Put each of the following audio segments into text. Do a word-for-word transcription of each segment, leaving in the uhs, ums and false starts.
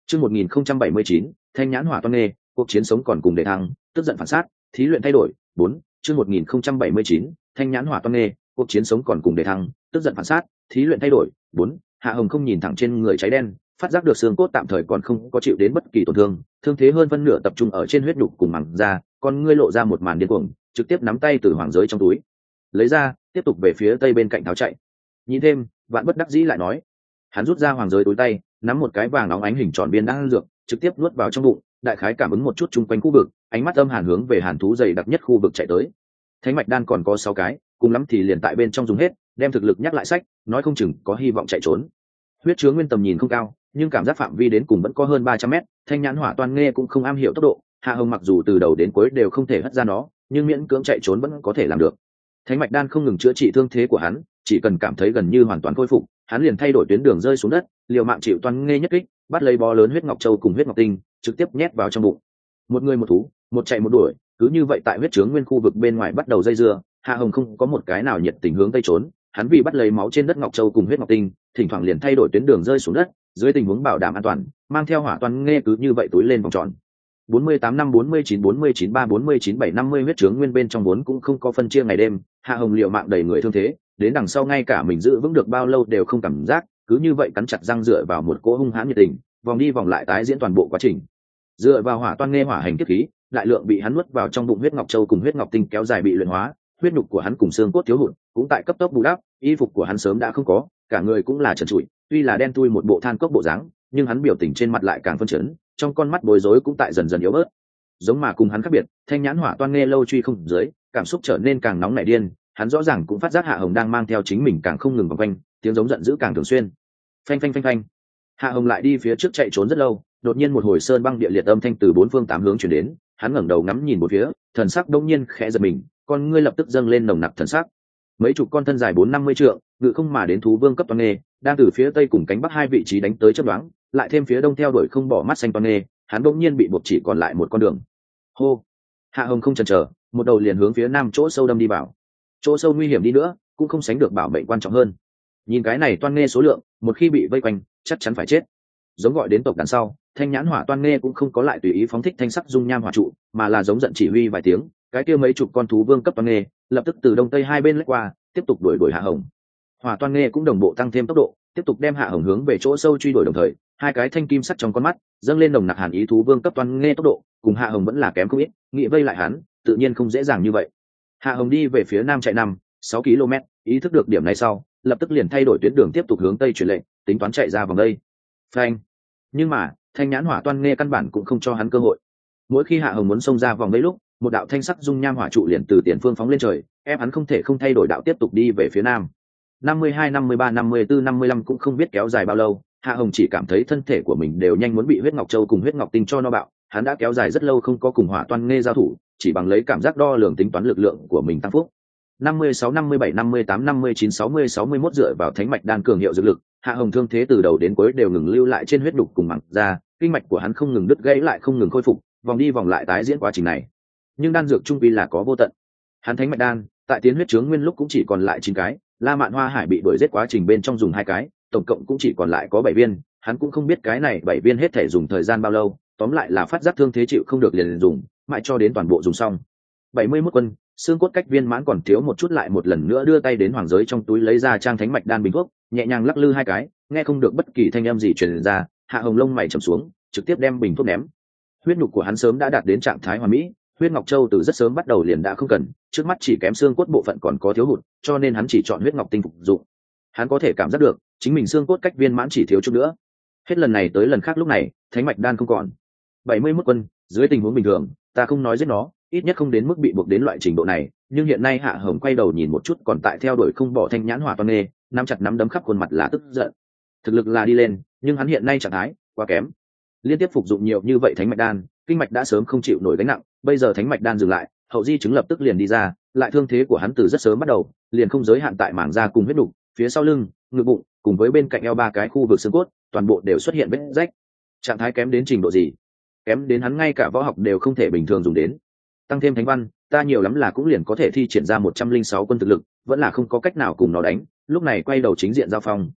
Chương một nghìn không trăm bảy mươi chín, Thanh nhãn hỏa toan nghê, cuộc chiến sống còn cùng đề thăng, tức giận phản sát, thí luyện thay đổi, bốn. Chương một nghìn không trăm bảy mươi chín, Thanh nhãn hỏa toan nghê, cuộc chiến sống còn cùng đề thăng, tức giận phản sát, thí luyện thay đổi, bốn. Hạ Hồng không nhìn thẳng trên người cháy đen, phát giác được xương cốt tạm thời còn không có chịu đến bất kỳ tổn thương, thương thế hơn phân nửa tập trung ở trên huyết nhục cùng màng da, con ngươi lộ ra một màn điên cuồng, trực tiếp nắm tay từ hoàng giới trong túi, lấy ra, tiếp tục về phía tây bên cạnh tháo chạy. Nhìn thêm, Vạn bất đắc dĩ lại nói, hắn rút ra hoàng giới túi tay, nắm một cái vàng óng ánh hình tròn viên đan dược, trực tiếp nuốt vào trong bụng, đại khái cảm ứng một chút chung quanh khu vực, ánh mắt âm hàn hướng về hàn thú dày đặc nhất khu vực chạy tới. Thánh mạch đan còn có sáu cái, cùng lắm thì liền tại bên trong dùng hết, đem thực lực nhắc lại sách, nói không chừng có hy vọng chạy trốn. Huyết chứa nguyên tầm nhìn không cao, nhưng cảm giác phạm vi đến cùng vẫn có hơn ba trăm mét, thanh nhãn hỏa toan nghê cũng không am hiểu tốc độ, Hạ Hồng mặc dù từ đầu đến cuối đều không thể hất ra nó, nhưng miễn cưỡng chạy trốn vẫn có thể làm được. Thánh mạch đan không ngừng chữa trị thương thế của hắn, chỉ cần cảm thấy gần như hoàn toàn khôi phục, hắn liền thay đổi tuyến đường rơi xuống đất, liều mạng chịu toan nghê nhất kích, bắt lấy bó lớn huyết ngọc châu cùng huyết ngọc tinh, trực tiếp nhét vào trong bụng. Một người một thú, một chạy một đuổi, cứ như vậy tại huyết trướng nguyên khu vực bên ngoài bắt đầu dây dưa. Hạ Hồng không có một cái nào nhiệt tình hướng tây trốn, hắn vì bắt lấy máu trên đất ngọc châu cùng huyết ngọc tinh, thỉnh thoảng liền thay đổi tuyến đường rơi xuống đất, dưới tình huống bảo đảm an toàn, mang theo hỏa toan nghê cứ như vậy túi lên vòng tròn. bốn mươi tám năm bốn mươi chín bốn mươi chín ba bốn mươi chín bảy năm mươi huyết trướng nguyên bên trong vốn cũng không có phân chia ngày đêm, Hạ Hồng liều mạng đầy người thương thế, đến đằng sau ngay cả mình giữ vững được bao lâu đều không cảm giác, cứ như vậy cắn chặt răng dựa vào một cỗ hung hãn nhiệt tình, vòng đi vòng lại tái diễn toàn bộ quá trình. Dựa vào hỏa toan nghê hỏa hành kiếp khí, đại lượng bị hắn nuốt vào trong bụng huyết ngọc châu cùng huyết ngọc tinh kéo dài bị luyện hóa, huyết nhục của hắn cùng xương cốt thiếu hụt, cũng tại cấp tốc bù đắp, y phục của hắn sớm đã không có, cả người cũng là trần trụi, tuy là đen thui một bộ than cốc bộ dáng, nhưng hắn biểu tình trên mặt lại càng phân chấn, trong con mắt bối rối cũng tại dần dần yếu bớt. Giống mà cùng hắn khác biệt, thanh nhãn hỏa toan nghê lâu truy không dưới, cảm xúc trở nên càng nóng nảy điên, hắn rõ ràng cũng phát giác Hạ Hồng đang mang theo chính mình càng không ngừng vòng quanh, tiếng giống giận dữ càng thường xuyên. Phanh phanh phanh phanh. Hạ Hồng lại đi phía trước chạy trốn rất lâu, đột nhiên một hồi sơn băng địa liệt âm thanh từ bốn phương tám hướng truyền đến, hắn ngẩng đầu ngắm nhìn một phía, thần sắc đông nhiên khẽ giật mình, con ngươi lập tức dâng lên nồng nặc thần sắc. Mấy chục con thân dài bốn năm mươi trượng, ngự không mà đến thú vương cấp toan nghê, đang từ phía tây cùng cánh bắc hai vị trí đánh tới chớp nhoáng, lại thêm phía đông theo đuổi không bỏ mắt xanh toan nghê, hắn đột nhiên bị buộc chỉ còn lại một con đường. Hô. Hạ Hồng không chần chờ, một đầu liền hướng phía nam chỗ sâu đâm đi vào. Chỗ sâu nguy hiểm đi nữa, cũng không sánh được bảo mệnh quan trọng hơn. Nhìn cái này toan nghê số lượng, một khi bị vây quanh, chắc chắn phải chết. Giống gọi đến tộc đằng sau, thanh nhãn hỏa toan nghê cũng không có lại tùy ý phóng thích thanh sắc dung nham hỏa trụ, mà là giống giận chỉ huy vài tiếng, cái kia mấy chục con thú vương cấp toan nghê lập tức từ đông tây hai bên lách qua, tiếp tục đuổi đuổi Hạ Hồng. Hỏa toan nghê cũng đồng bộ tăng thêm tốc độ, tiếp tục đem Hạ Hồng hướng về chỗ sâu truy đuổi, đồng thời hai cái thanh kim sắc trong con mắt dâng lên nồng nặc hàn ý. Thú vương cấp toan nghê tốc độ cùng Hạ Hồng vẫn là kém không ít, nghĩ vây lại hắn tự nhiên không dễ dàng như vậy. Hạ Hồng đi về phía nam chạy năm sáu ki lô mét, ý thức được điểm này sau, lập tức liền thay đổi tuyến đường tiếp tục hướng tây chuyển lệnh, tính toán chạy ra vòng đây. Phanh. Nhưng mà thanh nhãn hỏa toan nghê căn bản cũng không cho hắn cơ hội. Mỗi khi Hạ Hồng muốn xông ra vòng đây lúc, một đạo thanh sắc dung nham hỏa trụ liền từ tiền phương phóng lên trời, ép hắn không thể không thay đổi đạo tiếp tục đi về phía nam. năm mươi hai, năm mươi ba, năm mươi tư, năm mươi lăm cũng không biết kéo dài bao lâu, Hạ Hồng chỉ cảm thấy thân thể của mình đều nhanh muốn bị huyết ngọc châu cùng huyết ngọc tinh cho no bạo, hắn đã kéo dài rất lâu không có cùng hỏa toan nghê giao thủ, chỉ bằng lấy cảm giác đo lường tính toán lực lượng của mình tăng phúc. năm mươi sáu, năm mươi bảy, năm mươi tám, năm mươi chín, sáu mươi, sáu mươi mốt dựa vào thánh mạch đan cường hiệu dược lực, Hạ Hồng thương thế từ đầu đến cuối đều ngừng lưu lại trên huyết đục cùng mảng da, kinh mạch của hắn không ngừng đứt gãy lại không ngừng khôi phục, vòng đi vòng lại tái diễn quá trình này. Nhưng đan dược trung quy là có vô tận. Hắn thánh mạch đan, tại tiến huyết chướng nguyên lúc cũng chỉ còn lại chín cái, La Mạn Hoa Hải bị đuổi giết quá trình bên trong dùng hai cái, tổng cộng cũng chỉ còn lại có bảy viên, hắn cũng không biết cái này bảy viên hết thể dùng thời gian bao lâu, tóm lại là phát giác thương thế chịu không được liền, liền dùng, mãi cho đến toàn bộ dùng xong. bảy mươi mốt quân, xương cốt cách viên mãn còn thiếu một chút, lại một lần nữa đưa tay đến hoàng giới trong túi lấy ra trang thánh mạch đan bình thuốc, nhẹ nhàng lắc lư hai cái, nghe không được bất kỳ thanh âm gì truyền ra, Hạ Hồng lông mày trầm xuống, trực tiếp đem bình thuốc ném. Huyết nhục của hắn sớm đã đạt đến trạng thái hoàn mỹ, huyết ngọc châu từ rất sớm bắt đầu liền đã không cần, trước mắt chỉ kém xương cốt bộ phận còn có thiếu hụt, cho nên hắn chỉ chọn huyết ngọc tinh phục dụng. Hắn có thể cảm giác được chính mình xương cốt cách viên mãn chỉ thiếu chút nữa. Hết lần này tới lần khác lúc này thánh mạch đan không còn. bảy mươi mốt quân, dưới tình huống bình thường ta không nói giết nó, ít nhất không đến mức bị buộc đến loại trình độ này, nhưng hiện nay Hạ Hồng quay đầu nhìn một chút còn tại theo đuổi không bỏ thanh nhãn hỏa toan nghê, nắm chặt nắm đấm khắp khuôn mặt là tức giận. Thực lực là đi lên, nhưng hắn hiện nay trạng thái quá kém. Liên tiếp phục dụng nhiều như vậy thánh mạch đan, kinh mạch đã sớm không chịu nổi gánh nặng, bây giờ thánh mạch đan dừng lại, hậu di chứng lập tức liền đi ra, lại thương thế của hắn từ rất sớm bắt đầu, liền không giới hạn tại mảng da cùng huyết đục, phía sau lưng, ngực bụng, cùng với bên cạnh eo ba cái khu vực xương cốt, toàn bộ đều xuất hiện vết rách. Trạng thái kém đến trình độ gì? Kém đến hắn ngay cả võ học đều không thể bình thường dùng đến. Tăng thêm thánh văn, ta nhiều lắm là cũng liền có thể thi triển ra một trăm linh sáu quân thực lực, vẫn là không có cách nào cùng nó đánh, lúc này quay đầu chính diện giao phong,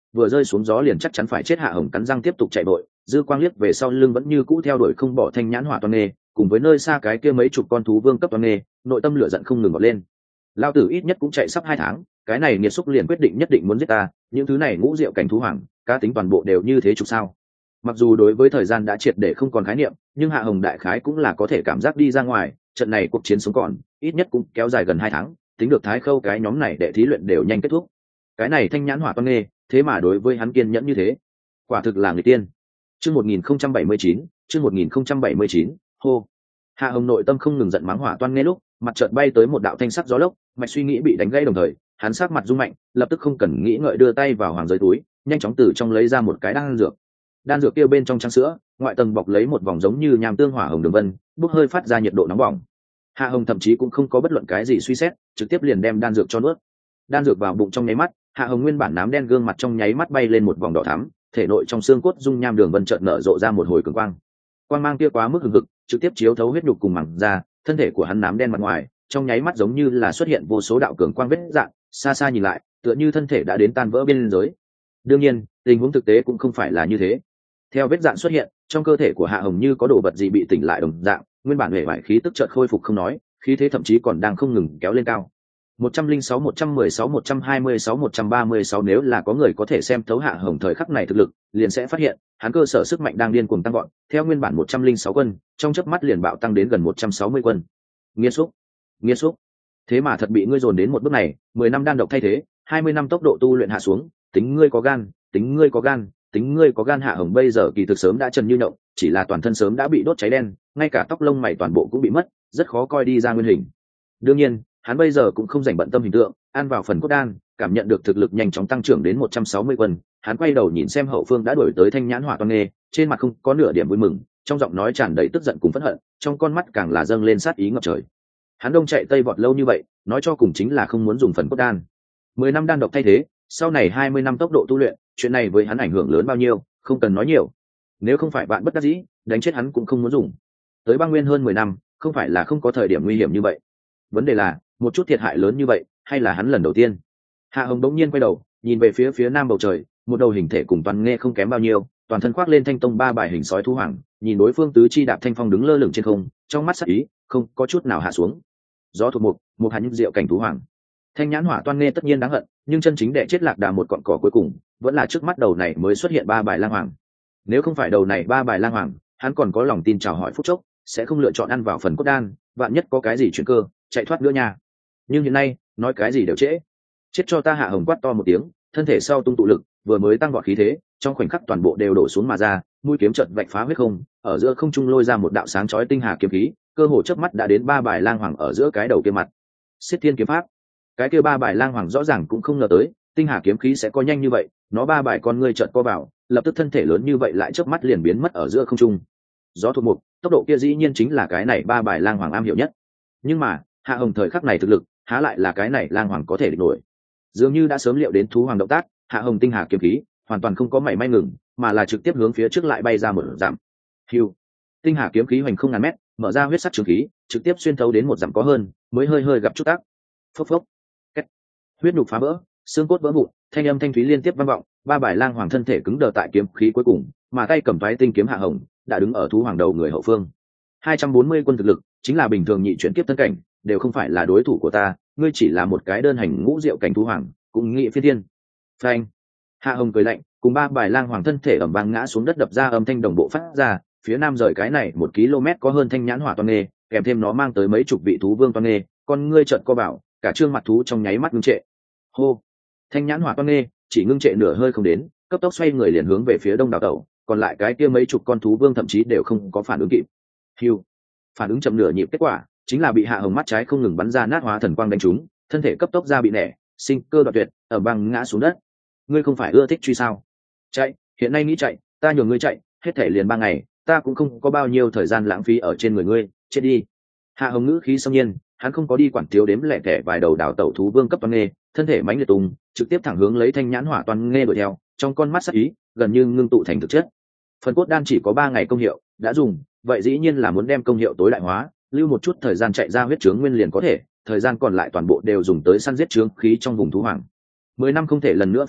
vừa rơi xuống gió liền chắc chắn phải chết. Hạ Hồng cắn răng tiếp tục chạy vội, dư quang liếc về sau lưng vẫn như cũ theo đuổi không bỏ thanh nhãn hỏa toan nghê, cùng với nơi xa cái kia mấy chục con thú vương cấp toan nghê, nội tâm lửa giận không ngừng bật lên. Lao tử ít nhất cũng chạy sắp hai tháng, cái này nghiệt xúc liền quyết định nhất định muốn giết ta, những thứ này ngũ diệu cảnh thú hoàng cá tính toàn bộ đều như thế chục sao. Mặc dù đối với thời gian đã triệt để không còn khái niệm, nhưng Hạ Hồng đại khái cũng là có thể cảm giác đi ra ngoài, trận này cuộc chiến sống còn ít nhất cũng kéo dài gần hai tháng, tính được Thái Khâu cái nhóm này đệ thí luyện đều nhanh kết thúc. Cái này thanh nhãn hỏa toan nghê, thế mà đối với hắn kiên nhẫn như thế, quả thực là người tiên. Chương một nghìn không trăm bảy mươi chín, chương một nghìn không trăm bảy mươi chín, hô. Hạ Hồng nội tâm không ngừng giận mắng hỏa toan nghê lúc, mặt chợt bay tới một đạo thanh sắc gió lốc, mạch suy nghĩ bị đánh gãy đồng thời, hắn sát mặt rung mạnh, lập tức không cần nghĩ ngợi đưa tay vào hoàng giới túi, nhanh chóng từ trong lấy ra một cái đan dược. Đan dược kia bên trong trắng sữa, ngoại tầng bọc lấy một vòng giống như nham tương hỏa hồng đường vân, bốc hơi phát ra nhiệt độ nóng bỏng. Hạ Hồng thậm chí cũng không có bất luận cái gì suy xét, trực tiếp liền đem đan dược cho nuốt. Đan dược vào bụng trong nháy mắt, Hạ Hồng nguyên bản nám đen gương mặt trong nháy mắt bay lên một vòng đỏ thắm, thể nội trong xương cốt dung nham đường vân chợt nở rộ ra một hồi cường quang. Quang mang kia quá mức hừng hực, trực tiếp chiếu thấu huyết nhục cùng màng da, thân thể của hắn nám đen mặt ngoài, trong nháy mắt giống như là xuất hiện vô số đạo cường quang vết dạn, xa xa nhìn lại, tựa như thân thể đã đến tan vỡ bên giới. Đương nhiên, tình huống thực tế cũng không phải là như thế. Theo vết dạn xuất hiện, trong cơ thể của Hạ Hồng như có đồ vật gì bị tỉnh lại đồng dạng, nguyên bản hệ vải khí tức chợt khôi phục không nói, khí thế thậm chí còn đang không ngừng kéo lên cao. một trăm linh sáu, một trăm mười sáu, một trăm hai mươi sáu, một trăm ba mươi sáu nếu là có người có thể xem thấu Hạ Hồng thời khắc này thực lực, liền sẽ phát hiện, hắn cơ sở sức mạnh đang điên cuồng tăng vọt, theo nguyên bản một trăm linh sáu quân, trong chớp mắt liền bạo tăng đến gần một trăm sáu mươi quân. Nghiên xúc, nghiên xúc. Thế mà thật bị ngươi dồn đến một bước này, mười năm đan độc thay thế, hai mươi năm tốc độ tu luyện hạ xuống, tính ngươi có gan, tính ngươi có gan, tính ngươi có gan. Hạ Hồng bây giờ kỳ thực sớm đã trần như nhộng, chỉ là toàn thân sớm đã bị đốt cháy đen, ngay cả tóc lông mày toàn bộ cũng bị mất, rất khó coi đi ra nguyên hình. Đương nhiên, hắn bây giờ cũng không dành bận tâm hình tượng, ăn vào phần cốt đan, cảm nhận được thực lực nhanh chóng tăng trưởng đến một trăm sáu mươi quân, hắn quay đầu nhìn xem hậu phương đã đuổi tới thanh nhãn hỏa toan nghê, trên mặt không có nửa điểm vui mừng, trong giọng nói tràn đầy tức giận cùng phẫn hận, trong con mắt càng là dâng lên sát ý ngập trời. Hắn đông chạy tây vọt lâu như vậy, nói cho cùng chính là không muốn dùng phần cốt đan. Mười năm đan độc thay thế, sau này hai mươi năm tốc độ tu luyện, chuyện này với hắn ảnh hưởng lớn bao nhiêu, không cần nói nhiều. Nếu không phải bạn bất đắc dĩ, đánh chết hắn cũng không muốn dùng. Tới băng nguyên hơn mười năm, không phải là không có thời điểm nguy hiểm như vậy. Vấn đề là, một chút thiệt hại lớn như vậy, hay là hắn lần đầu tiên? Hạ Hồng đống nhiên quay đầu, nhìn về phía phía nam bầu trời, một đầu hình thể cùng toàn nghe không kém bao nhiêu, toàn thân khoác lên thanh tông ba bài hình sói thú hoàng, nhìn đối phương tứ chi đạp thanh phong đứng lơ lửng trên không, trong mắt sắc ý không có chút nào hạ xuống. Gió thuộc mục, một hạt những diệu cảnh thú hoàng. Thanh nhãn hỏa toan nghe tất nhiên đáng hận, nhưng chân chính đệ chết lạc đà một cọn cỏ cuối cùng, vẫn là trước mắt đầu này mới xuất hiện ba bài lang hoàng. Nếu không phải đầu này ba bài lang hoàng, hắn còn có lòng tin chào hỏi phút chốc, sẽ không lựa chọn ăn vào phần cốt đan, vạn nhất có cái gì chuyển cơ, chạy thoát nữa nha. Nhưng hiện nay, nói cái gì đều trễ. Chết cho ta. Hạ Hồng quát to một tiếng, thân thể sau tung tụ lực, vừa mới tăng vọt khí thế, trong khoảnh khắc toàn bộ đều đổ xuống mà ra, mũi kiếm chợt vạch phá huyết không, ở giữa không trung lôi ra một đạo sáng chói tinh hà kiếm khí, cơ hồ chớp mắt đã đến ba bài lang hoàng ở giữa cái đầu kia mặt. Xiết Thiên kiếm pháp. Cái kia ba bài lang hoàng rõ ràng cũng không ngờ tới, tinh hà kiếm khí sẽ có nhanh như vậy, nó ba bài con ngươi chợt co vào, lập tức thân thể lớn như vậy lại chớp mắt liền biến mất ở giữa không trung. Gió thuộc mục, tốc độ kia dĩ nhiên chính là cái này ba bài lang hoàng am hiểu nhất. Nhưng mà, Hạ Hồng thời khắc này thực lực, há lại là cái này lang hoàng có thể địch nổi. Dường như đã sớm liệu đến thú hoàng động tác, Hạ Hồng tinh hà kiếm khí hoàn toàn không có mảy may ngừng, mà là trực tiếp hướng phía trước lại bay ra một dặm. Hưu, tinh hà kiếm khí hoành không ngàn mét, mở ra huyết sắc trường khí, trực tiếp xuyên thấu đến một dặm có hơn, mới hơi hơi gặp chút tác. Phốc phốc, két, huyết nhục phá vỡ, xương cốt vỡ vụn, thanh âm thanh thúy liên tiếp vang vọng, ba bài lang hoàng thân thể cứng đờ tại kiếm khí cuối cùng, mà tay cầm toái tinh kiếm Hạ Hồng đã đứng ở thú hoàng đầu người hậu phương. hai trăm bốn mươi quân thực lực, chính là bình thường nhị chuyển kiếp thân cảnh, đều không phải là đối thủ của ta, ngươi chỉ là một cái đơn hành ngũ diệu cảnh thú hoàng, cũng nghị phi thiên. Phanh. Hạ Hồng cười lạnh, cùng ba bài lang hoàng thân thể ầm vang ngã xuống đất, đập ra âm thanh đồng bộ phát ra, phía nam rời cái này một km có hơn thanh nhãn hỏa toan nghê, kèm thêm nó mang tới mấy chục vị thú vương toan nghê, con ngươi trợn co bảo, cả trương mặt thú trong nháy mắt ngưng trệ. Hô. Thanh nhãn hỏa toan nghê chỉ ngưng trệ nửa hơi không đến, cấp tốc xoay người liền hướng về phía đông đảo tẩu, còn lại cái kia mấy chục con thú vương thậm chí đều không có phản ứng kịp. Hưu. Phản ứng chậm nửa nhịp, kết quả chính là bị Hạ Hồng mắt trái không ngừng bắn ra nát hóa thần quang đánh trúng, thân thể cấp tốc ra bị nẻ, sinh cơ đoạn tuyệt, ở băng ngã xuống đất. Ngươi không phải ưa thích truy sao? Chạy, hiện nay nghĩ chạy, ta nhường ngươi chạy, hết thể liền ba ngày, ta cũng không có bao nhiêu thời gian lãng phí ở trên người ngươi, chết đi. Hạ Hồng ngữ khí xâm nhiên, hắn không có đi quản thiếu đếm lẻ tẻ vài đầu đảo tẩu thú vương cấp toan nghê, thân thể mãnh liệt tung, trực tiếp thẳng hướng lấy thanh nhãn hỏa toan nghê đuổi theo, trong con mắt sắc ý gần như ngưng tụ thành thực chất. Phần cốt đan chỉ có ba ngày công hiệu, đã dùng, vậy dĩ nhiên là muốn đem công hiệu tối đại hóa, lưu một chút thời gian chạy ra huyết trướng nguyên liền có thể, thời gian còn lại toàn bộ đều dùng tới săn giết trướng khí trong vùng thú hoàng. Mười năm không thể lần nữa phục dụng,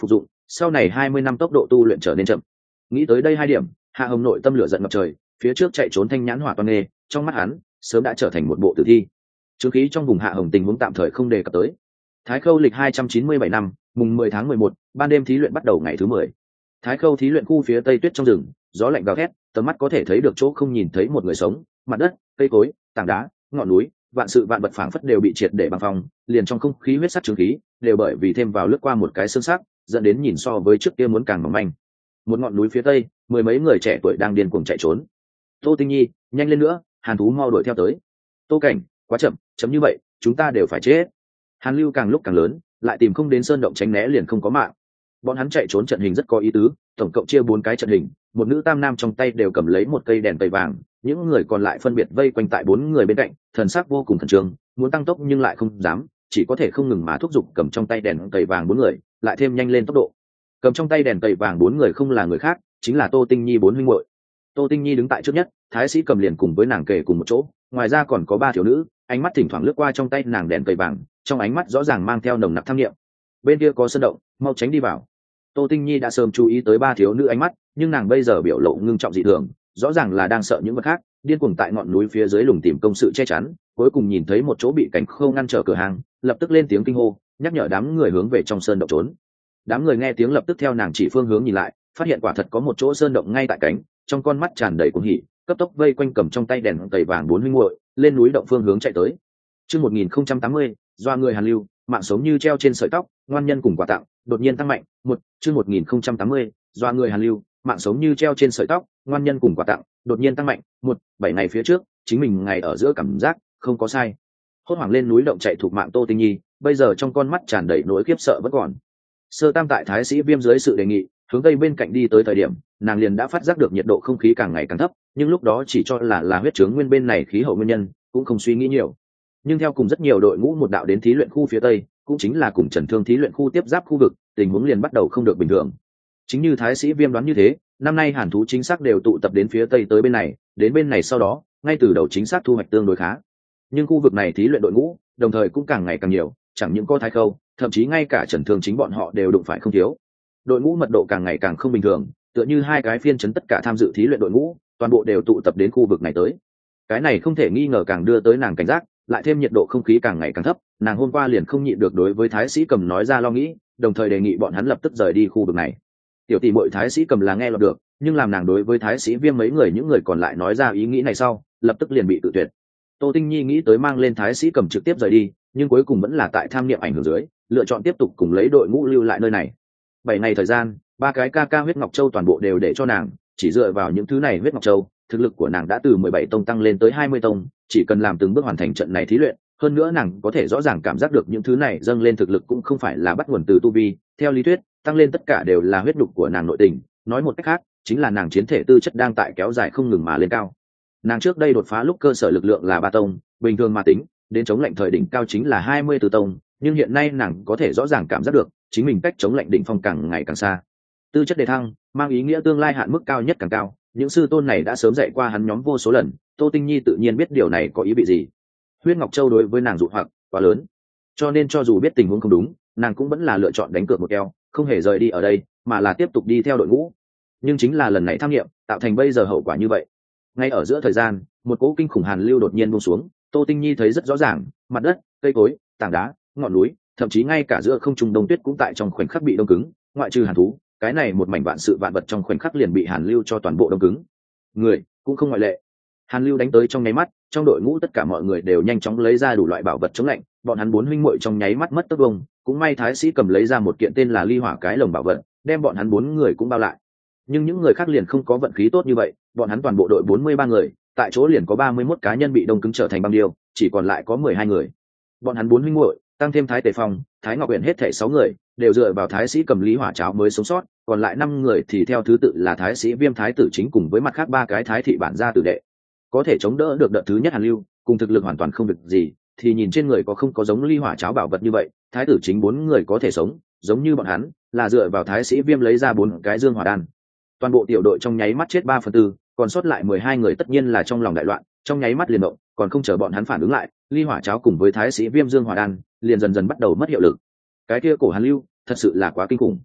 sau này hai mươi năm tốc độ tu luyện trở nên chậm. Nghĩ tới đây hai điểm, Hạ Hồng nội tâm lửa giận ngập trời, phía trước chạy trốn thanh nhãn hỏa toan nghê, trong mắt hắn sớm đã trở thành một bộ tử thi. Chứng khí trong vùng Hạ Hồng tình huống tạm thời không đề cập tới. Thái Khâu lịch hai trăm chín mươi bảy năm, mùng mười tháng mười một, ban đêm thí luyện bắt đầu ngày thứ mười. Thái Khâu thí luyện khu phía tây tuyết trong rừng, gió lạnh gào thét, tầm mắt có thể thấy được chỗ không nhìn thấy một người sống, mặt đất, cây cối, tảng đá, ngọn núi, vạn sự vạn vật phảng phất đều bị triệt để băng phong, liền trong không khí huyết sắc chứng khí đều bởi vì thêm vào lướt qua một cái xương sắc, dẫn đến nhìn so với trước kia muốn càng mỏng manh. Một ngọn núi phía tây, mười mấy người trẻ tuổi đang điên cuồng chạy trốn. Tô Tinh Nhi, nhanh lên nữa, Hàn Thú mau đuổi theo tới. Tô Cảnh, quá chậm, chấm như vậy, chúng ta đều phải chết. Hàn Lưu càng lúc càng lớn, lại tìm không đến sơn động tránh né liền không có mạng. Bọn hắn chạy trốn trận hình rất có ý tứ, tổng cộng chia bốn cái trận hình, một nữ tam nam trong tay đều cầm lấy một cây đèn tẩy vàng, những người còn lại phân biệt vây quanh tại bốn người bên cạnh, thần sắc vô cùng khẩn trương, muốn tăng tốc nhưng lại không dám, chỉ có thể không ngừng mà thúc giục cầm trong tay đèn tẩy vàng bốn người, lại thêm nhanh lên tốc độ. Cầm trong tay đèn tẩy vàng bốn người không là người khác, chính là Tô Tinh Nhi bốn huynh muội. Tô Tinh Nhi đứng tại trước nhất, Thái Sĩ cầm liền cùng với nàng kề cùng một chỗ, ngoài ra còn có ba thiếu nữ, ánh mắt thỉnh thoảng lướt qua trong tay nàng đèn tẩy vàng, trong ánh mắt rõ ràng mang theo nồng nặc tham nghiệm. Bên kia có sơn động, mau tránh đi vào. Tô Tinh Nhi đã sớm chú ý tới ba thiếu nữ ánh mắt, nhưng nàng bây giờ biểu lộ ngưng trọng dị thường, rõ ràng là đang sợ những vật khác, điên cuồng tại ngọn núi phía dưới lùng tìm công sự che chắn, cuối cùng nhìn thấy một chỗ bị cánh khô ngăn trở cửa hàng, lập tức lên tiếng kinh hô, nhắc nhở đám người hướng về trong sơn động trốn. Đám người nghe tiếng lập tức theo nàng chỉ phương hướng nhìn lại, phát hiện quả thật có một chỗ sơn động ngay tại cánh, trong con mắt tràn đầy cuồng hỉ, cấp tốc vây quanh cầm trong tay đèn tẩy vàng bốn huynh muội, lên núi động phương hướng chạy tới. Chương một nghìn không trăm tám mươi, doa người Hàn Lưu, mạng sống như treo trên sợi tóc, ngoan nhân cùng quà tặng, đột nhiên tăng mạnh. Một, chương một nghìn không trăm tám mươi, doa người Hàn Lưu, mạng sống như treo trên sợi tóc, ngoan nhân cùng quà tặng, đột nhiên tăng mạnh. Một, bảy ngày phía trước, chính mình ngày ở giữa cảm giác không có sai. Hốt hoảng lên núi động chạy thuộc mạng Tô Tinh Nhi, bây giờ trong con mắt tràn đầy nỗi khiếp sợ vẫn còn. Sơ Tam tại Thái Sĩ Viêm dưới sự đề nghị, hướng tây bên cạnh đi tới thời điểm, nàng liền đã phát giác được nhiệt độ không khí càng ngày càng thấp, nhưng lúc đó chỉ cho là là huyết chứng nguyên bên này khí hậu nguyên nhân, cũng không suy nghĩ nhiều. Nhưng theo cùng rất nhiều đội ngũ một đạo đến thí luyện khu phía tây, cũng chính là cùng Trần Thương thí luyện khu tiếp giáp khu vực, tình huống liền bắt đầu không được bình thường. Chính như Thái Sĩ Viêm đoán như thế, năm nay Hàn Thú chính xác đều tụ tập đến phía tây tới bên này, đến bên này sau đó, ngay từ đầu chính xác thu hoạch tương đối khá. Nhưng khu vực này thí luyện đội ngũ, đồng thời cũng càng ngày càng nhiều, chẳng những có Thái Khâu, thậm chí ngay cả Trần Thương chính bọn họ đều đụng phải không thiếu. Đội ngũ mật độ càng ngày càng không bình thường, tựa như hai cái phiên chấn tất cả tham dự thí luyện đội ngũ, toàn bộ đều tụ tập đến khu vực này tới. Cái này không thể nghi ngờ càng đưa tới nàng cảnh giác, lại thêm nhiệt độ không khí càng ngày càng thấp, nàng hôm qua liền không nhịn được đối với Thái Sĩ Cầm nói ra lo nghĩ, đồng thời đề nghị bọn hắn lập tức rời đi khu vực này. Tiểu tỷ muội Thái Sĩ Cầm là nghe lọt được, nhưng làm nàng đối với Thái Sĩ Viêm mấy người những người còn lại nói ra ý nghĩ này sau, lập tức liền bị tự tuyệt. Tô Tinh Nhi nghĩ tới mang lên Thái Sĩ Cầm trực tiếp rời đi, nhưng cuối cùng vẫn là tại tham niệm ảnh hưởng dưới, lựa chọn tiếp tục cùng lấy đội ngũ lưu lại nơi này. Bảy ngày thời gian, ba cái ca ca huyết ngọc châu toàn bộ đều để cho nàng, chỉ dựa vào những thứ này huyết ngọc châu, thực lực của nàng đã từ mười bảy tông tăng lên tới hai mươi tông, chỉ cần làm từng bước hoàn thành trận này thí luyện, hơn nữa nàng có thể rõ ràng cảm giác được những thứ này dâng lên thực lực cũng không phải là bắt nguồn từ tu vi, theo lý thuyết, tăng lên tất cả đều là huyết đục của nàng nội tình, nói một cách khác, chính là nàng chiến thể tư chất đang tại kéo dài không ngừng mà lên cao. Nàng trước đây đột phá lúc cơ sở lực lượng là ba tông, bình thường mà tính, đến chống lạnh thời đỉnh cao chính là hai mươi tư tông, nhưng hiện nay nàng có thể rõ ràng cảm giác được, chính mình cách chống lạnh đỉnh phong càng ngày càng xa. Tư chất đề thăng, mang ý nghĩa tương lai hạn mức cao nhất càng cao, những sư tôn này đã sớm dạy qua hắn nhóm vô số lần, Tô Tinh Nhi tự nhiên biết điều này có ý vị gì. Huyết Ngọc Châu đối với nàng dụ hoặc quá lớn, cho nên cho dù biết tình huống không đúng, nàng cũng vẫn là lựa chọn đánh cược một keo, không hề rời đi ở đây, mà là tiếp tục đi theo đội ngũ. Nhưng chính là lần này tham nghiệm, tạo thành bây giờ hậu quả như vậy. Ngay ở giữa thời gian, một cỗ kinh khủng hàn lưu đột nhiên buông xuống, Tô Tinh Nhi thấy rất rõ ràng, mặt đất, cây cối, tảng đá, ngọn núi, thậm chí ngay cả giữa không trung đông tuyết cũng tại trong khoảnh khắc bị đông cứng, ngoại trừ hàn thú, cái này một mảnh vạn sự vạn vật trong khoảnh khắc liền bị hàn lưu cho toàn bộ đông cứng. Người cũng không ngoại lệ. Hàn lưu đánh tới trong nháy mắt, trong đội ngũ tất cả mọi người đều nhanh chóng lấy ra đủ loại bảo vật chống lạnh, bọn hắn bốn huynh muội trong nháy mắt mất tốc vông, cũng may Thái Sĩ Cầm lấy ra một kiện tên là ly hỏa cái lồng bảo vật, đem bọn hắn bốn người cũng bao lại. Nhưng những người khác liền không có vận khí tốt như vậy, bọn hắn toàn bộ đội bốn mươi ba người, tại chỗ liền có ba mươi mốt cá nhân bị đông cứng trở thành băng điêu, chỉ còn lại có mười hai người. Bọn hắn bốn huynh muội, tăng thêm Thái Tề Phong, Thái Ngọc Uyển hết thảy sáu người, đều dựa vào Thái Sĩ Cầm lý hỏa cháo mới sống sót, còn lại năm người thì theo thứ tự là Thái Sĩ Viêm Thái tử chính cùng với mặt khác ba cái Thái thị bản gia tử đệ. Có thể chống đỡ được đợt thứ nhất hàn lưu, cùng thực lực hoàn toàn không được gì, thì nhìn trên người có không có giống ly hỏa cháo bảo vật như vậy, Thái tử chính bốn người có thể sống, giống như bọn hắn, là dựa vào Thái Sĩ Viêm lấy ra bốn cái dương hỏa đan. Toàn bộ tiểu đội trong nháy mắt chết ba phần tư, còn sót lại mười hai người tất nhiên là trong lòng đại loạn, trong nháy mắt liền động, còn không chờ bọn hắn phản ứng lại, ly hỏa cháo cùng với Thái Sĩ Viêm dương hỏa đan liền dần dần bắt đầu mất hiệu lực. Cái kia cổ hàn lưu, thật sự là quá kinh khủng.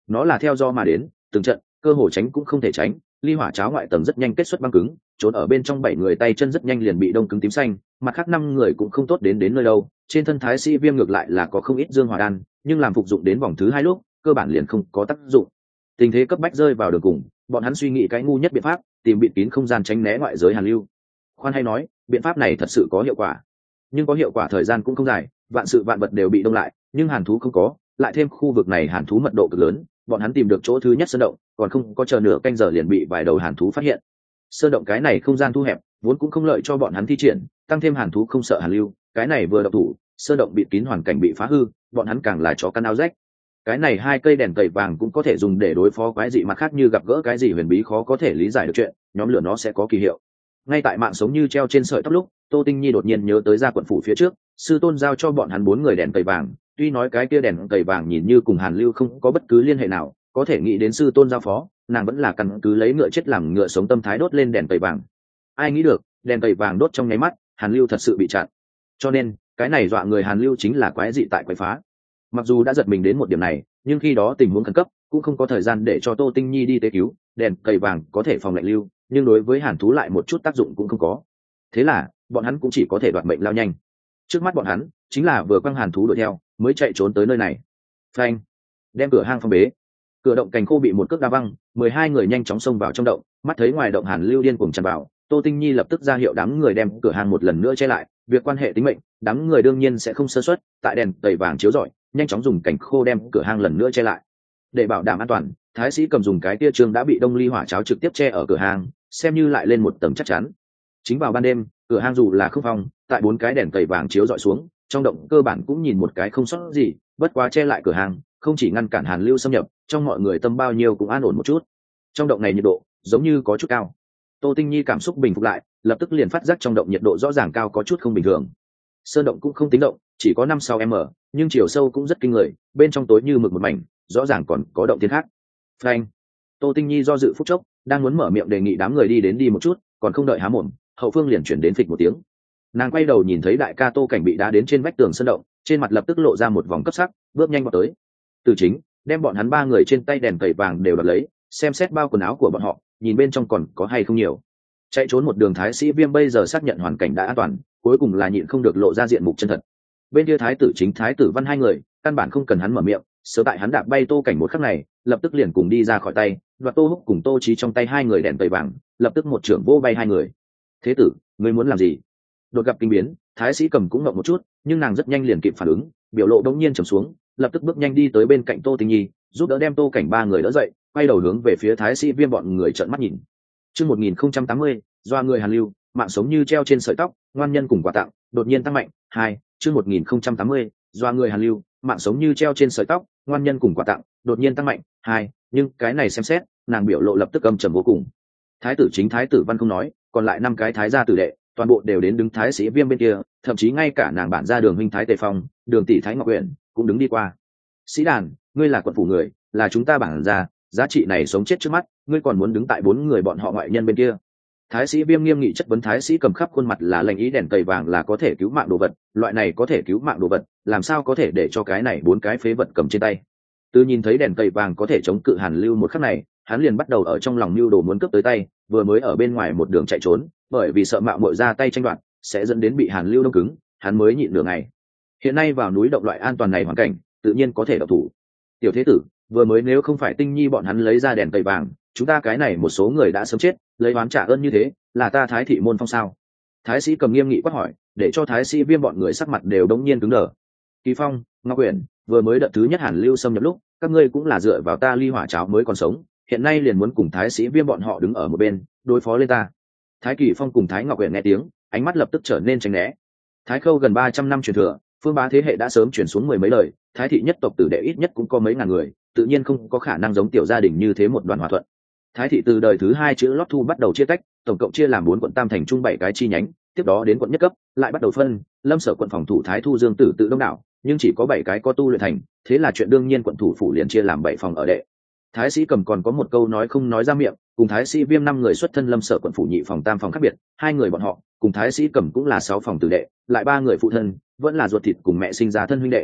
nó là theo do mà đến, từng trận cơ hồ tránh cũng không thể tránh. Ly hỏa cháo ngoại tầng rất nhanh kết xuất băng cứng, trốn ở bên trong bảy người tay chân rất nhanh liền bị đông cứng tím xanh, mặt khác năm người cũng không tốt đến đến nơi đâu. Trên thân Thái Sĩ Viêm ngược lại là có không ít dương hỏa đan, nhưng làm phục dụng đến vòng thứ hai lúc cơ bản liền không có tác dụng. Tình thế cấp bách rơi vào đường cùng, bọn hắn suy nghĩ cái ngu nhất biện pháp, tìm bịt kín không gian tránh né ngoại giới hàn lưu. Khoan hay nói, biện pháp này thật sự có hiệu quả, nhưng có hiệu quả thời gian cũng không dài, vạn sự vạn vật đều bị đông lại, nhưng hàn thú không có, lại thêm khu vực này hàn thú mật độ cực lớn, bọn hắn tìm được chỗ thứ nhất sơn động, còn không có chờ nửa canh giờ liền bị vài đầu hàn thú phát hiện. Sơn động cái này không gian thu hẹp, vốn cũng không lợi cho bọn hắn thi triển, tăng thêm hàn thú không sợ hàn lưu, cái này vừa độc thủ, sơn động bị kín hoàn cảnh bị phá hư, bọn hắn càng là chó căn áo rách. Cái này hai cây đèn tẩy vàng cũng có thể dùng để đối phó quái dị, mặt khác như gặp gỡ cái gì huyền bí khó có thể lý giải được chuyện, nhóm lửa nó sẽ có kỳ hiệu. Ngay tại mạng sống như treo trên sợi tóc lúc, Tô Tinh Nhi đột nhiên nhớ tới ra quận phủ phía trước, sư tôn giao cho bọn hắn bốn người đèn tẩy vàng, tuy nói cái kia đèn tẩy vàng nhìn như cùng hàn lưu không có bất cứ liên hệ nào, có thể nghĩ đến sư tôn giao phó, nàng vẫn là căn cứ lấy ngựa chết làm ngựa sống tâm thái đốt lên đèn tẩy vàng. Ai nghĩ được, đèn tẩy vàng đốt trong nháy mắt, hàn lưu thật sự bị chặn. Cho nên, cái này dọa người hàn lưu chính là quái dị tại quái phá. Mặc dù đã giật mình đến một điểm này, nhưng khi đó tình huống khẩn cấp, cũng không có thời gian để cho Tô Tinh Nhi đi tế cứu, đèn tẩy vàng có thể phòng lạnh lưu, nhưng đối với hàn thú lại một chút tác dụng cũng không có. Thế là, bọn hắn cũng chỉ có thể đoạt mệnh lao nhanh. Trước mắt bọn hắn, chính là vừa quăng hàn thú đuổi theo, mới chạy trốn tới nơi này. Phanh, đem cửa hang phong bế. Cửa động cành khô bị một cước đá văng, mười hai người nhanh chóng xông vào trong động, mắt thấy ngoài động hàn lưu điên cuồng tràn vào, Tô Tinh Nhi lập tức ra hiệu đám người đem cửa hang một lần nữa che lại, việc quan hệ tính mệnh, đám người đương nhiên sẽ không sơ suất, tại đèn tẩy vàng chiếu rọi, nhanh chóng dùng cành khô đem cửa hang lần nữa che lại. Để bảo đảm an toàn, Thái Sĩ cầm dùng cái tia trương đã bị đông ly hỏa cháo trực tiếp che ở cửa hang, xem như lại lên một tầng chắc chắn. Chính vào ban đêm, cửa hang dù là không phong, tại bốn cái đèn tẩy vàng chiếu rọi xuống, trong động cơ bản cũng nhìn một cái không sót gì, bất quá che lại cửa hang, không chỉ ngăn cản hàn lưu xâm nhập, trong mọi người tâm bao nhiêu cũng an ổn một chút. Trong động này nhiệt độ giống như có chút cao. Tô Tinh Nhi cảm xúc bình phục lại, lập tức liền phát giác trong động nhiệt độ rõ ràng cao có chút không bình thường. Sơn động cũng không tính động, chỉ có năm sáu m, nhưng chiều sâu cũng rất kinh người, bên trong tối như mực một mảnh, rõ ràng còn có động thiên khác. Phanh. Tô Tinh Nhi do dự phút chốc, đang muốn mở miệng đề nghị đám người đi đến đi một chút, còn không đợi há mồm, hậu phương liền chuyển đến phịch một tiếng. Nàng quay đầu nhìn thấy đại ca Tô Cảnh bị đá đến trên vách tường sơn động, trên mặt lập tức lộ ra một vòng cấp sắc, bước nhanh vào tới. Từ Chính đem bọn hắn ba người trên tay đèn tẩy vàng đều đặt lấy, xem xét bao quần áo của bọn họ, nhìn bên trong còn có hay không nhiều. Chạy trốn một đường Thái Sĩ Viêm bây giờ xác nhận hoàn cảnh đã an toàn, cuối cùng là nhịn không được lộ ra diện mục chân thật. Bên kia Thái tử Chính, Thái tử Văn hai người, căn bản không cần hắn mở miệng, sớm tại hắn đạp bay Tô Cảnh một khắc này, lập tức liền cùng đi ra khỏi tay, đoạt Tô Húc cùng Tô Chí trong tay hai người đèn tẩy vàng, lập tức một trưởng vô bay hai người. Thế tử, ngươi muốn làm gì? Đột gặp kinh biến, Thái Sĩ Cầm cũng ngậm một chút, nhưng nàng rất nhanh liền kịp phản ứng, biểu lộ đống nhiên trầm xuống, lập tức bước nhanh đi tới bên cạnh Tô Tinh Nhi, giúp đỡ đem Tô Cảnh ba người đỡ dậy, quay đầu hướng về phía Thái Sĩ Viêm bọn người trợn mắt nhìn. Chương một nghìn không trăm tám mươi, doa người hàn lưu, mạng sống như treo trên sợi tóc, ngoan nhân cùng quà tặng, đột nhiên tăng mạnh. Hai, chương một nghìn không trăm tám mươi, doa người hàn lưu, mạng sống như treo trên sợi tóc, ngoan nhân cùng quà tặng, đột nhiên tăng mạnh. Hai, nhưng cái này xem xét, nàng biểu lộ lập tức âm trầm vô cùng. Thái tử Chính, Thái tử Văn không nói, còn lại năm cái thái gia tử đệ, toàn bộ đều đến đứng Thái Sĩ Viêm bên kia, thậm chí ngay cả nàng bản gia Đường huynh Thái Tề Phong, Đường tỷ Thái Ngọc Uyển cũng đứng đi qua. Sĩ đàn, ngươi là quận phủ người, là chúng ta bản gia, giá trị này sống chết trước mắt, ngươi còn muốn đứng tại bốn người bọn họ ngoại nhân bên kia. Thái Sĩ Viêm nghiêm nghị chất vấn. Thái Sĩ Cầm khắp khuôn mặt là lệnh ý đèn tẩy vàng là có thể cứu mạng đồ vật, loại này có thể cứu mạng đồ vật, làm sao có thể để cho cái này bốn cái phế vật cầm trên tay. Từ nhìn thấy đèn tẩy vàng có thể chống cự hàn lưu một khắc này, hắn liền bắt đầu ở trong lòng mưu đồ muốn cướp tới tay, vừa mới ở bên ngoài một đường chạy trốn, bởi vì sợ mạo muội ra tay tranh đoạt sẽ dẫn đến bị hàn lưu đông cứng, hắn mới nhịn nửa ngày. Hiện nay vào núi động loại an toàn này hoàn cảnh, tự nhiên có thể độc thủ. Tiểu thế tử, vừa mới nếu không phải Tinh Nhi bọn hắn lấy ra đèn tẩy vàng, chúng ta cái này một số người đã sớm chết, lấy oán trả ơn như thế, là ta Thái thị môn phong sao? Thái Sĩ Cầm nghiêm nghị quát hỏi, để cho Thái Sĩ Viêm bọn người sắc mặt đều đống nhiên cứng đờ. Kỳ Phong, Ngọc Uyển, vừa mới đợt thứ nhất hàn lưu xâm nhập lúc, các ngươi cũng là dựa vào ta ly hỏa cháo mới còn sống, hiện nay liền muốn cùng Thái Sĩ Viêm bọn họ đứng ở một bên, đối phó lên ta. Thái Kỳ Phong cùng Thái Ngọc Uyển nghe tiếng, ánh mắt lập tức trở nên tránh né. Thái Khâu gần ba trăm năm truyền thừa, phương bá thế hệ đã sớm chuyển xuống mười mấy lời, Thái thị nhất tộc tử đệ ít nhất cũng có mấy ngàn người, tự nhiên không có khả năng giống tiểu gia đình như thế một đoàn hòa thuận. Thái thị từ đời thứ hai chữ lót thu bắt đầu chia tách, tổng cộng chia làm bốn quận tam thành trung bảy cái chi nhánh, tiếp đó đến quận nhất cấp, lại bắt đầu phân, Lâm Sở quận phòng thủ Thái Thu Dương Tử tự đông đảo, nhưng chỉ có bảy cái có tu luyện thành, thế là chuyện đương nhiên quận thủ phủ liền chia làm bảy phòng ở đệ. Thái Sĩ Cầm còn có một câu nói không nói ra miệng, cùng Thái Sĩ Viêm năm người xuất thân Lâm Sở quận phủ nhị phòng tam phòng khác biệt, hai người bọn họ cùng Thái Sĩ Cầm cũng là sáu phòng tử đệ, lại ba người phụ thân, vẫn là ruột thịt cùng mẹ sinh ra thân huynh đệ.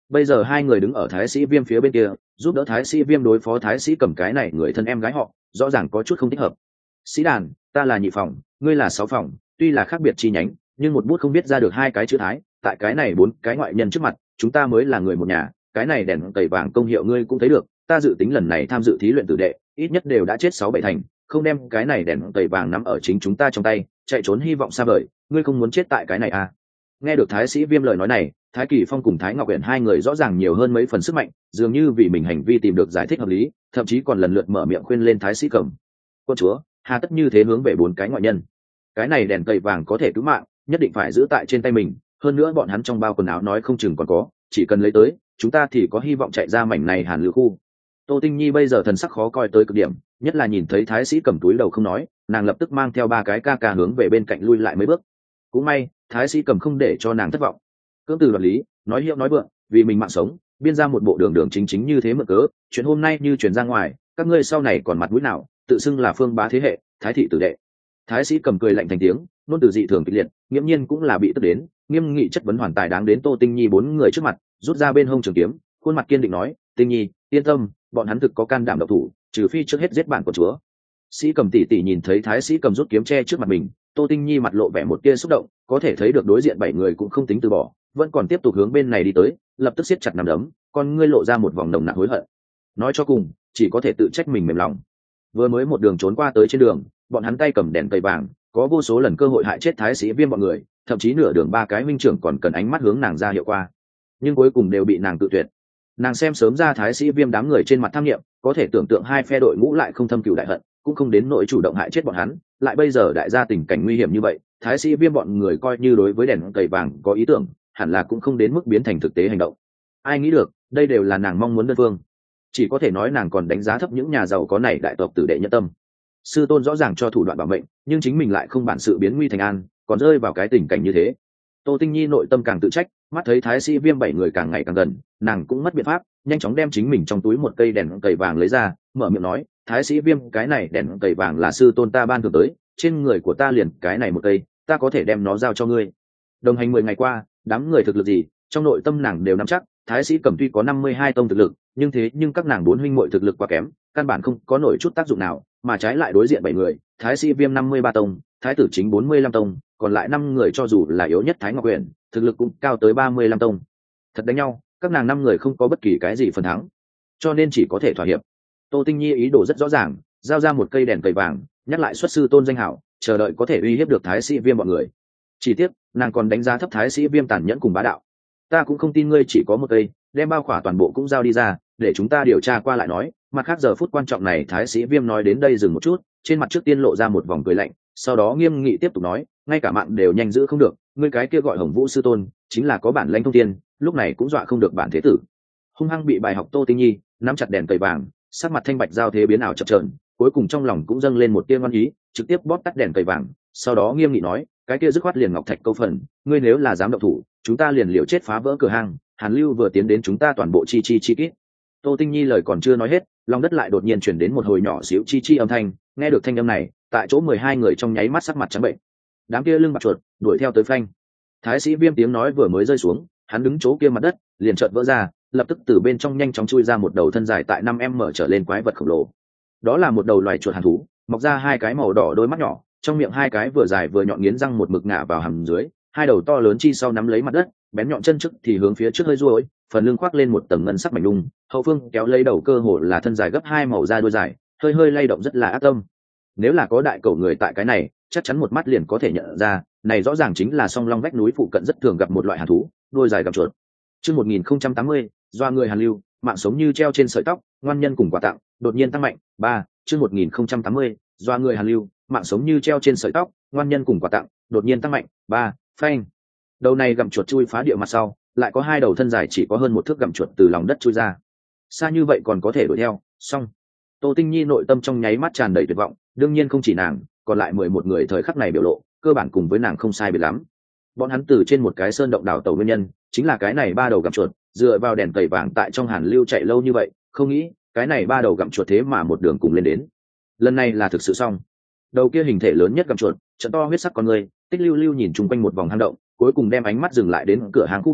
Bây giờ hai người đứng ở Thái Sĩ Viêm phía bên kia, giúp đỡ Thái Sĩ Viêm đối phó Thái Sĩ Cầm cái này người thân em gái họ, rõ ràng có chút không thích hợp. Sĩ đàn, ta là nhị phòng, ngươi là sáu phòng, tuy là khác biệt chi nhánh, nhưng một bút không biết ra được hai cái chữ Thái, tại cái này bốn cái ngoại nhân trước mặt, chúng ta mới là người một nhà. Cái này đèn tẩy vàng công hiệu ngươi cũng thấy được, ta dự tính lần này tham dự thí luyện tử đệ, ít nhất đều đã chết sáu bảy thành, không đem cái này đèn tẩy vàng nắm ở chính chúng ta trong tay, chạy trốn hy vọng xa vời, ngươi không muốn chết tại cái này à? Nghe được Thái Sĩ Viêm lời nói này, Thái Kỳ Phong cùng Thái Ngọc Uyển hai người rõ ràng nhiều hơn mấy phần sức mạnh, dường như vì mình hành vi tìm được giải thích hợp lý, thậm chí còn lần lượt mở miệng khuyên lên Thái Sĩ Cầm. Quân chúa, hà tất như thế hướng về bốn cái ngoại nhân? Cái này đèn tẩy vàng có thể cứu mạng, nhất định phải giữ tại trên tay mình, hơn nữa bọn hắn trong bao quần áo nói không chừng còn có, chỉ cần lấy tới, chúng ta thì có hy vọng chạy ra mảnh này Hàn Lưu khu. Tô Tinh Nhi bây giờ thần sắc khó coi tới cực điểm, nhất là nhìn thấy Thái Sĩ Cầm túi đầu không nói, nàng lập tức mang theo ba cái ca ca hướng về bên cạnh lui lại mấy bước. Cũng may, Thái Sĩ Cầm không để cho nàng thất vọng. Cưỡng từ đoạt lý, nói hiệu nói vượng, vì mình mạng sống, biên ra một bộ đường đường chính chính như thế mượn cớ, chuyện hôm nay như truyền ra ngoài, các ngươi sau này còn mặt mũi nào, tự xưng là phương bá thế hệ, Thái thị tử đệ. Thái Sĩ Cầm cười lạnh thành tiếng, nôn từ dị thường kịch liệt, nghiễm nhiên cũng là bị tức đến, nghiêm nghị chất vấn hoàn tài đáng đến Tô Tinh Nhi bốn người trước mặt, rút ra bên hông trường kiếm, khuôn mặt kiên định nói, Tinh Nhi, yên tâm, bọn hắn thực có can đảm độc thủ, trừ phi trước hết giết bản của chúa. Sĩ Cầm tỷ tỷ nhìn thấy Thái Sĩ Cầm rút kiếm che trước mặt mình, Tô Tinh Nhi mặt lộ vẻ một tia xúc động, có thể thấy được đối diện bảy người cũng không tính từ bỏ, vẫn còn tiếp tục hướng bên này đi tới, lập tức siết chặt nắm đấm, con ngươi lộ ra một vòng nồng nặc hối hận. Nói cho cùng, chỉ có thể tự trách mình mềm lòng. Vừa mới một đường trốn qua tới trên đường, bọn hắn tay cầm đèn tẩy vàng, có vô số lần cơ hội hại chết Thái Sĩ Viêm bọn người, thậm chí nửa đường ba cái huynh trưởng còn cần ánh mắt hướng nàng ra hiệu qua, nhưng cuối cùng đều bị nàng tự tuyệt. Nàng xem sớm ra Thái Sĩ Viêm đám người trên mặt tham nghiệm, có thể tưởng tượng hai phe đội ngũ lại không thâm cừu đại hận, cũng không đến nỗi chủ động hại chết bọn hắn, lại bây giờ đại gia tình cảnh nguy hiểm như vậy, Thái Sĩ Viêm bọn người coi như đối với đèn tẩy vàng có ý tưởng, hẳn là cũng không đến mức biến thành thực tế hành động. Ai nghĩ được, đây đều là nàng mong muốn đơn phương. Chỉ có thể nói nàng còn đánh giá thấp những nhà giàu có này đại tộc tử đệ nhân tâm. Sư tôn rõ ràng cho thủ đoạn bảo mệnh, nhưng chính mình lại không bản sự biến nguy thành an, còn rơi vào cái tình cảnh như thế. Tô Tinh Nhi nội tâm càng tự trách, mắt thấy Thái Sĩ Viêm bảy người càng ngày càng gần, nàng cũng mất biện pháp, nhanh chóng đem chính mình trong túi một cây đèn cầy vàng lấy ra, mở miệng nói, Thái Sĩ Viêm, cái này đèn cầy vàng là sư tôn ta ban thưởng tới, trên người của ta liền cái này một cây, ta có thể đem nó giao cho ngươi. Đồng hành mười ngày qua, đám người thực lực gì, trong nội tâm nàng đều nắm chắc, Thái Sĩ Cầm tuy có năm mươi hai tông thực lực, nhưng thế nhưng các nàng bốn huynh muội thực lực quá kém, căn bản không có nổi chút tác dụng nào, mà trái lại đối diện bảy người, Thái Sĩ Viêm năm mươi ba tông, Thái tử chính bốn mươi lăm tông, còn lại năm người cho dù là yếu nhất Thái Ngọc Uyển, thực lực cũng cao tới ba mươi lăm tông. Thật đánh nhau, các nàng năm người không có bất kỳ cái gì phần thắng, cho nên chỉ có thể thỏa hiệp. Tô Tinh Nhi ý đồ rất rõ ràng, giao ra một cây đèn cầy vàng, nhắc lại xuất sư tôn danh hảo, chờ đợi có thể uy hiếp được Thái Sĩ Viêm bọn người. Chỉ tiếc, nàng còn đánh giá thấp Thái Sĩ Viêm tàn nhẫn cùng bá đạo. Ta cũng không tin ngươi chỉ có một cây, đem bao khỏa toàn bộ cũng giao đi ra, để chúng ta điều tra qua lại nói. Mặt khác giờ phút quan trọng này, Thái Sĩ Viêm nói đến đây dừng một chút, trên mặt trước tiên lộ ra một vòng cười lạnh, sau đó nghiêm nghị tiếp tục nói, ngay cả mạng đều nhanh giữ không được, ngươi cái kia gọi Hồng Vũ sư tôn, chính là có bản lãnh thông thiên, lúc này cũng dọa không được bản thế tử. Hung hăng bị bài học Tô Tinh Nhi nắm chặt đèn cầy vàng, sắc mặt thanh bạch giao thế biến ảo chập chờn, cuối cùng trong lòng cũng dâng lên một tia ngoan ý, trực tiếp bóp tắt đèn cầy vàng, sau đó nghiêm nghị nói, cái kia dứt khoát liền ngọc thạch câu phần, ngươi nếu là dám động thủ, chúng ta liền liều chết phá vỡ cửa hàng, Hàn Lưu vừa tiến đến chúng ta toàn bộ chi chi chi kít. Tô Tinh Nhi lời còn chưa nói hết, lòng đất lại đột nhiên chuyển đến một hồi nhỏ xíu chi chi âm thanh, nghe được thanh âm này, tại chỗ mười hai người trong nháy mắt sắc mặt trắng bệnh. Đám kia lưng bạc chuột đuổi theo tới phanh. Thái Sĩ Viêm tiếng nói vừa mới rơi xuống, hắn đứng chỗ kia mặt đất liền chợt vỡ ra, lập tức từ bên trong nhanh chóng chui ra một đầu thân dài tại năm em mở trở lên quái vật khổng lồ. Đó là một đầu loài chuột hàn thú, mọc ra hai cái màu đỏ đôi mắt nhỏ, trong miệng hai cái vừa dài vừa nhọn nghiến răng một mực ngả vào hàm dưới, hai đầu to lớn chi sau nắm lấy mặt đất, bén nhọn chân trước thì hướng phía trước hơi duỗi, phần lưng khoác lên một tầng ngân sắc mảnh đung, hậu phương kéo lấy đầu cơ hồ là thân dài gấp hai màu da đuôi dài, hơi hơi lay động rất là ác tâm. Nếu là có đại cẩu người tại cái này, chắc chắn một mắt liền có thể nhận ra, này rõ ràng chính là song long vách núi phụ cận rất thường gặp một loại hàn thú, đuôi dài gặp chuột. Chương một nghìn không trăm tám mươi, doa người Hàn Lưu, mạng sống như treo trên sợi tóc, ngoan nhân cùng quà tặng, đột nhiên tăng mạnh. ba. Chương một nghìn không trăm tám mươi, doa người Hàn Lưu, mạng sống như treo trên sợi tóc, ngoan nhân cùng quà tặng, đột nhiên tăng mạnh. ba. Phanh. Đầu này gặm chuột chui phá địa mặt sau, lại có hai đầu thân dài chỉ có hơn một thước gặm chuột từ lòng đất chui ra. Xa như vậy còn có thể đuổi theo, xong. Tô Tinh Nhi nội tâm trong nháy mắt tràn đầy tuyệt vọng, đương nhiên không chỉ nàng, còn lại mười một người thời khắc này biểu lộ, cơ bản cùng với nàng không sai biệt lắm. Bọn hắn từ trên một cái sơn động đào tàu nguyên nhân, chính là cái này ba đầu gặm chuột, dựa vào đèn tẩy vàng tại trong Hàn Lưu chạy lâu như vậy, không nghĩ, cái này ba đầu gặm chuột thế mà một đường cùng lên đến. Lần này là thực sự xong. Đầu kia hình thể lớn nhất gặm chuột, trận to huyết sắc con người, tích lưu lưu nhìn chung quanh một vòng hang động, cuối cùng đem ánh mắt dừng lại đến cửa hàng khu vực,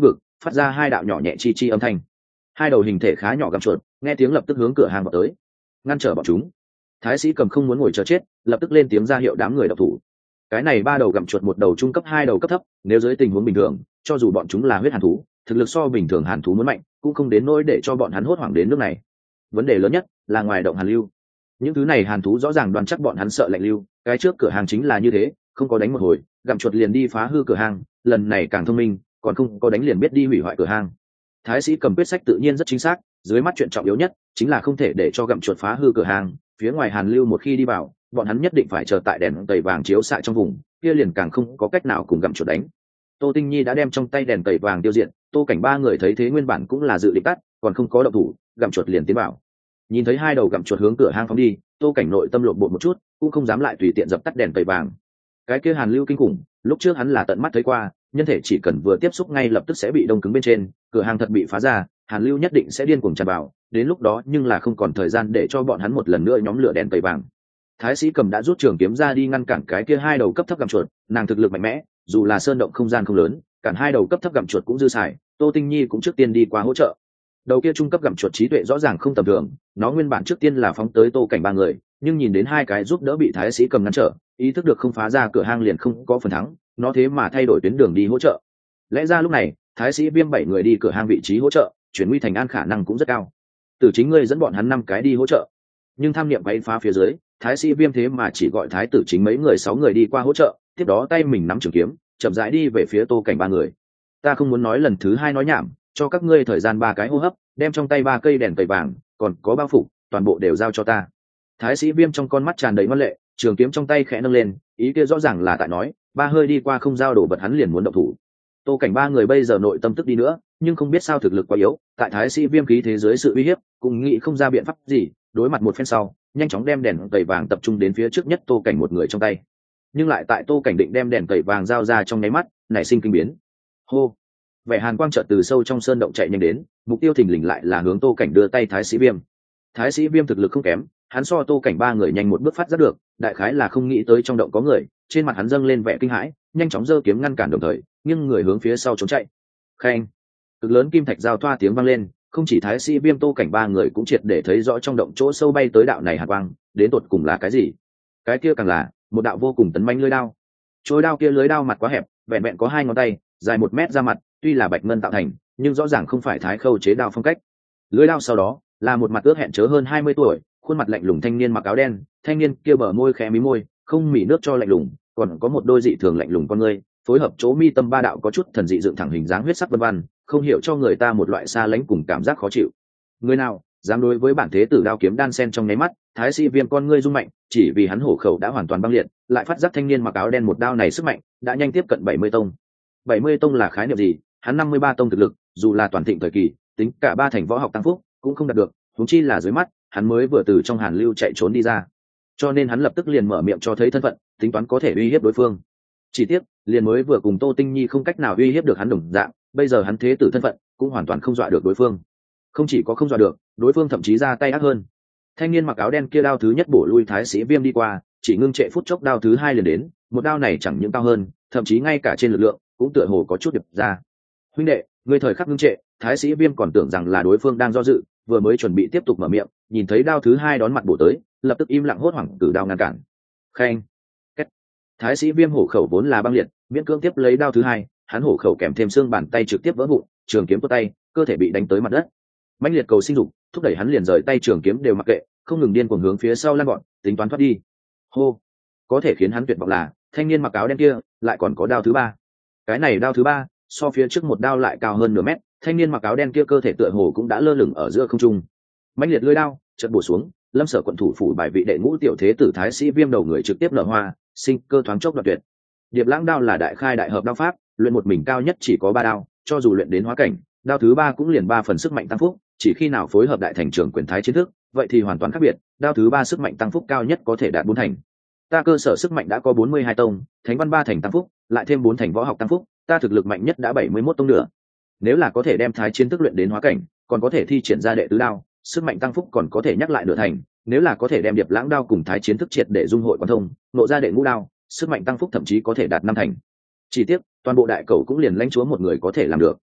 phát ra hai đạo nhỏ nhẹ chi chi âm thanh. Hai đầu hình thể khá nhỏ gặm chuột nghe tiếng lập tức hướng cửa hàng vào tới, ngăn trở bọn chúng. Thái Sĩ Cầm không muốn ngồi chờ chết, lập tức lên tiếng ra hiệu đám người độc thủ. Cái này ba đầu gặm chuột, một đầu trung cấp, hai đầu cấp thấp, nếu dưới tình huống bình thường, cho dù bọn chúng là huyết hàn thú, thực lực so bình thường hàn thú muốn mạnh, cũng không đến nỗi để cho bọn hắn hốt hoảng đến nước này. Vấn đề lớn nhất là ngoài động hàn lưu, những thứ này hàn thú rõ ràng đoán chắc bọn hắn sợ lạnh lưu, cái trước cửa hàng chính là như thế, không có đánh một hồi, gặm chuột liền đi phá hư cửa hàng, lần này càng thông minh, còn không có đánh liền biết đi hủy hoại cửa hàng. Thái Sĩ Cầm quyết sách tự nhiên rất chính xác, dưới mắt chuyện trọng yếu nhất chính là không thể để cho gặm chuột phá hư cửa hàng, phía ngoài hàn lưu một khi đi vào, bọn hắn nhất định phải chờ tại đèn tẩy vàng chiếu xạ trong vùng, kia liền càng không có cách nào cùng gặm chuột đánh. Tô Tinh Nhi đã đem trong tay đèn tẩy vàng tiêu diệt, Tô Cảnh ba người thấy thế nguyên bản cũng là dự định tắt, còn không có động thủ, gặm chuột liền tiến vào. Nhìn thấy hai đầu gặm chuột hướng cửa hang phóng đi, Tô Cảnh nội tâm lộn bột một chút, cũng không dám lại tùy tiện dập tắt đèn tẩy vàng. Cái kia hàn lưu kinh khủng, lúc trước hắn là tận mắt thấy qua, nhân thể chỉ cần vừa tiếp xúc ngay lập tức sẽ bị đông cứng bên trên, cửa hàng thật bị phá ra, hàn lưu nhất định sẽ điên cuồng tràn vào, đến lúc đó nhưng là không còn thời gian để cho bọn hắn một lần nữa nhóm lửa đèn tẩy vàng. Thái Sĩ Cầm đã rút trường kiếm ra đi ngăn cản cái kia hai đầu cấp thấp gặm chuột, nàng thực lực mạnh mẽ, dù là sơn động không gian không lớn, cản hai đầu cấp thấp gặm chuột cũng dư xài. Tô Tinh Nhi cũng trước tiên đi qua hỗ trợ. Đầu kia trung cấp gặm chuột trí tuệ rõ ràng không tầm thường, nó nguyên bản trước tiên là phóng tới Tô Cảnh ba người, nhưng nhìn đến hai cái giúp đỡ bị Thái Sĩ Cầm ngăn trở, ý thức được không phá ra cửa hang liền không có phần thắng, nó thế mà thay đổi tuyến đường đi hỗ trợ. Lẽ ra lúc này, Thái Sĩ Viêm bảy người đi cửa hang vị trí hỗ trợ, chuyển nguy thành an khả năng cũng rất cao. Từ chính ngươi dẫn bọn hắn năm cái đi hỗ trợ, nhưng tham niệm quấy phá phía dưới, Thái Sĩ Viêm thế mà chỉ gọi Thái tử chính mấy người sáu người đi qua hỗ trợ, tiếp đó tay mình nắm trường kiếm, chậm rãi đi về phía Tô Cảnh ba người. Ta không muốn nói lần thứ hai nói nhảm, cho các ngươi thời gian ba cái hô hấp, đem trong tay ba cây đèn tẩy vàng, còn có bao phủ, toàn bộ đều giao cho ta. Thái Sĩ Viêm trong con mắt tràn đầy ngoan lệ, trường kiếm trong tay khẽ nâng lên, ý kia rõ ràng là tại nói, ba hơi đi qua không giao đổ vật hắn liền muốn động thủ. Tô Cảnh ba người bây giờ nội tâm tức đi nữa, nhưng không biết sao thực lực quá yếu, tại Thái Sĩ Viêm khí thế giới sự uy hiếp, cũng nghĩ không ra biện pháp gì, đối mặt một phen sau, nhanh chóng đem đèn tẩy vàng tập trung đến phía trước nhất Tô Cảnh một người trong tay. Nhưng lại tại Tô Cảnh định đem đèn tẩy vàng giao ra trong nháy mắt, nảy sinh kinh biến. Hô! Vẻ hàn quang chợt từ sâu trong sơn động chạy nhanh đến, mục tiêu thình lình lại là hướng Tô Cảnh đưa tay Thái Sĩ Viêm. Thái Sĩ Viêm thực lực không kém, hắn so Tô Cảnh ba người nhanh một bước phát giác được, đại khái là không nghĩ tới trong động có người, trên mặt hắn dâng lên vẻ kinh hãi, nhanh chóng giơ kiếm ngăn cản đồng thời, nhưng người hướng phía sau trốn chạy. Khen! Cực lớn kim thạch giao thoa tiếng vang lên, không chỉ Thái Sĩ Viêm, Tô Cảnh ba người cũng triệt để thấy rõ trong động chỗ sâu bay tới đạo này hàn quang, đến tột cùng là cái gì? Cái kia càng là một đạo vô cùng tấn manh lưới đao. Trôi đao kia lưới đao mặt quá hẹp, vẹn vẹn có hai ngón tay, dài một mét ra mặt, tuy là bạch ngân tạo thành, nhưng rõ ràng không phải Thái Khâu chế đao phong cách. Lưới đao sau đó là một mặt ước hẹn chớ hơn hai mươi tuổi, khuôn mặt lạnh lùng thanh niên mặc áo đen, thanh niên kia bờ môi khẽ mí môi, không mỉ nước cho lạnh lùng, còn có một đôi dị thường lạnh lùng con ngươi, phối hợp chỗ mi tâm ba đạo có chút thần dị dựng thẳng hình dáng huyết sắc vân vân, không hiểu cho người ta một loại xa lánh cùng cảm giác khó chịu. Người nào dám đối với bản thế tử đao kiếm đan sen trong nháy mắt, Thái Sĩ Viêm con ngươi rung mạnh, chỉ vì hắn hổ khẩu đã hoàn toàn băng liệt, lại phát giác thanh niên mặc áo đen một đao này sức mạnh đã nhanh tiếp cận bảy mươi tông. bảy mươi tông là khái niệm gì? Hắn năm mươi ba tông thực lực, dù là toàn thịnh thời kỳ, tính cả ba thành võ học tăng phúc, cũng không đạt được, huống chi là dưới mắt, hắn mới vừa từ trong hàn lưu chạy trốn đi ra. Cho nên hắn lập tức liền mở miệng cho thấy thân phận, tính toán có thể uy hiếp đối phương. Chỉ tiếc, liền mới vừa cùng Tô Tinh Nhi không cách nào uy hiếp được hắn đồng dạng, bây giờ hắn thế tử thân phận, cũng hoàn toàn không dọa được đối phương. Không chỉ có không dọa được, đối phương thậm chí ra tay ác hơn. Thanh niên mặc áo đen kia đao thứ nhất bổ lui Thái Sĩ Viêm đi qua, chỉ ngưng trệ phút chốc đao thứ hai liền đến, một đao này chẳng những cao hơn, thậm chí ngay cả trên lực lượng cũng tựa hồ có chút điệp ra. Huynh đệ, ngươi thời khắc ngưng trệ, Thái Sĩ Viêm còn tưởng rằng là đối phương đang do dự, vừa mới chuẩn bị tiếp tục mở miệng, nhìn thấy đao thứ hai đón mặt bổ tới, lập tức im lặng hốt hoảng cử đao ngăn cản. Khen! Kết. Thái Sĩ Viêm hổ khẩu vốn là băng liệt, miễn cưỡng tiếp lấy đao thứ hai, hắn hổ khẩu kèm thêm xương bàn tay trực tiếp vỡ vụn, trường kiếm tuột tay, cơ thể bị đánh tới mặt đất. Mãnh liệt cầu sinh dục thúc đẩy hắn liền rời tay trường kiếm đều mặc kệ, không ngừng điên cuồng hướng phía sau lăn gọn, tính toán thoát đi. Hô! Có thể khiến hắn tuyệt vọng là, thanh niên mặc áo đen kia lại còn có đao thứ ba. Cái này đao thứ ba, so phía trước một đao lại cao hơn nửa mét, thanh niên mặc áo đen kia cơ thể tựa hồ cũng đã lơ lửng ở giữa không trung. Mãnh liệt lưỡi đao chợt bổ xuống, Lâm Sở quận thủ phủ bài vị đệ ngũ tiểu thế tử Thái Sĩ Viêm đầu người trực tiếp nở hoa, sinh cơ thoáng chốc đoạt tuyệt. Điệp Lãng đao là đại khai đại hợp đao pháp, luyện một mình cao nhất chỉ có ba đao, cho dù luyện đến hóa cảnh, đao thứ ba cũng liền ba phần sức mạnh tăng phúc, chỉ khi nào phối hợp đại thành trưởng quyền thái chiến thức, vậy thì hoàn toàn khác biệt, đao thứ ba sức mạnh tăng phúc cao nhất có thể đạt bốn thành. Ta cơ sở sức mạnh đã có bốn mươi hai tông, thánh văn ba thành tăng phúc, lại thêm bốn thành võ học tăng phúc, ta thực lực mạnh nhất đã bảy mươi mốt tông nữa. Nếu là có thể đem thái chiến thức luyện đến hóa cảnh, còn có thể thi triển ra đệ tứ đao, sức mạnh tăng phúc còn có thể nhắc lại nửa thành. Nếu là có thể đem Điệp Lãng đao cùng thái chiến thức triệt để dung hội quan thông, nộ ra đệ ngũ đao, sức mạnh tăng phúc thậm chí có thể đạt năm thành. Chỉ tiếc, toàn bộ đại cầu cũng liền lãnh chúa một người có thể làm được.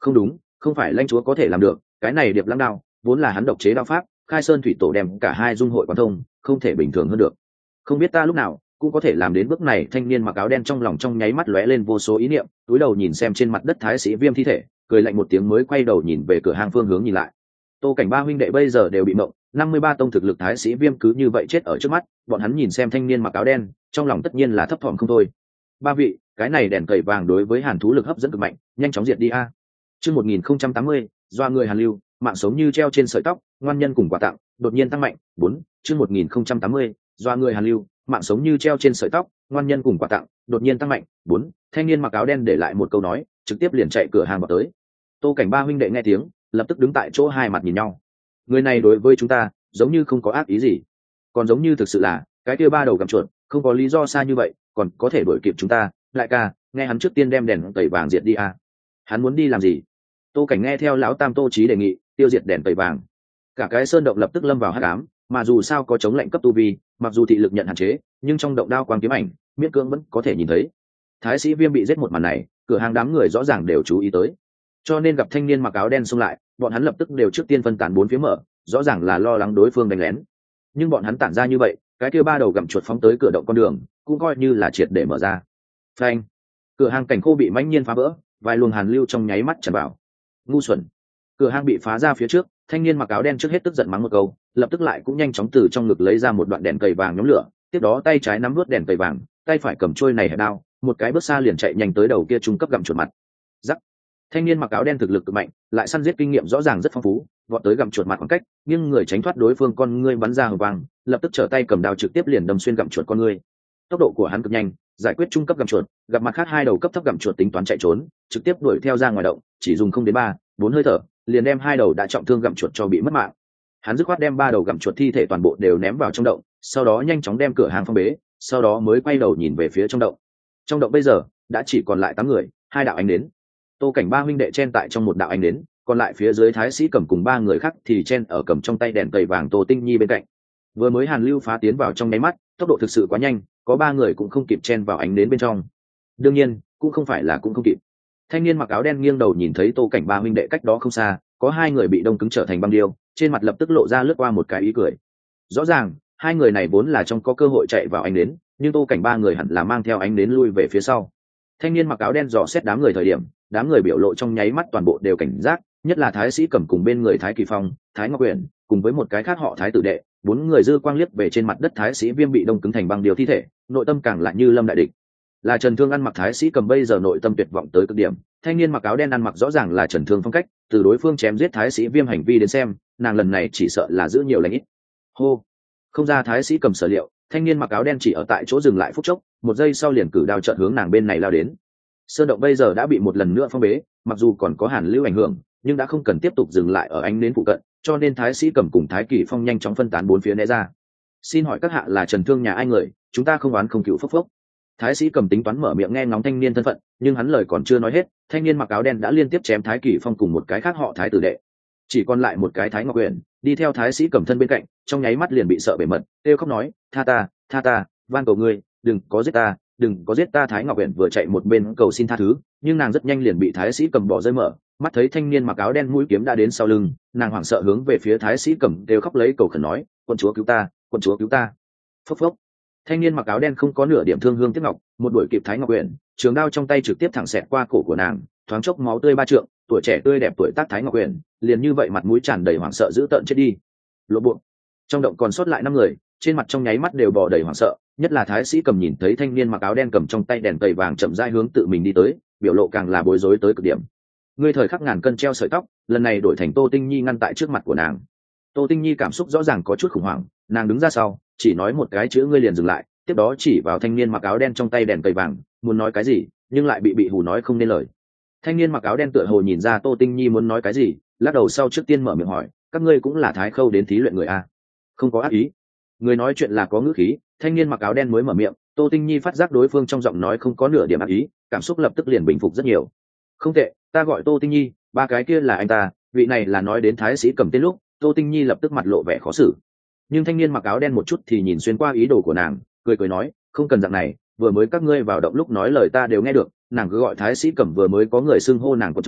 Không đúng, không phải lãnh chúa có thể làm được, cái này điệp lãng đao vốn là hắn độc chế đao pháp, khai sơn thủy tổ đem cả hai dung hội quan thông, không thể bình thường hơn được. Không biết ta lúc nào cũng có thể làm đến bước này. Thanh niên mặc áo đen trong lòng trong nháy mắt lóe lên vô số ý niệm, túi đầu nhìn xem trên mặt đất thái sĩ viêm thi thể, cười lạnh một tiếng mới quay đầu nhìn về cửa hang phương hướng nhìn lại. Tô Cảnh ba huynh đệ bây giờ đều bị mộng, năm mươi ba tông thực lực thái sĩ viêm cứ như vậy chết ở trước mắt, bọn hắn nhìn xem thanh niên mặc áo đen, trong lòng tất nhiên là thấp thỏm không thôi. Ba vị, cái này đèn cầy vàng đối với hàn thú lực hấp dẫn cực mạnh, nhanh chóng diệt đi a. Chương một nghìn không trăm tám mươi, doa người hàn lưu, mạng sống như treo trên sợi tóc, ngoan nhân cùng quà tặng, đột nhiên tăng mạnh. Bốn, chương một nghìn không trăm tám mươi, doa người hàn lưu, mạng sống như treo trên sợi tóc, ngoan nhân cùng quà tặng, đột nhiên tăng mạnh. Bốn, thanh niên mặc áo đen để lại một câu nói, trực tiếp liền chạy cửa hàng vào tới. Tô Cảnh ba huynh đệ nghe tiếng, lập tức đứng tại chỗ hai mặt nhìn nhau. Người này đối với chúng ta giống như không có ác ý gì, còn giống như thực sự là cái kia ba đầu gặm chuột, không có lý do xa như vậy còn có thể đuổi kịp chúng ta. Lại ca, nghe hắn trước tiên đem đèn tẩy vàng diệt đi à. Hắn muốn đi làm gì? Tô Cảnh nghe theo lão tam Tô Chí đề nghị, tiêu diệt đèn tẩy vàng. Cả cái sơn động lập tức lâm vào hắc ám, mà dù sao có chống lạnh cấp tu vi, mặc dù thị lực nhận hạn chế, nhưng trong động đao quang kiếm ảnh, miễn cưỡng vẫn có thể nhìn thấy. Thái sĩ Viêm bị giết một màn này, cửa hàng đám người rõ ràng đều chú ý tới. Cho nên gặp thanh niên mặc áo đen xông lại, bọn hắn lập tức đều trước tiên phân tán bốn phía mở, rõ ràng là lo lắng đối phương đánh lén. Nhưng bọn hắn tản ra như vậy, cái kia ba đầu gặm chuột phóng tới cửa động con đường, cũng coi như là triệt để mở ra. Phanh! Cửa hàng cảnh khô bị mãnh nhiên phá vỡ, vài luồng hàn lưu trong nháy mắt tràn vào. Ngu xuẩn! Cửa hàng bị phá ra phía trước, thanh niên mặc áo đen trước hết tức giận mắng một câu, lập tức lại cũng nhanh chóng từ trong ngực lấy ra một đoạn đèn cầy vàng nhóm lửa, tiếp đó tay trái nắm nuốt đèn cầy vàng, tay phải cầm trôi này hẻ đao, một cái bước xa liền chạy nhanh tới đầu kia trung cấp gặm chuột mặt. Rắc! Thanh niên mặc áo đen thực lực cực mạnh, lại săn giết kinh nghiệm rõ ràng rất phong phú, vọt tới gặm chuột mặt khoảng cách, nhưng người tránh thoát đối phương con ngươi bắn ra hờ vàng, lập tức trở tay cầm đao trực tiếp liền đâm xuyên gặm chuột con ngươi. Tốc độ của hắn cực nhanh, giải quyết trung cấp gặm chuột, gặp mặt khác hai đầu cấp thấp gặm chuột tính toán chạy trốn, trực tiếp đuổi theo ra ngoài động, chỉ dùng không đến ba, bốn hơi thở, liền đem hai đầu đã trọng thương gặm chuột cho bị mất mạng. Hắn dứt khoát đem ba đầu gặm chuột thi thể toàn bộ đều ném vào trong động, sau đó nhanh chóng đem cửa hàng phong bế, sau đó mới quay đầu nhìn về phía trong động. Trong động bây giờ đã chỉ còn lại tám người, hai đạo ánh đến. Tô Cảnh ba huynh đệ chen tại trong một đạo ánh đến, còn lại phía dưới thái sĩ cầm cùng ba người khác thì chen ở cầm trong tay đèn cầy vàng Tô Tinh Nhi bên cạnh. Vừa mới hàn lưu phá tiến vào trong nháy mắt, tốc độ thực sự quá nhanh, có ba người cũng không kịp chen vào ánh đến bên trong. Đương nhiên, cũng không phải là cũng không kịp. Thanh niên mặc áo đen nghiêng đầu nhìn thấy Tô Cảnh ba huynh đệ cách đó không xa, có hai người bị đông cứng trở thành băng điêu, trên mặt lập tức lộ ra lướt qua một cái ý cười. Rõ ràng, hai người này vốn là trong có cơ hội chạy vào ánh đến, nhưng Tô Cảnh ba người hẳn là mang theo ánh đến lui về phía sau. Thanh niên mặc áo đen dò xét đám người thời điểm, đám người biểu lộ trong nháy mắt toàn bộ đều cảnh giác, nhất là thái sĩ cầm cùng bên người Thái Kỳ Phong, Thái Ngọc Uyển, cùng với một cái khác họ Thái tử đệ, bốn người dư quang liếc về trên mặt đất thái sĩ Viêm bị đông cứng thành băng điêu thi thể, nội tâm càng lại như lâm đại địch. Là Trần Thương ăn mặc thái sĩ cầm bây giờ nội tâm tuyệt vọng tới cực điểm, thanh niên mặc áo đen ăn mặc rõ ràng là Trần Thương phong cách, từ đối phương chém giết thái sĩ Viêm hành vi đến xem, nàng lần này chỉ sợ là giữ nhiều lành ít. Hô, không ra thái sĩ cầm sở liệu, thanh niên mặc áo đen chỉ ở tại chỗ dừng lại phút chốc, một giây sau liền cử đao chợt hướng nàng bên này lao đến. Sơn động bây giờ đã bị một lần nữa phong bế, mặc dù còn có hàn lưu ảnh hưởng, nhưng đã không cần tiếp tục dừng lại ở ánh đến phụ cận, cho nên thái sĩ cầm cùng Thái Kỳ Phong nhanh chóng phân tán bốn phía né ra. Xin hỏi các hạ là Trần Thương nhà ai người, chúng ta không oán không cựu phốc phốc. Thái sĩ cầm tính toán mở miệng nghe ngóng thanh niên thân phận, nhưng hắn lời còn chưa nói hết, thanh niên mặc áo đen đã liên tiếp chém Thái Kỳ Phong cùng một cái khác họ Thái tử đệ. Chỉ còn lại một cái Thái Ngọc Uyển đi theo thái sĩ cầm thân bên cạnh, trong nháy mắt liền bị sợ bể mật, kêu khóc nói, tha ta, tha ta, van cầu ngươi, đừng có giết ta, đừng có giết ta. Thái Ngọc Uyển vừa chạy một bên cầu xin tha thứ, nhưng nàng rất nhanh liền bị thái sĩ cầm bỏ rơi mở. Mắt thấy thanh niên mặc áo đen mũi kiếm đã đến sau lưng, nàng hoảng sợ hướng về phía thái sĩ cầm đều khóc lấy cầu khẩn nói, quân chúa cứu ta, quân chúa cứu ta. Phốc phốc. Thanh niên mặc áo đen không có nửa điểm thương hương tiếc ngọc, một đuổi kịp Thái Ngọc Uyển, trường đao trong tay trực tiếp thẳng xẹt qua cổ của nàng, thoáng chốc máu tươi ba trượng, tuổi trẻ tươi đẹp tuổi tác Thái Ngọc Uyển liền như vậy mặt mũi tràn đầy hoảng sợ giữ tợn chết đi. Lộ bộ. Trong động còn sót lại năm người, trên mặt trong nháy mắt đều bò đầy hoảng sợ, nhất là thái sĩ cầm nhìn thấy thanh niên mặc áo đen cầm trong tay đèn tẩy vàng chậm rãi hướng tự mình đi tới, biểu lộ càng là bối rối tới cực điểm. Ngươi thời khắc ngàn cân treo sợi tóc, lần này đổi thành Tô Tinh Nhi ngăn tại trước mặt của nàng. Tô Tinh Nhi cảm xúc rõ ràng có chút khủng hoảng, nàng đứng ra sau, chỉ nói một cái chữ ngươi liền dừng lại, tiếp đó chỉ vào thanh niên mặc áo đen trong tay đèn tẩy vàng, muốn nói cái gì, nhưng lại bị bị hù nói không nên lời. Thanh niên mặc áo đen tựa hồ nhìn ra Tô Tinh Nhi muốn nói cái gì, lắc đầu sau trước tiên mở miệng hỏi, các ngươi cũng là Thái Khâu đến thí luyện người a? Không có ác ý. Người nói chuyện là có ngữ khí, thanh niên mặc áo đen mới mở miệng, Tô Tinh Nhi phát giác đối phương trong giọng nói không có nửa điểm ác ý, cảm xúc lập tức liền bình phục rất nhiều. Không tệ, ta gọi Tô Tinh Nhi, ba cái kia là anh ta, vị này là nói đến thái sĩ cầm tên lúc, Tô Tinh Nhi lập tức mặt lộ vẻ khó xử. Nhưng thanh niên mặc áo đen một chút thì nhìn xuyên qua ý đồ của nàng, cười cười nói, không cần dạng này, vừa mới các ngươi vào động lúc nói lời ta đều nghe được, nàng cứ gọi thái sĩ cầm vừa mới có người xưng hô nàng của chúa,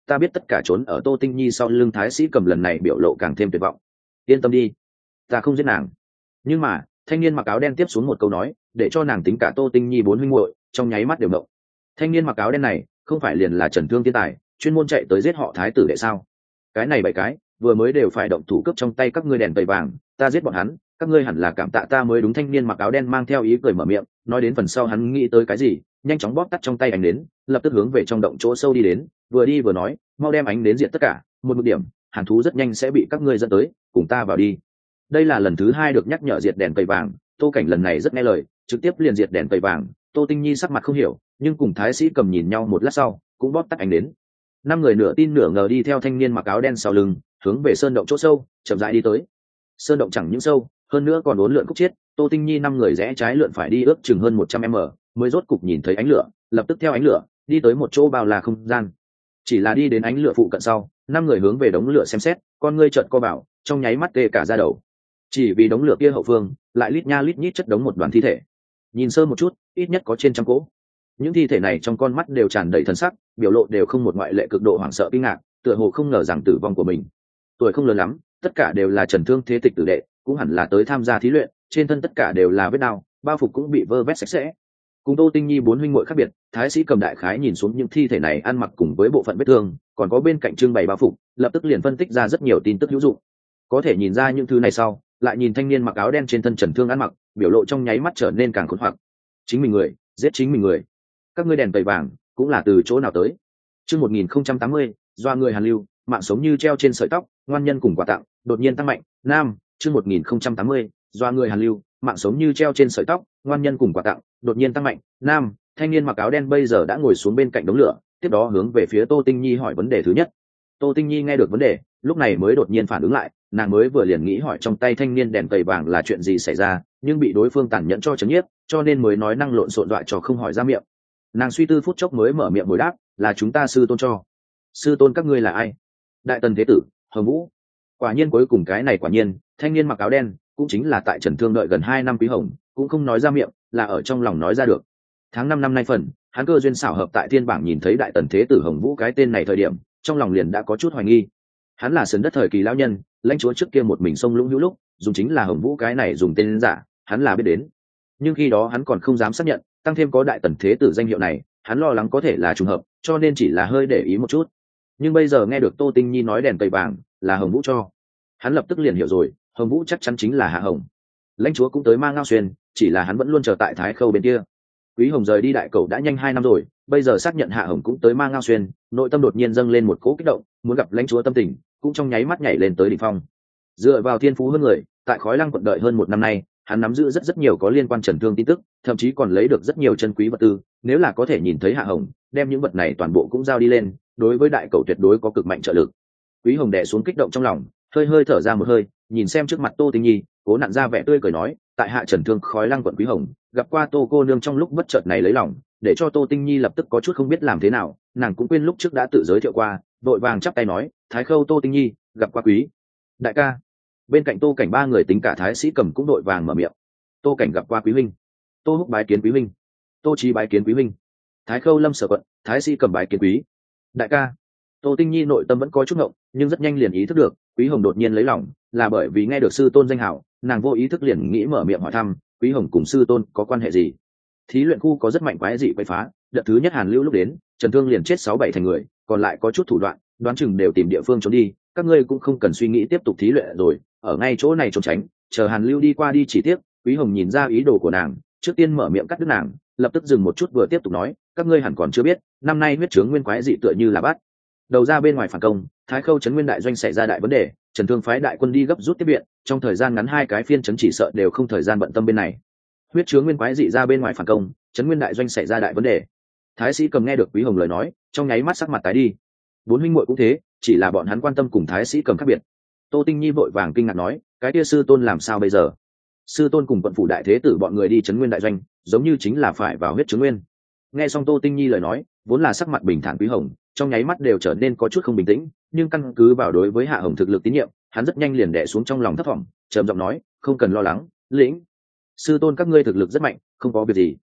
ta biết tất cả trốn ở Tô Tinh Nhi sau lưng thái sĩ cầm lần này biểu lộ càng thêm tuyệt vọng. Yên tâm đi, ta không giết nàng. Nhưng mà thanh niên mặc áo đen tiếp xuống một câu nói để cho nàng tính cả Tô Tinh Nhi bốn huynh muội trong nháy mắt đều động. Thanh niên mặc áo đen này không phải liền là Trần Thương thiên tài chuyên môn chạy tới giết họ thái tử đệ sao? Cái này bảy cái vừa mới đều phải động thủ cướp trong tay các ngươi đèn tẩy vàng, ta giết bọn hắn, các ngươi hẳn là cảm tạ ta mới đúng. Thanh niên mặc áo đen mang theo ý cười mở miệng, nói đến phần sau hắn nghĩ tới cái gì, nhanh chóng bóp tắt trong tay ánh nến, lập tức hướng về trong động chỗ sâu đi đến, vừa đi vừa nói, mau đem ánh nến diệt tất cả, một một điểm, hàn thú rất nhanh sẽ bị các ngươi dẫn tới, cùng ta vào đi. Đây là lần thứ hai được nhắc nhở diệt đèn tẩy vàng, Tô Cảnh lần này rất nghe lời, trực tiếp liền diệt đèn tẩy vàng. Tô Tinh Nhi sắc mặt không hiểu, nhưng cùng thái sĩ cầm nhìn nhau một lát sau, cũng bóp tắt ánh nến. Năm người nửa tin nửa ngờ đi theo thanh niên mặc áo đen sau lưng, hướng về sơn động chỗ sâu chậm rãi đi tới. Sơn động chẳng những sâu, hơn nữa còn uốn lượn khúc chiết. Tô Tinh Nhi năm người rẽ trái lượn phải đi ước chừng hơn một trăm mét, mới rốt cục nhìn thấy ánh lửa, lập tức theo ánh lửa đi tới một chỗ bao la không gian. Chỉ là đi đến ánh lửa phụ cận sau, năm người hướng về đống lửa xem xét, con ngươi trợn co vào, trong nháy mắt tê cả da đầu. Chỉ vì đống lửa kia hậu phương lại lít nha lít nhít chất đống một đoàn thi thể, nhìn sơ một chút ít nhất có trên trăm cỗ. Những thi thể này trong con mắt đều tràn đầy thần sắc, biểu lộ đều không một ngoại lệ, cực độ hoảng sợ kinh ngạc, tựa hồ không ngờ rằng tử vong của mình. Tuổi không lớn lắm, tất cả đều là Trần Thương thế tịch tử đệ, cũng hẳn là tới tham gia thí luyện, trên thân tất cả đều là vết đao, bao phục cũng bị vơ vét sạch sẽ. Cùng Tô Tinh Nhi bốn huynh muội khác biệt, thái sĩ cầm đại khái nhìn xuống những thi thể này ăn mặc cùng với bộ phận vết thương, còn có bên cạnh trưng bày bao phục, lập tức liền phân tích ra rất nhiều tin tức hữu dụng. Có thể nhìn ra những thứ này sau, lại nhìn thanh niên mặc áo đen trên thân Trần Thương ăn mặc, biểu lộ trong nháy mắt trở nên càng khốn hoặc. Chính mình người, giết chính mình người. Các ngươi đèn tẩy vàng cũng là từ chỗ nào tới? Chương một nghìn không trăm tám mươi, do người Hàn Lưu, mạng sống như treo trên sợi tóc, ngoan nhân cùng quà tặng, đột nhiên tăng mạnh. Nam, chương một nghìn không trăm tám mươi, do người Hàn Lưu, mạng sống như treo trên sợi tóc, ngoan nhân cùng quà tặng, đột nhiên tăng mạnh. Nam, thanh niên mặc áo đen bây giờ đã ngồi xuống bên cạnh đống lửa, tiếp đó hướng về phía Tô Tinh Nhi hỏi vấn đề thứ nhất. Tô Tinh Nhi nghe được vấn đề, lúc này mới đột nhiên phản ứng lại, nàng mới vừa liền nghĩ hỏi trong tay thanh niên đèn tẩy vàng là chuyện gì xảy ra, nhưng bị đối phương tàn nhẫn cho chấn nhiếp, cho nên mới nói năng lộn xộn dọa cho không hỏi ra miệng. Nàng suy tư phút chốc mới mở miệng hồi đáp, là chúng ta sư tôn cho. Sư tôn các ngươi là ai? Đại tần thế tử Hồng Vũ. Quả nhiên cuối cùng cái này quả nhiên, thanh niên mặc áo đen cũng chính là tại Trần Thương đợi gần hai năm Quý Hồng, cũng không nói ra miệng, là ở trong lòng nói ra được. Tháng năm năm nay phần, hắn cơ duyên xảo hợp tại thiên bảng nhìn thấy đại tần thế tử Hồng Vũ cái tên này thời điểm, trong lòng liền đã có chút hoài nghi. Hắn là sườn đất thời kỳ lão nhân, lãnh chúa trước kia một mình sông lũng hữu lúc, dùng chính là Hồng Vũ cái này dùng tên giả, hắn là biết đến. Nhưng khi đó hắn còn không dám xác nhận, tăng thêm có đại tần thế tử danh hiệu này, hắn lo lắng có thể là trùng hợp, cho nên chỉ là hơi để ý một chút. Nhưng bây giờ nghe được Tô Tinh Nhi nói đèn tẩy vàng là Hồng Vũ cho, hắn lập tức liền hiểu rồi, Hồng Vũ chắc chắn chính là Hạ Hồng. Lãnh chúa cũng tới Ma Ngao Xuyên, chỉ là hắn vẫn luôn chờ tại Thái Khâu bên kia. Quý Hồng rời đi đại cầu đã nhanh hai năm rồi, bây giờ xác nhận Hạ Hồng cũng tới Ma Ngao Xuyên, nội tâm đột nhiên dâng lên một cỗ kích động, muốn gặp lãnh chúa tâm tình cũng trong nháy mắt nhảy lên tới đỉnh phong. Dựa vào thiên phú hơn người, tại Khói Lăng quận đợi hơn một năm nay, hắn nắm giữ rất rất nhiều có liên quan Trần Thương tin tức, thậm chí còn lấy được rất nhiều chân quý vật tư. Nếu là có thể nhìn thấy Hạ Hồng, đem những vật này toàn bộ cũng giao đi lên, đối với đại cầu tuyệt đối có cực mạnh trợ lực. Quý Hồng đè xuống kích động trong lòng, hơi hơi thở ra một hơi, nhìn xem trước mặt Tô Tinh Nhi, cố nặn ra vẻ tươi cười nói, tại hạ Trần Thương Khói Lăng quận Quý Hồng, gặp qua Tô cô nương trong lúc bất chợt này lấy lòng, để cho Tô Tinh Nhi lập tức có chút không biết làm thế nào, nàng cũng quên lúc trước đã tự giới thiệu qua, vội vàng chắp tay nói, Thái Khâu Tô Tinh Nhi, gặp qua quý đại ca. Bên cạnh Tô Cảnh ba người tính cả Thái Sĩ Cầm cũng đội vàng mở miệng. Tô Cảnh gặp qua quý huynh. Tô Húc bái kiến quý huynh. Tô Chí bái kiến quý huynh. Thái Khâu Lâm Sở quận, Thái Sĩ Cầm bái kiến quý đại ca. Tô Tinh Nhi nội tâm vẫn có chút ngộng, nhưng rất nhanh liền ý thức được, Quý Hồng đột nhiên lấy lòng, là bởi vì nghe được sư tôn danh hảo, nàng vô ý thức liền nghĩ mở miệng hỏi thăm, Quý Hồng cùng sư tôn có quan hệ gì? Thí luyện khu có rất mạnh quái dị quậy phá, đợt thứ nhất Hàn Lưu lúc đến, Trần Thương liền chết sáu bảy thành người, còn lại có chút thủ đoạn, đoán chừng đều tìm địa phương trốn đi, các ngươi cũng không cần suy nghĩ tiếp tục thí luyện rồi, ở ngay chỗ này trốn tránh, chờ Hàn Lưu đi qua đi chỉ tiếc. Quý Hồng nhìn ra ý đồ của nàng, trước tiên mở miệng cắt đứt nàng, lập tức dừng một chút vừa tiếp tục nói, các ngươi hẳn còn chưa biết, năm nay huyết chướng nguyên quái dị tựa như là bắt đầu ra bên ngoài phản công, Thái Khâu trấn nguyên đại doanh xảy ra đại vấn đề, Trần Thương phái đại quân đi gấp rút tiếp viện, trong thời gian ngắn hai cái phiên trấn chỉ sợ đều không thời gian bận tâm bên này. Huyết chướng nguyên quái dị ra bên ngoài phản công, trấn nguyên đại doanh xảy ra đại vấn đề. Thái Sĩ Cầm nghe được Quý Hồng lời nói, trong nháy mắt sắc mặt tái đi. Bốn huynh muội cũng thế, chỉ là bọn hắn quan tâm cùng Thái Sĩ Cầm khác biệt. Tô Tinh Nhi vội vàng kinh ngạc nói, cái kia sư tôn làm sao bây giờ? Sư tôn cùng quận phủ đại thế tử bọn người đi trấn nguyên đại doanh, giống như chính là phải vào huyết chướng nguyên. Nghe xong Tô Tinh Nhi lời nói, vốn là sắc mặt bình thản Quý Hồng, trong nháy mắt đều trở nên có chút không bình tĩnh, nhưng căn cứ vào đối với Hạ Hồng thực lực tín nhiệm, hắn rất nhanh liền đè xuống trong lòng thấp vọng, trầm giọng nói, không cần lo lắng, lĩnh sư tôn các ngươi thực lực rất mạnh, không có việc gì.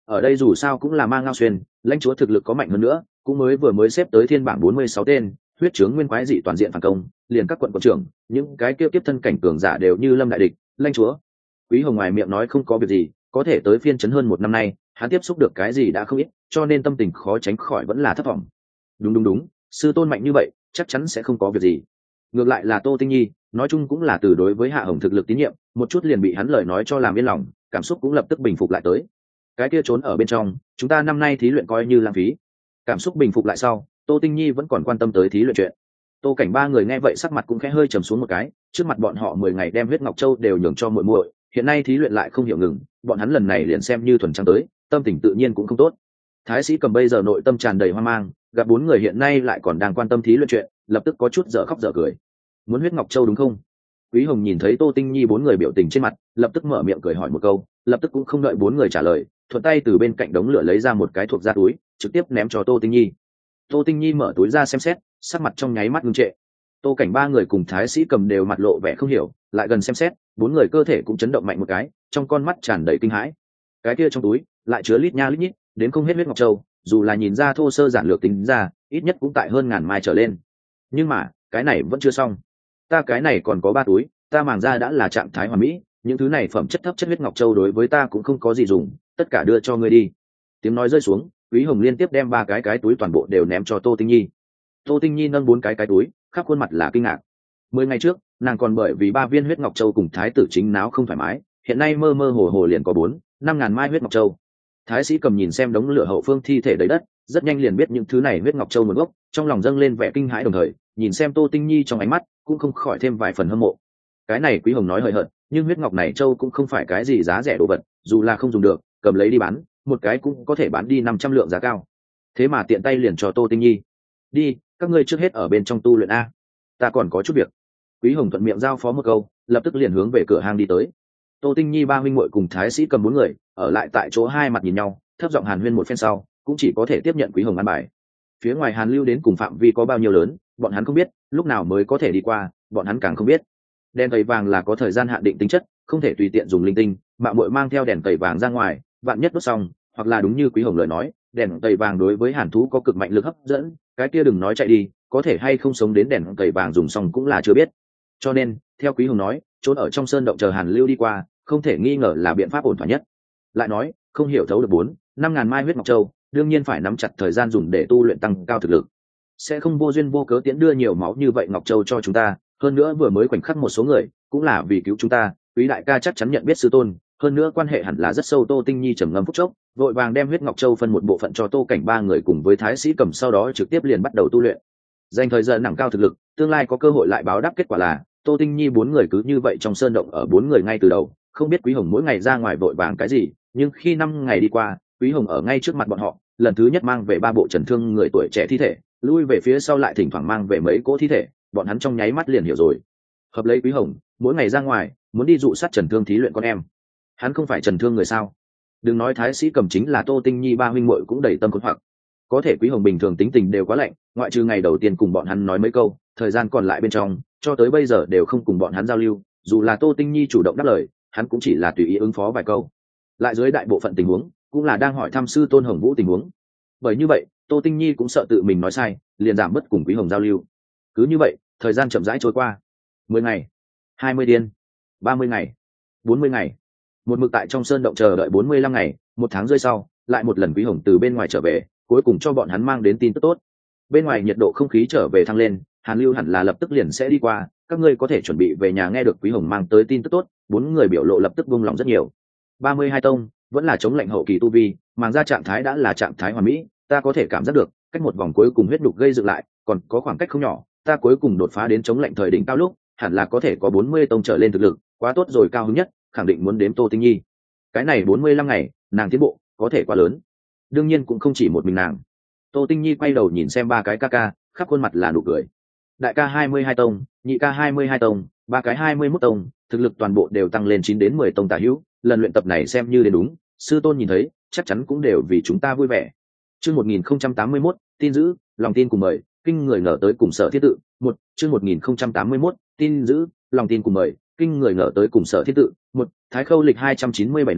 ở đây dù sao cũng là mang ngao xuyên, lãnh chúa thực lực có mạnh hơn nữa cũng mới vừa mới xếp tới thiên bảng bốn mươi sáu tên, huyết chướng nguyên quái dị toàn diện phản công, liền các quận quận trưởng những cái kia tiếp thân cảnh cường giả đều như lâm đại địch. Lãnh chúa Quý Hồng ngoài miệng nói không có việc gì, có thể tới phiên chấn hơn một năm nay hắn tiếp xúc được cái gì đã không ít, cho nên tâm tình khó tránh khỏi vẫn là thất vọng. Đúng đúng đúng, sư tôn mạnh như vậy chắc chắn sẽ không có việc gì. Ngược lại là Tô Tinh Nhi nói chung cũng là từ đối với Hạ Hồng thực lực tín nhiệm, một chút liền bị hắn lời nói cho làm yên lòng, cảm xúc cũng lập tức bình phục lại tới. Cái kia trốn ở bên trong, chúng ta năm nay thí luyện coi như lãng phí. Cảm xúc bình phục lại sau, Tô Tinh Nhi vẫn còn quan tâm tới thí luyện chuyện. Tô Cảnh ba người nghe vậy sắc mặt cũng khẽ hơi trầm xuống một cái, trước mặt bọn họ mười ngày đem huyết ngọc châu đều nhường cho muội muội, hiện nay thí luyện lại không hiểu ngừng, bọn hắn lần này liền xem như thuần trăng tới, tâm tình tự nhiên cũng không tốt. Thái sĩ Cầm bây giờ nội tâm tràn đầy hoang mang, gặp bốn người hiện nay lại còn đang quan tâm thí luyện chuyện, lập tức có chút dở khóc dở cười. Muốn huyết ngọc châu đúng không? Quý Hồng nhìn thấy Tô Tinh Nhi bốn người biểu tình trên mặt, lập tức mở miệng cười hỏi một câu, lập tức cũng không đợi bốn người trả lời, thuận tay từ bên cạnh đống lửa lấy ra một cái thuộc da túi, trực tiếp ném cho Tô Tinh Nhi. Tô Tinh Nhi mở túi ra xem xét, sắc mặt trong nháy mắt ngưng trệ. Tô Cảnh ba người cùng Thái sĩ Cầm đều mặt lộ vẻ không hiểu, lại gần xem xét, bốn người cơ thể cũng chấn động mạnh một cái, trong con mắt tràn đầy kinh hãi. Cái kia trong túi lại chứa lít nha lít nhít, đến không hết huyết ngọc châu, dù là nhìn ra thô sơ giản lược tính ra, ít nhất cũng tại hơn ngàn mai trở lên. Nhưng mà, cái này vẫn chưa xong. Ta cái này còn có ba túi, ta màng ra đã là trạng thái hoàn mỹ, những thứ này phẩm chất thấp chất huyết ngọc châu đối với ta cũng không có gì dùng, tất cả đưa cho ngươi đi. Tiếng nói rơi xuống, Quý Hồng liên tiếp đem ba cái cái túi toàn bộ đều ném cho Tô Tinh Nhi. Tô Tinh Nhi nâng bốn cái cái túi, khắp khuôn mặt là kinh ngạc. Mười ngày trước, nàng còn bởi vì ba viên huyết ngọc châu cùng thái tử chính náo không thoải mái, hiện nay mơ mơ hồ hồ liền có bốn, năm ngàn mai huyết ngọc châu. Thái sĩ Cầm nhìn xem đống lửa hậu phương thi thể đầy đất, rất nhanh liền biết những thứ này huyết ngọc châu nguồn gốc, trong lòng dâng lên vẻ kinh hãi, đồng thời nhìn xem Tô Tinh Nhi trong ánh mắt cũng không khỏi thêm vài phần hâm mộ. Cái này Quý Hồng nói hời hợt, nhưng huyết ngọc này châu cũng không phải cái gì giá rẻ đồ vật, dù là không dùng được, cầm lấy đi bán, một cái cũng có thể bán đi năm trăm lượng giá cao. Thế mà tiện tay liền cho Tô Tinh Nhi. Đi, các ngươi trước hết ở bên trong tu luyện a, ta còn có chút việc. Quý Hồng thuận miệng giao phó một câu, lập tức liền hướng về cửa hàng đi tới. Tô Tinh Nhi ba huynh muội cùng Thái sĩ Cầm bốn người ở lại tại chỗ, hai mặt nhìn nhau, thấp giọng hàn huyên một phen sau, cũng chỉ có thể tiếp nhận Quý Hồng an bài. Phía ngoài Hàn Lưu đến cùng phạm vi có bao nhiêu lớn, bọn hắn không biết, lúc nào mới có thể đi qua, bọn hắn càng không biết. Đèn tẩy vàng là có thời gian hạn định tính chất, không thể tùy tiện dùng linh tinh, mạo muội mang theo đèn tẩy vàng ra ngoài, vạn nhất đốt xong, hoặc là đúng như Quý Hồng lời nói, đèn tẩy vàng đối với hàn thú có cực mạnh lực hấp dẫn, cái kia đừng nói chạy đi, có thể hay không sống đến đèn tẩy vàng dùng xong cũng là chưa biết. Cho nên, theo Quý Hồng nói, trốn ở trong sơn động chờ Hàn Lưu đi qua, không thể nghi ngờ là biện pháp ổn thỏa nhất. Lại nói, không hiểu thấu được bốn, năm ngàn mai huyết ngọc châu, đương nhiên phải nắm chặt thời gian dùng để tu luyện tăng cao thực lực. Sẽ không vô duyên vô cớ tiễn đưa nhiều máu như vậy ngọc châu cho chúng ta, hơn nữa vừa mới khoảnh khắc một số người, cũng là vì cứu chúng ta, Quý đại ca chắc chắn nhận biết sư tôn, hơn nữa quan hệ hẳn là rất sâu. Tô Tinh Nhi trầm ngâm phút chốc, vội vàng đem huyết ngọc châu phân một bộ phận cho Tô Cảnh ba người cùng với Thái sĩ Cầm, sau đó trực tiếp liền bắt đầu tu luyện. Dành thời gian nặng cao thực lực, tương lai có cơ hội lại báo đáp. Kết quả là Tô Tinh Nhi bốn người cứ như vậy trong sơn động ở bốn người ngay từ đầu, không biết Quý Hồng mỗi ngày ra ngoài vội vàng cái gì, nhưng khi năm ngày đi qua, Quý Hồng ở ngay trước mặt bọn họ, lần thứ nhất mang về ba bộ trần thương người tuổi trẻ thi thể, lui về phía sau lại thỉnh thoảng mang về mấy cỗ thi thể, bọn hắn trong nháy mắt liền hiểu rồi. Hợp lấy Quý Hồng mỗi ngày ra ngoài muốn đi dụ sát trần thương thí luyện con em, hắn không phải trần thương người sao? Đừng nói Thái sĩ Cầm, chính là Tô Tinh Nhi ba huynh muội cũng đầy tâm khốn hoặc. Có thể Quý Hồng bình thường tính tình đều quá lạnh, ngoại trừ ngày đầu tiên cùng bọn hắn nói mấy câu, thời gian còn lại bên trong cho tới bây giờ đều không cùng bọn hắn giao lưu, dù là Tô Tinh Nhi chủ động đáp lời, hắn cũng chỉ là tùy ý ứng phó vài câu. Lại dưới đại bộ phận tình huống cũng là đang hỏi thăm sư tôn Hồng Vũ tình huống. Bởi như vậy, Tô Tinh Nhi cũng sợ tự mình nói sai, liền giảm bớt cùng Quý Hồng giao lưu. Cứ như vậy, thời gian chậm rãi trôi qua. Mười ngày, hai mươi điên, ba mươi ngày, bốn mươi ngày, một mực tại trong sơn động chờ đợi bốn mươi lăm ngày. Một tháng rơi sau, lại một lần Quý Hồng từ bên ngoài trở về, cuối cùng cho bọn hắn mang đến tin tức tốt. Bên ngoài nhiệt độ không khí trở về thăng lên, Hàn Lưu hẳn là lập tức liền sẽ đi qua, các ngươi có thể chuẩn bị về nhà. Nghe được Quý Hồng mang tới tin tức tốt, bốn người biểu lộ lập tức buông lòng rất nhiều. Ba mươi hai tông vẫn là chống lạnh hậu kỳ tu vi, màng ra trạng thái đã là trạng thái hoàn mỹ, ta có thể cảm giác được cách một vòng cuối cùng huyết đục gây dựng lại còn có khoảng cách không nhỏ, ta cuối cùng đột phá đến chống lạnh thời đỉnh cao lúc hẳn là có thể có bốn mươi tông trở lên thực lực, quá tốt rồi. Cao hứng nhất khẳng định muốn đếm Tô Tinh Nhi, cái này bốn mươi lăm ngày nàng tiến bộ có thể quá lớn. Đương nhiên cũng không chỉ một mình nàng. Tô Tinh Nhi quay đầu nhìn xem ba cái ca ca, khắp khuôn mặt là nụ cười. Đại ca hai mươi hai tông, nhị ca hai mươi hai tông, ba cái hai mươi mốt tông, thực lực toàn bộ đều tăng lên chín đến mười tông tả hữu. Lần luyện tập này xem như đến đúng, sư tôn nhìn thấy chắc chắn cũng đều vì chúng ta vui vẻ. Chương một nghìn không trăm tám mươi mốt, tin giữ, lòng tin cùng mời, kinh người ngờ tới cùng Sở Thiết Tự. Một, chương một nghìn không trăm tám mươi mốt, tin giữ, lòng tin cùng mời, kinh người ngờ tới cùng Sở Thiết Tự. Một, Thái Khâu lịch hai trăm chín mươi bảy năm,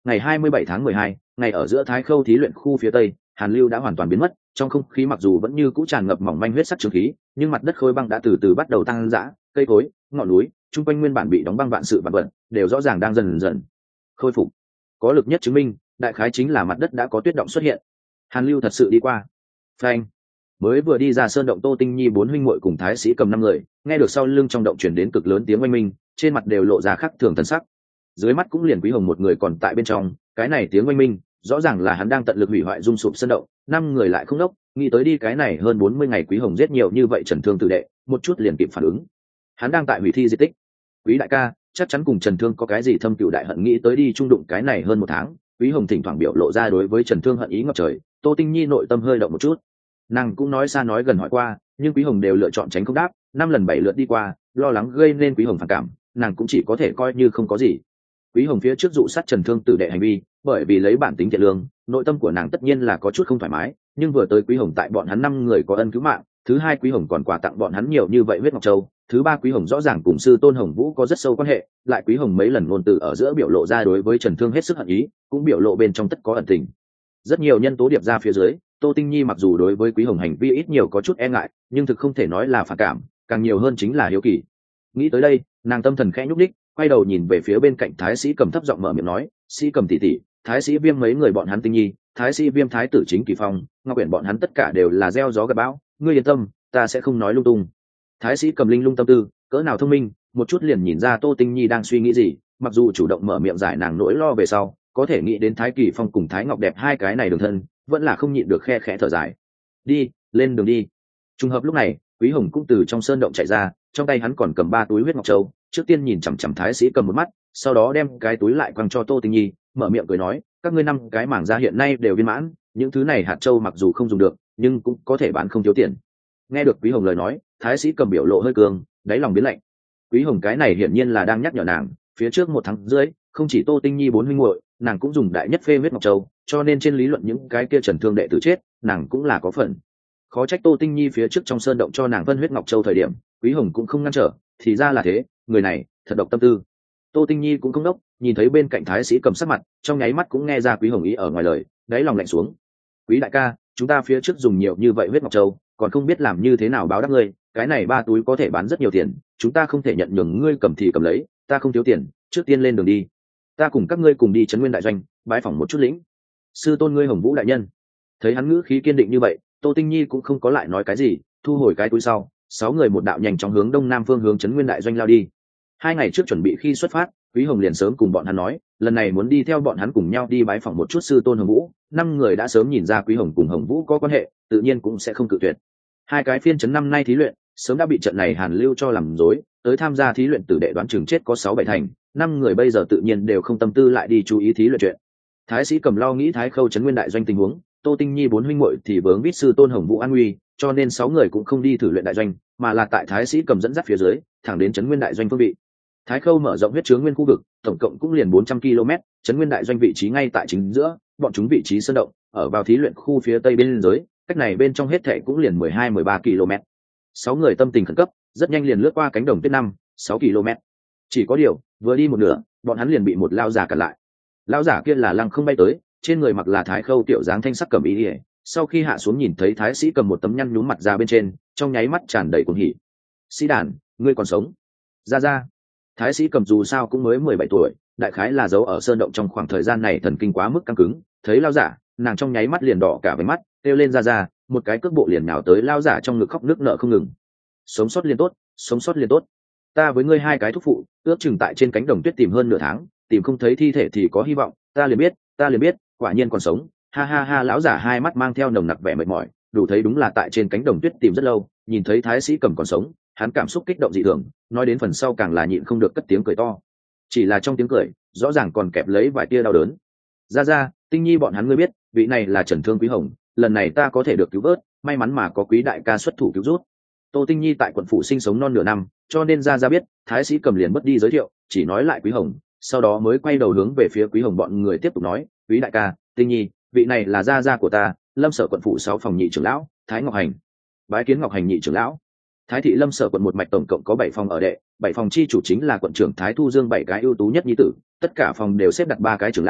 ngày hai mươi bảy tháng mười hai, ngày ở giữa Thái Khâu thí luyện khu phía tây, hàn lưu đã hoàn toàn biến mất, trong không khí mặc dù vẫn như cũ tràn ngập mỏng manh huyết sắc trường khí, nhưng mặt đất khối băng đã từ từ bắt đầu tăng dã, cây cối, ngọn núi, trung quanh nguyên bản bị đóng băng vạn sự vạn vật, đều rõ ràng đang dần dần khôi phục. Có lực nhất chứng minh, đại khái chính là mặt đất đã có tuyết động xuất hiện. Hàn lưu thật sự đi qua. Phanh. Mới vừa đi ra sơn động, Tô Tinh Nhi bốn huynh muội cùng Thái Sĩ Cầm năm người, nghe được sau lưng trong động truyền đến cực lớn tiếng oanh minh, trên mặt đều lộ ra khắc thường thần sắc. Dưới mắt cũng liền Quý Hồng một người còn tại bên trong, cái này tiếng oanh minh, rõ ràng là hắn đang tận lực hủy hoại dung sụp sơn động, năm người lại không đốc, nghĩ tới đi cái này hơn bốn mươi ngày Quý Hồng giết nhiều như vậy Trần Thương tử đệ, một chút liền kịp phản ứng. Hắn đang tại hủy thi di tích. Quý đại ca, chắc chắn cùng Trần Thương có cái gì thâm cừu đại hận, nghĩ tới đi trung đụng cái này hơn một tháng, Quý Hồng thỉnh thoảng biểu lộ ra đối với Trần Thương hận ý ngập trời. Tô Tinh Nhi nội tâm hơi động một chút, nàng cũng nói xa nói gần hỏi qua, nhưng Quý Hồng đều lựa chọn tránh không đáp, năm lần bảy lượt đi qua, lo lắng gây nên Quý Hồng phản cảm, nàng cũng chỉ có thể coi như không có gì. Quý Hồng phía trước dụ sát Trần Thương tử đệ hành vi, bởi vì lấy bản tính thiện lương, nội tâm của nàng tất nhiên là có chút không thoải mái, nhưng vừa tới Quý Hồng tại bọn hắn năm người có ân cứu mạng, thứ hai Quý Hồng còn quà tặng bọn hắn nhiều như vậy huyết ngọc châu, thứ ba Quý Hồng rõ ràng cùng sư tôn Hồng Vũ có rất sâu quan hệ, lại Quý Hồng mấy lần ngôn từ ở giữa biểu lộ ra đối với Trần Thương hết sức hận ý, cũng biểu lộ bên trong tất có ẩn tình. Rất nhiều nhân tố điệp ra phía dưới, Tô Tinh Nhi mặc dù đối với Quý Hồng hành vi ít nhiều có chút e ngại, nhưng thực không thể nói là phản cảm, càng nhiều hơn chính là hiếu kỳ. Nghĩ tới đây, nàng tâm thần khẽ nhúc đích, quay đầu nhìn về phía bên cạnh Thái Sĩ Cầm, thấp giọng mở miệng nói, Sĩ Cầm tỷ tỷ, Thái Sĩ Viêm mấy người bọn hắn Tinh Nhi, Thái Sĩ Viêm Thái tử Chính Kỳ Phong, Ngọc Uyển bọn hắn tất cả đều là gieo gió gặt bão, ngươi yên tâm, ta sẽ không nói lung tung. Thái Sĩ Cầm linh lung tâm tư, cỡ nào thông minh, một chút liền nhìn ra Tô Tinh Nhi đang suy nghĩ gì, mặc dù chủ động mở miệng giải nàng nỗi lo về sau, có thể nghĩ đến Thái Kỳ Phong cùng Thái Ngọc Đẹp hai cái này đường thân, vẫn là không nhịn được khe khẽ thở dài. Đi, lên đường đi. Trùng hợp lúc này, Quý Hồng cũng từ trong sơn động chạy ra, trong tay hắn còn cầm ba túi huyết ngọc châu, trước tiên nhìn chằm chằm Thái Sĩ Cầm một mắt, sau đó đem cái túi lại quăng cho Tô Tinh Nhi, mở miệng cười nói, các ngươi năm cái mảng ra hiện nay đều viên mãn, những thứ này hạt châu mặc dù không dùng được, nhưng cũng có thể bán không thiếu tiền. Nghe được Quý Hồng lời nói, Thái Sĩ Cầm biểu lộ hơi cường, đáy lòng biến lạnh. Quý Hồng cái này hiển nhiên là đang nhắc nhở nàng, phía trước một tháng rưỡi, không chỉ Tô Tinh Nhi bốn huynh muội, nàng cũng dùng đại nhất phê huyết ngọc châu, cho nên trên lý luận những cái kia Trần Thương đệ tử chết, nàng cũng là có phần. Khó trách Tô Tinh Nhi phía trước trong sơn động cho nàng vân huyết ngọc châu thời điểm, Quý Hồng cũng không ngăn trở, thì ra là thế, người này thật độc tâm tư. Tô Tinh Nhi cũng không đốc, nhìn thấy bên cạnh Thái Sĩ Cầm sắc mặt, trong nháy mắt cũng nghe ra Quý Hồng ý ở ngoài lời, đáy lòng lạnh xuống. Quý đại ca, chúng ta phía trước dùng nhiều như vậy huyết ngọc châu, còn không biết làm như thế nào báo đáp ngươi, cái này ba túi có thể bán rất nhiều tiền, chúng ta không thể nhận nhường ngươi cầm thì cầm lấy, ta không thiếu tiền, trước tiên lên đường đi. Ta cùng các ngươi cùng đi trấn nguyên đại doanh, bái phỏng một chút lĩnh. Sư tôn ngươi Hồng Vũ đại nhân. Thấy hắn ngữ khí kiên định như vậy, Tô Tinh Nhi cũng không có lại nói cái gì, thu hồi cái túi sau, sáu người một đạo nhanh chóng hướng đông nam phương hướng trấn nguyên đại doanh lao đi. Hai ngày trước chuẩn bị khi xuất phát, Quý Hồng liền sớm cùng bọn hắn nói, lần này muốn đi theo bọn hắn cùng nhau đi bái phỏng một chút sư tôn Hồng Vũ. Năm người đã sớm nhìn ra Quý Hồng cùng Hồng Vũ có quan hệ, tự nhiên cũng sẽ không cự tuyệt. Hai cái phiên trấn năm nay thí luyện, sớm đã bị trận này Hàn Lưu cho làm rối, tới tham gia thí luyện tử đệ đoán chừng chết có sáu bảy thành, năm người bây giờ tự nhiên đều không tâm tư lại đi chú ý thí luyện chuyện. Thái Sĩ Cầm lo nghĩ Thái Khâu trấn nguyên đại doanh tình huống, Tô Tinh Nhi bốn huynh muội thì vướng vít sư tôn Hồng Vũ an nguy, cho nên sáu người cũng không đi thử luyện đại doanh, mà là tại Thái Sĩ Cầm dẫn dắt phía dưới, thẳng đến trấn nguyên đại doanh phương vị. Thái Khâu mở rộng huyết chướng nguyên khu vực, tổng cộng cũng liền bốn trăm ki lô mét, trấn nguyên đại doanh vị trí ngay tại chính giữa, bọn chúng vị trí sơn động ở vào thí luyện khu phía tây bên dưới, cách này bên trong hết thảy cũng liền mười hai mười ba ki lô mét. Sáu người tâm tình khẩn cấp, rất nhanh liền lướt qua cánh đồng tuyết năm sáu ki lô mét. Chỉ có điều, vừa đi một nửa, bọn hắn liền bị một lao giả cản lại. Lao giả kia là lăng không bay tới, trên người mặc là Thái Khâu tiểu dáng thanh sắc cẩm y, sau khi hạ xuống nhìn thấy Thái Sĩ Cầm một tấm nhăn nhúm mặt ra bên trên, trong nháy mắt tràn đầy cuồng hỉ. Sĩ đàn, ngươi còn sống? Ra ra. Thái Sĩ Cầm dù sao cũng mới mười bảy tuổi, đại khái là giấu ở sơn động trong khoảng thời gian này thần kinh quá mức căng cứng, thấy lao giả, nàng trong nháy mắt liền đỏ cả váy mắt, kêu lên ra ra, một cái cước bộ liền nào tới lao giả trong ngực khóc nước nở không ngừng. Sống sót liền tốt, sống sót liền tốt. Ta với ngươi hai cái thúc phụ, ước chừng tại trên cánh đồng tuyết tìm hơn nửa tháng, tìm không thấy thi thể thì có hy vọng, ta liền biết, ta liền biết, quả nhiên còn sống. Ha ha ha, lão giả hai mắt mang theo nồng nặc vẻ mệt mỏi, đủ thấy đúng là tại trên cánh đồng tuyết tìm rất lâu, nhìn thấy Thái Sĩ Cầm còn sống, hắn cảm xúc kích động dị thường, nói đến phần sau càng là nhịn không được cất tiếng cười to. Chỉ là trong tiếng cười, rõ ràng còn kẹp lấy vài tia đau đớn. Ra ra, Tinh Nhi bọn hắn ngươi biết, vị này là Trần Thương Quý Hồng, lần này ta có thể được cứu vớt, may mắn mà có Quý đại ca xuất thủ cứu rút. Tô Tinh Nhi tại quận phủ sinh sống non nửa năm, cho nên ra ra biết, Thái Sĩ Cầm liền mất đi giới thiệu, chỉ nói lại Quý Hồng, sau đó mới quay đầu hướng về phía Quý Hồng bọn người tiếp tục nói, Quý đại ca, Tinh Nhi, vị này là gia gia của ta, Lâm Sở quận phủ sáu phòng nhị trưởng lão, Thái Ngọc Hành. Bái kiến Ngọc Hành nhị trưởng lão. Thái thị Lâm Sở quận một mạch tổng cộng có bảy phòng ở đệ, bảy phòng chi chủ chính là quận trưởng Thái Thu Dương bảy cái ưu tú nhất nhi tử, tất cả phòng đều xếp đặt ba cái trưởng lão,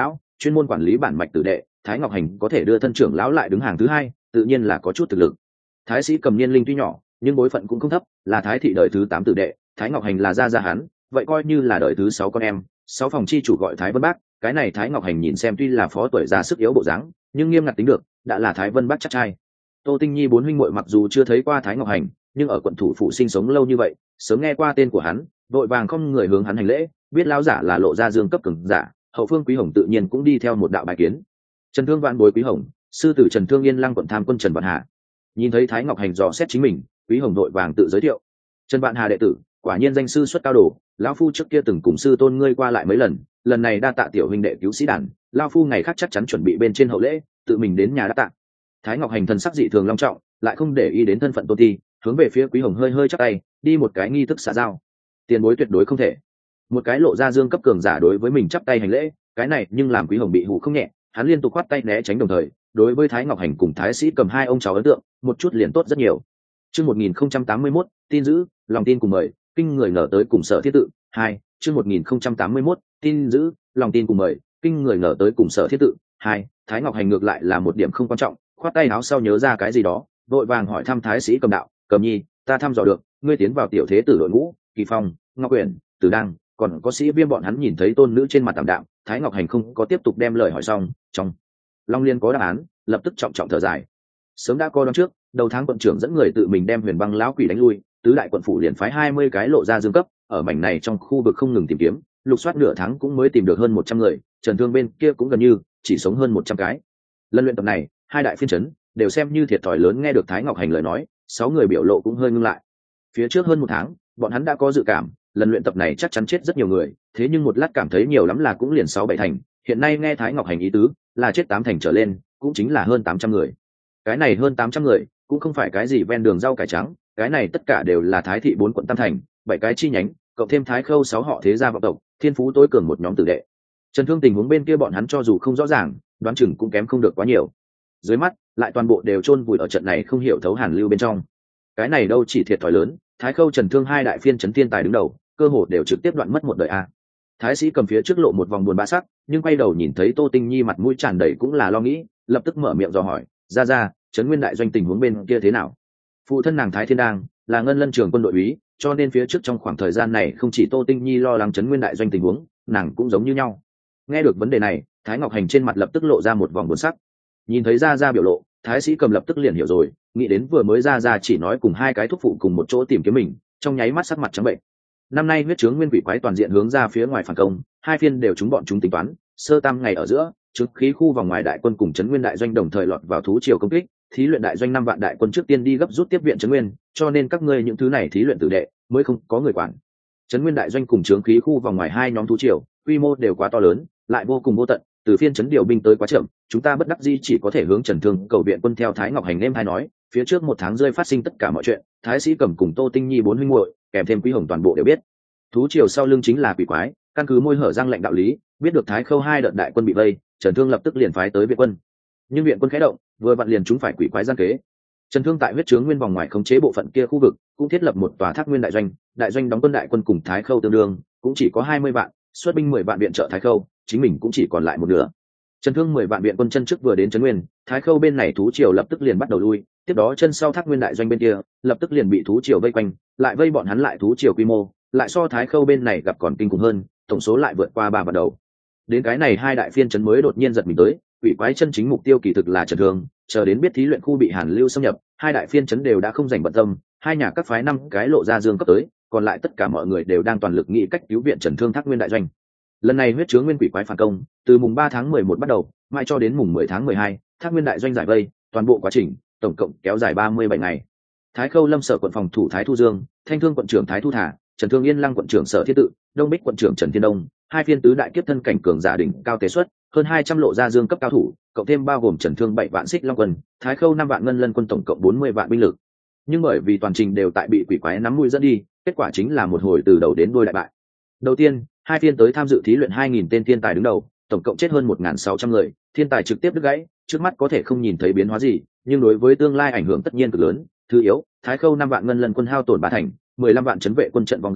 chuyên môn quản lý bản mạch tử đệ, Thái Ngọc Hành có thể đưa thân trưởng lão lại đứng hàng thứ hai, tự nhiên là có chút thực lực. Thái sĩ Cầm niên linh tuy nhỏ, nhưng bối phận cũng không thấp, là Thái thị đời thứ tám tử đệ, Thái Ngọc Hành là gia gia hắn, vậy coi như là đời thứ sáu con em. Sáu phòng chi chủ gọi Thái Vân Bác, cái này Thái Ngọc Hành nhìn xem tuy là phó tuổi già sức yếu bộ dáng, nhưng nghiêm ngặt tính được, đã là Thái Vân Bác chắc trai. Tô Tinh Nhi bốn huynh muội mặc dù chưa thấy qua Thái Ngọc Hành, nhưng ở quận thủ phủ sinh sống lâu như vậy, sớm nghe qua tên của hắn, vội vàng không người hướng hắn hành lễ, biết lão giả là Lộ Gia Dương cấp cường giả, hậu phương Quý Hồng tự nhiên cũng đi theo một đạo bài kiến. Trần Thương Vạn bối Quý Hồng, sư tử Trần Thương Yên Lăng quận tham quân Trần Vạn Hà. Nhìn thấy Thái Ngọc Hành dò xét chính mình, Quý Hồng vội vàng tự giới thiệu. Trần Vạn Hà đệ tử, quả nhiên danh sư xuất cao đồ, lão phu trước kia từng cùng sư tôn ngươi qua lại mấy lần, lần này đa tạ tiểu huynh đệ cứu sĩ đàn, lão phu ngày khác chắc chắn chuẩn bị bên trên hậu lễ, tự mình đến nhà đáp tạ. Thái Ngọc Hành thần sắc dị thường long trọng, lại không để ý đến thân phận Tô Ti, hướng về phía Quý Hồng hơi hơi chắp tay, đi một cái nghi thức xã giao. Tiền bối tuyệt đối không thể. Một cái Lộ Gia Dương cấp cường giả đối với mình chắp tay hành lễ, cái này nhưng làm Quý Hồng bị hù không nhẹ, hắn liên tục khoát tay né tránh, đồng thời đối với Thái Ngọc Hành cùng Thái sĩ Cầm hai ông cháu ấn tượng một chút liền tốt rất nhiều. Chương một nghìn không trăm tám mươi mốt, tin giữ, lòng tin cùng mời, kinh người ngờ tới cùng Sở Thiết Tự. Hai, chương một nghìn không trăm tám mươi mốt, tin giữ, lòng tin cùng mời, kinh người ngờ tới cùng Sở Thiết Tự. Hai, Thái Ngọc Hành ngược lại là một điểm không quan trọng, khoát tay áo sau nhớ ra cái gì đó, vội vàng hỏi thăm Thái sĩ Cầm đạo, Cầm nhi, ta thăm dò được, ngươi tiến vào tiểu thế tử đội ngũ, Kỳ Phong, Ngọc Uyển, Tử Đăng, còn có sĩ Viêm bọn hắn nhìn thấy tôn nữ trên mặt tạm đạm, Thái Ngọc Hành không có tiếp tục đem lời hỏi xong, trong Long Liên có đáp án, lập tức trọng trọng thở dài. Sớm đã coi đón trước, đầu tháng quận trưởng dẫn người tự mình đem Huyền Băng lão quỷ đánh lui, tứ đại quận phủ liền phái hai mươi cái Lộ Gia Dương cấp, ở mảnh này trong khu vực không ngừng tìm kiếm, lục soát nửa tháng cũng mới tìm được hơn một trăm người, Trần Thương bên kia cũng gần như chỉ sống hơn một trăm cái. Lần luyện tập này, hai đại phiên trấn đều xem như thiệt thòi lớn, nghe được Thái Ngọc Hành lời nói, sáu người biểu lộ cũng hơi ngưng lại. Phía trước hơn một tháng, bọn hắn đã có dự cảm, lần luyện tập này chắc chắn chết rất nhiều người, thế nhưng một lát cảm thấy nhiều lắm là cũng liền sáu bảy thành, hiện nay nghe Thái Ngọc Hành ý tứ, là chết tám thành trở lên, cũng chính là hơn tám trăm người. Cái này hơn tám trăm người, cũng không phải cái gì ven đường rau cải trắng, cái này tất cả đều là Thái thị bốn quận tam thành, bảy cái chi nhánh, cộng thêm Thái Khâu sáu họ thế gia vọng tộc, thiên phú tối cường một nhóm tử đệ. Trần Thương tình huống bên kia bọn hắn cho dù không rõ ràng, đoán chừng cũng kém không được quá nhiều. Dưới mắt, lại toàn bộ đều chôn vùi ở trận này không hiểu thấu hàn lưu bên trong. Cái này đâu chỉ thiệt thòi lớn, Thái Khâu Trần Thương hai đại phiên trấn thiên tài đứng đầu, cơ hồ đều trực tiếp đoạn mất một đời a. Thái sĩ Cầm phía trước lộ một vòng buồn bã sắc, nhưng quay đầu nhìn thấy Tô Tinh Nhi mặt mũi tràn đầy cũng là lo nghĩ, lập tức mở miệng dò hỏi, ra ra, trấn Nguyên đại doanh tình huống bên kia thế nào? Phụ thân nàng Thái Thiên Đang là ngân lân trường quân đội úy, cho nên phía trước trong khoảng thời gian này không chỉ Tô Tinh Nhi lo lắng trấn Nguyên đại doanh tình huống, nàng cũng giống như nhau. Nghe được vấn đề này, Thái Ngọc Hành trên mặt lập tức lộ ra một vòng buồn sắc. Nhìn thấy ra ra biểu lộ, Thái sĩ Cầm lập tức liền hiểu rồi, nghĩ đến vừa mới ra ra chỉ nói cùng hai cái thúc phụ cùng một chỗ tìm kiếm mình, trong nháy mắt sắc mặt trắng bệnh. Năm nay huyết chướng nguyên quỷ quái toàn diện hướng ra phía ngoài phản công, hai phiên đều chúng bọn chúng tính toán, sơ tam ngày ở giữa, trước khí khu vòng ngoài đại quân cùng trấn Nguyên đại doanh đồng thời lọt vào thú triều công kích, thí luyện đại doanh năm vạn đại quân trước tiên đi gấp rút tiếp viện trấn Nguyên, cho nên các ngươi những thứ này thí luyện tử đệ mới không có người quản. Trấn Nguyên đại doanh cùng trướng khí khu vòng ngoài hai nhóm thú triều, quy mô đều quá to lớn, lại vô cùng vô tận, từ phiên trấn điều binh tới quá chậm, chúng ta bất đắc dĩ chỉ có thể hướng Trần Thương cầu viện quân. Theo Thái Ngọc Hành em hay nói, phía trước một tháng rơi phát sinh tất cả mọi chuyện, Thái sĩ Cầm cùng Tô Tinh Nhi bốn huynh muội, kèm thêm Quý Hồng toàn bộ đều biết. Thú triều sau lưng chính là quỷ quái, căn cứ môi hở răng lệnh đạo lý, biết được Thái Khâu hai đợt đại quân bị vây, Trần Thương lập tức liền phái tới viện quân. Nhưng viện quân khẽ động, vừa vặn liền chúng phải quỷ quái gian kế. Trần Thương tại huyết chướng nguyên vòng ngoài khống chế bộ phận kia khu vực, cũng thiết lập một tòa thác nguyên đại doanh, đại doanh đóng quân đại quân cùng Thái Khâu tương đương, cũng chỉ có hai mươi vạn, xuất binh mười vạn viện trợ Thái Khâu, chính mình cũng chỉ còn lại một nửa. Trần Thương mười vạn viện quân chân trước vừa đến trấn Nguyên, Thái Khâu bên này thú triều lập tức liền bắt đầu lui, tiếp đó chân sau thác nguyên đại doanh bên kia, lập tức liền bị thú triều vây quanh, lại vây bọn hắn lại thú triều quy mô, lại so Thái Khâu bên này gặp còn kinh khủng hơn, tổng số lại vượt qua ba vạn đầu. Đến cái này hai đại phiên trấn mới đột nhiên giật mình tới, quỷ quái chân chính mục tiêu kỳ thực là Trần Thương, chờ đến biết thí luyện khu bị Hàn Lưu xâm nhập, hai đại phiên trấn đều đã không dành bận tâm, hai nhà các phái năm cái Lộ Gia Dương cấp tới, còn lại tất cả mọi người đều đang toàn lực nghĩ cách cứu viện Trần Thương thác nguyên đại doanh. Lần này huyết chướng nguyên quỷ quái phản công, từ mùng ba tháng mười một bắt đầu, mãi cho đến mùng mười tháng mười hai, thác nguyên đại doanh giải vây, toàn bộ quá trình tổng cộng kéo dài ba mươi bảy ngày. Thái Khâu Lâm Sở quận phòng thủ Thái Thu Dương, Thanh Thương quận trưởng Thái Thu Thả, Trần Thương Yên Lăng quận trưởng Sở Thiết Tự, Đông Bích quận trưởng Trần Thiên Đông, hai phiên tứ đại kiếp thân cảnh cường giả đỉnh cao tế xuất, hơn hai trăm Lộ Gia Dương cấp cao thủ, cộng thêm bao gồm Trần Thương bảy vạn Xích Long quân, Thái Khâu năm vạn ngân lân quân, tổng cộng bốn mươi vạn binh lực. Nhưng bởi vì toàn trình đều tại bị quỷ quái nắm mũi dẫn đi, kết quả chính là một hồi từ đầu đến đuôi đại bại. Đầu tiên, hai phiên tới tham dự thí luyện hai nghìn tên thiên tài đứng đầu, tổng cộng chết hơn một nghìn sáu trăm người, thiên tài trực tiếp đứt gãy, trước mắt có thể không nhìn thấy biến hóa gì, nhưng đối với tương lai ảnh hưởng tất nhiên cực lớn. Thứ yếu, Thái Khâu năm vạn ngân lân quân hao tổn ba thành, mười lăm vạn trấn vệ quân trận vong gần nửa,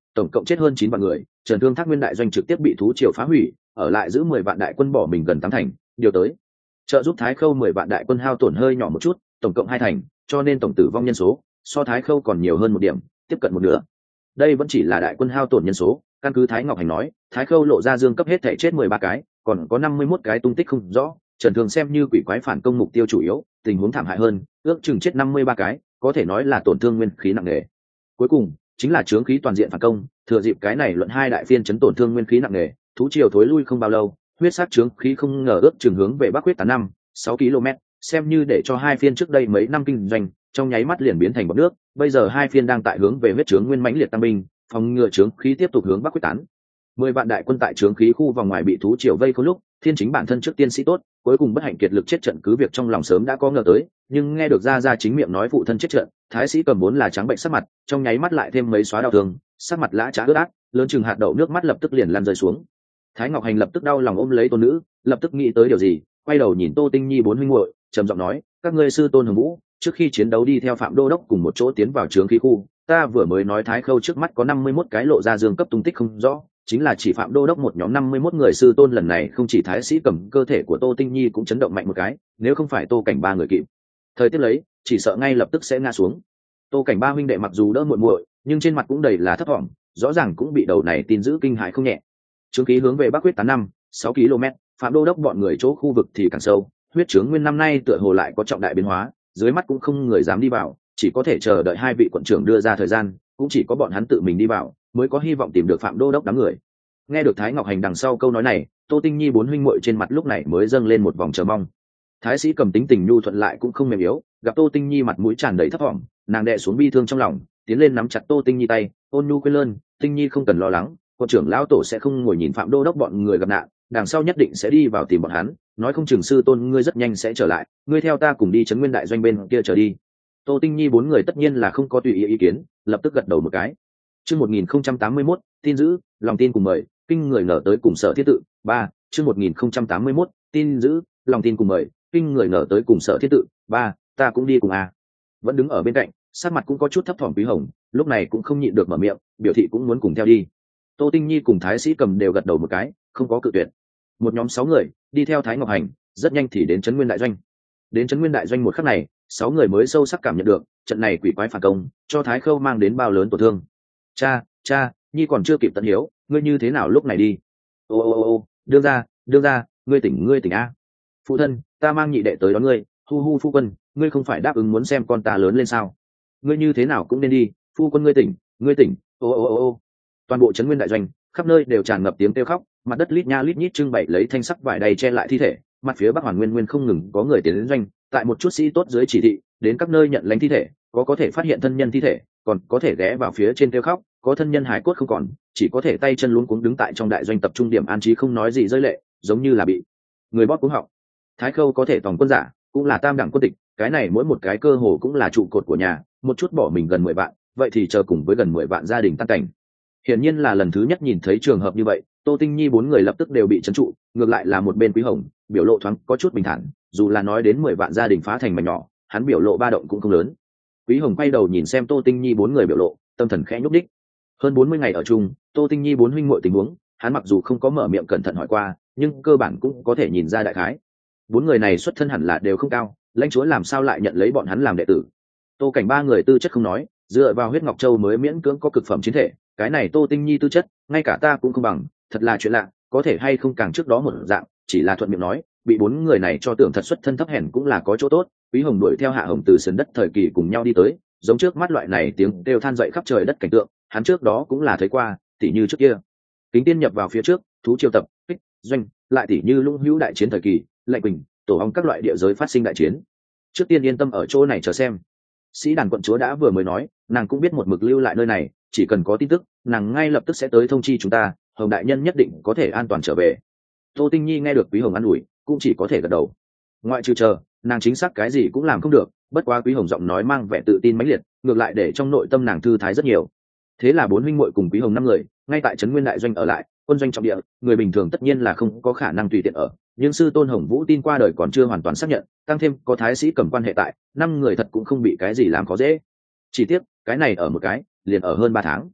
tổng cộng chết hơn chín vạn người. Trần Thương Thác Nguyên đại doanh trực tiếp bị thú triều phá hủy, ở lại giữ mười vạn đại quân bỏ mình gần tám thành, điều tới trợ giúp Thái Khâu mười vạn đại quân hao tổn hơi nhỏ một chút, tổng cộng hai thành, cho nên tổng tử vong nhân số so Thái Khâu còn nhiều hơn một điểm, tiếp cận một nửa. Đây vẫn chỉ là đại quân hao tổn nhân số, căn cứ Thái Ngọc Hành nói, Thái Khâu lộ ra dương cấp hết thể chết mười ba cái, còn có năm mươi mốt cái tung tích không rõ. Trần Thương xem như quỷ quái phản công mục tiêu chủ yếu, tình huống thảm hại hơn, ước chừng chết năm mươi ba cái, có thể nói là tổn thương nguyên khí nặng nề. Cuối cùng chính là chướng khí toàn diện phản công, thừa dịp cái này luận hai đại phiên chấn tổn thương nguyên khí nặng nề, thú triều thối lui không bao lâu, huyết sát chướng khí không ngờ ước chừng hướng về bắc huyết tán năm sáu km, xem như để cho hai phiên trước đây mấy năm kinh doanh trong nháy mắt liền biến thành bọt nước. Bây giờ hai phiên đang tại hướng về huyết chướng nguyên mãnh liệt tăng binh, phòng ngừa chướng khí tiếp tục hướng bắc huyết tán. Mười vạn đại quân tại chướng khí khu vòng ngoài bị thú triều vây khốn lúc, thiên chính bản thân trước tiên sĩ tốt, cuối cùng bất hạnh kiệt lực chết trận, cứ việc trong lòng sớm đã có ngờ tới, nhưng nghe được ra ra chính miệng nói phụ thân chết trận, thái sĩ cầm vốn là trắng bệnh sắc mặt, trong nháy mắt lại thêm mấy xóa đau thương, sắc mặt lã chã ướt át, lớn chừng hạt đậu nước mắt lập tức liền lăn rơi xuống. Thái Ngọc Hành lập tức đau lòng ôm lấy tôn nữ, lập tức nghĩ tới điều gì, quay đầu nhìn Tô Tinh Nhi bốn huynh muội, trầm giọng nói: các ngươi sư tôn Hồng Vũ trước khi chiến đấu đi theo Phạm Đô đốc cùng một chỗ tiến vào chướng khí khu, ta vừa mới nói Thái Khâu trước mắt có năm mươi mốt cái lộ ra dương cấp tung tích không rõ, chính là chỉ Phạm Đô đốc một nhóm năm mươi mốt người sư tôn. Lần này không chỉ thái sĩ cầm, cơ thể của Tô Tinh Nhi cũng chấn động mạnh một cái, nếu không phải Tô Cảnh ba người kịp thời tiếp lấy, chỉ sợ ngay lập tức sẽ ngã xuống. Tô Cảnh ba huynh đệ mặc dù đỡ muội muội, nhưng trên mặt cũng đầy là thất vọng, rõ ràng cũng bị đầu này tin dữ kinh hãi không nhẹ. Chướng khí hướng về bắc huyết tán năm sáu km, Phạm Đô đốc bọn người chỗ khu vực thì càng sâu, huyết chướng nguyên năm nay tựa hồ lại có trọng đại biến hóa, dưới mắt cũng không người dám đi vào, chỉ có thể chờ đợi hai vị quận trưởng đưa ra thời gian, cũng chỉ có bọn hắn tự mình đi vào mới có hy vọng tìm được Phạm Đô đốc đám người. Nghe được Thái Ngọc Hành đằng sau câu nói này, Tô Tinh Nhi bốn huynh muội trên mặt lúc này mới dâng lên một vòng chờ mong. Thái sĩ cầm tính tình nhu thuận lại cũng không mềm yếu, gặp Tô Tinh Nhi mặt mũi tràn đầy thất vọng, nàng đè xuống bi thương trong lòng, tiến lên nắm chặt Tô Tinh Nhi tay, ôn nhu quên lơn: Tinh Nhi không cần lo lắng, quận trưởng lão tổ sẽ không ngồi nhìn Phạm Đô đốc bọn người gặp nạn, đằng sau nhất định sẽ đi vào tìm bọn hắn, nói không chừng sư tôn ngươi rất nhanh sẽ trở lại, ngươi theo ta cùng đi trấn nguyên đại doanh bên kia trở đi. Tô Tinh Nhi bốn người tất nhiên là không có tùy ý ý kiến, lập tức gật đầu một cái. Chương một nghìn không trăm tám mươi mốt, tin giữ, lòng tin cùng mời, kinh người ngờ tới cùng Sở Thiết Tự. ba Chương một nghìn không trăm tám mươi mốt, tin giữ, lòng tin cùng mời, kinh người ngờ tới cùng Sở Thiết Tự. ba Ta cũng đi cùng à. Vẫn đứng ở bên cạnh, sát mặt cũng có chút thấp thỏm Quý Hồng, lúc này cũng không nhịn được mở miệng, biểu thị cũng muốn cùng theo đi. Tô Tinh Nhi cùng thái sĩ cầm đều gật đầu một cái, không có cự tuyệt. Một nhóm sáu người đi theo Thái Ngọc Hành, rất nhanh thì đến trấn nguyên đại doanh. Đến trấn nguyên đại doanh một khắc này, sáu người mới sâu sắc cảm nhận được trận này quỷ quái phản công cho Thái Khâu mang đến bao lớn tổn thương. Cha, cha, Nhi còn chưa kịp tận hiếu, ngươi như thế nào lúc này đi? Ô ô ô ô, đương ra, đương ra, ngươi tỉnh, ngươi tỉnh a. Phụ thân, ta mang nhị đệ tới đón ngươi. Hu hu phu quân, ngươi không phải đáp ứng muốn xem con ta lớn lên sao? Ngươi như thế nào cũng nên đi, phu quân ngươi tỉnh, ngươi tỉnh. Ô ô ô ô. Toàn bộ trấn nguyên đại doanh, khắp nơi đều tràn ngập tiếng kêu khóc, mặt đất lít nha lít nhít trưng bày lấy thanh sắc vải đầy che lại thi thể, mặt phía bắc Hoàn Nguyên Nguyên không ngừng có người tiến đến doanh, tại một chút sĩ tốt dưới chỉ thị, đến các nơi nhận lãnh thi thể, có có thể phát hiện thân nhân thi thể, còn có thể ghé vào phía trên kêu khóc, có thân nhân hải cốt không còn, chỉ có thể tay chân luống cuống đứng tại trong đại doanh tập trung điểm an trí không nói gì rơi lệ, giống như là bị người bóp cuống họng. Thái Khâu có thể tổng quân giả, cũng là tam đẳng quân tịch, cái này mỗi một cái cơ hồ cũng là trụ cột của nhà, một chút bỏ mình gần mười vạn, vậy thì chờ cùng với gần mười vạn gia đình tan cảnh. Hiển nhiên là lần thứ nhất nhìn thấy trường hợp như vậy, Tô Tinh Nhi bốn người lập tức đều bị trấn trụ, ngược lại là một bên Quý Hồng, biểu lộ thoáng có chút bình thản, dù là nói đến mười vạn gia đình phá thành mảnh nhỏ, hắn biểu lộ ba động cũng không lớn. Quý Hồng quay đầu nhìn xem Tô Tinh Nhi bốn người biểu lộ, tâm thần khẽ nhúc đích. Hơn bốn mươi ngày ở chung, Tô Tinh Nhi bốn huynh muội tình huống, hắn mặc dù không có mở miệng cẩn thận hỏi qua, nhưng cơ bản cũng có thể nhìn ra đại khái. Bốn người này xuất thân hẳn là đều không cao, lãnh chúa làm sao lại nhận lấy bọn hắn làm đệ tử? Tô Cảnh ba người tư chất không nói, dựa vào huyết ngọc châu mới miễn cưỡng có cực phẩm chiến thể, cái này Tô Tinh Nhi tư chất, ngay cả ta cũng không bằng, thật là chuyện lạ, có thể hay không càng trước đó một dạng, chỉ là thuận miệng nói, bị bốn người này cho tưởng thật xuất thân thấp hèn cũng là có chỗ tốt. Quý Hồng đuổi theo Hạ Hồng từ sườn đất thời kỳ cùng nhau đi tới, giống trước mắt loại này tiếng đều than dậy khắp trời đất cảnh tượng, hắn trước đó cũng là thấy qua, tỉ như trước kia, Kính Tiên nhập vào phía trước, thú triều tập, kích, doanh, lại tỉ như Lũng Hữu đại chiến thời kỳ, Lệnh Quỳnh, Tổ Hong các loại địa giới phát sinh đại chiến. Trước tiên yên tâm ở chỗ này chờ xem. Sĩ đàn quận chúa đã vừa mới nói, nàng cũng biết một mực lưu lại nơi này, chỉ cần có tin tức, nàng ngay lập tức sẽ tới thông chi chúng ta, Hồng đại nhân nhất định có thể an toàn trở về. Tô Tinh Nhi nghe được Quý Hồng an ủi, cũng chỉ có thể gật đầu. Ngoại trừ chờ, nàng chính xác cái gì cũng làm không được, bất quá Quý Hồng giọng nói mang vẻ tự tin mãnh liệt, ngược lại để trong nội tâm nàng thư thái rất nhiều. Thế là bốn huynh muội cùng Quý Hồng năm người, ngay tại trấn Nguyên đại doanh ở lại, quân doanh trọng địa, người bình thường tất nhiên là không có khả năng tùy tiện ở, nhưng sư tôn Hồng Vũ tin qua đời còn chưa hoàn toàn xác nhận, tăng thêm có thái sĩ cầm quan hệ tại, năm người thật cũng không bị cái gì làm khó dễ. Chỉ tiếc, cái này ở một cái, liền ở hơn ba tháng.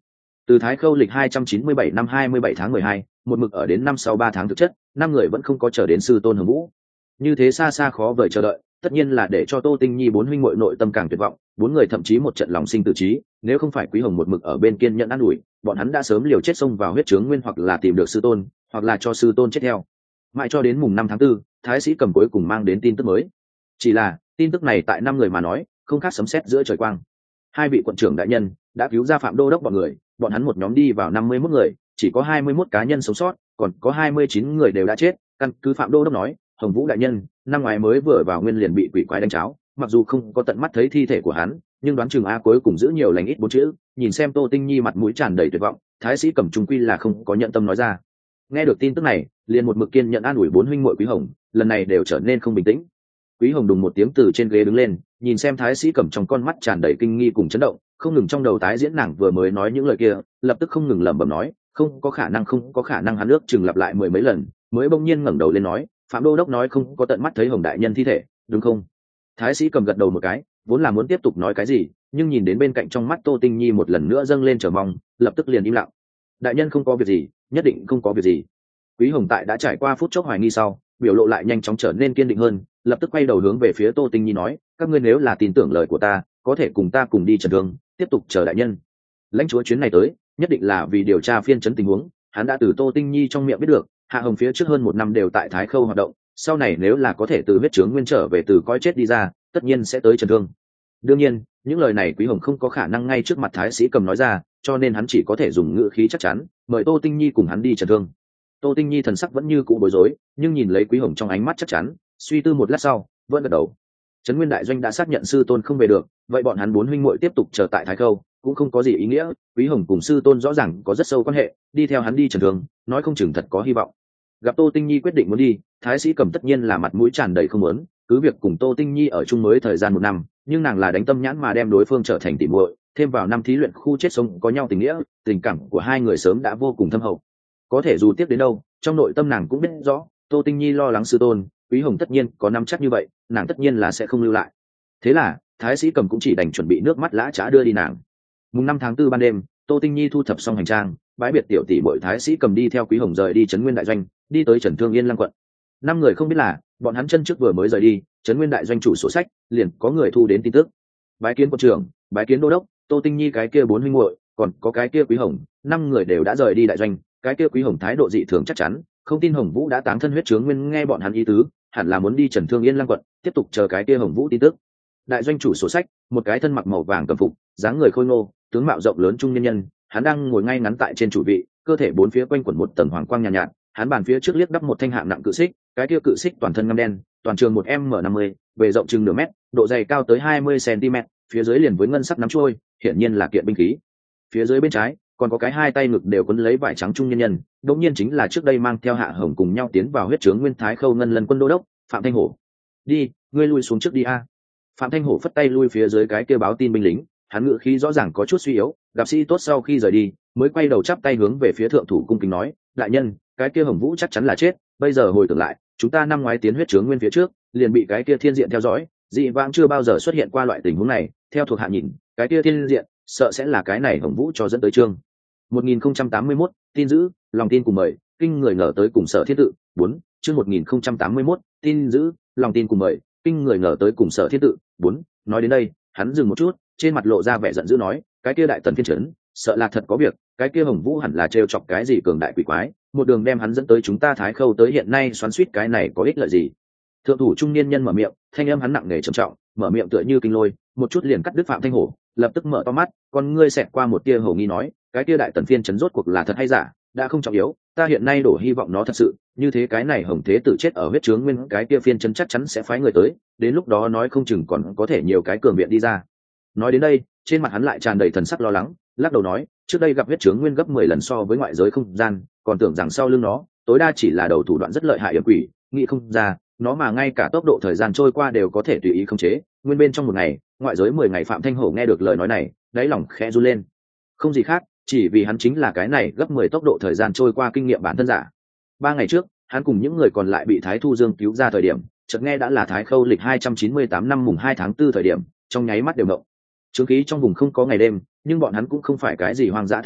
Từ Thái Khâu lịch hai trăm chín mươi bảy năm hai mươi bảy tháng mười hai, một mực ở đến năm sau ba tháng thực chất, năm người vẫn không có chờ đến sư tôn Hồng Vũ. Như thế xa xa khó vời chờ đợi, tất nhiên là để cho Tô Tinh Nhi bốn huynh muội nội tâm càng tuyệt vọng, bốn người thậm chí một trận lòng sinh tự trí, nếu không phải Quý Hồng một mực ở bên kiên nhẫn an ủi, bọn hắn đã sớm liều chết xông vào huyết chướng nguyên, hoặc là tìm được sư tôn, hoặc là cho sư tôn chết theo. Mãi cho đến mùng năm tháng tư, Thái Sĩ Cầm cuối cùng mang đến tin tức mới. Chỉ là, tin tức này tại năm người mà nói, không khác sấm sét giữa trời quang. Hai vị quận trưởng đại nhân đã cứu ra Phạm Đô đốc bọn người, bọn hắn một nhóm đi vào năm mươi mốt người, chỉ có hai mươi mốt cá nhân sống sót, còn có hai mươi chín người đều đã chết. Căn cứ Phạm Đô đốc nói, Hồng Vũ đại nhân năm ngoái mới vừa vào nguyên liền bị quỷ quái đánh cháo, mặc dù không có tận mắt thấy thi thể của hắn, nhưng đoán chừng a cuối cùng giữ nhiều lành ít bốn chữ. Nhìn xem Tô Tinh Nhi mặt mũi tràn đầy tuyệt vọng, Thái Sĩ Cầm trung quy là không có nhận tâm nói ra. Nghe được tin tức này, liền một mực kiên nhận an ủi bốn huynh muội Quý Hồng, lần này đều trở nên không bình tĩnh. Quý Hồng đùng một tiếng từ trên ghế đứng lên, nhìn xem Thái Sĩ Cầm trong con mắt tràn đầy kinh nghi cùng chấn động, không ngừng trong đầu tái diễn nàng vừa mới nói những lời kia, lập tức không ngừng lẩm bẩm nói, không có khả năng, không có khả năng. Hắn ước chừng lặp lại mười mấy lần, mới bỗng nhiên ngẩng đầu lên nói, Phạm Đô đốc nói không có tận mắt thấy Hồng đại nhân thi thể, đúng không? Thái Sĩ Cầm gật đầu một cái, vốn là muốn tiếp tục nói cái gì, nhưng nhìn đến bên cạnh trong mắt Tô Tinh Nhi một lần nữa dâng lên chờ mong, lập tức liền im lặng. Đại nhân không có việc gì, nhất định không có việc gì. Quý Hồng tại đã trải qua phút chốc hoài nghi sau, biểu lộ lại nhanh chóng trở nên kiên định hơn, lập tức quay đầu hướng về phía Tô Tinh Nhi nói, các ngươi nếu là tin tưởng lời của ta, có thể cùng ta cùng đi trần thương, tiếp tục chờ đại nhân. Lãnh chúa chuyến này tới, nhất định là vì điều tra phiên trấn tình huống, hắn đã từ Tô Tinh Nhi trong miệng biết được, Hạ Hồng phía trước hơn một năm đều tại Thái Khâu hoạt động, sau này nếu là có thể từ huyết chướng nguyên trở về từ coi chết đi ra, tất nhiên sẽ tới trần thương. Đương nhiên, những lời này Quý Hồng không có khả năng ngay trước mặt Thái Sĩ Cầm nói ra, cho nên hắn chỉ có thể dùng ngữ khí chắc chắn, mời Tô Tinh Nhi cùng hắn đi trần thương. Tô Tinh Nhi thần sắc vẫn như cũ bối rối, nhưng nhìn lấy Quý Hồng trong ánh mắt chắc chắn, suy tư một lát sau, vẫn gật đầu. Trấn Nguyên đại doanh đã xác nhận sư tôn không về được, vậy bọn hắn bốn huynh muội tiếp tục chờ tại Thái Khâu cũng không có gì ý nghĩa. Quý Hồng cùng sư tôn rõ ràng có rất sâu quan hệ, đi theo hắn đi trần thương, nói không chừng thật có hy vọng. Gặp Tô Tinh Nhi quyết định muốn đi, Thái Sĩ Cầm tất nhiên là mặt mũi tràn đầy không muốn, cứ việc cùng Tô Tinh Nhi ở chung mới thời gian một năm, nhưng nàng là đánh tâm nhãn mà đem đối phương trở thành tỉ muội, thêm vào năm thí luyện khu chết sống có nhau tình nghĩa, tình cảm của hai người sớm đã vô cùng thâm hậu. Có thể dù tiếp đến đâu, trong nội tâm nàng cũng biết rõ, Tô Tinh Nhi lo lắng sư tôn, Quý Hồng tất nhiên có nắm chắc như vậy, nàng tất nhiên là sẽ không lưu lại. Thế là, Thái Sĩ Cầm cũng chỉ đành chuẩn bị nước mắt lã chã đưa đi nàng. Mùng năm tháng tư ban đêm, Tô Tinh Nhi thu thập xong hành trang, bãi biệt tiểu tỷ muội Thái Sĩ Cầm đi theo Quý Hồng rời đi Trấn Nguyên đại doanh, đi tới Trần Thương Yên Lăng quận. Năm người không biết là, bọn hắn chân trước vừa mới rời đi, Trấn Nguyên đại doanh chủ sổ sách, liền có người thu đến tin tức. Bái kiến quận trưởng, bái kiến đô đốc, Tô Tinh Nhi cái kia bốn huynh muội, còn có cái kia Quý Hồng, năm người đều đã rời đi đại doanh. Cái kia Quý Hồng thái độ dị thường chắc chắn, không tin Hồng Vũ đã táng thân huyết chướng nguyên, nghe bọn hắn ý tứ, hẳn là muốn đi Trần Thương Yên Lăng quận, tiếp tục chờ cái kia Hồng Vũ tin tức. Đại doanh chủ sổ sách, một cái thân mặc màu vàng cầm phục, dáng người khôi ngô, tướng mạo rộng lớn trung niên nhân, hắn đang ngồi ngay ngắn tại trên chủ vị, cơ thể bốn phía quanh quẩn một tầng hoàng quang nhàn nhạt, nhạt, hắn bàn phía trước liếc đắp một thanh hạng nặng cự xích, cái kia cự xích toàn thân ngăm đen, toàn trường một m năm mươi, bề rộng chừng nửa mét, độ dày cao tới hai mươi xăng-ti-mét, phía dưới liền với ngân sắc nắm trôi, hiển nhiên là kiện binh khí. Phía dưới bên trái còn có cái hai tay ngực đều quấn lấy vải trắng trung nhân nhân, đột nhiên chính là trước đây mang theo Hạ Hồng cùng nhau tiến vào huyết chướng nguyên Thái Khâu ngân lần quân đô đốc Phạm Thanh Hổ. Đi, ngươi lui xuống trước đi a. Phạm Thanh Hổ phất tay lui phía dưới cái kia báo tin binh lính, hắn ngự khí rõ ràng có chút suy yếu, gặp sĩ tốt sau khi rời đi, mới quay đầu chắp tay hướng về phía thượng thủ cung kính nói, đại nhân, cái kia Hồng Vũ chắc chắn là chết, bây giờ hồi tưởng lại, chúng ta năm ngoái tiến huyết chướng nguyên phía trước, liền bị cái kia thiên diện theo dõi, dị vãng chưa bao giờ xuất hiện qua loại tình huống này, theo thuộc hạ nhìn, cái kia thiên diện, sợ sẽ là cái này Hồng Vũ cho dẫn tới chương một nghìn không trăm tám mươi mốt, tin giữ, lòng tin cùng mời, kinh người ngờ tới cùng Sở Thiên Tự, bốn, chương một nghìn không trăm tám mươi mốt, tin giữ, lòng tin cùng mời, kinh người ngờ tới cùng Sở Thiên Tự, bốn. Nói đến đây, hắn dừng một chút, trên mặt lộ ra vẻ giận dữ nói, cái kia đại tần phiên trấn, sợ là thật có việc, cái kia Hồng Vũ hẳn là trêu chọc cái gì cường đại quỷ quái, một đường đem hắn dẫn tới chúng ta Thái Khâu tới hiện nay xoắn xuýt cái này có ích lợi gì? Thượng thủ trung niên nhân mở miệng, thanh âm hắn nặng nề trầm trọng, mở miệng tựa như kinh lôi, một chút liền cắt đứt Phạm Thanh Hổ, lập tức mở to mắt, con ngươi xẹt qua một tia hổ nghi nói, cái kia đại tần phiên trấn rốt cuộc là thật hay giả, đã không trọng yếu, ta hiện nay đổ hy vọng nó thật sự, như thế cái này Hồng Thế Tử chết ở huyết chướng nguyên, cái kia phiên trấn chắc chắn sẽ phái người tới, đến lúc đó nói không chừng còn có thể nhiều cái cường viện đi ra. Nói đến đây, trên mặt hắn lại tràn đầy thần sắc lo lắng, lắc đầu nói, trước đây gặp huyết chướng nguyên gấp mười lần so với ngoại giới không gian, còn tưởng rằng sau lưng nó, tối đa chỉ là đầu thủ đoạn rất lợi hại hiểm quỷ, nghĩ không ra, nó mà ngay cả tốc độ thời gian trôi qua đều có thể tùy ý khống chế, nguyên bên trong một ngày, ngoại giới mười ngày. Phạm Thanh Hổ nghe được lời nói này, đáy lòng khẽ run lên. Không gì khác, chỉ vì hắn chính là cái này gấp mười tốc độ thời gian trôi qua kinh nghiệm bản thân giả. Ba ngày trước, hắn cùng những người còn lại bị Thái Thu Dương cứu ra thời điểm, chợt nghe đã là Thái Khâu lịch hai trăm chín mươi tám năm mùng hai tháng tư thời điểm, trong nháy mắt đều ngộng. Chứng khí trong vùng không có ngày đêm, nhưng bọn hắn cũng không phải cái gì hoang dã thái điểu,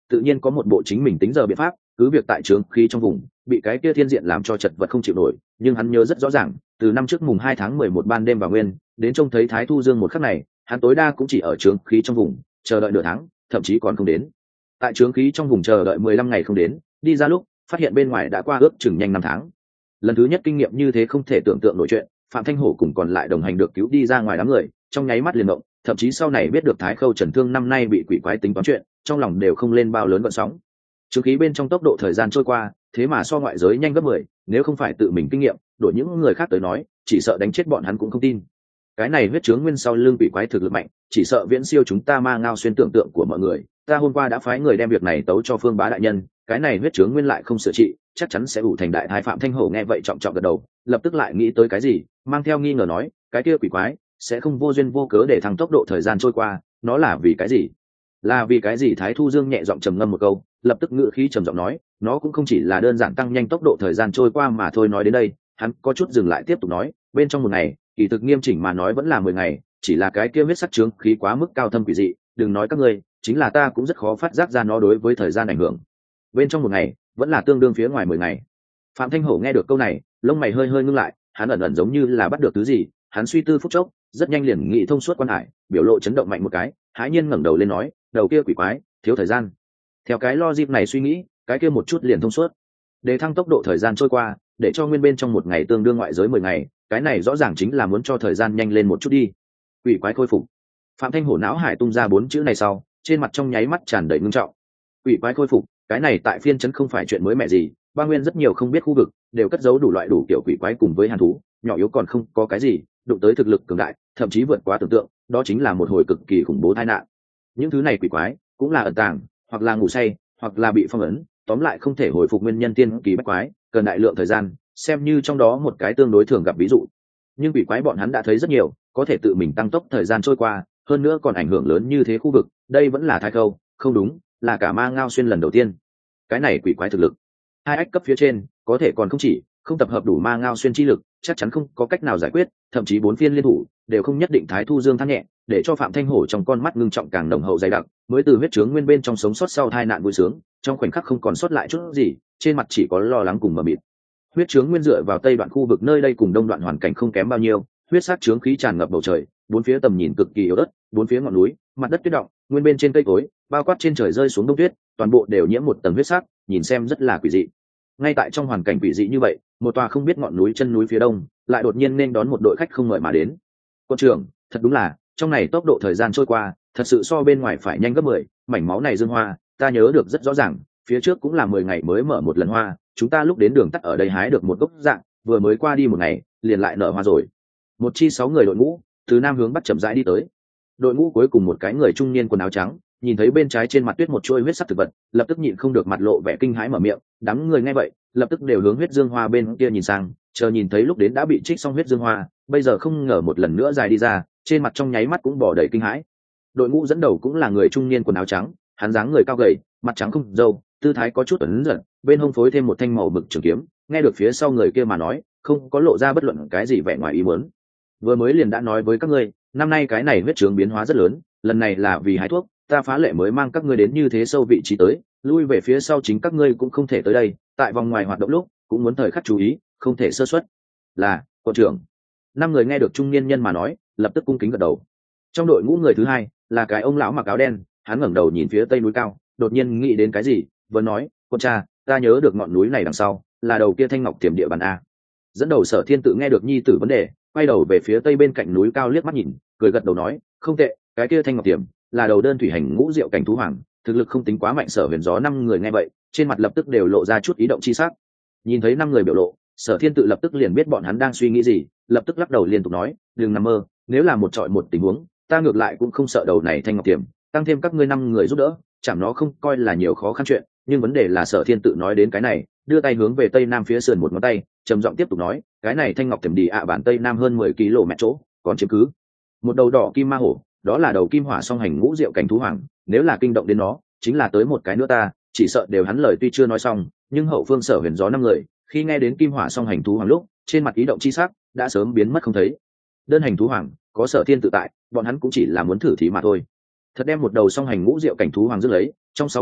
tự nhiên có một bộ chính mình tính giờ biện pháp, cứ việc tại trướng khí trong vùng bị cái kia thiên diện làm cho chật vật không chịu nổi, nhưng hắn nhớ rất rõ ràng, từ năm trước mùng hai tháng mười một ban đêm vào nguyên, đến trông thấy Thái Thu Dương một khắc này, hắn tối đa cũng chỉ ở trướng khí trong vùng chờ đợi nửa tháng, thậm chí còn không đến. Tại trướng khí trong vùng chờ đợi mười lăm ngày không đến, đi ra lúc phát hiện bên ngoài đã qua ước chừng nhanh năm tháng. Lần thứ nhất kinh nghiệm như thế không thể tưởng tượng nổi chuyện, Phạm Thanh Hổ cùng còn lại đồng hành được cứu đi ra ngoài đám người, trong nháy mắt liền động, thậm chí sau này biết được Thái Khâu Trần Thương năm nay bị quỷ quái tính toán chuyện, trong lòng đều không lên bao lớn gợn sóng. Trướng khí bên trong tốc độ thời gian trôi qua, thế mà so ngoại giới nhanh gấp mười, nếu không phải tự mình kinh nghiệm, đổi những người khác tới nói, chỉ sợ đánh chết bọn hắn cũng không tin. Cái này huyết chướng nguyên sau lưng quỷ quái thực lực mạnh, chỉ sợ viễn siêu chúng ta Ma Ngao xuyên tưởng tượng của mọi người. Ta hôm qua đã phái người đem việc này tấu cho Phương Bá đại nhân, cái này huyết chướng nguyên lại không sửa trị, chắc chắn sẽ ủ thành đại thai. Phạm Thanh Hổ nghe vậy trọng trọng gật đầu, lập tức lại nghĩ tới cái gì, mang theo nghi ngờ nói, cái kia quỷ quái sẽ không vô duyên vô cớ để thăng tốc độ thời gian trôi qua, nó là vì cái gì? Là vì cái gì? Thái Thu Dương nhẹ giọng trầm ngâm một câu, lập tức ngữ khí trầm giọng nói, nó cũng không chỉ là đơn giản tăng nhanh tốc độ thời gian trôi qua mà thôi. Nói đến đây, hắn có chút dừng lại tiếp tục nói, bên trong một ngày, kỳ thực nghiêm chỉnh mà nói vẫn là mười ngày, chỉ là cái kia huyết sắc chướng khí quá mức cao thâm quỷ dị, đừng nói các ngươi, chính là ta cũng rất khó phát giác ra nó đối với thời gian ảnh hưởng. Bên trong một ngày, vẫn là tương đương phía ngoài mười ngày. Phạm Thanh Hổ nghe được câu này, lông mày hơi hơi ngưng lại, hắn ẩn ẩn giống như là bắt được thứ gì, hắn suy tư phút chốc, rất nhanh liền nghĩ thông suốt quan hải, biểu lộ chấn động mạnh một cái, hãi nhiên ngẩng đầu lên nói, đầu kia quỷ quái, thiếu thời gian. Theo cái logic này suy nghĩ, cái kia một chút liền thông suốt. Để thăng tốc độ thời gian trôi qua, để cho nguyên bên trong một ngày tương đương ngoại giới mười ngày, cái này rõ ràng chính là muốn cho thời gian nhanh lên một chút đi. Quỷ quái khôi phục. Phạm Thanh Hổ não hải tung ra bốn chữ này sau, trên mặt trong nháy mắt tràn đầy ngưng trọng. Quỷ quái khôi phục, cái này tại phiên trấn không phải chuyện mới mẻ gì, ba nguyên rất nhiều không biết khu vực đều cất giấu đủ loại đủ kiểu quỷ quái cùng với hàn thú, nhỏ yếu còn không có cái gì, đụng tới thực lực cường đại, thậm chí vượt quá tưởng tượng, đó chính là một hồi cực kỳ khủng bố tai nạn. Những thứ này quỷ quái cũng là ẩn tàng, hoặc là ngủ say, hoặc là bị phong ấn, tóm lại không thể hồi phục nguyên nhân tiên kỳ bách quái, cần đại lượng thời gian, xem như trong đó một cái tương đối thường gặp ví dụ. Nhưng quỷ quái bọn hắn đã thấy rất nhiều, có thể tự mình tăng tốc thời gian trôi qua, hơn nữa còn ảnh hưởng lớn như thế khu vực, đây vẫn là Thái Khâu, không đúng, là cả Ma Ngao xuyên lần đầu tiên. Cái này quỷ quái thực lực, hai ách cấp phía trên, có thể còn không chỉ, không tập hợp đủ Ma Ngao xuyên chi lực, chắc chắn không có cách nào giải quyết, thậm chí bốn phiên liên thủ đều không nhất định. Thái Thu Dương than nhẹ, để cho Phạm Thanh Hổ trong con mắt ngưng trọng càng nồng hậu dày đặc, mới từ huyết chướng nguyên bên trong sống sót sau tai nạn vui sướng, trong khoảnh khắc không còn sót lại chút gì, trên mặt chỉ có lo lắng cùng mờ mịt. Huyết chướng nguyên dựa vào tây đoạn khu vực nơi đây cùng đông đoạn hoàn cảnh không kém bao nhiêu, huyết sát chướng khí tràn ngập bầu trời, bốn phía tầm nhìn cực kỳ yếu ớt, bốn phía ngọn núi, mặt đất tuyết động, nguyên bên trên cây cối, bao quát trên trời rơi xuống đông tuyết, toàn bộ đều nhiễm một tầng huyết sắc, nhìn xem rất là quỷ dị. Ngay tại trong hoàn cảnh quỷ dị như vậy, một tòa không biết ngọn núi chân núi phía đông, lại đột nhiên nên đón một đội khách không mời mà đến. Quân trưởng, thật đúng là, trong này tốc độ thời gian trôi qua, thật sự so bên ngoài phải nhanh gấp mười, mảnh máu này dương hoa, ta nhớ được rất rõ ràng, phía trước cũng là mười ngày mới mở một lần hoa, chúng ta lúc đến đường tắt ở đây hái được một gốc dạng, vừa mới qua đi một ngày, liền lại nở hoa rồi. Một chi sáu người đội ngũ, từ nam hướng bắc chậm rãi đi tới. Đội ngũ cuối cùng một cái người trung niên quần áo trắng, nhìn thấy bên trái trên mặt tuyết một chuôi huyết sắc thực vật, lập tức nhịn không được mặt lộ vẻ kinh hãi mở miệng, đám người nghe vậy, lập tức đều hướng huyết dương hoa bên kia nhìn sang, chờ nhìn thấy lúc đến đã bị trích xong huyết dương hoa, bây giờ không ngờ một lần nữa dài đi ra, trên mặt trong nháy mắt cũng bỏ đầy kinh hãi. Đội ngũ dẫn đầu cũng là người trung niên quần áo trắng, hắn dáng người cao gầy, mặt trắng không râu, tư thái có chút ẩn giật, bên hông phối thêm một thanh màu mực trường kiếm, nghe được phía sau người kia mà nói, không có lộ ra bất luận cái gì vẻ ngoài ý muốn. Vừa mới liền đã nói với các ngươi, năm nay cái này huyết chướng biến hóa rất lớn, lần này là vì hái thuốc, ta phá lệ mới mang các ngươi đến như thế sâu vị trí tới, lui về phía sau chính các ngươi cũng không thể tới đây, tại vòng ngoài hoạt động lúc cũng muốn thời khắc chú ý, không thể sơ suất. Là quân trưởng. Năm người nghe được trung niên nhân mà nói, lập tức cung kính gật đầu. Trong đội ngũ người thứ hai là cái ông lão mặc áo đen, hắn ngẩng đầu nhìn phía tây núi cao, đột nhiên nghĩ đến cái gì, vừa nói, quân cha, ta nhớ được ngọn núi này đằng sau là đầu kia thanh ngọc tiềm địa bàn a. Dẫn đầu Sở Thiên tự nghe được nhi tử vấn đề, quay đầu về phía tây bên cạnh núi cao liếc mắt nhìn, cười gật đầu nói, không tệ, cái kia thanh ngọc tiềm là đầu đơn thủy hành ngũ diệu cảnh thú hoàng, thực lực không tính quá mạnh. Sở Huyền Gió năm người nghe vậy, trên mặt lập tức đều lộ ra chút ý động chi sắc. Nhìn thấy năm người biểu lộ, Sở Thiên tự lập tức liền biết bọn hắn đang suy nghĩ gì, lập tức lắc đầu liên tục nói, đừng nằm mơ, nếu là một trọi một tình huống, ta ngược lại cũng không sợ đầu này thanh ngọc tiềm, tăng thêm các ngươi năm người giúp đỡ, chẳng nó không coi là nhiều khó khăn chuyện. Nhưng vấn đề là Sở Thiên tự nói đến cái này, đưa tay hướng về tây nam phía sườn một ngón tay, trầm giọng tiếp tục nói, cái này thanh ngọc tiềm đi ạ à bản tây nam hơn mười ki lô mét chỗ, còn chiếm cứ một đầu đỏ kim ma hổ, đó là đầu kim hỏa song hành ngũ diệu cảnh thú hoàng, nếu là kinh động đến nó, chính là tới một cái nữa ta chỉ sợ đều. Hắn lời tuy chưa nói xong, nhưng hậu phương Sở Huyền Gió năm người khi nghe đến kim hỏa song hành thú hoàng lúc, trên mặt ý động chi sắc đã sớm biến mất không thấy. Đơn hành thú hoàng có Sở Thiên tự tại, bọn hắn cũng chỉ là muốn thử thí mà thôi. Thật đem một đầu song hành ngũ diệu cảnh thú hoàng dứt lấy, trong sáu người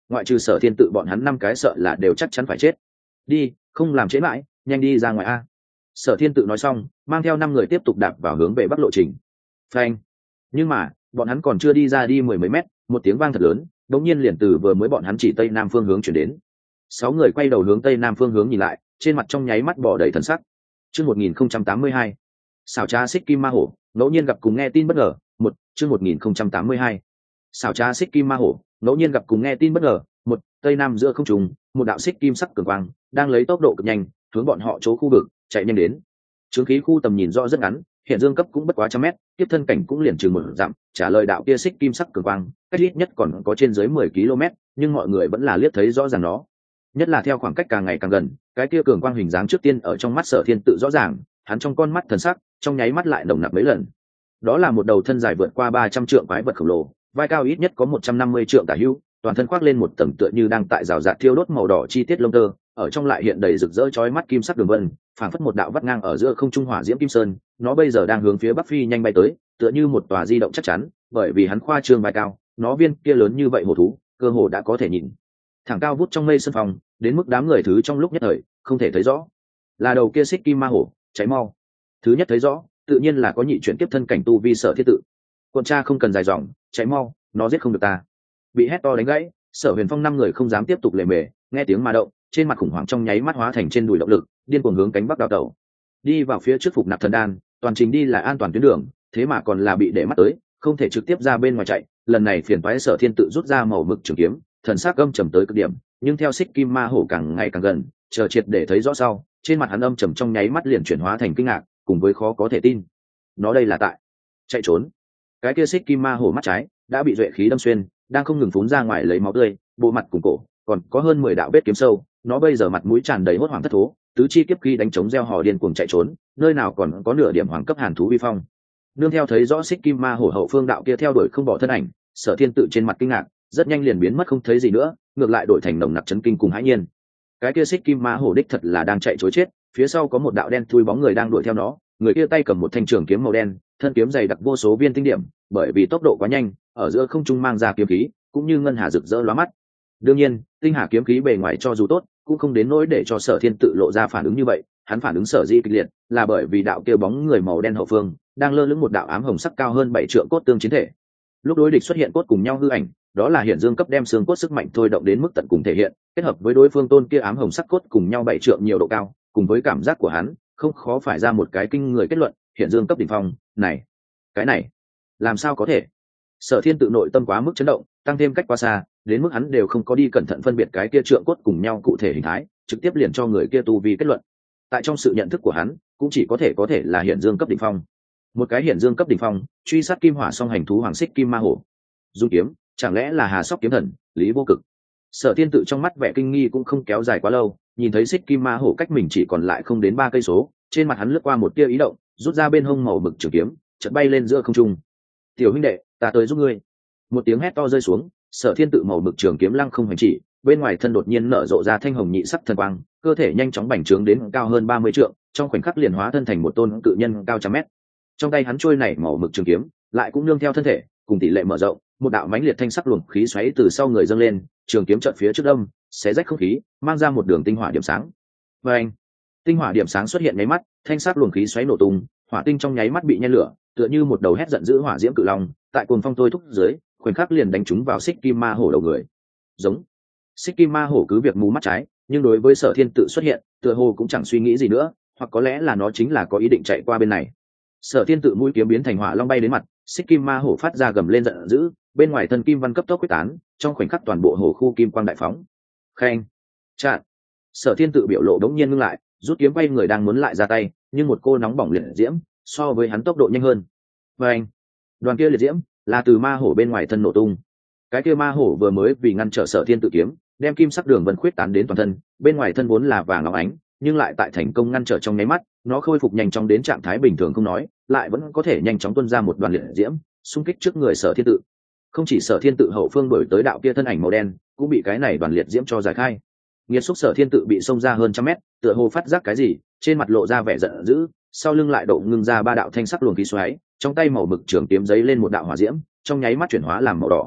ngoại trừ Sở Thiên Tự bọn hắn năm cái sợ là đều chắc chắn phải chết. Đi, không làm trễ mãi, nhanh đi ra ngoài a. Sở Thiên Tự nói xong, mang theo năm người tiếp tục đạp vào hướng về bắc lộ trình. Phanh. Nhưng mà bọn hắn còn chưa đi ra đi mười mấy mét, một tiếng vang thật lớn đột nhiên liền từ vừa mới bọn hắn chỉ tây nam phương hướng chuyển đến. Sáu người quay đầu hướng tây nam phương hướng nhìn lại, trên mặt trong nháy mắt bỏ đầy thần sắc. Chương một nghìn không trăm tám mươi hai, xảo trá xích kim ma hổ, ngẫu nhiên gặp cùng nghe tin bất ngờ. Một, chương một nghìn không trăm tám mươi hai, xảo trá xích kim ma hổ, ngẫu nhiên gặp cùng nghe tin bất ngờ. Một, tây nam giữa không trung, một đạo xích kim sắc cường quang đang lấy tốc độ cực nhanh hướng bọn họ chỗ khu vực chạy nhanh đến. Trướng khí khu tầm nhìn rõ rất ngắn, hiện dương cấp cũng bất quá trăm mét, tiếp thân cảnh cũng liền chừng một dặm. Trả lời đạo kia xích kim sắc cường quang, cách ít nhất còn có trên dưới mười ki lô mét, nhưng mọi người vẫn là liếc thấy rõ ràng nó. Nhất là theo khoảng cách càng ngày càng gần, cái kia cường quang hình dáng trước tiên ở trong mắt Sở Thiên Tự rõ ràng, hắn trong con mắt thần sắc, trong nháy mắt lại nồng nặc mấy lần. Đó là một đầu thân dài vượt qua ba trăm trượng quái vật khổng lồ, vai cao ít nhất có một trăm năm mươi trượng tả hữu, toàn thân khoác lên một tầng tựa như đang tại rào rạt thiêu đốt màu đỏ chi tiết lông tơ, ở trong lại hiện đầy rực rỡ chói mắt kim sắc đường vân, phảng phất một đạo vắt ngang ở giữa không trung hỏa diễm kim sơn. Nó bây giờ đang hướng phía bắc phi nhanh bay tới, tựa như một tòa di động chắc chắn, bởi vì hắn khoa trương vai cao, nó viên kia lớn như vậy hổ thú, cơ hồ đã có thể nhìn thẳng cao vút trong mây sân phòng, đến mức đám người thứ trong lúc nhất thời không thể thấy rõ. Là đầu kia xích kim ma hổ, cháy mau. Thứ nhất thấy rõ, tự nhiên là có nhị chuyển tiếp thân cảnh tu vi Sở Thiết Tự. Quân cha không cần dài dòng, cháy mau, nó giết không được ta. Bị hét to đánh gãy, Sở Huyền Phong năm người không dám tiếp tục lề mề, nghe tiếng ma động, trên mặt khủng hoảng trong nháy mắt hóa thành trên đùi động lực, điên cuồng hướng cánh bắc đào tẩu. Đi vào phía trước phục nạp thần đan, toàn trình đi là an toàn tuyến đường, thế mà còn là bị để mắt tới, không thể trực tiếp ra bên ngoài chạy. Lần này phiền toái Sở Thiên Tự rút ra màu mực trường kiếm, thần sắc âm trầm tới cực điểm, nhưng theo xích kim ma hổ càng ngày càng gần, chờ triệt để thấy rõ sau, trên mặt hắn âm trầm trong nháy mắt liền chuyển hóa thành kinh ngạc, cùng với khó có thể tin. Nó đây là tại chạy trốn. Cái kia xích kim ma hổ mắt trái đã bị duệ khí đâm xuyên, đang không ngừng phun ra ngoài lấy máu tươi, bộ mặt cùng cổ còn có hơn mười đạo vết kiếm sâu. Nó bây giờ mặt mũi tràn đầy hốt hoảng thất thố, tứ chi kiếp khí đánh trống reo hò điên cuồng chạy trốn, nơi nào còn có nửa điểm hoàng cấp hàn thú vi phong. Nương theo thấy rõ xích kim ma hổ hậu phương đạo kia theo đuổi không bỏ thân ảnh, Sở Thiên Tự trên mặt kinh ngạc rất nhanh liền biến mất không thấy gì nữa, ngược lại đổi thành nồng nặc chấn kinh cùng hãi nhiên. Cái kia xích kim ma hổ đích thật là đang chạy trối chết, phía sau có một đạo đen thui bóng người đang đuổi theo nó, người kia tay cầm một thanh trường kiếm màu đen, thân kiếm dày đặc vô số viên tinh điểm, bởi vì tốc độ quá nhanh, ở giữa không trung mang ra kiếm khí, cũng như ngân hà rực rỡ lóa mắt. Đương nhiên, tinh hà kiếm khí bề ngoài cho dù tốt, cũng không đến nỗi để cho Sở Thiên Tự lộ ra phản ứng như vậy. Hắn phản ứng sở dĩ kịch liệt, là bởi vì đạo kia bóng người màu đen hậu phương đang lơ lửng một đạo ám hồng sắc cao hơn bảy trượng cốt tương chiến thể. Lúc đối địch xuất hiện cốt cùng nhau hư ảnh, đó là hiển dương cấp đem xương cốt sức mạnh thôi động đến mức tận cùng thể hiện, kết hợp với đối phương tôn kia ám hồng sắc cốt cùng nhau bảy trượng nhiều độ cao, cùng với cảm giác của hắn, không khó phải ra một cái kinh người kết luận, hiển dương cấp đỉnh phong, này, cái này, làm sao có thể? Sở Thiên Tự nội tâm quá mức chấn động, tăng thêm cách quá xa, đến mức hắn đều không có đi cẩn thận phân biệt cái kia trượng cốt cùng nhau cụ thể hình thái, trực tiếp liền cho người kia tu vi kết luận. Tại trong sự nhận thức của hắn, cũng chỉ có thể có thể là hiển dương cấp đỉnh phong. Một cái hiển dương cấp đỉnh phong, truy sát kim hỏa song hành thú hoàng xích kim ma hổ. Dung kiếm, chẳng lẽ là Hà Sóc kiếm thần, Lý Vô Cực? Sở Thiên Tự trong mắt vẻ kinh nghi cũng không kéo dài quá lâu, nhìn thấy xích kim ma hổ cách mình chỉ còn lại không đến ba cây số, trên mặt hắn lướt qua một tia ý động, rút ra bên hông màu mực trường kiếm, chợt bay lên giữa không trung. "Tiểu huynh đệ, ta tới giúp ngươi." Một tiếng hét to rơi xuống, Sở Thiên Tự màu mực trường kiếm lăng không hành chỉ, bên ngoài thân đột nhiên nở rộ ra thanh hồng nhị sắc thần quang, cơ thể nhanh chóng bành trướng đến cao hơn ba mươi trượng, trong khoảnh khắc liền hóa thân thành một tôn cự nhân cao trăm mét. Trong tay hắn trôi này màu mực trường kiếm, lại cũng nương theo thân thể, cùng tỷ lệ mở rộng, một đạo mãnh liệt thanh sắc luồng khí xoáy từ sau người dâng lên, trường kiếm chợt phía trước đông, xé rách không khí, mang ra một đường tinh hỏa điểm sáng. Và anh, tinh hỏa điểm sáng xuất hiện nháy mắt, thanh sắc luồng khí xoáy nổ tung, hỏa tinh trong nháy mắt bị nhen lửa, tựa như một đầu hét giận dữ hỏa diễm cự long, tại cuồng phong tôi thúc dưới, khoảnh khắc liền đánh trúng vào xích kim ma hổ đầu người. Giống. Xích kim ma hổ cứ việc mù mắt trái, nhưng đối với Sở Thiên Tự xuất hiện, tựa hồ cũng chẳng suy nghĩ gì nữa, hoặc có lẽ là nó chính là có ý định chạy qua bên này. Sở Thiên Tự mũi kiếm biến thành hỏa long bay đến mặt, xích kim ma hổ phát ra gầm lên giận dữ, bên ngoài thân kim văn cấp tốc quyết tán, trong khoảnh khắc toàn bộ hổ khu kim quang đại phóng. Khen, chặn. Sở Thiên Tự biểu lộ đống nhiên ngưng lại, rút kiếm bay người đang muốn lại ra tay, nhưng một cô nóng bỏng liệt diễm, so với hắn tốc độ nhanh hơn. Và anh, đoàn kia liệt diễm là từ ma hổ bên ngoài thân nổ tung. Cái kia ma hổ vừa mới vì ngăn trở Sở Thiên Tự kiếm, đem kim sắc đường vân khuyết tán đến toàn thân, bên ngoài thân vốn là vàng óng ánh, nhưng lại tại thành công ngăn trở trong nháy mắt, nó khôi phục nhanh chóng đến trạng thái bình thường không nói, lại vẫn có thể nhanh chóng tuôn ra một đoàn liệt diễm, xung kích trước người Sở Thiên Tự. Không chỉ Sở Thiên Tự hậu phương đổi tới đạo kia thân ảnh màu đen, cũng bị cái này đoàn liệt diễm cho giải khai. Nghiệt xúc Sở Thiên Tự bị xông ra hơn trăm mét, tựa hồ phát giác cái gì, trên mặt lộ ra vẻ giận dữ, sau lưng lại độ ngưng ra ba đạo thanh sắc luồng khí xoáy, trong tay màu mực trường kiếm giấy lên một đạo hỏa diễm, trong nháy mắt chuyển hóa làm màu đỏ.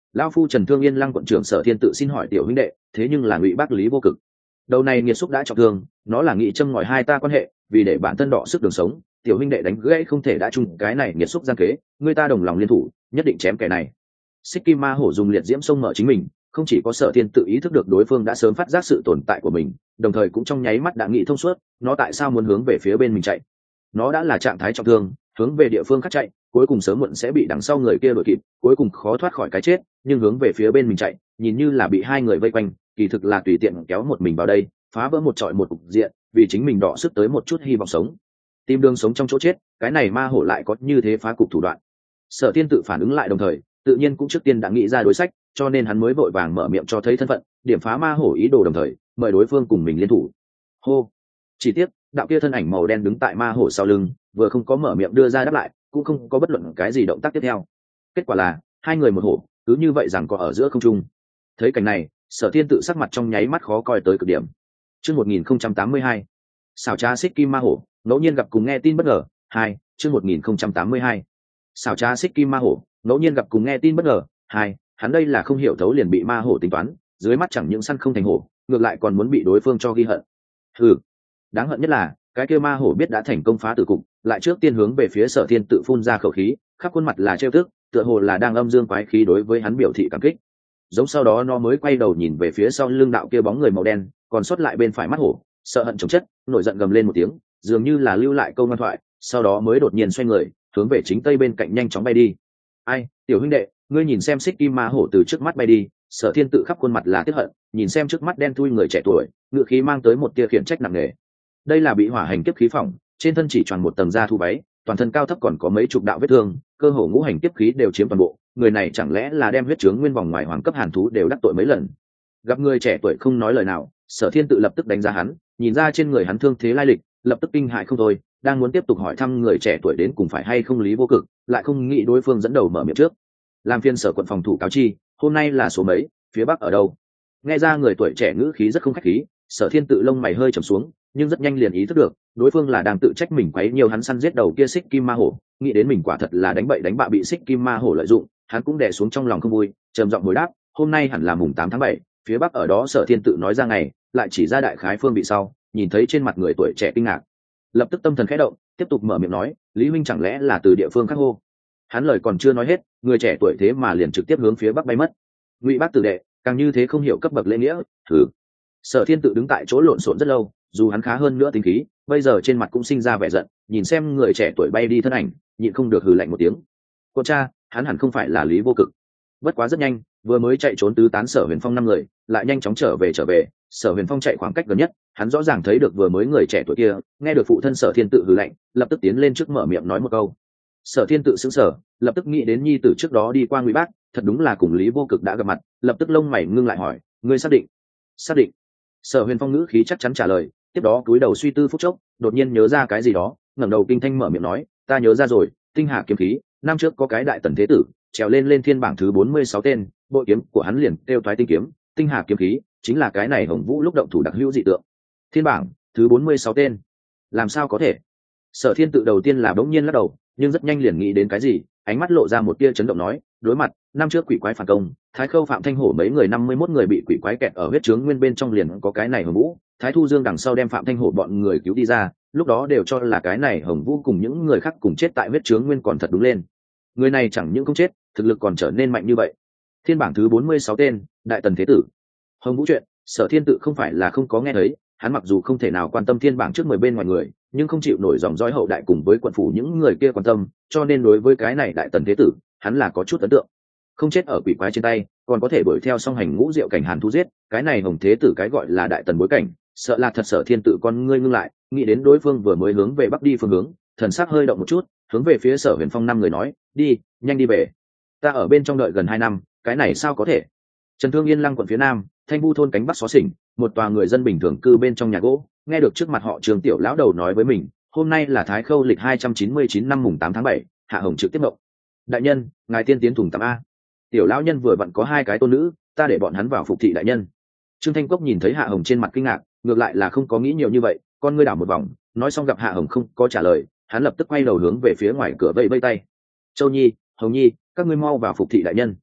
Lão phu Trần Thương Yên Lăng quận trưởng Sở Thiên Tự xin hỏi tiểu huynh đệ, thế nhưng là Ngụy Bác Lý Vô Cực. Đầu này nghiệt xúc đã trọng thương, nó là nghị châm ngòi hai ta quan hệ, vì để bản thân đọ sức đường sống, tiểu huynh đệ đánh gãy không thể đã chung cái này nghiệt xúc gian kế, người ta đồng lòng liên thủ, nhất định chém kẻ này. Xích Kim Ma Hổ dùng liệt diễm sông mở chính mình, không chỉ có Sở Thiên Tự ý thức được đối phương đã sớm phát giác sự tồn tại của mình, đồng thời cũng trong nháy mắt đã nghĩ thông suốt, nó tại sao muốn hướng về phía bên mình chạy. Nó đã là trạng thái trọng thương, hướng về địa phương khác chạy, cuối cùng sớm muộn sẽ bị đằng sau người kia đuổi kịp, cuối cùng khó thoát khỏi cái chết, nhưng hướng về phía bên mình chạy, nhìn như là bị hai người vây quanh, kỳ thực là tùy tiện kéo một mình vào đây, phá vỡ một trọi một cục diện, vì chính mình đọ sức tới một chút hy vọng sống. Tìm đường sống trong chỗ chết, cái này ma hổ lại có như thế phá cục thủ đoạn. Sở Thiên Tự phản ứng lại đồng thời, tự nhiên cũng trước tiên đã nghĩ ra đối sách, cho nên hắn mới vội vàng mở miệng cho thấy thân phận, điểm phá ma hổ ý đồ đồng thời, mời đối phương cùng mình liên thủ. Hô. Chỉ tiếc, đạo kia thân ảnh màu đen đứng tại ma hổ sau lưng, vừa không có mở miệng đưa ra đáp lại, cũng không có bất luận cái gì động tác tiếp theo. Kết quả là hai người một hổ, cứ như vậy rằng có ở giữa không trung. Thấy cảnh này, Sở Thiên Tự sắc mặt trong nháy mắt khó coi tới cực điểm. Chương một nghìn không trăm tám mươi hai, xảo trá Xích Kim Ma Hổ, ngẫu nhiên gặp cùng nghe tin bất ngờ. Hai, chương một nghìn không trăm tám mươi hai, xảo trá Xích Kim Ma Hổ, ngẫu nhiên gặp cùng nghe tin bất ngờ. Hai, hắn đây là không hiểu thấu liền bị ma hổ tính toán, dưới mắt chẳng những săn không thành hổ, ngược lại còn muốn bị đối phương cho ghi hận. Hừ, đáng hận nhất là cái kia ma hổ biết đã thành công phá tử cục, lại trước tiên hướng về phía Sở Thiên Tự phun ra khẩu khí, khắp khuôn mặt là trêu tức, tựa hồ là đang âm dương quái khí đối với hắn biểu thị cảm kích. Giống sau đó nó mới quay đầu nhìn về phía sau lưng đạo kia bóng người màu đen, còn sót lại bên phải mắt hổ, sợ hận chồng chất, nổi giận gầm lên một tiếng, dường như là lưu lại câu ngoan thoại, sau đó mới đột nhiên xoay người, hướng về chính tây bên cạnh nhanh chóng bay đi. Ai, tiểu huynh đệ, ngươi nhìn xem Xích Kim Ma Hổ từ trước mắt bay đi. Sở Thiên Tự khắp khuôn mặt là tiếc hận, nhìn xem trước mắt đen thui người trẻ tuổi, ngựa khí mang tới một tia khiển trách nặng nề. Đây là bị hỏa hành kiếp khí phỏng, trên thân chỉ tròn một tầng da thu váy, toàn thân cao thấp còn có mấy chục đạo vết thương, cơ hồ ngũ hành kiếp khí đều chiếm toàn bộ. Người này chẳng lẽ là đem huyết chướng nguyên vòng ngoài hoàng cấp hàn thú đều đắc tội mấy lần? Gặp người trẻ tuổi không nói lời nào, Sở Thiên Tự lập tức đánh giá hắn, nhìn ra trên người hắn thương thế lai lịch, lập tức kinh hại không thôi, đang muốn tiếp tục hỏi thăm người trẻ tuổi đến cùng phải hay không Lý Vô Cực, lại không nghĩ đối phương dẫn đầu mở miệng trước. Làm phiên Sở quận phòng thủ cáo chi, hôm nay là số mấy, phía bắc ở đâu? Nghe ra người tuổi trẻ ngữ khí rất không khách khí, Sở Thiên Tự lông mày hơi trầm xuống, nhưng rất nhanh liền ý thức được, đối phương là đang tự trách mình quấy nhiều hắn săn giết đầu kia Xích Kim Ma Hổ, nghĩ đến mình quả thật là đánh bậy đánh bạ bị Xích Kim Ma Hổ lợi dụng, hắn cũng đè xuống trong lòng không vui, trầm giọng hồi đáp, hôm nay hẳn là mùng tám tháng bảy, phía bắc ở đó. Sở Thiên Tự nói ra ngày, lại chỉ ra đại khái phương vị sau, nhìn thấy trên mặt người tuổi trẻ kinh ngạc, lập tức tâm thần khẽ động, tiếp tục mở miệng nói, Lý huynh chẳng lẽ là từ địa phương khác hô? Hắn lời còn chưa nói hết, người trẻ tuổi thế mà liền trực tiếp hướng phía bắc bay mất. Ngụy Bác tử đệ, càng như thế không hiểu cấp bậc lễ nghĩa, thử. Sở Thiên Tự đứng tại chỗ lộn xộn rất lâu, dù hắn khá hơn nữa tính khí, bây giờ trên mặt cũng sinh ra vẻ giận, nhìn xem người trẻ tuổi bay đi thân ảnh, nhịn không được hừ lạnh một tiếng. Cô cha, hắn hẳn không phải là Lý Vô Cực. Bất quá rất nhanh, vừa mới chạy trốn tứ tán Sở Huyền Phong năm người, lại nhanh chóng trở về trở về. Sở Huyền Phong chạy khoảng cách gần nhất, hắn rõ ràng thấy được vừa mới người trẻ tuổi kia, nghe được phụ thân Sở Thiên Tự hừ lạnh, lập tức tiến lên trước mở miệng nói một câu. Sở Thiên Tự sững sờ, lập tức nghĩ đến nhi tử trước đó đi qua Ngụy Bác, thật đúng là cùng Lý Vô Cực đã gặp mặt, lập tức lông mày ngưng lại hỏi, ngươi xác định? Xác định. Sở Huyền Phong ngữ khí chắc chắn trả lời, tiếp đó cúi đầu suy tư phút chốc, đột nhiên nhớ ra cái gì đó, ngẩng đầu kinh thanh mở miệng nói, ta nhớ ra rồi, Tinh Hà kiếm khí, năm trước có cái đại tần thế tử, trèo lên lên thiên bảng thứ bốn mươi sáu tên, bội kiếm của hắn liền kêu toái tinh kiếm, Tinh Hà kiếm khí, chính là cái này Hồng Vũ lúc động thủ đặc hữu dị tượng. Thiên bảng thứ bốn mươi sáu tên, làm sao có thể? Sở Thiên Tự đầu tiên là bỗng nhiên lắc đầu, nhưng rất nhanh liền nghĩ đến cái gì, ánh mắt lộ ra một tia chấn động nói, đối mặt năm trước quỷ quái phản công, Thái Khâu Phạm Thanh Hổ mấy người năm mươi mốt người bị quỷ quái kẹt ở huyết chướng nguyên bên trong, liền có cái này Hồng Vũ, Thái Thu Dương đằng sau đem Phạm Thanh Hổ bọn người cứu đi ra, lúc đó đều cho là cái này Hồng Vũ cùng những người khác cùng chết tại huyết chướng nguyên, còn thật đúng lên, người này chẳng những không chết, thực lực còn trở nên mạnh như vậy. Thiên bảng thứ bốn mươi sáu tên, đại tần thế tử, Hồng Vũ chuyện, Sở Thiên Tự không phải là không có nghe thấy, hắn mặc dù không thể nào quan tâm thiên bảng trước mười bên ngoài người, nhưng không chịu nổi dòng dõi hậu đại cùng với quận phủ những người kia quan tâm, cho nên đối với cái này đại tần thế tử, hắn là có chút ấn tượng. Không chết ở quỷ quái trên tay, còn có thể đuổi theo song hành ngũ diệu cảnh hàn thú giết, cái này Hồng thế tử cái gọi là đại tần bối cảnh, sợ là thật. Sở Thiên Tự con ngươi ngưng lại, nghĩ đến đối phương vừa mới hướng về bắc đi phương hướng, thần sắc hơi động một chút, hướng về phía Sở Huyền Phong năm người nói, đi, nhanh đi về. Ta ở bên trong đợi gần hai năm, cái này sao có thể? Trần Thương Yên Lăng quận phía nam, Thanh Vu thôn cánh bắc xó xỉnh, một tòa người dân bình thường cư bên trong nhà gỗ, nghe được trước mặt họ Trường tiểu lão đầu nói với mình, hôm nay là Thái Khâu lịch hai trăm chín mươi chín năm mùng tám tháng bảy, Hạ Hồng trực tiếp mộng. Đại nhân, ngài tiên tiến thùng tắm a. Tiểu lão nhân vừa vặn có hai cái tôn nữ, ta để bọn hắn vào phục thị đại nhân. Trương Thanh Cốc nhìn thấy Hạ Hồng trên mặt kinh ngạc, ngược lại là không có nghĩ nhiều như vậy, con ngươi đảo một vòng, nói xong gặp Hạ Hồng không có trả lời, hắn lập tức quay đầu hướng về phía ngoài cửa vẫy vẫy tay. Châu Nhi, Hồng Nhi, các ngươi mau vào phục thị đại nhân.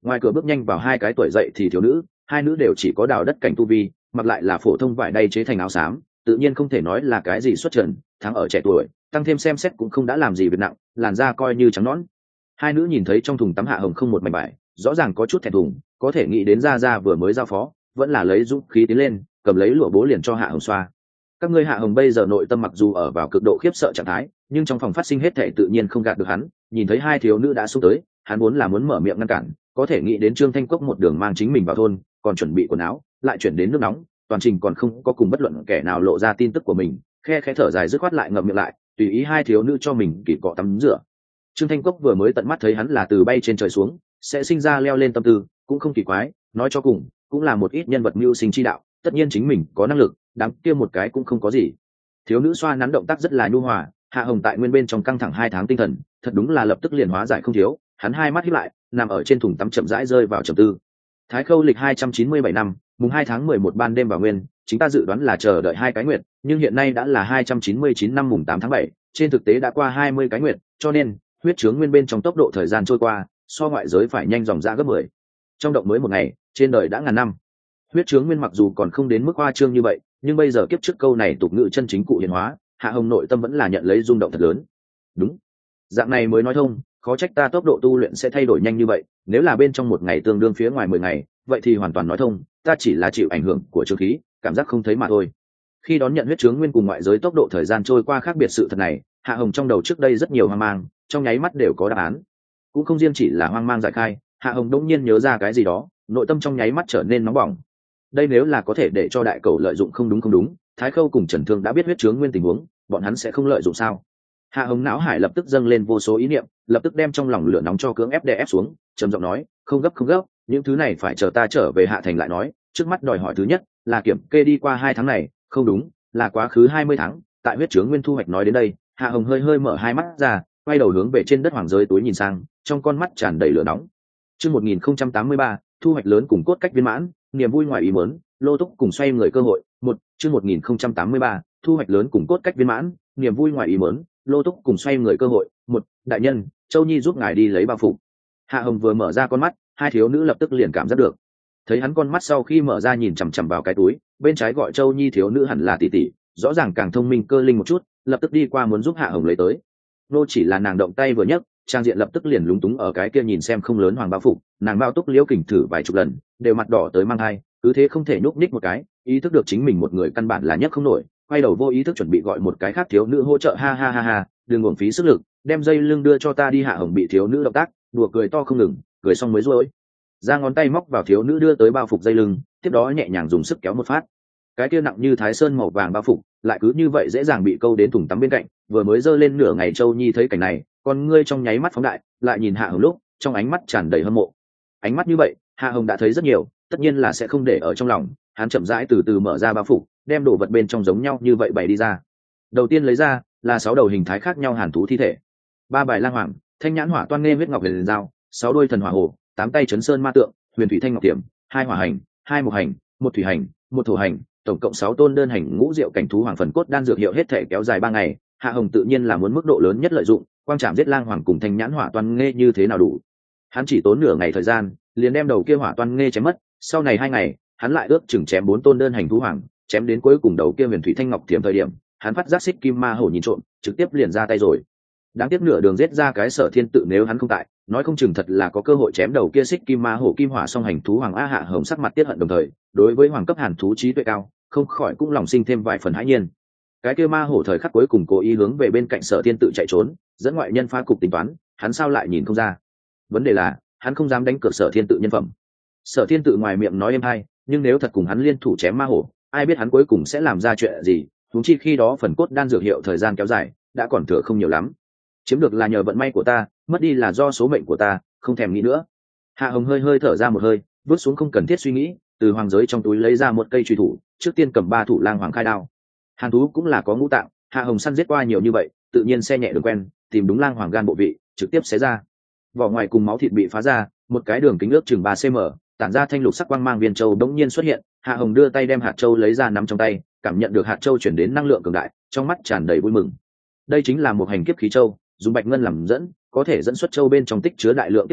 ngoài cửa bước nhanh vào hai cái tuổi dậy thì thiếu nữ, hai nữ đều chỉ có đào đất cảnh tu vi, mặc lại là phổ thông vải đay chế thành áo xám, tự nhiên không thể nói là cái gì xuất trần, thắng ở trẻ tuổi, tăng thêm xem xét cũng không đã làm gì việc nặng, làn da coi như trắng nõn. Hai nữ nhìn thấy trong thùng tắm Hạ Hồng không một mảnh vải, rõ ràng có chút thẹn thùng, có thể nghĩ đến ra ra vừa mới giao phó, vẫn là lấy dũng khí tiến lên, cầm lấy lụa bố liền cho Hạ Hồng xoa. Các ngươi Hạ Hồng bây giờ nội tâm mặc dù ở vào cực độ khiếp sợ trạng thái, nhưng trong phòng phát sinh hết thảy tự nhiên không gạt được hắn, nhìn thấy hai thiếu nữ đã xúc tới, hắn muốn là muốn mở miệng ngăn cản, có thể nghĩ đến Trương Thanh Cốc một đường mang chính mình vào thôn, còn chuẩn bị quần áo, lại chuyển đến nước nóng, toàn trình còn không có cùng bất luận kẻ nào lộ ra tin tức của mình, khe khẽ thở dài dứt khoát lại ngậm miệng lại, tùy ý hai thiếu nữ cho mình kịp cọ tắm rửa. Trương Thanh Cốc vừa mới tận mắt thấy hắn là từ bay trên trời xuống, sẽ sinh ra leo lên tâm tư, cũng không kỳ quái, nói cho cùng, cũng là một ít nhân vật mưu sinh chi đạo, tất nhiên chính mình có năng lực, đám kia một cái cũng không có gì. Thiếu nữ xoa nắn động tác rất là nhu hòa, Hạ Hồng tại nguyên bên trong căng thẳng hai tháng tinh thần, thật đúng là lập tức liền hóa giải không thiếu, hắn hai mắt híp lại, nằm ở trên thùng tắm chậm rãi rơi vào trầm tư. Thái Khâu lịch hai trăm chín mươi bảy năm, mùng hai tháng mười một ban đêm vào nguyên, chúng ta dự đoán là chờ đợi hai cái nguyệt, nhưng hiện nay đã là hai trăm chín mươi chín năm mùng tám tháng bảy, trên thực tế đã qua hai mươi cái nguyệt, cho nên huyết chướng nguyên bên trong tốc độ thời gian trôi qua, so ngoại giới phải nhanh dòng ra gấp mười. Trong động mới một ngày, trên đời đã ngàn năm. Huyết chướng nguyên mặc dù còn không đến mức hoa trương như vậy, nhưng bây giờ kiếp trước câu này tục ngữ chân chính cụ hiện hóa, Hạ Hồng nội tâm vẫn là nhận lấy rung động thật lớn. Đúng, dạng này mới nói thông, khó trách ta tốc độ tu luyện sẽ thay đổi nhanh như vậy, nếu là bên trong một ngày tương đương phía ngoài mười ngày, vậy thì hoàn toàn nói thông, ta chỉ là chịu ảnh hưởng của chướng khí, cảm giác không thấy mà thôi. Khi đón nhận huyết chướng nguyên cùng ngoại giới tốc độ thời gian trôi qua khác biệt sự thật này, Hạ Hồng trong đầu trước đây rất nhiều hoang mang, trong nháy mắt đều có đáp án. Cũng không riêng chỉ là hoang mang giải khai, Hạ Hồng đống nhiên nhớ ra cái gì đó, nội tâm trong nháy mắt trở nên nóng bỏng. Đây nếu là có thể để cho đại cầu lợi dụng không đúng không đúng, Thái Khâu cùng Trần Thương đã biết huyết chướng nguyên tình huống, bọn hắn sẽ không lợi dụng sao? Hạ Hồng não hải lập tức dâng lên vô số ý niệm, lập tức đem trong lòng lửa nóng cho cưỡng ép đè ép xuống, trầm giọng nói, không gấp không gấp, những thứ này phải chờ ta trở về Hạ Thành lại nói, trước mắt đòi hỏi thứ nhất là kiểm kê đi qua hai tháng này, không đúng, là quá khứ hai mươi tháng, tại huyết chướng nguyên thu hoạch nói đến đây, Hạ Hồng hơi hơi mở hai mắt ra, quay đầu hướng về trên đất hoàng giới túi nhìn sang, trong con mắt tràn đầy lửa nóng. Chương một nghìn không trăm tám mươi ba, thu hoạch lớn cùng cốt cách viên mãn, niềm vui ngoài ý muốn, lô túc cùng xoay người cơ hội. Một, chương một nghìn không trăm tám mươi ba, thu hoạch lớn cùng cốt cách viên mãn, niềm vui ngoài ý muốn, lô túc cùng xoay người cơ hội. Một, đại nhân, Châu Nhi giúp ngài đi lấy bao phục. Hạ Hồng vừa mở ra con mắt, hai thiếu nữ lập tức liền cảm giác được. Thấy hắn con mắt sau khi mở ra nhìn chằm chằm vào cái túi, bên trái gọi Châu Nhi thiếu nữ hẳn là tỷ tỷ, rõ ràng càng thông minh cơ linh một chút, lập tức đi qua muốn giúp Hạ Hồng lấy tới. Nô chỉ là nàng động tay vừa nhấc, trang diện lập tức liền lúng túng ở cái kia nhìn xem không lớn hoàng bao phục, nàng bao túc liễu kình thử vài chục lần, đều mặt đỏ tới mang hai, cứ thế không thể nhúc nhích một cái, ý thức được chính mình một người căn bản là nhấc không nổi, quay đầu vô ý thức chuẩn bị gọi một cái khác thiếu nữ hỗ trợ, ha ha ha ha, đừng uổng phí sức lực, đem dây lưng đưa cho ta đi. Hạ Hồng bị thiếu nữ động tác đùa cười to không ngừng, cười xong mới rối ra ngón tay móc vào thiếu nữ đưa tới bao phục dây lưng, tiếp đó nhẹ nhàng dùng sức kéo một phát, cái kia nặng như thái sơn màu vàng bao phục lại cứ như vậy dễ dàng bị câu đến thùng tắm bên cạnh. Vừa mới giơ lên nửa ngày, Châu Nhi thấy cảnh này, con ngươi trong nháy mắt phóng đại, lại nhìn Hạ Hồng lúc trong ánh mắt tràn đầy hâm mộ. Ánh mắt như vậy Hạ Hồng đã thấy rất nhiều, tất nhiên là sẽ không để ở trong lòng. Hắn chậm rãi từ từ mở ra bao phục, đem đồ vật bên trong giống nhau như vậy bày đi ra. Đầu tiên lấy ra là sáu đầu hình thái khác nhau hàn thú thi thể, ba bài lang hoàng, thanh nhãn hỏa toan nghe huyết ngọc huyền dao, sáu đôi thần hỏa hồ, tám tay chấn sơn ma tượng, huyền thủy thanh ngọc tiềm, hai hỏa hành, hai mộc hành, một thủy hành, một thổ hành, tổng cộng sáu tôn đơn hành ngũ diệu cảnh thú hoàng phần cốt đan dược hiệu hết thể kéo dài ba ngày. Hạ Hồng tự nhiên là muốn mức độ lớn nhất lợi dụng, quang trảm giết lang hoàng cùng thanh nhãn hỏa toan nghe như thế nào đủ. Hắn chỉ tốn nửa ngày thời gian liền đem đầu kia hỏa toan nghe chém mất, sau này hai ngày hắn lại ước chừng chém bốn tôn đơn hành thú hoàng, chém đến cuối cùng đầu kia huyền thủy thanh ngọc tiềm thời điểm, hắn phát giác xích kim ma hổ nhìn trộm, trực tiếp liền ra tay rồi. Đáng tiếc nửa đường giết ra cái Sở Thiên Tự, nếu hắn không tại, nói không chừng thật là có cơ hội chém đầu kia xích kim ma hổ kim hỏa song hành thú hoàng. A Hạ Hồng sắc mặt tiết hận, đồng thời đối với hoàng cấp hàn thú trí tuệ cao, không khỏi cũng lòng sinh thêm vài phần hãi nhiên. Cái kia ma hổ thời khắc cuối cùng cố ý hướng về bên cạnh Sở Thiên Tự chạy trốn, dẫn ngoại nhân phá cục tính toán, hắn sao lại nhìn không ra? Vấn đề là hắn không dám đánh cược Sở Thiên Tự nhân phẩm. Sở Thiên Tự ngoài miệng nói êm hay, nhưng nếu thật cùng hắn liên thủ chém ma hổ, ai biết hắn cuối cùng sẽ làm ra chuyện gì? Huống chi khi đó phần cốt đan dược hiệu thời gian kéo dài, đã còn thừa không nhiều lắm. Chiếm được là nhờ vận may của ta, mất đi là do số mệnh của ta, không thèm nghĩ nữa. Hạ Hồng hơi hơi thở ra một hơi, vứt xuống không cần thiết suy nghĩ, từ hoàng giới trong túi lấy ra một cây truy thủ, trước tiên cầm ba thủ lang hoàng khai đao. Hàn thú cũng là có ngũ tạng, Hạ Hồng săn giết qua nhiều như vậy, tự nhiên xe nhẹ đường quen, tìm đúng lang hoàng gan bộ vị, trực tiếp xé ra. Vỏ ngoài cùng máu thịt bị phá ra, một cái đường kính ước chừng ba xăng ti mét, tản ra thanh lục sắc quang mang viên châu đống nhiên xuất hiện. Hạ Hồng đưa tay đem hạt châu lấy ra nắm trong tay, cảm nhận được hạt châu chuyển đến năng lượng cường đại, trong mắt tràn đầy vui mừng. Đây chính là một hành kiếp khí châu, dùng bạch ngân làm dẫn, có thể dẫn xuất châu bên trong tích chứa đại lượng kiếp khí,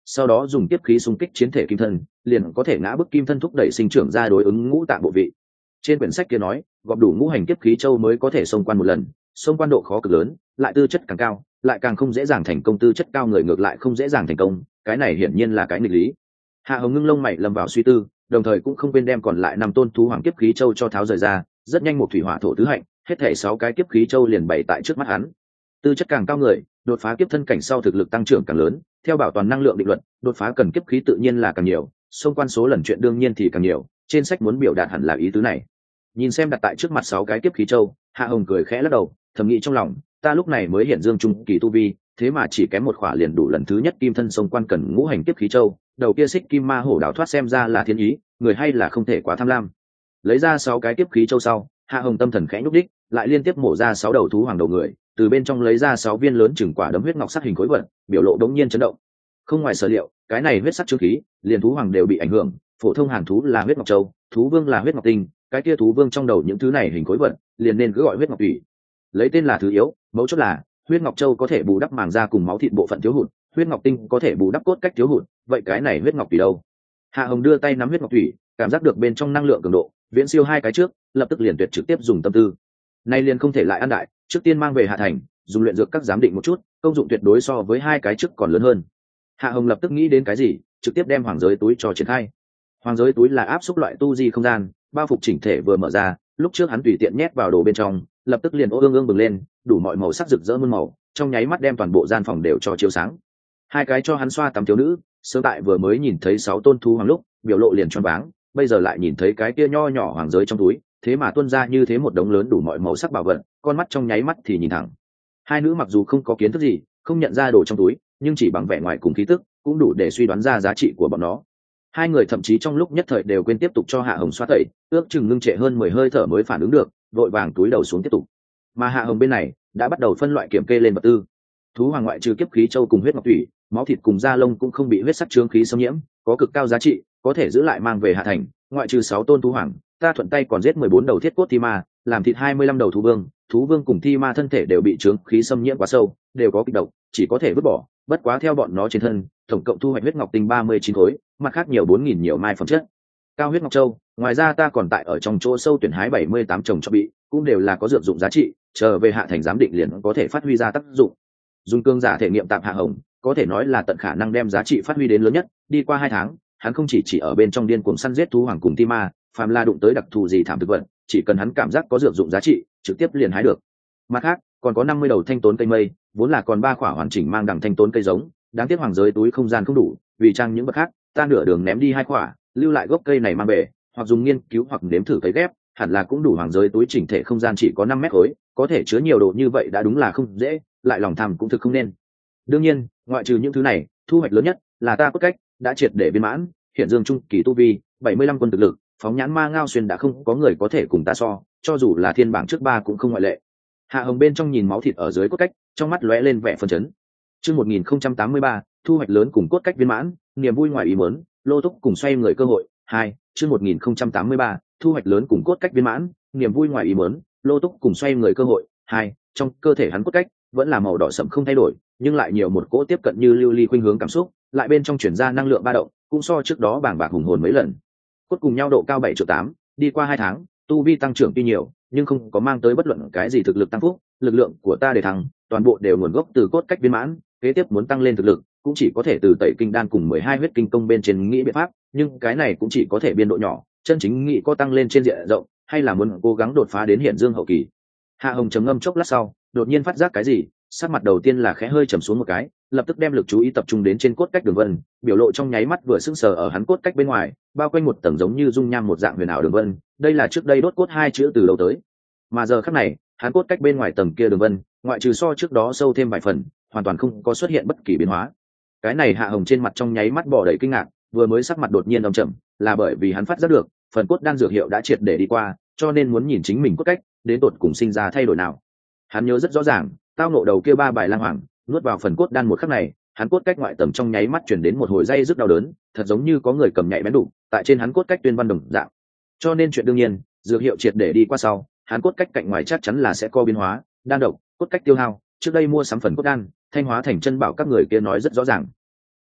sau đó dùng tiếp khí xung kích chiến thể kim thân, liền có thể ngã bức kim thân thúc đẩy sinh trưởng ra đối ứng ngũ tạng bộ vị. Trên quyển sách kia nói, gọp đủ ngũ hành tiếp khí châu mới có thể xông quan một lần, xông quan độ khó cực lớn, lại tư chất càng cao, lại càng không dễ dàng thành công, tư chất cao người ngược lại không dễ dàng thành công, cái này hiển nhiên là cái nghịch lý. Hạ Hồng ngưng lông mày lâm vào suy tư, đồng thời cũng không quên đem còn lại năm tôn thú hoàng kiếp khí châu cho tháo rời ra, rất nhanh một thủy hỏa thổ tứ hạnh, hết thảy sáu cái kiếp khí châu liền bày tại trước mắt hắn. Tư chất càng cao người, đột phá kiếp thân cảnh sau thực lực tăng trưởng càng lớn, theo bảo toàn năng lượng định luật, đột phá cần kiếp khí tự nhiên là càng nhiều, xông quan số lần chuyện đương nhiên thì càng nhiều, trên sách muốn biểu đạt hẳn là ý tứ này. Nhìn xem đặt tại trước mặt sáu cái kiếp khí châu, Hạ Hồng cười khẽ lắc đầu, thầm nghĩ trong lòng, ta lúc này mới hiện dương trung kỳ tu vi, thế mà chỉ kém một khỏa liền đủ lần thứ nhất kim thân xông quan cần ngũ hành kiếp khí châu, đầu kia xích kim ma hổ đào thoát xem ra là thiên ý, người hay là không thể quá tham lam. Lấy ra sáu cái kiếp khí châu sau, Hạ Hồng tâm thần khẽ nhúc đích, lại liên tiếp mổ ra sáu đầu thú hoàng đầu người, từ bên trong lấy ra sáu viên lớn chừng quả đấm huyết ngọc sắc hình khối vật, biểu lộ đống nhiên chấn động. Không ngoài sở liệu, cái này huyết sắc chứa khí, liền thú hoàng đều bị ảnh hưởng, phổ thông hàn thú là huyết ngọc châu, thú vương là huyết ngọc tinh, cái kia thú vương trong đầu những thứ này hình khối vật, liền nên cứ gọi huyết ngọc thủy. Lấy tên là thứ yếu, mấu chốt là huyết ngọc châu có thể bù đắp màng da cùng máu thịt bộ phận thiếu hụt, huyết ngọc tinh có thể bù đắp cốt cách thiếu hụt, vậy cái này huyết ngọc thủy đâu? Hạ Hồng đưa tay nắm huyết ngọc thủy, cảm giác được bên trong năng lượng cường độ viễn siêu hai cái trước, lập tức liền tuyệt trực tiếp dùng tâm tư. Nay liền không thể lại ăn đại, trước tiên mang về Hạ Thành, dùng luyện dược các giám định một chút, công dụng tuyệt đối so với hai cái trước còn lớn hơn. Hạ Hồng lập tức nghĩ đến cái gì, trực tiếp đem hoàng giới túi cho triển khai. Hoàng giới túi là áp xúc loại tu di không gian, bao phục chỉnh thể vừa mở ra, lúc trước hắn tùy tiện nhét vào đồ bên trong, lập tức liền ô ương ương bừng lên, đủ mọi màu sắc rực rỡ muôn màu, trong nháy mắt đem toàn bộ gian phòng đều cho chiếu sáng. Hai cái cho hắn xoa tắm thiếu nữ, sớm tại vừa mới nhìn thấy sáu tôn thú hoàng lúc, biểu lộ liền choáng váng, bây giờ lại nhìn thấy cái kia nho nhỏ hoàng giới trong túi, thế mà tuôn ra như thế một đống lớn đủ mọi màu sắc bảo vật, con mắt trong nháy mắt thì nhìn thẳng. Hai nữ mặc dù không có kiến thức gì, không nhận ra đồ trong túi, nhưng chỉ bằng vẻ ngoài cùng khí tức, cũng đủ để suy đoán ra giá trị của bọn nó. Hai người thậm chí trong lúc nhất thời đều quên tiếp tục cho Hạ Hồng xoa tẩy, ước chừng ngưng trệ hơn mười hơi thở mới phản ứng được, vội vàng túi đầu xuống tiếp tục. Mà Hạ Hồng bên này đã bắt đầu phân loại kiểm kê lên vật tư. Thú hoàng ngoại trừ kiếp khí châu cùng huyết ngọc thủy, máu thịt cùng da lông cũng không bị huyết sắc chướng khí xâm nhiễm, có cực cao giá trị, có thể giữ lại mang về Hạ Thành. Ngoại trừ sáu tôn thú hoàng, ta thuận tay còn giết mười bốn đầu thiết cốt thi ma, làm thịt hai mươi lăm đầu thú vương, thú vương cùng thi ma thân thể đều bị chướng khí xâm nhiễm quá sâu, đều có kịch độc, chỉ có thể vứt bỏ, bất quá theo bọn nó trên thân, tổng cộng thu hoạch huyết ngọc tinh ba mươi chín khối, mặt khác nhiều bốn nghìn nhiều mai phẩm chất. Cao huyết ngọc châu, ngoài ra ta còn tại ở trong chỗ sâu tuyển hái bảy mươi tám trồng cho bị, cũng đều là có dược dụng giá trị, chờ về Hạ Thành giám định liền có thể phát huy ra tác dụng. Dùng cương giả thể nghiệm tạm Hạ Hồng, có thể nói là tận khả năng đem giá trị phát huy đến lớn nhất, đi qua hai tháng, hắn không chỉ chỉ ở bên trong điên cuồng săn giết thú hoàng cùng thi ma, phàm là đụng tới đặc thù gì thảm thực vật, chỉ cần hắn cảm giác có dược dụng giá trị, trực tiếp liền hái được. Mặt khác, còn có năm mươi đầu thanh tốn cây mây, vốn là còn ba quả hoàn chỉnh mang đằng thanh tốn cây giống, đáng tiếc hoàng giới túi không gian không đủ, vì trang những vật khác, ta nửa đường ném đi hai quả, lưu lại gốc cây này mang về, hoặc dùng nghiên cứu hoặc nếm thử cấy ghép, hẳn là cũng đủ. Hoàng giới túi chỉnh thể không gian chỉ có năm mét khối, có thể chứa nhiều đồ như vậy đã đúng là không dễ, lại lòng tham cũng thực không nên. Đương nhiên, ngoại trừ những thứ này, thu hoạch lớn nhất là ta cốt cách đã triệt để viên mãn, hiện dương trung kỳ tu vi, bảy mươi lăm quân thực lực, phóng nhãn ma ngao xuyên đã không có người có thể cùng ta so, cho dù là thiên bảng trước ba cũng không ngoại lệ. Hạ Hồng bên trong nhìn máu thịt ở dưới cốt cách, trong mắt lóe lên vẻ phấn chấn. Chương một nghìn không trăm tám mươi ba, thu hoạch lớn cùng cốt cách viên mãn, niềm vui ngoài ý muốn, lô túc cùng xoay người cơ hội. Hai, chương một nghìn không trăm tám mươi ba, thu hoạch lớn cùng cốt cách viên mãn, niềm vui ngoài ý muốn, lô túc cùng xoay người cơ hội. Hai, trong cơ thể hắn cốt cách vẫn là màu đỏ sẫm không thay đổi, nhưng lại nhiều một cỗ tiếp cận như lưu ly khuynh hướng cảm xúc, lại bên trong chuyển ra năng lượng ba động, cũng so trước đó bàng bạc hùng hồn mấy lần. Cốt cùng nhau độ cao bảy triệu tám, đi qua hai tháng, tu vi tăng trưởng tuy nhiều, nhưng không có mang tới bất luận cái gì thực lực tăng phúc, lực lượng của ta để thăng, toàn bộ đều nguồn gốc từ cốt cách viên mãn, kế tiếp muốn tăng lên thực lực, cũng chỉ có thể từ tẩy kinh đan cùng mười hai huyết kinh công bên trên nghĩ biện pháp, nhưng cái này cũng chỉ có thể biên độ nhỏ, chân chính nghĩ có tăng lên trên diện rộng, hay là muốn cố gắng đột phá đến hiện dương hậu kỳ. Hạ Hồng trầm ngâm chốc lát sau, đột nhiên phát giác cái gì, sắc mặt đầu tiên là khẽ hơi trầm xuống một cái, lập tức đem lực chú ý tập trung đến trên cốt cách đường vân, biểu lộ trong nháy mắt vừa sững sờ ở hắn cốt cách bên ngoài, bao quanh một tầng giống như dung nham một dạng huyền ảo đường vân, đây là trước đây đốt cốt hai chữ từ lâu tới. Mà giờ khắc này, hắn cốt cách bên ngoài tầng kia đường vân, ngoại trừ so trước đó sâu thêm vài phần, hoàn toàn không có xuất hiện bất kỳ biến hóa. Cái này Hạ Hồng trên mặt trong nháy mắt bỏ đầy kinh ngạc, vừa mới sắc mặt đột nhiên âm trầm, là bởi vì hắn phát giác được, phần cốt đan dược hiệu đã triệt để đi qua, cho nên muốn nhìn chính mình cốt cách, đến tột cùng sinh ra thay đổi nào. Hắn nhớ rất rõ ràng, tao nộ đầu kia ba bài lang hoàng, nuốt vào phần cốt đan một khắc này, hắn cốt cách ngoại tầng trong nháy mắt chuyển đến một hồi dây rất đau đớn, thật giống như có người cầm nhạy bén đụng tại trên hắn cốt cách tuyên văn đồng dạng. Cho nên chuyện đương nhiên, dược hiệu triệt để đi qua sau, hắn cốt cách cạnh ngoài chắc chắn là sẽ có biến hóa, đan độc, cốt cách tiêu hao, trước đây mua sắm phần cốt đan, thanh hóa thành chân bảo các người kia nói rất rõ ràng.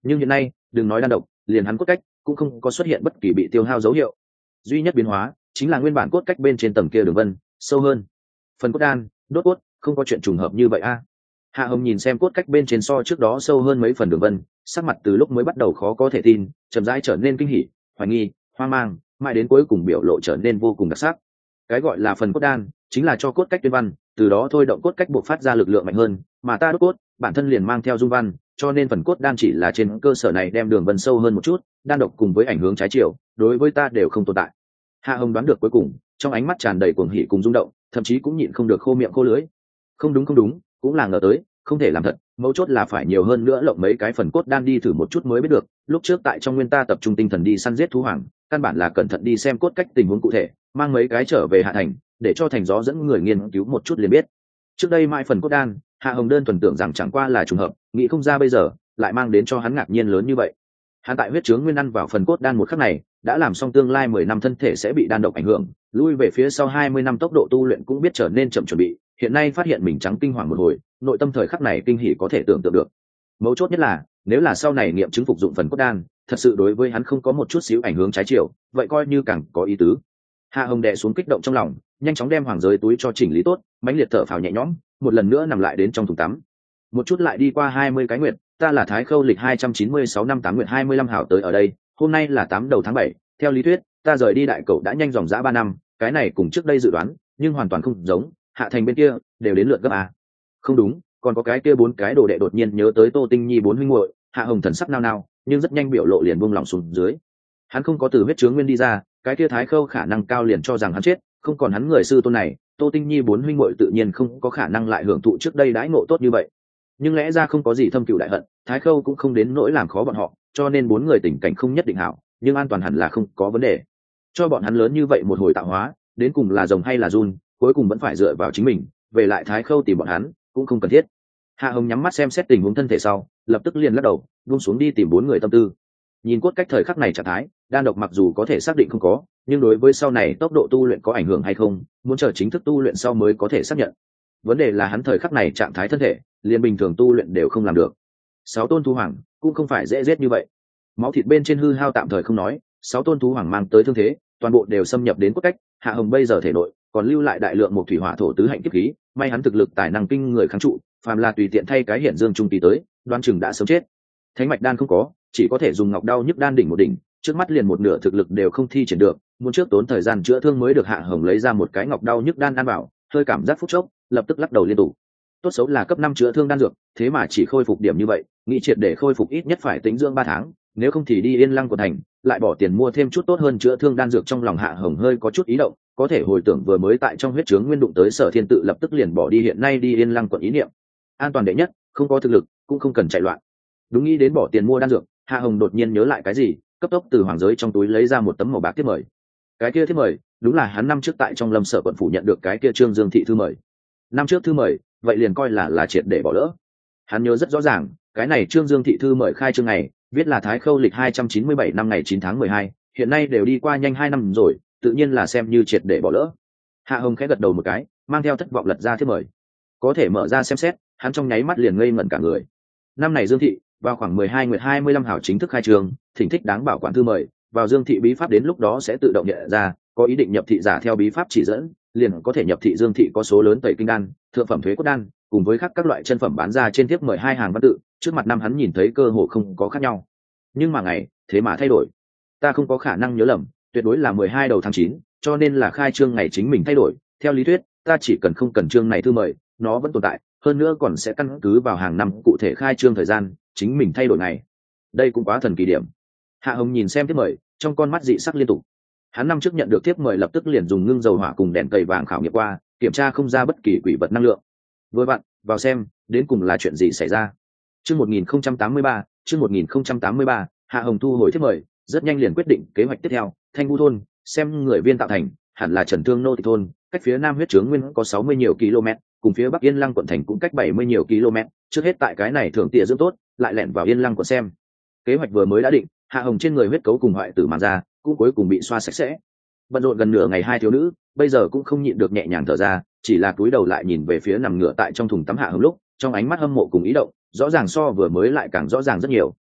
nhưng hiện nay đừng nói đan độc, liền hắn cốt cách cũng không có xuất hiện bất kỳ bị tiêu hao dấu hiệu. Duy nhất biến hóa chính là nguyên bản cốt cách bên trên tầng kia đường vân sâu hơn. Phần cốt đan đốt cốt, không có chuyện trùng hợp như vậy a. Hạ Hồng nhìn xem cốt cách bên trên so trước đó sâu hơn mấy phần đường vân, sắc mặt từ lúc mới bắt đầu khó có thể tin, chậm rãi trở nên kinh hỉ, hoài nghi, hoang mang, mãi đến cuối cùng biểu lộ trở nên vô cùng đặc sắc. Cái gọi là phần cốt đan chính là cho cốt cách tuyên văn, từ đó thôi động cốt cách buộc phát ra lực lượng mạnh hơn, mà ta đốt cốt bản thân liền mang theo dung văn, cho nên phần cốt đan chỉ là trên cơ sở này đem đường vân sâu hơn một chút, đan độc cùng với ảnh hướng trái chiều đối với ta đều không tồn tại. Hạ Hồng đoán được cuối cùng, trong ánh mắt tràn đầy cuồng hỉ cùng rung động, thậm chí cũng nhịn không được khô miệng khô lưỡi. Không đúng không đúng, cũng là ngờ tới, không thể làm thật, mấu chốt là phải nhiều hơn nữa lộng mấy cái phần cốt đan đi thử một chút mới biết được. Lúc trước tại trong nguyên ta tập trung tinh thần đi săn giết thú hoàng, căn bản là cẩn thận đi xem cốt cách tình huống cụ thể, mang mấy cái trở về Hạ Thành, để cho thành gió dẫn người nghiên cứu một chút liền biết. Trước đây mai phần cốt đan, Hạ Hồng đơn thuần tưởng rằng chẳng qua là trùng hợp, nghĩ không ra bây giờ lại mang đến cho hắn ngạc nhiên lớn như vậy. Hắn tại huyết chướng nguyên ăn vào phần cốt đan một khắc này, đã làm xong tương lai mười năm thân thể sẽ bị đan độc ảnh hưởng, lui về phía sau hai mươi năm tốc độ tu luyện cũng biết trở nên chậm chuẩn bị, hiện nay phát hiện mình trắng kinh hoàng một hồi, nội tâm thời khắc này kinh hỉ có thể tưởng tượng được. Mấu chốt nhất là, nếu là sau này nghiệm chứng phục dụng phần cốt đan, thật sự đối với hắn không có một chút xíu ảnh hưởng trái chiều, vậy coi như càng có ý tứ. Hạ Hồng đè xuống kích động trong lòng, nhanh chóng đem hoàng giới túi cho chỉnh lý tốt, mãnh liệt thở phào nhẹ nhõm, một lần nữa nằm lại đến trong thùng tắm. Một chút lại đi qua hai mươi cái nguyệt, ta là Thái Khâu lịch hai trăm chín mươi sáu năm tám nguyệt hai mươi lăm hảo tới ở đây, hôm nay là tám đầu tháng bảy, theo lý thuyết, ta rời đi đại cậu đã nhanh dòng dã ba năm, cái này cùng trước đây dự đoán, nhưng hoàn toàn không giống, Hạ Thành bên kia đều đến lượt gấp a. Không đúng, còn có cái kia bốn cái đồ đệ đột nhiên nhớ tới Tô Tinh Nhi bốn huynh muội, Hạ Hồng thần sắc nao nao, nhưng rất nhanh biểu lộ liền buông lỏng xuống dưới. Hắn không có từ huyết chướng nguyên đi ra, cái kia Thái Khâu khả năng cao liền cho rằng hắn chết, không còn hắn người sư tôn này, Tô Tinh Nhi bốn huynh muội tự nhiên không có khả năng lại hưởng thụ trước đây đãi ngộ tốt như vậy. Nhưng lẽ ra không có gì thâm cừu đại hận, Thái Khâu cũng không đến nỗi làm khó bọn họ, cho nên bốn người tình cảnh không nhất định hảo, nhưng an toàn hẳn là không có vấn đề. Cho bọn hắn lớn như vậy một hồi tạo hóa, đến cùng là rồng hay là giun, cuối cùng vẫn phải dựa vào chính mình, về lại Thái Khâu tìm bọn hắn cũng không cần thiết. Hạ Hồng nhắm mắt xem xét tình huống thân thể sau, lập tức liền lắc đầu, buông xuống đi tìm bốn người tâm tư. Nhìn cốt cách thời khắc này trạng thái, đan độc mặc dù có thể xác định không có, nhưng đối với sau này tốc độ tu luyện có ảnh hưởng hay không, muốn chờ chính thức tu luyện sau mới có thể xác nhận. Vấn đề là hắn thời khắc này trạng thái thân thể, liền bình thường tu luyện đều không làm được. Sáu tôn thú hoàng cũng không phải dễ giết như vậy. Máu thịt bên trên hư hao tạm thời không nói, sáu tôn thú hoàng mang tới thương thế, toàn bộ đều xâm nhập đến cốt cách. Hạ Hồng bây giờ thể nội còn lưu lại đại lượng một thủy hỏa thổ tứ hạnh kiếp khí, may hắn thực lực tài năng kinh người kháng trụ, phàm là tùy tiện thay cái hiện dương trung kỳ tới, đoan chừng đã sớm chết. Thánh mạch đan không có, chỉ có thể dùng ngọc đau nhức đan đỉnh một đỉnh, trước mắt liền một nửa thực lực đều không thi triển được, muốn trước tốn thời gian chữa thương mới được. Hạ Hồng lấy ra một cái ngọc đau nhức đan ăn vào, hơi cảm giác phút chốc, lập tức lắc đầu liên tục. Tốt xấu là cấp năm chữa thương đan dược, thế mà chỉ khôi phục điểm như vậy, nghĩ triệt để khôi phục ít nhất phải tính dưỡng ba tháng, nếu không thì đi Yên Lăng của thành, lại bỏ tiền mua thêm chút tốt hơn chữa thương đan dược. Trong lòng Hạ Hồng hơi có chút ý động, có thể hồi tưởng vừa mới tại trong huyết chướng nguyên đụng tới Sở Thiên Tự, lập tức liền bỏ đi hiện nay đi Yên Lăng quận ý niệm. An toàn đệ nhất, không có thực lực cũng không cần chạy loạn. Đúng nghĩ đến bỏ tiền mua đan dược, Hạ Hồng đột nhiên nhớ lại cái gì, cấp tốc từ hoàng giới trong túi lấy ra một tấm màu bạc thiếp mời. Cái kia thiếp mời, đúng là hắn năm trước tại trong Lâm Sở quận phủ nhận được cái kia Trương Dương thị thư mời. Năm trước thư mời, vậy liền coi là là triệt để bỏ lỡ. Hắn nhớ rất rõ ràng, cái này Trương Dương thị thư mời khai trương ngày, viết là Thái Khâu lịch hai trăm chín mươi bảy năm ngày chín tháng mười hai, hiện nay đều đi qua nhanh hai năm rồi, tự nhiên là xem như triệt để bỏ lỡ. Hạ Hồng khẽ gật đầu một cái, mang theo thất vọng lật ra thiếp mời. Có thể mở ra xem xét, hắn trong nháy mắt liền ngây ngẩn cả người. Năm này Dương thị vào khoảng mười hai nguyệt hai mươi lăm hảo chính thức khai trường, thỉnh thích đáng bảo quản thư mời, vào Dương thị bí pháp đến lúc đó sẽ tự động nhận ra, có ý định nhập thị giả theo bí pháp chỉ dẫn, liền có thể nhập thị Dương thị có số lớn tẩy kinh đan, thượng phẩm thuế cốt đan, cùng với khác các loại chân phẩm bán ra trên thiếp mời hai hàng văn tự, trước mặt năm hắn nhìn thấy cơ hồ không có khác nhau. Nhưng mà ngày, thế mà thay đổi. Ta không có khả năng nhớ lầm, tuyệt đối là mười hai đầu tháng chín, cho nên là khai trương ngày chính mình thay đổi. Theo lý thuyết, ta chỉ cần không cần trương này thư mời, nó vẫn tồn tại, hơn nữa còn sẽ căn cứ vào hàng năm cụ thể khai trương thời gian, chính mình thay đổi ngày. Đây cũng quá thần kỳ điểm. Hạ Hồng nhìn xem thiếp mời, trong con mắt dị sắc liên tục. Hắn năm trước nhận được thiếp mời lập tức liền dùng ngưng dầu hỏa cùng đèn cầy vàng khảo nghiệm qua, kiểm tra không ra bất kỳ quỷ vật năng lượng. Vừa vặn, vào xem, đến cùng là chuyện gì xảy ra. Chương một nghìn không trăm tám mươi ba, chương một nghìn không trăm tám mươi ba, Hạ Hồng thu hồi thiếp mời, rất nhanh liền quyết định kế hoạch tiếp theo, Thanh Vũ thôn, xem người viên tạo thành, hẳn là Trần Thương nô tịch thôn, cách phía nam huyết chướng nguyên có sáu mươi nhiều km, cùng phía bắc Yên Lăng quận thành cũng cách bảy mươi nhiều km, trước hết tại cái này thưởng tịa dưỡng tốt, lại lẻn vào Yên Lăng quận xem. Kế hoạch vừa mới đã định, Hạ Hồng trên người huyết cấu cùng hoại tử màn ra, cũng cuối cùng bị xoa sạch sẽ. Bận rộn gần nửa ngày hai thiếu nữ, bây giờ cũng không nhịn được nhẹ nhàng thở ra, chỉ là cúi đầu lại nhìn về phía nằm ngửa tại trong thùng tắm Hạ Hồng lúc, trong ánh mắt hâm mộ cùng ý động, rõ ràng so vừa mới lại càng rõ ràng rất nhiều.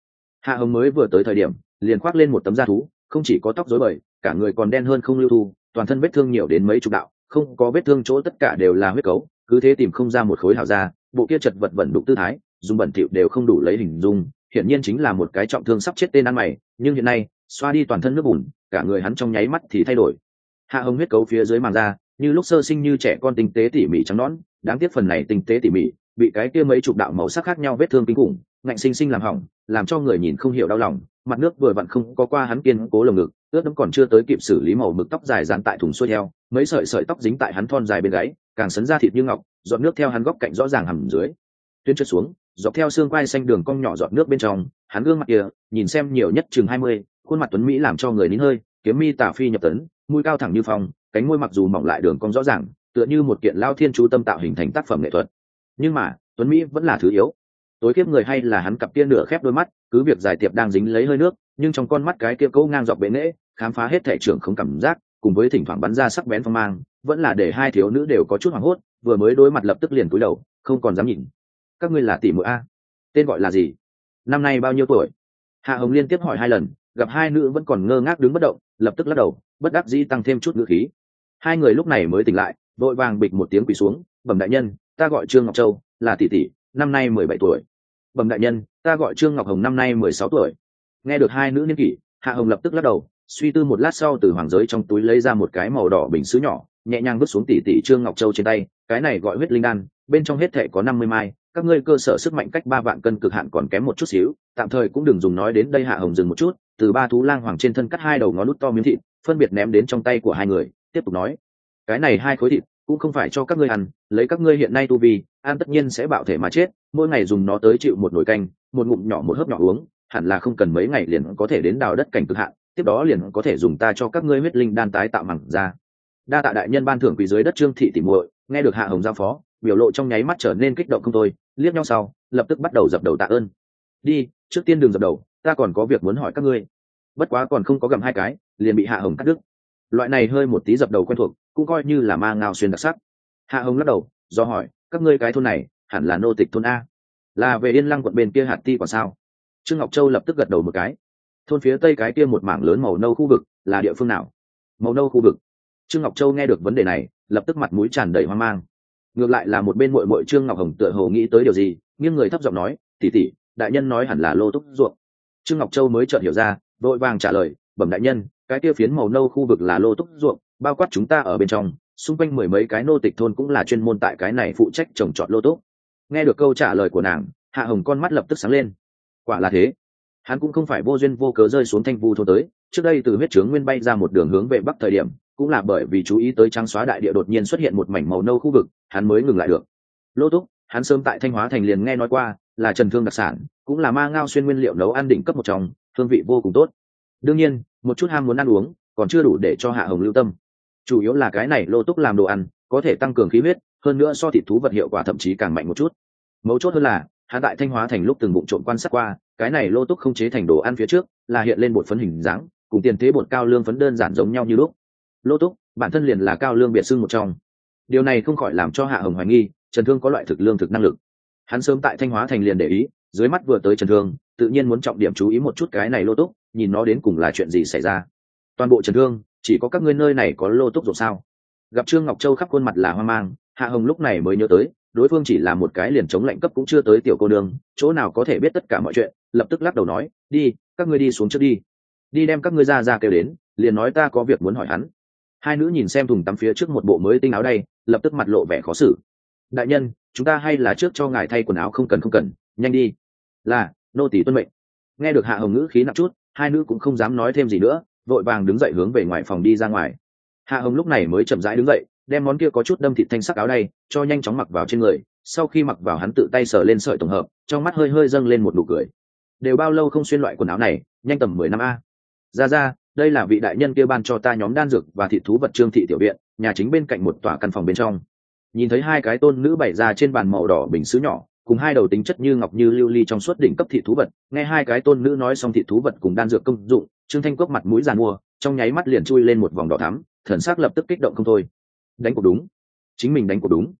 Hạ hồng mới vừa tới thời điểm liền khoác lên một tấm da thú, không chỉ có tóc rối bời, cả người còn đen hơn không lưu thu, toàn thân vết thương nhiều đến mấy chục đạo, không có vết thương chỗ tất cả đều là huyết cấu, cứ thế tìm không ra một khối hảo da. Bộ kia chật vật vận đục tư thái, dùng bẩn thỉu đều không đủ lấy hình dung, hiển nhiên chính là một cái trọng thương sắp chết tên ăn mày. Nhưng hiện nay xoa đi toàn thân nước bùn, cả người hắn trong nháy mắt thì thay đổi. Hạ hồng huyết cấu phía dưới màng da như lúc sơ sinh như trẻ con tinh tế tỉ mỉ trắng nõn, đáng tiếc phần này tinh tế tỉ mỉ bị cái kia mấy chục đạo màu sắc khác nhau vết thương kinh khủng ngạnh sinh sinh làm hỏng, làm cho người nhìn không hiểu đau lòng. Mặt nước vừa vặn không có qua hắn kiên cố lồng ngực, ướt đẫm còn chưa tới kịp xử lý, màu mực tóc dài dán tại thùng xuôi theo, mấy sợi sợi tóc dính tại hắn thon dài bên gáy, càng sấn ra thịt như ngọc, giọt nước theo hắn góc cạnh rõ ràng hầm dưới tuyến trượt xuống, dọc theo xương quai xanh đường cong nhỏ giọt nước bên trong. Hắn gương mặt kia nhìn xem nhiều nhất chừng hai mươi, khuôn mặt tuấn mỹ làm cho người nín hơi, kiếm mi tả phi nhập tấn, mũi cao thẳng như phong, cánh môi mặc dù mỏng lại đường cong rõ ràng, tựa như một kiện lao thiên chú tâm tạo hình thành tác phẩm nghệ thuật. Nhưng mà tuấn mỹ vẫn là thứ yếu, tối kiếp người hay là hắn cặp kia nửa khép đôi mắt, cứ việc dài tiệp đang dính lấy hơi nước, nhưng trong con mắt cái kia câu ngang dọc bệ nghễ khám phá hết thể trưởng không cảm giác, cùng với thỉnh thoảng bắn ra sắc bén phong mang, vẫn là để hai thiếu nữ đều có chút hoảng hốt, vừa mới đối mặt lập tức liền cúi đầu, không còn dám nhìn. Các ngươi là tỷ muội a? Tên gọi là gì? Năm nay bao nhiêu tuổi? Hạ hồng liên tiếp hỏi hai lần, gặp hai nữ vẫn còn ngơ ngác đứng bất động, lập tức lắc đầu, bất đắc dĩ tăng thêm chút ngữ khí. Hai người lúc này mới tỉnh lại, vội vàng bịch một tiếng quỳ xuống. Bẩm đại nhân, ta gọi Trương Ngọc Châu, là tỷ tỷ, năm nay mười bảy tuổi. Bẩm đại nhân, ta gọi Trương Ngọc Hồng, năm nay mười sáu tuổi. Nghe được hai nữ niên kỷ, Hạ hồng lập tức lắc đầu, suy tư một lát sau từ hoàng giới trong túi lấy ra một cái màu đỏ bình sứ nhỏ, nhẹ nhàng vứt xuống tỷ tỷ Trương Ngọc Châu trên tay. Cái này gọi huyết linh đan, bên trong hết thệ có năm mươi mai, các ngươi cơ sở sức mạnh cách ba vạn cân cực hạn còn kém một chút xíu, tạm thời cũng đừng dùng nói đến đây. Hạ hồng dừng một chút, từ ba thú lang hoàng trên thân cắt hai đầu ngón út to miếng thịt, phân biệt ném đến trong tay của hai người, tiếp tục nói: cái này hai khối thịt cũng không phải cho các ngươi ăn, lấy các ngươi hiện nay tu vi, ăn tất nhiên sẽ bạo thể mà chết, mỗi ngày dùng nó tới chịu một nồi canh, một ngụm nhỏ một hớp nhỏ uống, hẳn là không cần mấy ngày liền có thể đến đào đất cảnh cực hạn, tiếp đó liền có thể dùng ta cho các ngươi huyết linh đan tái tạo mẳng ra. Đa tạ đại nhân ban thưởng quỳ dưới đất Trương thị tỉ muội. Nghe được Hạ hồng giao phó, biểu lộ trong nháy mắt trở nên kích động không thôi, liếc nhau sau lập tức bắt đầu dập đầu tạ ơn. Đi, trước tiên đừng dập đầu, ta còn có việc muốn hỏi các ngươi. Bất quá còn không có gầm hai cái liền bị Hạ hồng cắt đứt. Loại này hơi một tí dập đầu quen thuộc, cũng coi như là ma ngao xuyên đặc sắc. Hạ hồng lắc đầu do hỏi: các ngươi cái thôn này hẳn là nô tịch thôn a? Là về Yên Lăng quận bên kia hạt ti còn sao? Trương Ngọc Châu lập tức gật đầu một cái. Thôn phía tây cái kia một mảng lớn màu nâu khu vực là địa phương nào? Màu nâu khu vực. Trương Ngọc Châu nghe được vấn đề này lập tức mặt mũi tràn đầy hoang mang. Ngược lại là một bên muội muội Trương Ngọc Hồng tựa hồ nghĩ tới điều gì, nghiêng người thấp giọng nói: tỷ tỷ, đại nhân nói hẳn là lô túc ruộng. Trương Ngọc Châu mới chợt hiểu ra, vội vàng trả lời: bẩm đại nhân, cái kia phiến màu nâu khu vực là lô túc ruộng, bao quát chúng ta ở bên trong, xung quanh mười mấy cái nô tịch thôn cũng là chuyên môn tại cái này phụ trách trồng trọt lô túc. Nghe được câu trả lời của nàng, Hạ hồng con mắt lập tức sáng lên. Quả là thế, hắn cũng không phải vô duyên vô cớ rơi xuống Thanh Vu thôn tới. Trước đây từ huyết trướng nguyên bay ra một đường hướng về bắc thời điểm, cũng là bởi vì chú ý tới trắng xóa đại địa đột nhiên xuất hiện một mảnh màu nâu khu vực, hắn mới ngừng lại được. Lô túc, hắn sớm tại Thanh Hóa thành liền nghe nói qua, là Trần Thương đặc sản, cũng là ma ngao xuyên nguyên liệu nấu ăn đỉnh cấp một trong, hương vị vô cùng tốt. Đương nhiên, một chút ham muốn ăn uống còn chưa đủ để cho Hạ hồng lưu tâm. Chủ yếu là cái này lô túc làm đồ ăn có thể tăng cường khí huyết, hơn nữa so thịt thú vật hiệu quả thậm chí càng mạnh một chút. Mấu chốt hơn là, hắn tại Thanh Hóa thành lúc từng bụng trộm quan sát qua, cái này lô túc không chế thành đồ ăn phía trước là hiện lên bột phấn hình dáng, cùng tiền thế bột cao lương phấn đơn giản giống nhau như lúc. Lô túc bản thân liền là cao lương biệt xưng một trong. Điều này không khỏi làm cho Hạ hồng hoài nghi Trần Thương có loại thực lương thực năng lực. Hắn sớm tại Thanh Hóa thành liền để ý, dưới mắt vừa tới Trần Thương, tự nhiên muốn trọng điểm chú ý một chút cái này lô túc, nhìn nó đến cùng là chuyện gì xảy ra. Toàn bộ Trần Thương, chỉ có các ngươi nơi này có lô túc rồi sao? Gặp Trương Ngọc Châu khắp khuôn mặt là hoang mang, Hạ hồng lúc này mới nhớ tới, đối phương chỉ là một cái liền chống lạnh cấp cũng chưa tới tiểu cô nương, chỗ nào có thể biết tất cả mọi chuyện, lập tức lắc đầu nói: đi, các ngươi đi xuống trước đi, đi đem các ngươi ra ra kêu đến, liền nói ta có việc muốn hỏi hắn. Hai nữ nhìn xem thùng tắm phía trước một bộ mới tinh áo đây, lập tức mặt lộ vẻ khó xử. Đại nhân, chúng ta hay là trước cho ngài thay quần áo, không cần không cần, nhanh đi. Là, nô tỳ tuân mệnh. Nghe được Hạ hồng ngữ khí nặng chút, hai nữ cũng không dám nói thêm gì nữa, vội vàng đứng dậy hướng về ngoài phòng đi ra ngoài. Hạ hồng lúc này mới chậm rãi đứng dậy, đem món kia có chút đâm thịt thanh sắc áo đây cho nhanh chóng mặc vào trên người. Sau khi mặc vào, hắn tự tay sờ lên sợi tổng hợp, trong mắt hơi hơi dâng lên một nụ cười. Đều bao lâu không xuyên loại quần áo này, nhanh tầm mười năm a. Ra ra, đây là vị đại nhân kia ban cho ta nhóm đan dược và thịt thú vật Trương thị tiểu viện, nhà chính bên cạnh một tòa căn phòng bên trong. Nhìn thấy hai cái tôn nữ bày ra trên bàn màu đỏ bình sứ nhỏ, cùng hai đầu tính chất như ngọc như lưu ly trong suốt đỉnh cấp thịt thú vật, nghe hai cái tôn nữ nói xong thịt thú vật cùng đan dược công dụng, Trương Thanh Quốc mặt mũi giàn mua, trong nháy mắt liền chui lên một vòng đỏ thắm, thần sắc lập tức kích động không thôi. Đánh cuộc đúng, chính mình đánh cuộc đúng.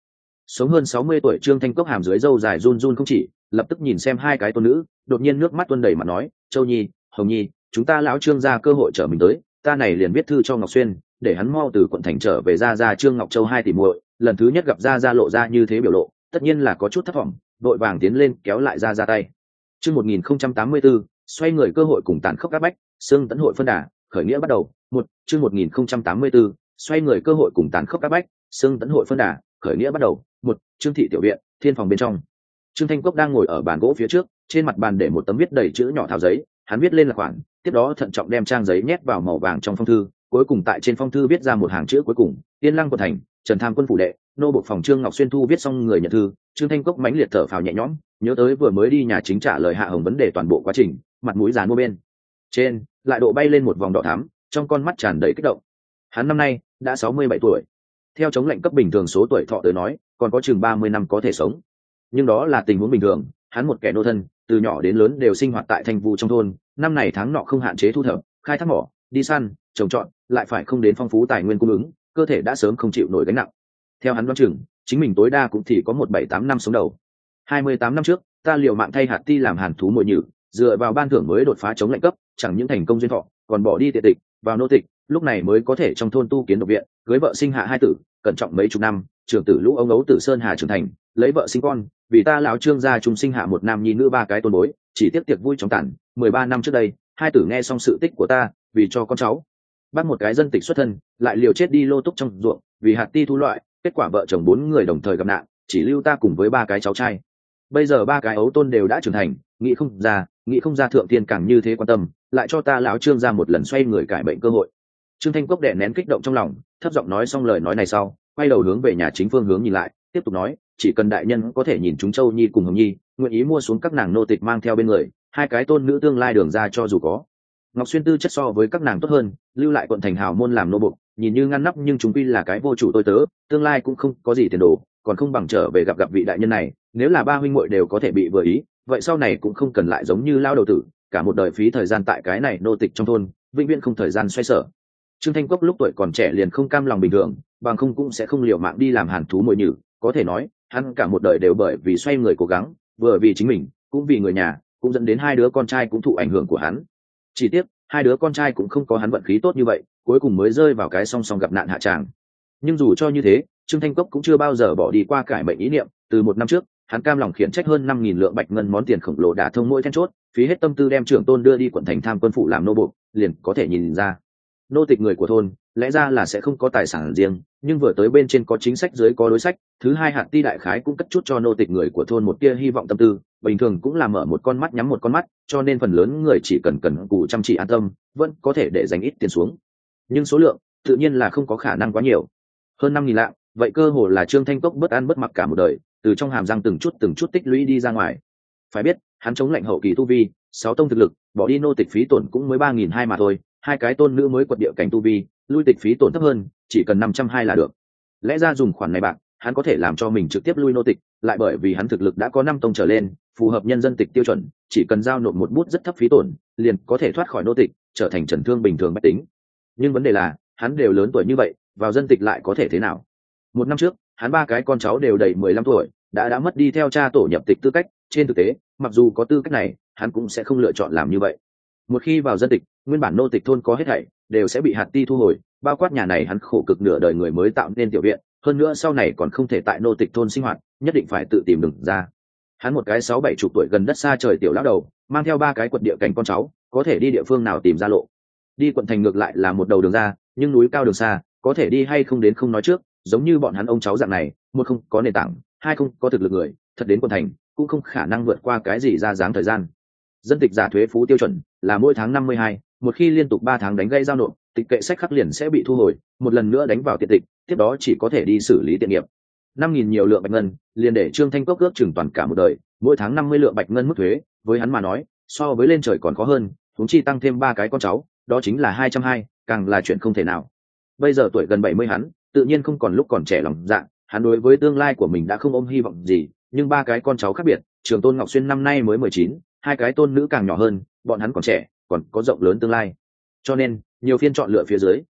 Sống hơn sáu mươi tuổi Trương Thanh Cốc hàm dưới râu dài run run không chỉ, lập tức nhìn xem hai cái tôn nữ, đột nhiên nước mắt tuôn đầy mà nói, Châu Nhi, Hồng Nhi, chúng ta lão Trương ra cơ hội trở mình tới, ta này liền viết thư cho Ngọc Xuyên, để hắn mau từ quận thành trở về ra ra Trương Ngọc Châu hai tỷ muội, lần thứ nhất gặp ra ra lộ ra như thế biểu lộ, tất nhiên là có chút thất vọng, đội vàng tiến lên kéo lại ra ra tay. Chương một nghìn không trăm tám mươi tư, xoay người cơ hội cùng tàn khốc các bách, xương tấn hội phân đà, khởi nghĩa bắt đầu. Một, chương một nghìn không trăm tám mươi tư, xoay người cơ hội cùng tàn khốc các bách, xương tấn hội phân đà, khởi nghĩa bắt đầu. Một, Trương thị tiểu viện, thiên phòng bên trong. Trương Thanh Cốc đang ngồi ở bàn gỗ phía trước, trên mặt bàn để một tấm viết đầy chữ nhỏ thảo giấy, hắn viết lên là khoản, tiếp đó thận trọng đem trang giấy nhét vào màu vàng trong phong thư, cuối cùng tại trên phong thư viết ra một hàng chữ cuối cùng, Tiên Lăng quận thành, Trần Tham quân phủ đệ, nô bộ phòng Trương Ngọc Xuyên thu viết xong người nhận thư. Trương Thanh Cốc mãnh liệt thở phào nhẹ nhõm, nhớ tới vừa mới đi nhà chính trả lời Hạ Hồng vấn đề toàn bộ quá trình, mặt mũi già mua bên trên lại độ bay lên một vòng đỏ thắm, trong con mắt tràn đầy kích động. Hắn năm nay đã sáu mươi bảy tuổi, theo chống lệnh cấp bình thường số tuổi thọ tới nói còn có chừng ba mươi năm có thể sống, nhưng đó là tình huống bình thường. Hắn một kẻ nô thân, từ nhỏ đến lớn đều sinh hoạt tại thành vụ trong thôn, năm này tháng nọ không hạn chế thu thập, khai thác mỏ, đi săn, trồng trọt, lại phải không đến phong phú tài nguyên cung ứng, cơ thể đã sớm không chịu nổi gánh nặng. Theo hắn đoán chừng, chính mình tối đa cũng thì có một bảy tám năm sống đầu. Hai mươi tám năm trước, ta liều mạng thay hạt ti làm hàn thú mồi nhử, dựa vào ban thưởng mới đột phá chống lệnh cấp, chẳng những thành công duyên thọ, còn bỏ đi tiện tịch, vào nô tịch, lúc này mới có thể trong thôn tu kiến độc viện, cưới vợ sinh hạ hai tử, cẩn trọng mấy chục năm, trưởng tử lũ ông ấu tử Sơn Hà trưởng thành, lấy vợ sinh con, vì ta lão Trương gia trung sinh hạ một nam nhi nữ ba cái tôn bối, chỉ tiếc tiệc vui chóng tàn. Mười ba năm trước đây, hai tử nghe xong sự tích của ta, vì cho con cháu bắt một cái dân tịch xuất thân, lại liều chết đi lô túc trong ruộng, vì hạt ti thu loại, kết quả vợ chồng bốn người đồng thời gặp nạn, chỉ lưu ta cùng với ba cái cháu trai. Bây giờ ba cái ấu tôn đều đã trưởng thành, nghĩ không ra, nghĩ không ra thượng tiên càng như thế quan tâm, lại cho ta lão Trương ra một lần xoay người cải bệnh cơ hội. Trương Thanh Cốc đè nén kích động trong lòng, thấp giọng nói xong lời nói này sau, quay đầu hướng về nhà chính phương hướng nhìn lại, tiếp tục nói, chỉ cần đại nhân có thể nhìn chúng Châu Nhi cùng Hồng Nhi, nguyện ý mua xuống các nàng nô tịch mang theo bên người, hai cái tôn nữ tương lai đường ra cho dù có Ngọc Xuyên tư chất so với các nàng tốt hơn, lưu lại quận thành hào môn làm nô bộc, nhìn như ngăn nắp nhưng chúng quy là cái vô chủ tôi tớ, tương lai cũng không có gì tiền đồ, còn không bằng trở về gặp gặp vị đại nhân này. Nếu là ba huynh muội đều có thể bị vừa ý, vậy sau này cũng không cần lại giống như lao đầu tử, cả một đời phí thời gian tại cái này nô tịch trong thôn, vĩnh viễn không thời gian xoay sở. Trương Thanh Cốc lúc tuổi còn trẻ liền không cam lòng bình thường, bằng không cũng sẽ không liều mạng đi làm hàn thú mồi nhử. Có thể nói, hắn cả một đời đều bởi vì xoay người cố gắng, vừa vì chính mình, cũng vì người nhà, cũng dẫn đến hai đứa con trai cũng thụ ảnh hưởng của hắn. Chỉ tiếc, hai đứa con trai cũng không có hắn vận khí tốt như vậy, cuối cùng mới rơi vào cái song song gặp nạn hạ tràng. Nhưng dù cho như thế, Trương Thanh Cốc cũng chưa bao giờ bỏ đi qua cải mệnh ý niệm. Từ một năm trước, hắn cam lòng khiển trách hơn năm nghìn lượng bạch ngân món tiền khổng lồ đả thông mỗi then chốt, phí hết tâm tư đem trưởng tôn đưa đi quận thành tham quân phụ làm nô buộc, liền có thể nhìn ra, nô tịch người của thôn lẽ ra là sẽ không có tài sản riêng, nhưng vừa tới bên trên có chính sách dưới có đối sách. Thứ hai, hạt ti đại khái cũng cất chút cho nô tịch người của thôn một tia hy vọng tâm tư, bình thường cũng là mở một con mắt nhắm một con mắt, cho nên phần lớn người chỉ cần cần cù chăm chỉ an tâm, vẫn có thể để dành ít tiền xuống. Nhưng số lượng tự nhiên là không có khả năng quá nhiều, hơn năm nghìn lạng, vậy cơ hồ là Trương Thanh Cốc bất ăn bất mặc cả một đời, từ trong hàm răng từng chút từng chút tích lũy đi ra ngoài. Phải biết, hắn chống lệnh hậu kỳ tu vi, sáu tông thực lực, bỏ đi nô tịch phí tổn cũng mới ba nghìn hai mà thôi, hai cái tôn nữ mới quật địa cảnh tu vi, lui tịch phí tổn thấp hơn, chỉ cần năm trăm hai là được. Lẽ ra dùng khoản này bạc, hắn có thể làm cho mình trực tiếp lui nô tịch, lại bởi vì hắn thực lực đã có năm tông trở lên, phù hợp nhân dân tịch tiêu chuẩn, chỉ cần giao nộp một bút rất thấp phí tổn, liền có thể thoát khỏi nô tịch, trở thành trần thương bình thường bách tính. Nhưng vấn đề là, hắn đều lớn tuổi như vậy, vào dân tịch lại có thể thế nào? Một năm trước, hắn ba cái con cháu đều đầy mười lăm tuổi, đã đã mất đi theo cha tổ nhập tịch tư cách. Trên thực tế, mặc dù có tư cách này, hắn cũng sẽ không lựa chọn làm như vậy. Một khi vào dân tịch, nguyên bản nô tịch thôn có hết thảy đều sẽ bị hạt ti thu hồi, bao quát nhà này hắn khổ cực nửa đời người mới tạo nên tiểu viện, hơn nữa sau này còn không thể tại nô tịch thôn sinh hoạt, nhất định phải tự tìm đường ra. Hắn một cái sáu bảy chục tuổi gần đất xa trời tiểu lão đầu, mang theo ba cái quật địa cảnh con cháu, có thể đi địa phương nào tìm ra lộ? Đi quận thành ngược lại là một đầu đường ra, nhưng núi cao đường xa, có thể đi hay không đến không nói trước, giống như bọn hắn ông cháu dạng này, một không có nền tảng, hai không có thực lực người, thật đến quận thành cũng không khả năng vượt qua cái gì ra dáng thời gian. Dân tịch giả thuế phú tiêu chuẩn là mỗi tháng năm mươi hai, một khi liên tục ba tháng đánh gây giao nộp, tịch kệ sách khắc liền sẽ bị thu hồi, một lần nữa đánh vào tiện tịch, tiếp đó chỉ có thể đi xử lý tiện nghiệp. Năm nghìn nhiều lượng bạch ngân, liền để Trương Thanh Cốc ước chừng toàn cả một đời, mỗi tháng năm mươi lượng bạch ngân mức thuế, với hắn mà nói, so với lên trời còn khó hơn, huống chi tăng thêm ba cái con cháu, đó chính là hai trăm hai, càng là chuyện không thể nào. Bây giờ tuổi gần bảy mươi hắn, tự nhiên không còn lúc còn trẻ lòng dạ, hắn đối với tương lai của mình đã không ôm hy vọng gì, nhưng ba cái con cháu khác biệt, Trường Tôn Ngọc Xuyên năm nay mới mười chín, hai cái tôn nữ càng nhỏ hơn, bọn hắn còn trẻ, còn có rộng lớn tương lai. Cho nên, nhiều phiên chọn lựa phía dưới,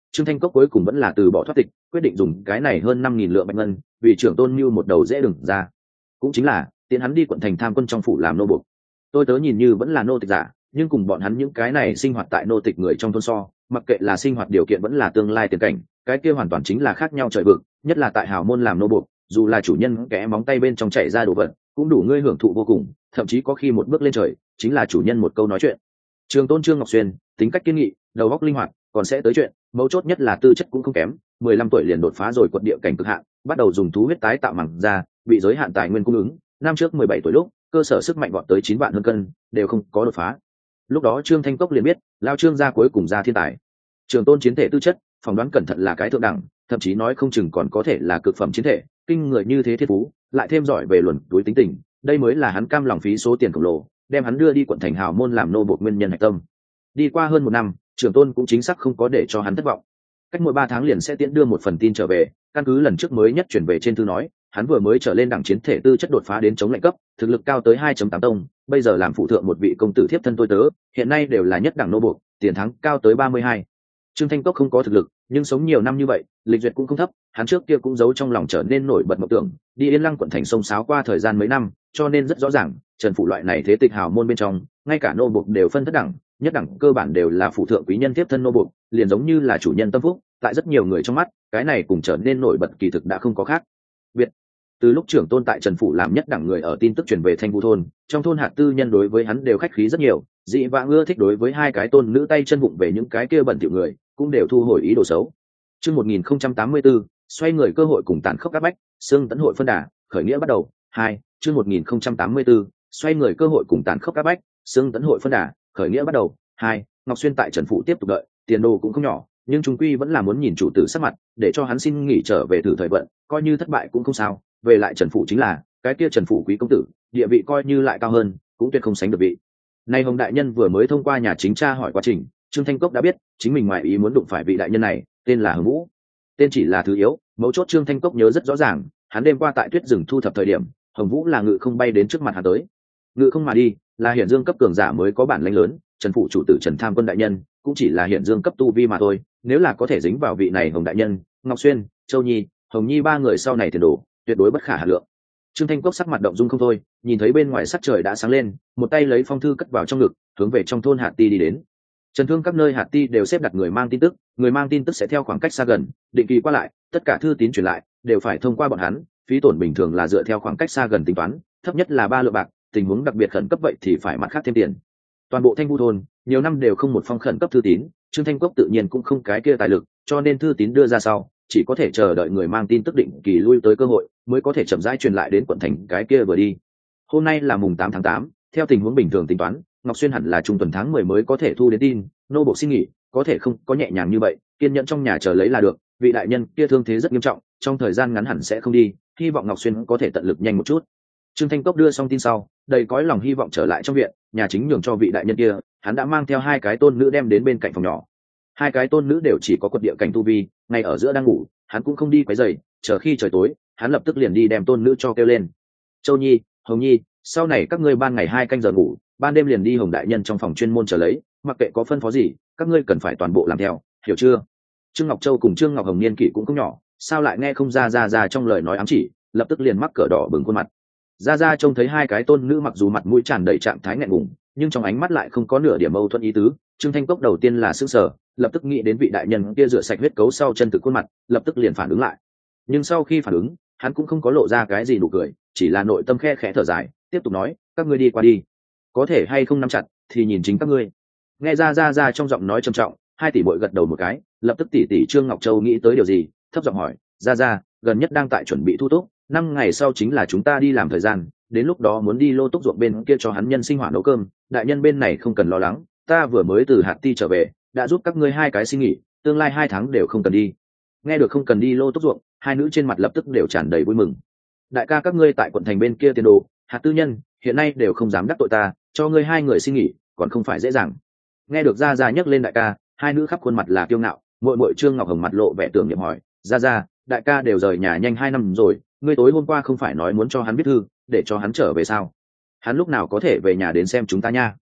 Trương Thanh Cốc cuối cùng vẫn là từ bỏ thoát tịch, quyết định dùng cái này hơn năm nghìn lượng bạch ngân vì trưởng tôn mưu một đầu dễ đừng ra, cũng chính là tiến hắn đi quận thành tham quân trong phủ làm nô buộc. Tôi tớ nhìn như vẫn là nô tịch giả, nhưng cùng bọn hắn những cái này sinh hoạt tại nô tịch người trong thôn so, mặc kệ là sinh hoạt điều kiện vẫn là tương lai tiền cảnh, cái kia hoàn toàn chính là khác nhau trời vực. Nhất là tại hào môn làm nô buộc, dù là chủ nhân kẽ móng tay bên trong chảy ra đồ vật cũng đủ ngươi hưởng thụ vô cùng, thậm chí có khi một bước lên trời chính là chủ nhân một câu nói chuyện. Trường tôn Trương Ngọc Xuyên tính cách kiên nghị, đầu óc linh hoạt, còn sẽ tới chuyện, mấu chốt nhất là tư chất cũng không kém, mười lăm tuổi liền đột phá rồi quật địa cảnh cực hạn, bắt đầu dùng thú huyết tái tạo màng ra, bị giới hạn tài nguyên cung ứng, năm trước mười bảy tuổi lúc, cơ sở sức mạnh vọt tới chín vạn hơn cân, đều không có đột phá. Lúc đó Trương Thanh Cốc liền biết, lao Trương gia cuối cùng ra thiên tài. Trường tôn chiến thể tư chất, phỏng đoán cẩn thận là cái thượng đẳng, thậm chí nói không chừng còn có thể là cực phẩm chiến thể, kinh người như thế thiên phú, lại thêm giỏi về luận túi tính tình, đây mới là hắn cam lòng phí số tiền khổng lồ, đem hắn đưa đi quận thành hào môn làm nô bộc nguyên nhân hạch tâm. Đi qua hơn một năm, Trường tôn cũng chính xác không có để cho hắn thất vọng. Cách mỗi ba tháng liền sẽ tiễn đưa một phần tin trở về, căn cứ lần trước mới nhất chuyển về trên thư nói, hắn vừa mới trở lên đẳng chiến thể tư chất đột phá đến chống lạnh cấp, thực lực cao tới hai chấm tám tông, bây giờ làm phụ thượng một vị công tử thiếp thân tôi tớ, hiện nay đều là nhất đẳng nô buộc, tiền thắng cao tới ba mươi hai. Trương Thanh Cốc không có thực lực, nhưng sống nhiều năm như vậy, lịch duyệt cũng không thấp, hắn trước kia cũng giấu trong lòng trở nên nổi bật mộng tưởng, đi Yên Lăng quận thành sông sáo qua thời gian mấy năm, cho nên rất rõ ràng, Trần phụ loại này thế tịch hào môn bên trong, ngay cả nô buộc đều phân thất đẳng, nhất đẳng cơ bản đều là phụ thượng quý nhân tiếp thân nô buộc, liền giống như là chủ nhân tâm phúc, tại rất nhiều người trong mắt, cái này cùng trở nên nổi bật kỳ thực đã không có khác biệt. Từ lúc trưởng tôn tại Trần phủ làm nhất đẳng người ở tin tức truyền về Thanh Vũ thôn, trong thôn hạt tư nhân đối với hắn đều khách khí rất nhiều, dị vãng ưa thích đối với hai cái tôn nữ tay chân vụng về những cái kia bẩn thỉu người, cũng đều thu hồi ý đồ xấu. Chương một nghìn không trăm tám mươi tư, xoay người cơ hội cùng tàn khốc áp bách, xương tấn hội phân đà, khởi nghĩa bắt đầu. Hai, chương một nghìn không trăm tám mươi tư, xoay người cơ hội cùng tàn khốc áp bách, xương tấn hội phân đà, khởi nghĩa bắt đầu. Hai, Ngọc Xuyên tại Trần phủ tiếp tục đợi, tiền đồ cũng không nhỏ, nhưng trung quy vẫn là muốn nhìn chủ tử sắc mặt, để cho hắn xin nghỉ trở về thử thời vận, coi như thất bại cũng không sao. Về lại Trần phủ chính là cái kia Trần phủ quý công tử, địa vị coi như lại cao hơn, cũng tuyệt không sánh được vị. Nay Hồng đại nhân vừa mới thông qua nhà chính tra hỏi quá trình, Trương Thanh Cốc đã biết chính mình ngoài ý muốn đụng phải vị đại nhân này, tên là Hồng Vũ. Tên chỉ là thứ yếu, mấu chốt Trương Thanh Cốc nhớ rất rõ ràng, hắn đêm qua tại tuyết rừng thu thập thời điểm, Hồng Vũ là ngự không bay đến trước mặt hắn tới. Ngự không mà đi, là hiển dương cấp cường giả mới có bản lĩnh lớn, Trần phủ chủ tử Trần Tham Quân đại nhân cũng chỉ là hiển dương cấp tu vi mà thôi, nếu là có thể dính vào vị này Hồng đại nhân, Ngọc Xuyên, Châu Nhi, Hồng Nhi ba người sau này tiền đồ tuyệt đối bất khả hà lượng. Trương Thanh Cốc sắc mặt động dung không thôi, nhìn thấy bên ngoài sắc trời đã sáng lên, một tay lấy phong thư cất vào trong ngực, hướng về trong thôn hạt ti đi đến. Trần thương các nơi hạt ti đều xếp đặt người mang tin tức, người mang tin tức sẽ theo khoảng cách xa gần, định kỳ qua lại, tất cả thư tín truyền lại đều phải thông qua bọn hắn, phí tổn bình thường là dựa theo khoảng cách xa gần tính toán, thấp nhất là ba lượng bạc, tình huống đặc biệt khẩn cấp vậy thì phải mặt khác thêm tiền. Toàn bộ Thanh Vũ thôn, nhiều năm đều không một phong khẩn cấp thư tín, Trương Thanh Cốc tự nhiên cũng không cái kia tài lực, cho nên thư tín đưa ra sau, chỉ có thể chờ đợi người mang tin tức định kỳ lui tới cơ hội, mới có thể chậm rãi truyền lại đến quận thành cái kia vừa đi. Hôm nay là mùng tám tháng tám, theo tình huống bình thường tính toán, Ngọc Xuyên hẳn là trung tuần tháng mười mới có thể thu đến tin, nô bộ xin nghỉ, có thể không có nhẹ nhàng như vậy, kiên nhẫn trong nhà chờ lấy là được, vị đại nhân kia thương thế rất nghiêm trọng, trong thời gian ngắn hẳn sẽ không đi, hy vọng Ngọc Xuyên có thể tận lực nhanh một chút. Trương Thanh Cốc đưa xong tin sau, đầy cõi lòng hy vọng trở lại trong viện, nhà chính nhường cho vị đại nhân kia, hắn đã mang theo hai cái tôn nữ đem đến bên cạnh phòng nhỏ. Hai cái tôn nữ đều chỉ có quật địa cảnh tu vi, ngay ở giữa đang ngủ, hắn cũng không đi quấy rầy, chờ khi trời tối, hắn lập tức liền đi đem tôn nữ cho kêu lên. Châu Nhi, Hồng Nhi, sau này các ngươi ban ngày hai canh giờ ngủ, ban đêm liền đi Hồng đại nhân trong phòng chuyên môn chờ lấy, mặc kệ có phân phó gì, các ngươi cần phải toàn bộ làm theo, hiểu chưa? Trương Ngọc Châu cùng Trương Ngọc Hồng niên kỷ cũng không nhỏ, sao lại nghe không ra ra ra trong lời nói ám chỉ, lập tức liền mắc cỡ đỏ bừng khuôn mặt. Ra ra trông thấy hai cái tôn nữ mặc dù mặt mũi tràn đầy trạng thái nghẹn ngùng, nhưng trong ánh mắt lại không có nửa điểm mâu thuẫn ý tứ. Trương Thanh Cốc đầu tiên là sững sờ, lập tức nghĩ đến vị đại nhân kia rửa sạch huyết cấu sau chân thực khuôn mặt, lập tức liền phản ứng lại. Nhưng sau khi phản ứng, hắn cũng không có lộ ra cái gì nụ cười, chỉ là nội tâm khe khẽ thở dài, tiếp tục nói, các ngươi đi qua đi, có thể hay không nắm chặt thì nhìn chính các ngươi. Nghe ra ra ra trong giọng nói trầm trọng, hai tỷ muội gật đầu một cái, lập tức tỷ tỷ Trương Ngọc Châu nghĩ tới điều gì, thấp giọng hỏi, ra ra, gần nhất đang tại chuẩn bị thu túc, năm ngày sau chính là chúng ta đi làm thời gian, đến lúc đó muốn đi lô túc ruộng bên kia cho hắn nhân sinh hỏa nấu cơm, đại nhân bên này không cần lo lắng, ta vừa mới từ hạt ti trở về, đã giúp các ngươi hai cái xin nghỉ, tương lai hai tháng đều không cần đi. Nghe được không cần đi lô túc ruộng, hai nữ trên mặt lập tức đều tràn đầy vui mừng. Đại ca các ngươi tại quận thành bên kia tiền đồ, hạt tư nhân hiện nay đều không dám đắc tội ta, cho ngươi hai người xin nghỉ còn không phải dễ dàng. Nghe được ra ra nhắc lên đại ca, hai nữ khắp khuôn mặt là kiêu ngạo, muội muội Trương Ngọc Hồng mặt lộ vẻ tưởng niệm hỏi, ra ra, đại ca đều rời nhà nhanh hai năm rồi, ngươi tối hôm qua không phải nói muốn cho hắn viết thư để cho hắn trở về sao? Hắn lúc nào có thể về nhà đến xem chúng ta nha?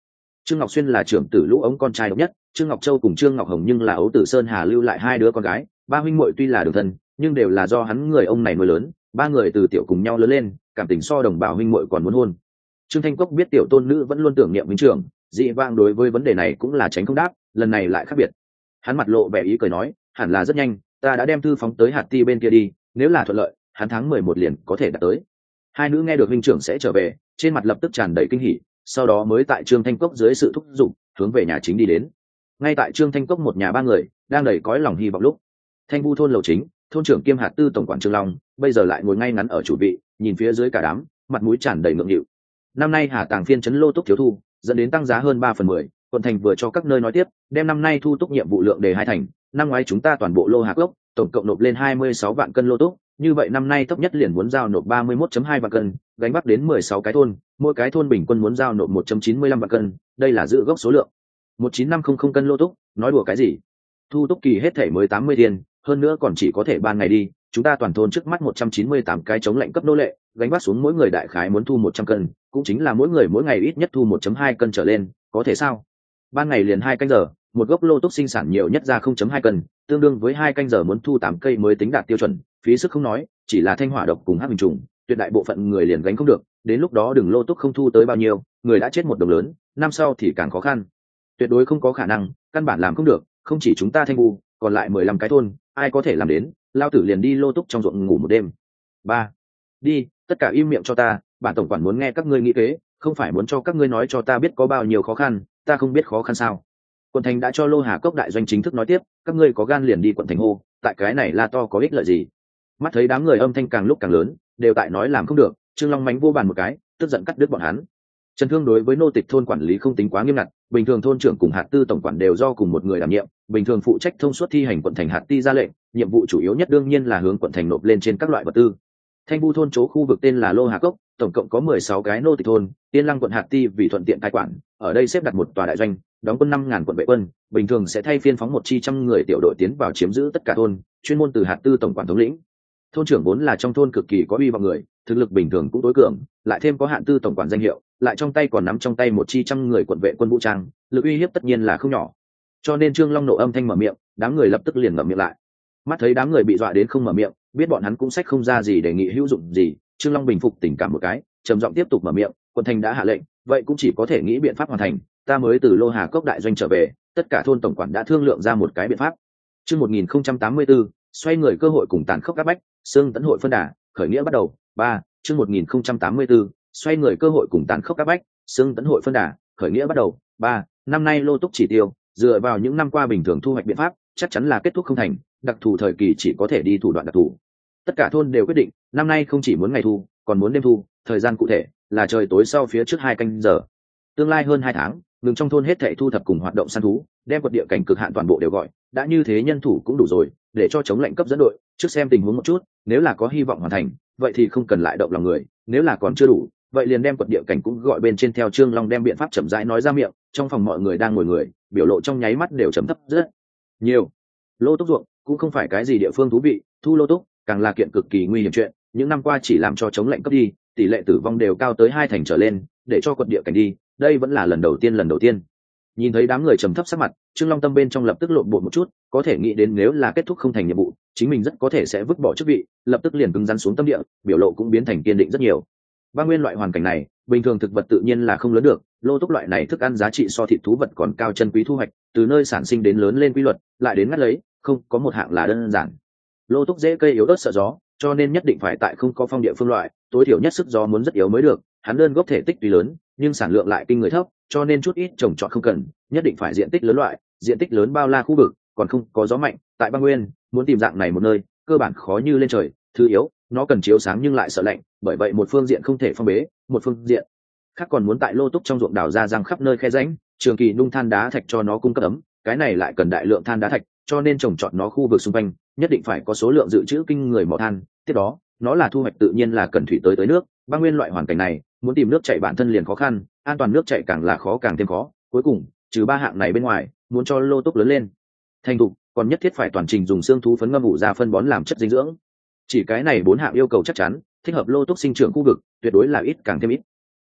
Trương Ngọc Xuyên là trưởng tử lũ ống con trai độc nhất, Trương Ngọc Châu cùng Trương Ngọc Hồng nhưng là ấu tử Sơn Hà lưu lại hai đứa con gái, ba huynh muội tuy là đường thân, nhưng đều là do hắn người ông này nuôi lớn, ba người từ tiểu cùng nhau lớn lên, cảm tình so đồng bào huynh muội còn muốn hôn. Trương Thanh Cốc biết tiểu tôn nữ vẫn luôn tưởng niệm huynh trưởng, dị vang đối với vấn đề này cũng là tránh không đáp, lần này lại khác biệt. Hắn mặt lộ vẻ ý cười nói, hẳn là rất nhanh, ta đã đem thư phóng tới hạt ti bên kia đi, nếu là thuận lợi, hắn tháng mười một liền có thể đạt tới. Hai nữ nghe được huynh trưởng sẽ trở về, trên mặt lập tức tràn đầy kinh hỉ, sau đó mới tại Trương Thanh Cốc dưới sự thúc giục, hướng về nhà chính đi đến. Ngay tại Trương Thanh Cốc một nhà ba người đang đầy cõi lòng hy vọng lúc, Thanh Vu thôn lầu chính, thôn trưởng kiêm hạt tư tổng quản Trương Long, bây giờ lại ngồi ngay ngắn ở chủ vị, nhìn phía dưới cả đám, mặt mũi tràn đầy ngượng nghịu. Năm nay Hà Tàng phiên trấn lô túc thiếu thu, dẫn đến tăng giá hơn ba phần mười, quận thành vừa cho các nơi nói tiếp, đem năm nay thu túc nhiệm vụ lượng đề hai thành, năm ngoái chúng ta toàn bộ lô hạt gốc, tổng cộng nộp lên hai mươi sáu vạn cân lô túc, như vậy năm nay thấp nhất liền muốn giao nộp ba mươi mốt phẩy hai vạn cân, gánh vác đến mười sáu cái thôn, mỗi cái thôn bình quân muốn giao nộp một phẩy chín mươi lăm vạn cân, đây là dự gốc số lượng. một chín năm không không cân lô túc, nói đùa cái gì? Thu túc kỳ hết thể mới tám mươi tiền, hơn nữa còn chỉ có thể ban ngày đi, chúng ta toàn thôn trước mắt một trăm chín mươi tám cái chống lệnh cấp nô lệ, gánh vác xuống mỗi người đại khái muốn thu một trăm cân, cũng chính là mỗi người mỗi ngày ít nhất thu một phẩy hai cân trở lên, có thể sao? Ban ngày liền hai canh giờ, một gốc lô túc sinh sản nhiều nhất ra không phẩy hai cân, tương đương với hai canh giờ muốn thu tám cây mới tính đạt tiêu chuẩn, phí sức không nói, chỉ là thanh hỏa độc cùng hắc bình trùng, tuyệt đại bộ phận người liền gánh không được, đến lúc đó đừng lô túc không thu tới bao nhiêu, người đã chết một đồng lớn, năm sau thì càng khó khăn. Tuyệt đối không có khả năng, căn bản làm không được, không chỉ chúng ta Thanh Vu, còn lại mười lăm cái thôn, ai có thể làm đến, lao tử liền đi lô túc trong ruộng ngủ một đêm. Ba, đi, tất cả im miệng cho ta, bản tổng quản muốn nghe các ngươi nghĩ kế, không phải muốn cho các ngươi nói cho ta biết có bao nhiêu khó khăn, ta không biết khó khăn sao? Quận thành đã cho Lô Hà Cốc đại doanh chính thức nói tiếp, các ngươi có gan liền đi quận thành hô, tại cái này la to có ích lợi gì? Mắt thấy đám người âm thanh càng lúc càng lớn, đều tại nói làm không được, Trương Long mánh vô bàn một cái, tức giận cắt đứt bọn hắn. Trần Thương đối với nô tịch thôn quản lý không tính quá nghiêm ngặt, bình thường thôn trưởng cùng hạt tư tổng quản đều do cùng một người đảm nhiệm, bình thường phụ trách thông suốt thi hành quận thành hạt ti ra lệnh, nhiệm vụ chủ yếu nhất đương nhiên là hướng quận thành nộp lên trên các loại vật tư. Thanh Bu thôn chỗ khu vực tên là Lô Hà Cốc, tổng cộng có mười sáu cái nô tịch thôn, Tiên Lăng quận hạt ti vì thuận tiện cai quản, ở đây xếp đặt một tòa đại doanh, đóng quân năm ngàn quận vệ quân, bình thường sẽ thay phiên phóng một chi trăm người tiểu đội tiến vào chiếm giữ tất cả thôn, chuyên môn từ hạt tư tổng quản thống lĩnh. Thôn trưởng vốn là trong thôn cực kỳ có uy vọng người, thực lực bình thường cũng tối cường, lại thêm có hạn tư tổng quản danh hiệu, lại trong tay còn nắm trong tay một chi trăm người quận vệ quân vũ trang, lực uy hiếp tất nhiên là không nhỏ. Cho nên Trương Long nộ âm thanh mở miệng, đám người lập tức liền ngậm miệng lại. Mắt thấy đám người bị dọa đến không mở miệng, biết bọn hắn cũng sách không ra gì đề nghị hữu dụng gì, Trương Long bình phục tình cảm một cái, trầm giọng tiếp tục mở miệng, quận thành đã hạ lệnh, vậy cũng chỉ có thể nghĩ biện pháp hoàn thành, ta mới từ Lô Hà Cốc đại doanh trở về, tất cả thôn tổng quản đã thương lượng ra một cái biện pháp. Chương một nghìn không trăm tám mươi tư, xoay người cơ hội cùng tàn khốc áp bách, xương tấn hội phân đà, khởi nghĩa bắt đầu. Ba, chương một nghìn không trăm tám mươi tư, xoay người cơ hội cùng tàn khốc áp bách, xương tấn hội phân đà, khởi nghĩa bắt đầu. Ba, năm nay lô túc chỉ tiêu, dựa vào những năm qua bình thường thu hoạch biện pháp, chắc chắn là kết thúc không thành, đặc thù thời kỳ chỉ có thể đi thủ đoạn đặc thù. Tất cả thôn đều quyết định, năm nay không chỉ muốn ngày thu, còn muốn đêm thu, thời gian cụ thể là trời tối sau phía trước hai canh giờ. Tương lai hơn hai tháng, ngừng trong thôn hết thảy thu thập cùng hoạt động săn thú, đem quật địa cảnh cực hạn toàn bộ đều gọi, đã như thế nhân thủ cũng đủ rồi, để cho chống lệnh cấp dẫn đội, trước xem tình huống một chút, nếu là có hy vọng hoàn thành, vậy thì không cần lại động lòng người, nếu là còn chưa đủ, vậy liền đem quật địa cảnh cũng gọi bên trên theo Trương Long đem biện pháp chậm rãi nói ra miệng, trong phòng mọi người đang ngồi người, biểu lộ trong nháy mắt đều trầm thấp rất nhiều. Lô túc ruộng cũng không phải cái gì địa phương thú vị, thu lô túc càng là kiện cực kỳ nguy hiểm chuyện, những năm qua chỉ làm cho chống lệnh cấp đi, tỷ lệ tử vong đều cao tới hai thành trở lên, để cho quật địa cảnh đi, đây vẫn là lần đầu tiên lần đầu tiên. Nhìn thấy đám người trầm thấp sắc mặt, Trương Long tâm bên trong lập tức lộn bột một chút, có thể nghĩ đến nếu là kết thúc không thành nhiệm vụ, chính mình rất có thể sẽ vứt bỏ chức vị, lập tức liền cứng rắn xuống tâm địa, biểu lộ cũng biến thành kiên định rất nhiều. Ba nguyên loại hoàn cảnh này, bình thường thực vật tự nhiên là không lớn được, lô túc loại này thức ăn giá trị so thịt thú vật còn cao chân quý thu hoạch, từ nơi sản sinh đến lớn lên quy luật, lại đến ngắt lấy, không có một hạng là đơn giản. Lô túc dễ cây yếu ớt sợ gió, cho nên nhất định phải tại không có phong địa phương loại, tối thiểu nhất sức gió muốn rất yếu mới được, hắn đơn gốc thể tích tuy lớn, nhưng sản lượng lại kinh người thấp, cho nên chút ít trồng trọt không cần, nhất định phải diện tích lớn loại, diện tích lớn bao la khu vực, còn không có gió mạnh, tại băng nguyên, muốn tìm dạng này một nơi, cơ bản khó như lên trời, thứ yếu, nó cần chiếu sáng nhưng lại sợ lạnh, bởi vậy một phương diện không thể phong bế, một phương diện khác còn muốn tại lô túc trong ruộng đào ra răng khắp nơi khe rãnh, trường kỳ nung than đá thạch cho nó cung cấp ấm, cái này lại cần đại lượng than đá thạch, cho nên trồng trọt nó khu vực xung quanh, nhất định phải có số lượng dự trữ kinh người mỏ than, tiếp đó, nó là thu hoạch tự nhiên là cần thủy tới tới nước, băng nguyên loại hoàn cảnh này, muốn tìm nước chảy bản thân liền khó khăn, an toàn nước chảy càng là khó càng thêm khó, cuối cùng, trừ ba hạng này bên ngoài, muốn cho lô túc lớn lên thành thục, còn nhất thiết phải toàn trình dùng xương thú phấn ngâm ủ ra phân bón làm chất dinh dưỡng. Chỉ cái này bốn hạng yêu cầu chắc chắn, thích hợp lô túc sinh trưởng khu vực, tuyệt đối là ít càng thêm ít.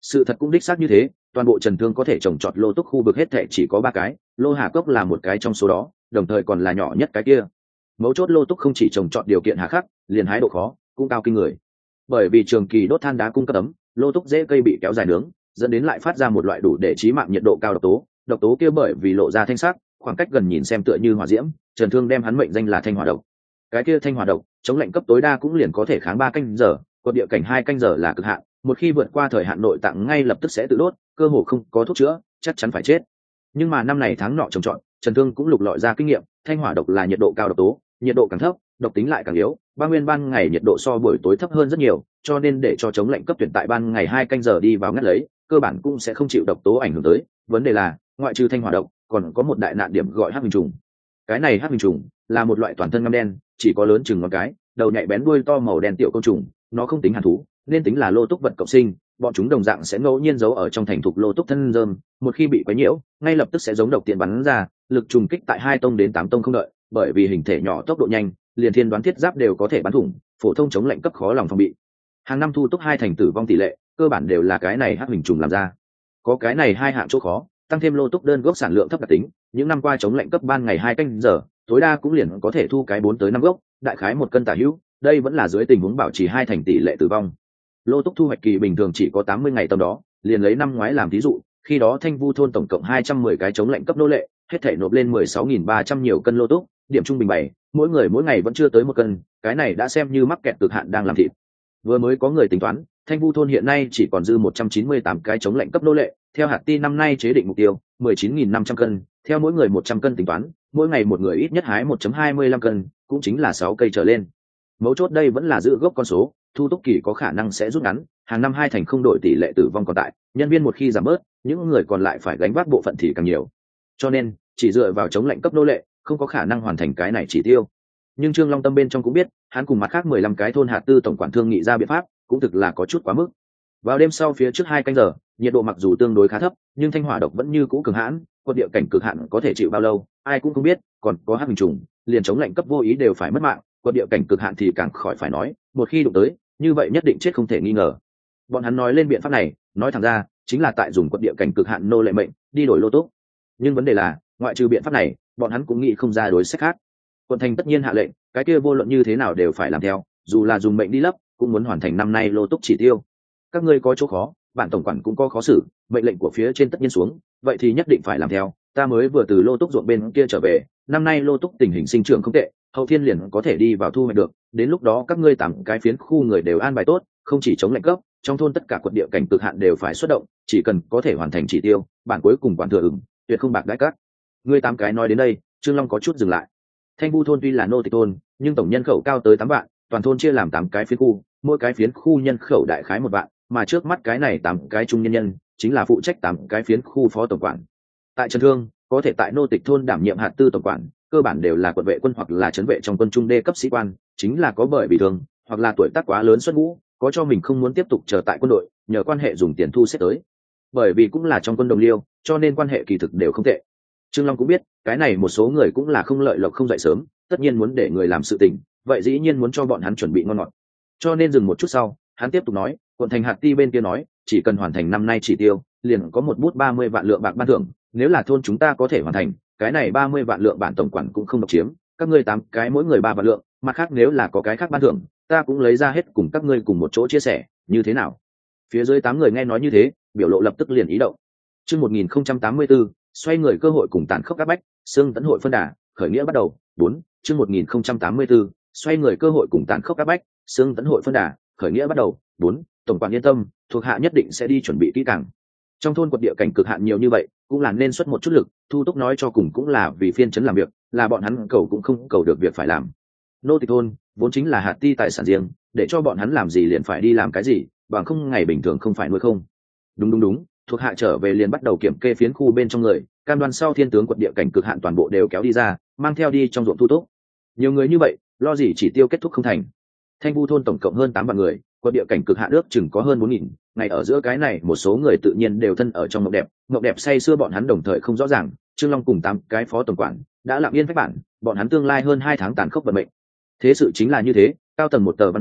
Sự thật cũng đích xác như thế, toàn bộ Trần Thương có thể trồng trọt lô túc khu vực hết thệ chỉ có ba cái, Lô Hà Cốc là một cái trong số đó, đồng thời còn là nhỏ nhất cái kia. Mấu chốt lô túc không chỉ trồng trọt điều kiện hà khắc, liền hái độ khó cũng cao kinh người. Bởi vì trường kỳ đốt than đá cung cấp ấm, lô túc dễ cây bị kéo dài nướng, dẫn đến lại phát ra một loại đủ để chí mạng nhiệt độ cao độc tố. Độc tố kia bởi vì lộ ra thanh sắc, khoảng cách gần nhìn xem tựa như hỏa diễm, Trần Thương đem hắn mệnh danh là thanh hỏa độc. Cái kia thanh hỏa độc, chống lạnh cấp tối đa cũng liền có thể kháng ba canh giờ, cột địa cảnh hai canh giờ là cực hạn, một khi vượt qua thời hạn nội tạng ngay lập tức sẽ tự đốt, cơ hồ không có thuốc chữa, chắc chắn phải chết. Nhưng mà năm này tháng nọ trồng trọt, Trần Thương cũng lục lọi ra kinh nghiệm, thanh hỏa độc là nhiệt độ cao độc tố, nhiệt độ càng thấp, độc tính lại càng yếu, ba nguyên ban ngày nhiệt độ so buổi tối thấp hơn rất nhiều, cho nên để cho chống lạnh cấp tuyển tại ban ngày hai canh giờ đi vào ngắt lấy, cơ bản cũng sẽ không chịu độc tố ảnh hưởng tới. Vấn đề là, ngoại trừ thanh hỏa độc, còn có một đại nạn điểm gọi hắc hình trùng. Cái này hắc hình trùng là một loại toàn thân ngăm đen, chỉ có lớn chừng ngón cái, đầu nhạy bén đuôi to màu đen tiểu côn trùng, nó không tính hàn thú, nên tính là lô túc vật cộng sinh, bọn chúng đồng dạng sẽ ngẫu nhiên giấu ở trong thành thục lô túc thân rơm, một khi bị quấy nhiễu, ngay lập tức sẽ giống độc tiện bắn ra, lực trùng kích tại hai tông đến tám tông không đợi, bởi vì hình thể nhỏ tốc độ nhanh, liền thiên đoán thiết giáp đều có thể bắn thủng, phổ thông chống lạnh cấp khó lòng phòng bị. Hàng năm thu túc hai thành tử vong tỷ lệ, cơ bản đều là cái này hắc hình trùng làm ra. Có cái này hai hạng chỗ khó, tăng thêm lô túc đơn gốc sản lượng thấp đặc tính, những năm qua chống lạnh cấp ban ngày hai canh giờ, tối đa cũng liền có thể thu cái bốn tới năm gốc, đại khái một cân tả hữu, đây vẫn là dưới tình huống bảo trì hai thành tỷ lệ tử vong. Lô túc thu hoạch kỳ bình thường chỉ có tám mươi ngày tầm đó, liền lấy năm ngoái làm ví dụ, khi đó Thanh Vu thôn tổng cộng hai trăm mười cái chống lạnh cấp nô lệ, hết thảy nộp lên mười sáu nghìn ba trăm nhiều cân lô túc, điểm trung bình bảy, mỗi người mỗi ngày vẫn chưa tới một cân, cái này đã xem như mắc kẹt cực hạn đang làm thịt. Vừa mới có người tính toán, Thanh Vu thôn hiện nay chỉ còn dư một trăm chín mươi tám cái chống lạnh cấp nô lệ, theo hạt ti năm nay chế định mục tiêu mười chín nghìn năm trăm cân, theo mỗi người một trăm cân tính toán, mỗi ngày một người ít nhất hái một phẩy hai mươi lăm cân, cũng chính là sáu cây trở lên. Mấu chốt đây vẫn là giữ gốc con số, thu túc kỳ có khả năng sẽ rút ngắn, hàng năm hai thành không đổi tỷ lệ tử vong còn tại, nhân viên một khi giảm bớt, những người còn lại phải gánh vác bộ phận thì càng nhiều. Cho nên, chỉ dựa vào chống lạnh cấp nô lệ, không có khả năng hoàn thành cái này chỉ tiêu. Nhưng Trương Long Tâm bên trong cũng biết, hắn cùng mặt khác mười lăm cái thôn hạt tư tổng quản thương nghị ra biện pháp, cũng thực là có chút quá mức. Vào đêm sau phía trước hai canh giờ, nhiệt độ mặc dù tương đối khá thấp, nhưng thanh hỏa độc vẫn như cũ cường hãn, quận địa cảnh cực hạn có thể chịu bao lâu, ai cũng không biết, còn có hắc hình trùng, liền chống lạnh cấp vô ý đều phải mất mạng, quận địa cảnh cực hạn thì càng khỏi phải nói, một khi đụng tới, như vậy nhất định chết không thể nghi ngờ. Bọn hắn nói lên biện pháp này, nói thẳng ra, chính là tại dùng quận địa cảnh cực hạn nô lệ mệnh, đi đổi lô túc. Nhưng vấn đề là, ngoại trừ biện pháp này, bọn hắn cũng nghĩ không ra đối sách khác. Quận thành tất nhiên hạ lệnh, cái kia vô luận như thế nào đều phải làm theo, dù là dùng mệnh đi lấp, cũng muốn hoàn thành năm nay lô túc chỉ tiêu. Các ngươi có chỗ khó, bản tổng quản cũng có khó xử, mệnh lệnh của phía trên tất nhiên xuống, vậy thì nhất định phải làm theo. Ta mới vừa từ lô túc ruộng bên kia trở về, năm nay lô túc tình hình sinh trưởng không tệ, hậu thiên liền có thể đi vào thu hoạch được, đến lúc đó các ngươi tám cái phiến khu người đều an bài tốt, không chỉ chống lạnh cấp, trong thôn tất cả quận địa cảnh cực hạn đều phải xuất động, chỉ cần có thể hoàn thành chỉ tiêu, bản cuối cùng quản thừa ửng, tuyệt không bạc đãi cát. Ngươi tám cái nói đến đây, Trương Long có chút dừng lại. Thanh Vu thôn tuy là nô tịch thôn, nhưng tổng nhân khẩu cao tới tám vạn, toàn thôn chia làm tám cái phiến khu, mỗi cái phiến khu nhân khẩu đại khái một vạn, mà trước mắt cái này tám cái trung nhân nhân chính là phụ trách tám cái phiến khu phó tổng quản. Tại Trần Thương, có thể tại nô tịch thôn đảm nhiệm hạt tư tổng quản, cơ bản đều là quận vệ quân hoặc là trấn vệ trong quân trung đê cấp sĩ quan, chính là có bởi bị thương hoặc là tuổi tác quá lớn xuất ngũ, có cho mình không muốn tiếp tục chờ tại quân đội, nhờ quan hệ dùng tiền thu xếp tới. Bởi vì cũng là trong quân đồng liêu, cho nên quan hệ kỳ thực đều không tệ. Trương Long cũng biết, cái này một số người cũng là không lợi lộc không dậy sớm, tất nhiên muốn để người làm sự tình, vậy dĩ nhiên muốn cho bọn hắn chuẩn bị ngon ngọt. Cho nên dừng một chút sau, hắn tiếp tục nói, quận thành hạt ti bên kia nói, chỉ cần hoàn thành năm nay chỉ tiêu, liền có một bút ba mươi vạn lượng bạc ban thưởng, nếu là thôn chúng ta có thể hoàn thành, cái này ba mươi vạn lượng bản tổng quản cũng không độc chiếm, các ngươi tám cái mỗi người ba vạn lượng, mặt khác nếu là có cái khác ban thưởng, ta cũng lấy ra hết cùng các ngươi cùng một chỗ chia sẻ, như thế nào? Phía dưới tám người nghe nói như thế, biểu lộ lập tức liền ý động. Chương một nghìn không trăm tám mươi tư, xoay người cơ hội cùng tàn khốc áp bách, xương tấn hội phân đà, khởi nghĩa bắt đầu. Bốn, chương một nghìn không trăm tám mươi tư, xoay người cơ hội cùng tàn khốc áp bách, xương tấn hội phân đà, khởi nghĩa bắt đầu. Bốn, tổng quản yên tâm, thuộc hạ nhất định sẽ đi chuẩn bị kỹ càng. Trong thôn quận địa cảnh cực hạn nhiều như vậy, cũng là nên xuất một chút lực, Thu Túc nói cho cùng cũng là vì phiên trấn làm việc, là bọn hắn cầu cũng không cầu được việc phải làm. Nô tịch thôn vốn chính là hạt ti tài sản riêng, để cho bọn hắn làm gì liền phải đi làm cái gì, bằng không ngày bình thường không phải nuôi không. Đúng đúng đúng, thuộc hạ trở về liền bắt đầu kiểm kê phiến khu bên trong người, cam đoan sau thiên tướng quận địa cảnh cực hạn toàn bộ đều kéo đi ra, mang theo đi trong ruộng Thu Túc. Nhiều người như vậy, lo gì chỉ tiêu kết thúc không thành. Thanh Vu thôn tổng cộng hơn tám vạn người, quận địa cảnh cực hạn ước chừng có hơn bốn nghìn, ngày ở giữa cái này một số người tự nhiên đều thân ở trong mộng đẹp, mộng đẹp say sưa bọn hắn đồng thời không rõ ràng, Trương Long cùng tám cái phó tổng quản đã lặng yên phách bản, bọn hắn tương lai hơn hai tháng tàn khốc vận mệnh. Thế sự chính là như thế, cao tầng một tờ văn thư,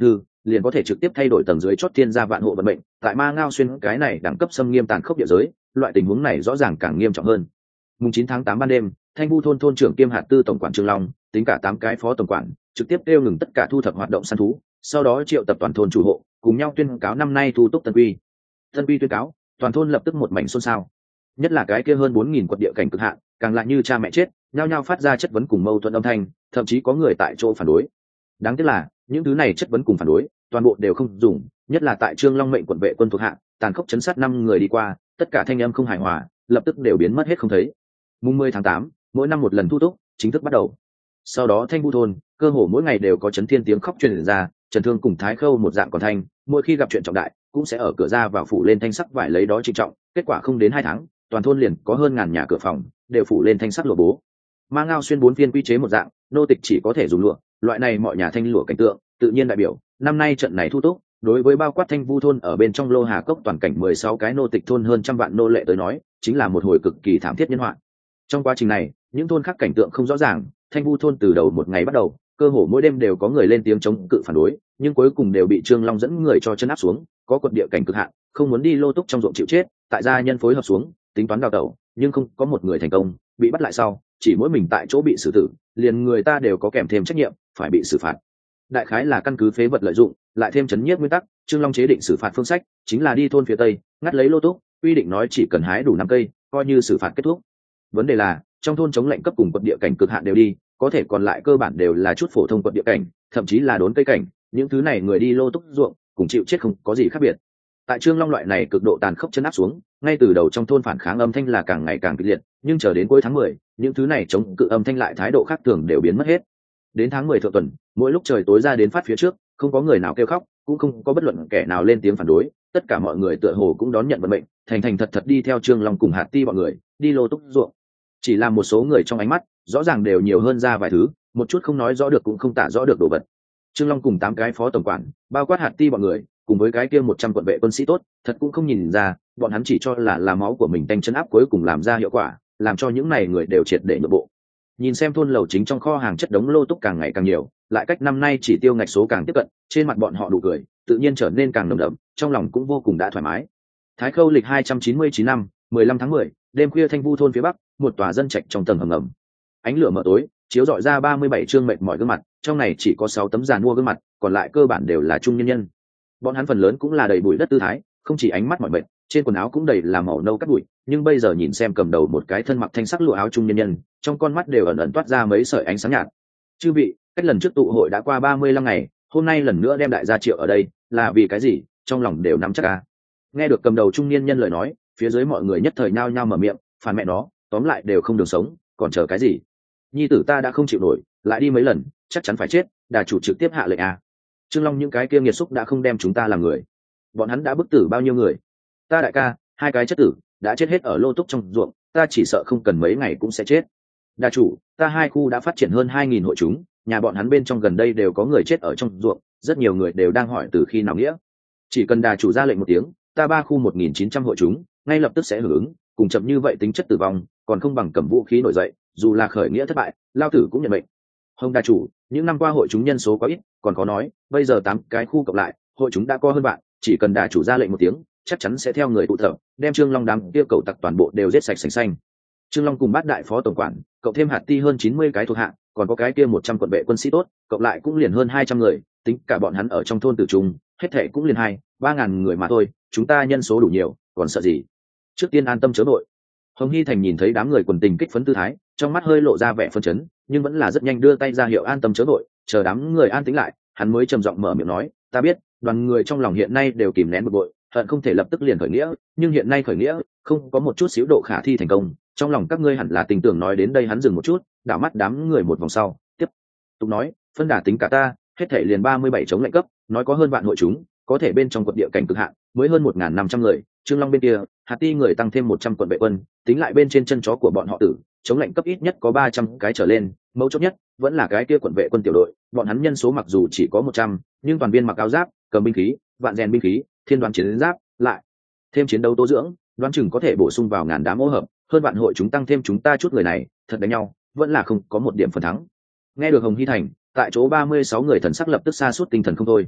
liền có thể trực tiếp thay đổi tầng dưới chót thiên gia vạn hộ vận mệnh. Tại Ma Ngao Xuyên cái này đẳng cấp xâm nghiêm tàn khốc địa giới, loại tình huống này rõ ràng càng nghiêm trọng hơn. Mùng chín tháng tám ban đêm, Thanh Vu thôn thôn trưởng kiêm hạt tư tổng quản Trương Long, tính cả tám cái phó tổng quản, trực tiếp kêu ngừng tất cả thu thập hoạt động săn thú, sau đó triệu tập toàn thôn chủ hộ, cùng nhau tuyên cáo năm nay thu túc tân quy. Tân quy tuyên cáo, toàn thôn lập tức một mảnh xôn xao. Nhất là cái kia hơn bốn nghìn quật địa cảnh cực hạn, càng lại như cha mẹ chết, nhao nhao phát ra chất vấn cùng mâu thuẫn âm thanh, thậm chí có người tại chỗ phản đối. Đáng tiếc là, những thứ này chất vấn cùng phản đối, toàn bộ đều không dùng, nhất là tại Trương Long mệnh quận vệ quân thuộc hạ, tàn khốc chấn sát năm người đi qua, tất cả thanh âm không hài hòa, lập tức đều biến mất hết không thấy. Mùng mười tháng tám, mỗi năm một lần thu túc chính thức bắt đầu. Sau đó Thanh Vu thôn, cơ hồ mỗi ngày đều có chấn thiên tiếng khóc truyền ra, Trần Thương cùng Thái Khâu một dạng còn thanh, mỗi khi gặp chuyện trọng đại, cũng sẽ ở cửa ra vào phủ lên thanh sắc vải lấy đó trịnh trọng. Kết quả không đến hai tháng, toàn thôn liền có hơn ngàn nhà cửa phòng đều phủ lên thanh sắc lụa bố. Ma Ngao Xuyên bốn phiên quy chế một dạng, nô tịch chỉ có thể dùng lụa, loại này mọi nhà thanh lụa cảnh tượng, tự nhiên đại biểu năm nay trận này thu túc, đối với bao quát Thanh Vu thôn ở bên trong Lô Hà Cốc toàn cảnh mười sáu cái nô tịch thôn hơn trăm vạn nô lệ tới nói, chính là một hồi cực kỳ thảm thiết nhân họa. Trong quá trình này, những thôn khác cảnh tượng không rõ ràng, Thanh Vu thôn từ đầu một ngày bắt đầu, cơ hồ mỗi đêm đều có người lên tiếng chống cự phản đối, nhưng cuối cùng đều bị Trương Long dẫn người cho chân áp xuống, có quật địa cảnh cực hạn, không muốn đi lô túc trong ruộng chịu chết, tại gia nhân phối hợp xuống, tính toán đào tẩu, nhưng không có một người thành công, bị bắt lại sau, chỉ mỗi mình tại chỗ bị xử tử, liền người ta đều có kèm thêm trách nhiệm, phải bị xử phạt. Đại khái là căn cứ phế vật lợi dụng, lại thêm chấn nhiếp nguyên tắc, Trương Long chế định xử phạt phương sách, chính là đi thôn phía tây, ngắt lấy lô túc, quy định nói chỉ cần hái đủ năm cây, coi như xử phạt kết thúc. Vấn đề là, trong thôn chống lệnh cấp cùng quật địa cảnh cực hạn đều đi, có thể còn lại cơ bản đều là chút phổ thông quật địa cảnh, thậm chí là đốn cây cảnh, những thứ này người đi lô túc ruộng, cùng chịu chết không có gì khác biệt. Tại Trương Long loại này cực độ tàn khốc chân áp xuống, ngay từ đầu trong thôn phản kháng âm thanh là càng ngày càng kịch liệt, nhưng chờ đến cuối tháng mười, những thứ này chống cự âm thanh lại thái độ khác thường đều biến mất hết. Đến tháng mười thượng tuần, mỗi lúc trời tối ra đến phát phía trước, không có người nào kêu khóc, cũng không có bất luận kẻ nào lên tiếng phản đối, tất cả mọi người tựa hồ cũng đón nhận vận mệnh, thành thành thật thật đi theo Trương Long cùng hạt ti bọn người, đi lô túc ruộng. Chỉ là một số người trong ánh mắt, rõ ràng đều nhiều hơn ra vài thứ, một chút không nói rõ được cũng không tả rõ được đồ vật. Trương Long cùng tám cái phó tổng quản, bao quát hạt ti bọn người, cùng với cái kia một trăm quận vệ quân sĩ tốt, thật cũng không nhìn ra, bọn hắn chỉ cho là là máu của mình tanh chân áp cuối cùng làm ra hiệu quả, làm cho những này người đều triệt để nhượng bộ. Nhìn xem thôn lầu chính trong kho hàng chất đống lô túc càng ngày càng nhiều, lại cách năm nay chỉ tiêu ngạch số càng tiếp cận, trên mặt bọn họ đủ cười, tự nhiên trở nên càng nồng đậm, trong lòng cũng vô cùng đã thoải mái. Thái Khâu lịch hai trăm chín mươi chín năm, mười lăm tháng mười, đêm khuya Thanh Vu thôn phía bắc, một tòa dân trạch trong tầng hầm ngầm. Ánh lửa mờ tối, chiếu rọi ra ba mươi bảy trương mệt mỏi gương mặt, trong này chỉ có sáu tấm giàn mua gương mặt, còn lại cơ bản đều là trung nhân nhân. Bọn hắn phần lớn cũng là đầy bụi đất tư thái, không chỉ ánh mắt mỏi mệt, trên quần áo cũng đầy là màu nâu cắt bụi, nhưng bây giờ nhìn xem cầm đầu một cái thân mặc thanh sắc lụa áo trung nhân nhân, trong con mắt đều ẩn ẩn toát ra mấy sợi ánh sáng nhạt. Chư vị, cách lần trước tụ hội đã qua ba mươi lăm ngày, hôm nay lần nữa đem đại gia triệu ở đây, là vì cái gì? Trong lòng đều nắm chắc à. Nghe được cầm đầu trung niên nhân lời nói, phía dưới mọi người nhất thời nhao nhao mở miệng, phản mẹ nó, tóm lại đều không đường sống, còn chờ cái gì? Nhi tử ta đã không chịu nổi, lại đi mấy lần, chắc chắn phải chết, đà chủ trực tiếp hạ lệnh à. Trương Long những cái kia nghiệt xúc đã không đem chúng ta làm người, bọn hắn đã bức tử bao nhiêu người? Ta đại ca, hai cái chất tử đã chết hết ở lô túc trong ruộng, ta chỉ sợ không cần mấy ngày cũng sẽ chết. Đà chủ, ta hai khu đã phát triển hơn hai nghìn hội chúng, nhà bọn hắn bên trong gần đây đều có người chết ở trong ruộng, rất nhiều người đều đang hỏi từ khi nào nghĩa. Chỉ cần đà chủ ra lệnh một tiếng, ta ba khu một nghìn chín trăm hội chúng ngay lập tức sẽ hưởng ứng, cùng chậm như vậy tính chất tử vong còn không bằng cầm vũ khí nổi dậy, dù là khởi nghĩa thất bại, lao tử cũng nhận mệnh. Hồng đà chủ, những năm qua hội chúng nhân số quá ít, còn có nói bây giờ tám cái khu cộng lại, hội chúng đã có hơn bạn, chỉ cần đà chủ ra lệnh một tiếng, chắc chắn sẽ theo người tụ tập, đem Trương Long đám kia cầu tặc toàn bộ đều giết sạch sành xanh. Trương Long cùng bát đại phó tổng quản, cộng thêm hạt ti hơn chín mươi cái thuộc hạ, còn có cái kia một trăm quận vệ quân sĩ tốt, cộng lại cũng liền hơn hai trăm người, tính cả bọn hắn ở trong thôn tử trung, hết thảy cũng liền hai, ba ngàn người mà thôi, chúng ta nhân số đủ nhiều, còn sợ gì? Trước tiên an tâm chớ nội. Hồng Hy Thành nhìn thấy đám người quần tình kích phấn tư thái, trong mắt hơi lộ ra vẻ phân chấn, nhưng vẫn là rất nhanh đưa tay ra hiệu an tâm chớ nội, chờ đám người an tĩnh lại, hắn mới trầm giọng mở miệng nói, ta biết, đoàn người trong lòng hiện nay đều kìm nén bực bội, hận không thể lập tức liền khởi nghĩa, nhưng hiện nay khởi nghĩa không có một chút xíu độ khả thi thành công, trong lòng các ngươi hẳn là tình tưởng nói đến đây. Hắn dừng một chút, đảo mắt đám người một vòng sau, tiếp tục nói, phân đả tính cả ta, hết thể liền ba mươi bảy chống lệnh cấp, nói có hơn vạn hội chúng, có thể bên trong quận địa cảnh cực hạn mới hơn một nghìn năm trăm người. Trương Long bên kia, hạt ti người tăng thêm một trăm quận vệ quân, tính lại bên trên chân chó của bọn họ tử, chống lệnh cấp ít nhất có ba trăm cái trở lên, mấu chốt nhất vẫn là cái kia quận vệ quân tiểu đội, bọn hắn nhân số mặc dù chỉ có một trăm, nhưng toàn viên mặc áo giáp, cầm binh khí, vạn rèn binh khí, thiên đoàn chiến giáp, lại thêm chiến đấu tố dưỡng, đoán chừng có thể bổ sung vào ngàn đám hỗ hợp, hơn vạn hội chúng tăng thêm chúng ta chút người này, thật đánh nhau, vẫn là không có một điểm phần thắng. Nghe được Hồng Hy Thành, tại chỗ ba mươi sáu người thần sắc lập tức sa sút tinh thần không thôi.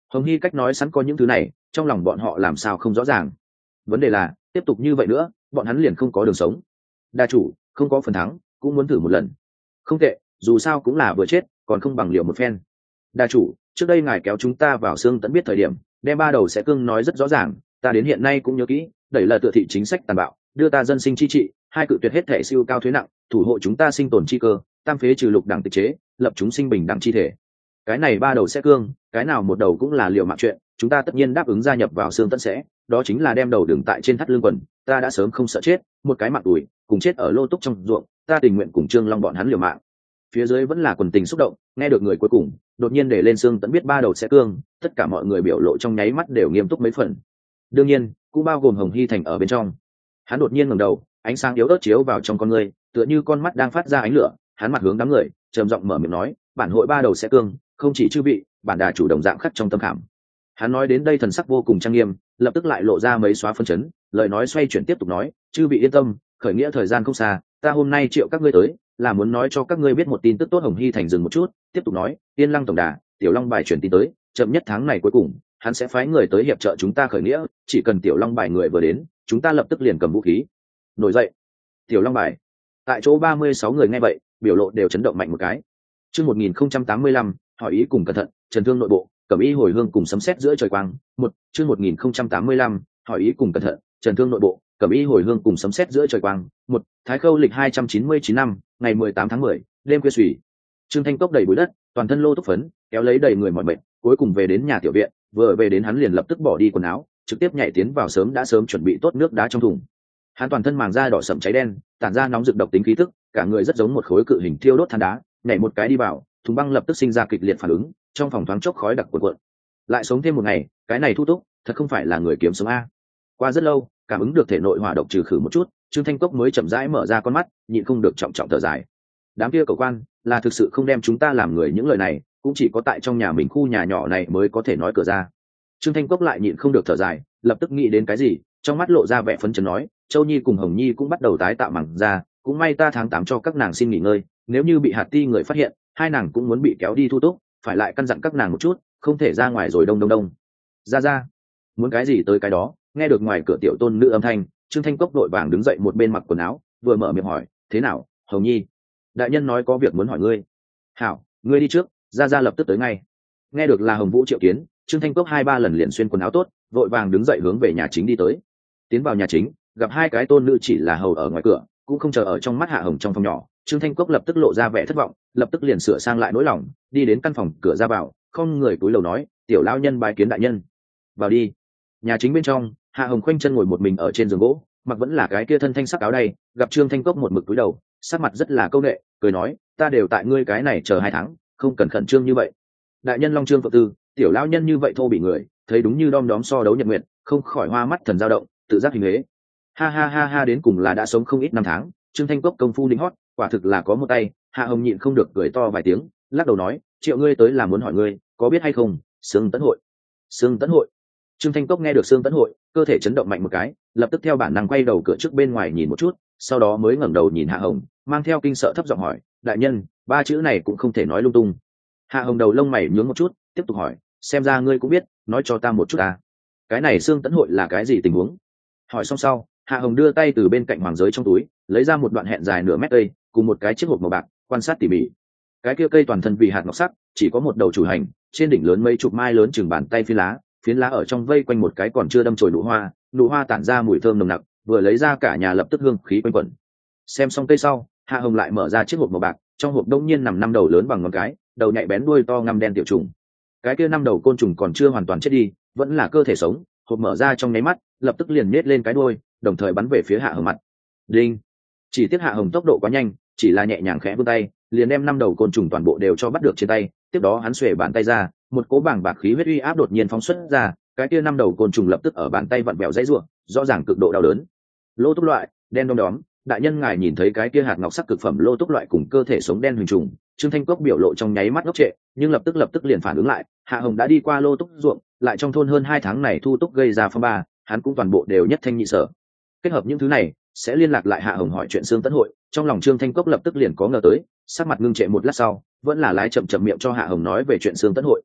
Hồng Hy cách nói sẵn có những thứ này, trong lòng bọn họ làm sao không rõ ràng. Vấn đề là tiếp tục như vậy nữa bọn hắn liền không có đường sống. Đa chủ không có phần thắng cũng muốn thử một lần. Không tệ, dù sao cũng là vừa chết còn không bằng liều một phen. Đa chủ, trước đây ngài kéo chúng ta vào xương tận biết thời điểm đem ba đầu sẽ cương nói rất rõ ràng, ta đến hiện nay cũng nhớ kỹ, đẩy là tựa thị chính sách tàn bạo, đưa ta dân sinh chi trị, hai cự tuyệt hết thể siêu cao thuế nặng, thủ hộ chúng ta sinh tồn chi cơ, tam phế trừ lục đẳng tịch chế, lập chúng sinh bình đẳng chi thể. Cái này ba đầu sẽ cương, cái nào một đầu cũng là liều mạng chuyện, chúng ta tất nhiên đáp ứng gia nhập vào xương tận sẽ, đó chính là đem đầu đường tại trên thắt lưng quần, ta đã sớm không sợ chết, một cái mạng đùi cùng chết ở lô túc trong ruộng, ta tình nguyện cùng Trương Long bọn hắn liều mạng. Phía dưới vẫn là quần tình xúc động, nghe được người cuối cùng đột nhiên để lên xương tận biết ba đầu sẽ cương, tất cả mọi người biểu lộ trong nháy mắt đều nghiêm túc mấy phần. Đương nhiên cũng bao gồm Hồng Hy Thành ở bên trong. Hắn đột nhiên ngẩng đầu, ánh sáng yếu ớt chiếu vào trong con người, tựa như con mắt đang phát ra ánh lửa, hắn mặt hướng đám người trầm giọng mở miệng nói, bản hội ba đầu sẽ cương không chỉ chư vị, bản đà chủ đồng dạng khắc trong tâm khảm. Hắn nói đến đây thần sắc vô cùng trang nghiêm, lập tức lại lộ ra mấy xóa phân chấn, lời nói xoay chuyển tiếp tục nói, chư vị yên tâm, khởi nghĩa thời gian không xa, ta hôm nay triệu các ngươi tới là muốn nói cho các ngươi biết một tin tức tốt. Hồng Hy Thành dừng một chút tiếp tục nói, Tiên Lăng tổng đà Tiểu Long bài truyền tin tới, chậm nhất tháng này cuối cùng hắn sẽ phái người tới hiệp trợ chúng ta khởi nghĩa, chỉ cần Tiểu Long bài người vừa đến, chúng ta lập tức liền cầm vũ khí nổi dậy. Tiểu Long bài. Tại chỗ ba mươi sáu người nghe vậy biểu lộ đều chấn động mạnh một cái. Chương một nghìn không trăm tám mươi lăm, hỏi ý cùng cẩn thận, Trần Thương nội bộ, Cẩm Y hồi hương cùng sấm sét giữa trời quang. Một, chương một nghìn không trăm tám mươi lăm, hỏi ý cùng cẩn thận, Trần Thương nội bộ, Cẩm Y hồi hương cùng sấm sét giữa trời quang. Một, Thái Khâu lịch hai trăm chín mươi chín năm, ngày mười tám tháng mười, đêm khuya xùy. Trương Thanh Cốc đầy bụi đất, toàn thân lô túc phấn, kéo lấy đầy người mỏi mệt, cuối cùng về đến nhà tiểu viện, vừa về đến hắn liền lập tức bỏ đi quần áo, trực tiếp nhảy tiến vào sớm đã sớm chuẩn bị tốt nước đá trong thùng. Hắn toàn thân màng da đỏ sậm cháy đen, tản ra nóng rực độc tính khí tức, cả người rất giống một khối cự hình thiêu đốt than đá, nhảy một cái đi vào, thùng băng lập tức sinh ra kịch liệt phản ứng, trong phòng thoáng chốc khói đặc cuộn cuộn. Lại sống thêm một ngày, cái này thu túc, thật không phải là người kiếm sống a. Qua rất lâu, cảm ứng được thể nội hỏa độc trừ khử một chút, Trương Thanh Cốc mới chậm rãi mở ra con mắt, nhịn không được trọng trọng thở dài. Đám kia cầu quan là thực sự không đem chúng ta làm người, những lời này cũng chỉ có tại trong nhà mình khu nhà nhỏ này mới có thể nói cửa ra. Trương Thanh Cốc lại nhịn không được thở dài, lập tức nghĩ đến cái gì, trong mắt lộ ra vẻ phấn chấn nói, Châu Nhi cùng Hồng Nhi cũng bắt đầu tái tạo mảng ra, cũng may ta tháng tám cho các nàng xin nghỉ ngơi, nếu như bị hạt ti người phát hiện, hai nàng cũng muốn bị kéo đi thu túc, phải lại căn dặn các nàng một chút, không thể ra ngoài rồi đông đông đông. Ra ra, muốn cái gì tới cái đó. Nghe được ngoài cửa tiểu tôn nữ âm thanh, Trương Thanh Cốc đội vàng đứng dậy, một bên mặc quần áo vừa mở miệng hỏi, thế nào Hồng Nhi? Đại nhân nói có việc muốn hỏi ngươi. Hảo, ngươi đi trước, ra ra lập tức tới ngay. Nghe được là Hồng Vũ triệu kiến, Trương Thanh Cốc hai ba lần liền xuyên quần áo tốt, vội vàng đứng dậy hướng về nhà chính đi tới. Tiến vào nhà chính, gặp hai cái tôn nữ chỉ là hầu ở ngoài cửa, cũng không chờ ở trong mắt Hạ Hồng trong phòng nhỏ. Trương Thanh Cốc lập tức lộ ra vẻ thất vọng, lập tức liền sửa sang lại nỗi lòng, đi đến căn phòng cửa ra vào, không người cúi đầu nói, tiểu lão nhân bái kiến đại nhân. Vào đi. Nhà chính bên trong, Hạ Hồng khoanh chân ngồi một mình ở trên giường gỗ, mặc vẫn là cái kia thân thanh sắc áo đay, gặp Trương Thanh Cốc một mực cúi đầu, sắc mặt rất là câu nệ, cười nói, ta đều tại ngươi cái này chờ hai tháng, không cần khẩn trương như vậy. Đại nhân Long Trương Phượng Tư, tiểu lão nhân như vậy thô bị người, thấy đúng như đom đóm so đấu nhật nguyện, không khỏi hoa mắt thần dao động, tự giác hình hế. Ha ha ha ha, đến cùng là đã sống không ít năm tháng, Trương Thanh Cốc công phu đỉnh hót, quả thực là có một tay. Hạ Hồng nhịn không được cười to vài tiếng, lắc đầu nói, triệu ngươi tới là muốn hỏi ngươi, có biết hay không, Sương Tấn hội. Sương Tấn hội. Trương Thanh Cốc nghe được Sương Tấn hội, cơ thể chấn động mạnh một cái, lập tức theo bản năng quay đầu cửa trước bên ngoài nhìn một chút, sau đó mới ngẩng đầu nhìn Hạ Hồng, mang theo kinh sợ thấp giọng hỏi, đại nhân, ba chữ này cũng không thể nói lung tung. Hạ Hồng đầu lông mày nhướng một chút, tiếp tục hỏi, xem ra ngươi cũng biết, nói cho ta một chút ta. Cái này Sương Tấn hội là cái gì tình huống? Hỏi xong sau, Hạ Hồng đưa tay từ bên cạnh hoàng giới trong túi lấy ra một đoạn hẹn dài nửa mét cây cùng một cái chiếc hộp màu bạc, quan sát tỉ mỉ. Cái kia cây toàn thân vì hạt ngọc sắc, chỉ có một đầu chủ hành, trên đỉnh lớn mấy chục mai lớn chừng bàn tay phiến lá, phiến lá ở trong vây quanh một cái còn chưa đâm chồi nụ hoa, nụ hoa tản ra mùi thơm nồng nặc, vừa lấy ra cả nhà lập tức hương khí quanh quẩn. Xem xong cây sau, Hạ Hồng lại mở ra chiếc hộp màu bạc, trong hộp đông nhiên nằm năm đầu lớn bằng ngón cái, đầu nhạy bén đuôi to ngăm đen tiểu trùng. Cái kia năm đầu côn trùng còn chưa hoàn toàn chết đi, vẫn là cơ thể sống, hộp mở ra trong nháy mắt, lập tức liền nhét lên cái đuôi, đồng thời bắn về phía Hạ Hồng mặt. Đinh! Chỉ tiếc Hạ Hồng tốc độ quá nhanh, chỉ là nhẹ nhàng khẽ vươn tay, liền đem năm đầu côn trùng toàn bộ đều cho bắt được trên tay. Tiếp đó hắn xuề bàn tay ra, một cỗ bảng bạc khí huyết uy áp đột nhiên phóng xuất ra, cái kia năm đầu côn trùng lập tức ở bàn tay vặn vẹo dãy rủa, rõ ràng cực độ đau đớn. Lô túc loại, đen đom đóm, đại nhân ngài nhìn thấy cái kia hạt ngọc sắc cực phẩm lô túc loại cùng cơ thể sống đen huỳnh trùng, Trương Thanh Cốc biểu lộ trong nháy mắt ngốc trệ, nhưng lập tức lập tức liền phản ứng lại, Hạ Hồng đã đi qua lô túc ruộng, lại trong thôn hơn hai tháng này thu túc gây ra phong ba, hắn cũng toàn bộ đều nhất thanh nhị sở. Kết hợp những thứ này, sẽ liên lạc lại Hạ Hồng hỏi chuyện Sương Tấn hội, trong lòng Trương Thanh Cốc lập tức liền có ngờ tới, sắc mặt ngưng trệ một lát sau, vẫn là lái chậm chậm miệng cho Hạ Hồng nói về chuyện Sương Tấn hội.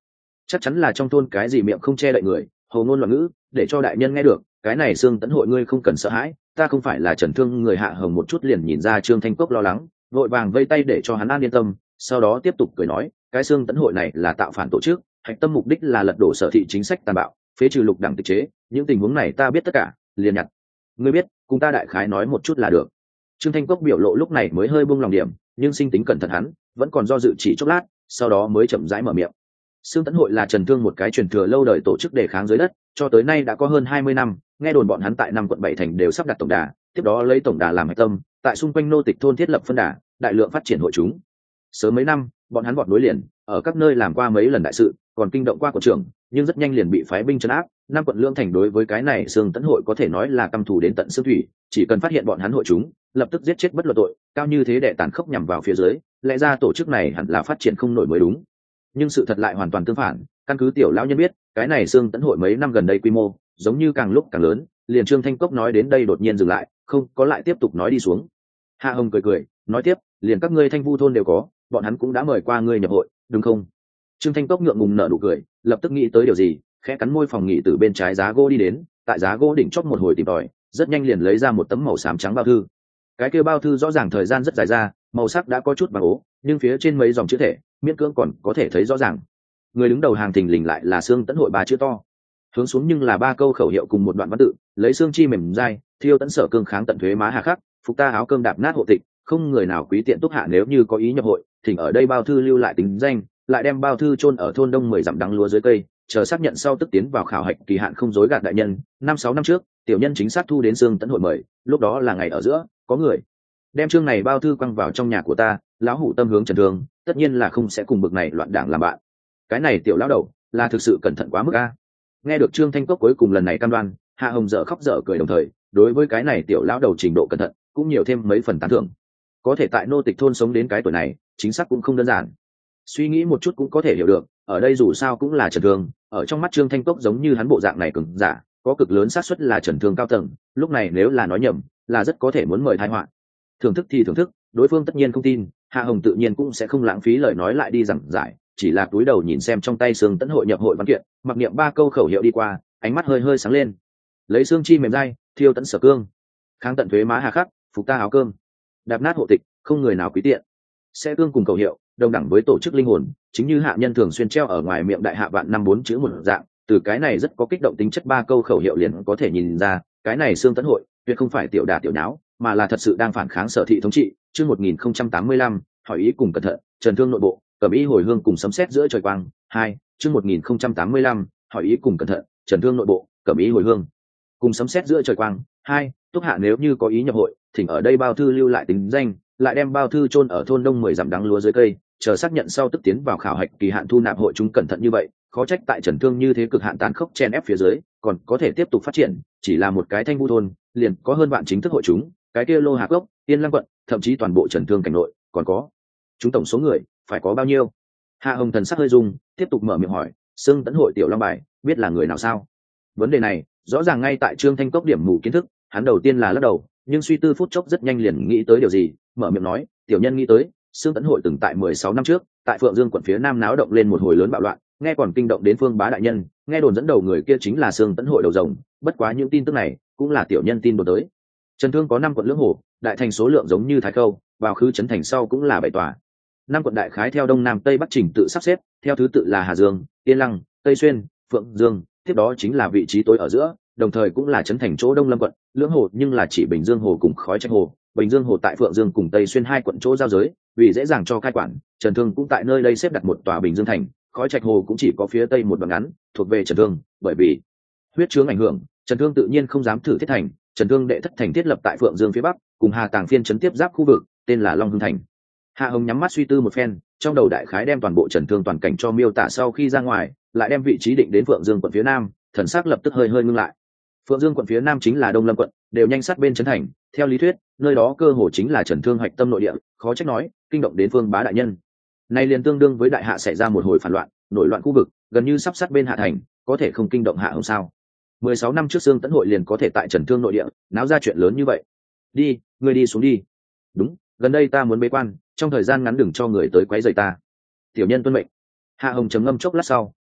chắc chắn là trong thôn cái gì miệng không che đậy người, hầu ngôn loạn ngữ, để cho đại nhân nghe được. Cái này Xương Tấn Hội ngươi không cần sợ hãi, ta không phải là Trần Thương. Người Hạ Hồng một chút liền nhìn ra Trương Thanh Cốc lo lắng, vội vàng vây tay để cho hắn an yên tâm, sau đó tiếp tục cười nói, cái Xương Tấn Hội này là tạo phản tổ chức, hạch tâm mục đích là lật đổ sở thị chính sách tàn bạo, phế trừ lục đảng tịch chế, những tình huống này ta biết tất cả, liền nhặt. Ngươi biết, cùng ta đại khái nói một chút là được. Trương Thanh Cốc biểu lộ lúc này mới hơi buông lòng điểm, nhưng sinh tính cẩn thận hắn vẫn còn do dự chỉ chốc lát, sau đó mới chậm rãi mở miệng. Xương Tấn Hội là Trần Thương một cái truyền thừa lâu đời tổ chức đề kháng dưới đất, cho tới nay đã có hơn hai mươi năm, nghe đồn bọn hắn tại năm quận bảy thành đều sắp đặt tổng đà, tiếp đó lấy tổng đà làm hạch tâm, tại xung quanh nô tịch thôn thiết lập phân đà, đại lượng phát triển hội chúng. Sớm mấy năm, bọn hắn vọt nối liền, ở các nơi làm qua mấy lần đại sự, còn kinh động qua quận trưởng, nhưng rất nhanh liền bị phái binh trấn áp. Năm quận lương thành đối với cái này Xương Tấn Hội có thể nói là căm thù đến tận xương thủy, chỉ cần phát hiện bọn hắn hội chúng, lập tức giết chết bất luận tội, cao như thế để tàn khốc nhằm vào phía dưới, lẽ ra tổ chức này hẳn là phát triển không nổi mới đúng. Nhưng sự thật lại hoàn toàn tương phản, căn cứ tiểu lão nhân biết, cái này Xương Tấn Hội mấy năm gần đây quy mô giống như càng lúc càng lớn. Liền Trương Thanh Cốc nói đến đây đột nhiên dừng lại, không có lại tiếp tục nói đi xuống. Hạ Hồng cười cười nói tiếp, liền các ngươi Thanh Vu thôn đều có, bọn hắn cũng đã mời qua ngươi nhập hội đúng không? Trương Thanh Cốc ngượng ngùng nở nụ cười, lập tức nghĩ tới điều gì, khẽ cắn môi, phòng nghỉ từ bên trái giá gỗ đi đến, tại giá gỗ đỉnh chót một hồi tìm tòi, rất nhanh liền lấy ra một tấm màu xám trắng bao thư. Cái kia bao thư rõ ràng thời gian rất dài ra, màu sắc đã có chút vàng ố, nhưng phía trên mấy dòng chữ thể miễn cưỡng còn có thể thấy rõ ràng. Người đứng đầu hàng thình lình lại là Xương Tấn Hội ba chữ to, hướng xuống nhưng là ba câu khẩu hiệu cùng một đoạn văn tự, lấy xương chi mềm dai, thiêu tấn sở cương kháng tận thuế má hà khắc, phục ta áo cơm đạp nát hộ tịch, không người nào quý tiện túc hạ, nếu như có ý nhập hội, thỉnh ở đây bao thư lưu lại tính danh, lại đem bao thư chôn ở thôn đông mười dặm đắng lúa dưới cây, chờ xác nhận sau tức tiến vào khảo hạch kỳ hạn, không dối gạt đại nhân. Năm sáu năm trước, tiểu nhân chính xác thu đến Xương Tấn Hội mời, lúc đó là ngày ở giữa, có người đem chương này bao thư quăng vào trong nhà của ta, lão hủ tâm hướng Trần Thương, tất nhiên là không sẽ cùng bực này loạn đảng làm bạn. Cái này tiểu lão đầu là thực sự cẩn thận quá mức a. Nghe được Trương Thanh Cốc cuối cùng lần này cam đoan, Hạ Hồng dở khóc dở cười, đồng thời đối với cái này tiểu lão đầu trình độ cẩn thận cũng nhiều thêm mấy phần tán thưởng. Có thể tại nô tịch thôn sống đến cái tuổi này, chính xác cũng không đơn giản. Suy nghĩ một chút cũng có thể hiểu được, ở đây dù sao cũng là Trần Thương, ở trong mắt Trương Thanh Cốc giống như hắn bộ dạng này cường giả, có cực lớn xác suất là Trần Thương cao tầng, lúc này nếu là nói nhầm, là rất có thể muốn mời tai họa. Thưởng thức thì thưởng thức, đối phương tất nhiên không tin, Hạ Hồng tự nhiên cũng sẽ không lãng phí lời nói lại đi giảng giải, chỉ là cúi đầu nhìn xem trong tay Xương Tấn Hội nhập hội văn kiện, mặc niệm ba câu khẩu hiệu đi qua, ánh mắt hơi hơi sáng lên. Lấy xương chi mềm dai, thiêu tấn sở cương, kháng tận thuế má hà khắc, phục ta áo cơm, đạp nát hộ tịch, không người nào quý tiện. Sẽ cương cùng khẩu hiệu đồng đẳng với tổ chức linh hồn, chính như hạ nhân thường xuyên treo ở ngoài miệng đại hạ vạn năm bốn chữ một dạng. Từ cái này rất có kích động tính chất ba câu khẩu hiệu liền có thể nhìn ra, cái này Xương Tấn Hội tuyệt không phải tiểu đà tiểu nháo, mà là thật sự đang phản kháng sở thị thống trị. Chương một nghìn không trăm tám mươi lăm, hỏi ý cùng cẩn thận, Trần Thương nội bộ, cẩm ý hồi hương cùng sấm sét giữa trời quang. Hai, chương một nghìn không trăm tám mươi lăm, hỏi ý cùng cẩn thận, Trần Thương nội bộ, cẩm ý hồi hương cùng sấm sét giữa trời quang. Hai, túc hạ nếu như có ý nhập hội, thỉnh ở đây bao thư lưu lại tính danh, lại đem bao thư chôn ở thôn đông mười dặm đắng lúa dưới cây, chờ xác nhận sau tức tiến vào khảo hạch kỳ hạn thu nạp hội chúng. Cẩn thận như vậy, khó trách tại Trần Thương như thế cực hạn tàn khốc chen ép phía dưới, còn có thể tiếp tục phát triển. Chỉ là một cái Thanh Vu thôn, liền có hơn vạn chính thức hội chúng, cái kia Lô Hà Cốc, Tiên Lăng quận, thậm chí toàn bộ Trần Thương cảnh nội, còn có chúng tổng số người phải có bao nhiêu? Hạ Hồng thần sắc hơi rung, tiếp tục mở miệng hỏi, Xương Tấn Hội tiểu long bài biết là người nào sao? Vấn đề này rõ ràng ngay tại Trương Thanh Cốc điểm mù kiến thức, hắn đầu tiên là lắc đầu, nhưng suy tư phút chốc rất nhanh liền nghĩ tới điều gì, mở miệng nói, tiểu nhân nghĩ tới, Xương Tấn Hội từng tại mười sáu năm trước, tại Phượng Dương quận phía nam náo động lên một hồi lớn bạo loạn, nghe còn kinh động đến Phương Bá đại nhân, nghe đồn dẫn đầu người kia chính là Xương Tấn Hội đầu rồng, bất quá những tin tức này cũng là tiểu nhân tin đồn tới. Trần Thương có năm quận lưỡng hồ, đại thành số lượng giống như Thái Khâu, vào khứ trấn thành sau cũng là bảy tòa. Năm quận đại khái theo đông nam tây bắc trình tự sắp xếp, theo thứ tự là Hà Dương, Yên Lăng, Tây Xuyên, Phượng Dương, tiếp đó chính là vị trí tối ở giữa, đồng thời cũng là trấn thành chỗ đông lâm quận. Lưỡng hồ nhưng là chỉ Bình Dương hồ cùng Khói Trạch hồ, Bình Dương hồ tại Phượng Dương cùng Tây Xuyên hai quận chỗ giao giới, vì dễ dàng cho cai quản, Trần Thương cũng tại nơi đây xếp đặt một tòa Bình Dương thành. Khói Trạch hồ cũng chỉ có phía tây một đoạn ngắn, thuộc về Trần Thương, bởi vì huyết chướng ảnh hưởng, Trần Thương tự nhiên không dám thử thiết thành. Trần Thương đệ thất thành thiết lập tại Phượng Dương phía bắc, cùng Hà Tàng phiên trấn tiếp giáp khu vực, tên là Long Hưng thành. Hạ Hồng nhắm mắt suy tư một phen, trong đầu đại khái đem toàn bộ Trần Thương toàn cảnh cho miêu tả sau khi ra ngoài, lại đem vị trí định đến Phượng Dương quận phía nam, thần sắc lập tức hơi hơi ngưng lại. Phượng Dương quận phía nam chính là Đông Lâm quận, đều nhanh sát bên trấn thành, theo lý thuyết, nơi đó cơ hồ chính là Trần Thương hoạch tâm nội địa, khó trách nói, kinh động đến Phương Bá đại nhân. Này liền tương đương với đại hạ xảy ra một hồi phản loạn, nổi loạn khu vực, gần như sắp sát bên Hạ thành, có thể không kinh động Hạ Hồng sao? mười sáu năm trước Xương Tấn Hội liền có thể tại Trần Thương nội địa náo ra chuyện lớn như vậy. Đi, ngươi đi xuống đi. Đúng, gần đây ta muốn bế quan, trong thời gian ngắn đừng cho người tới quấy rầy ta. Tiểu nhân tuân mệnh. Hạ Hồng trầm ngâm chốc lát sau,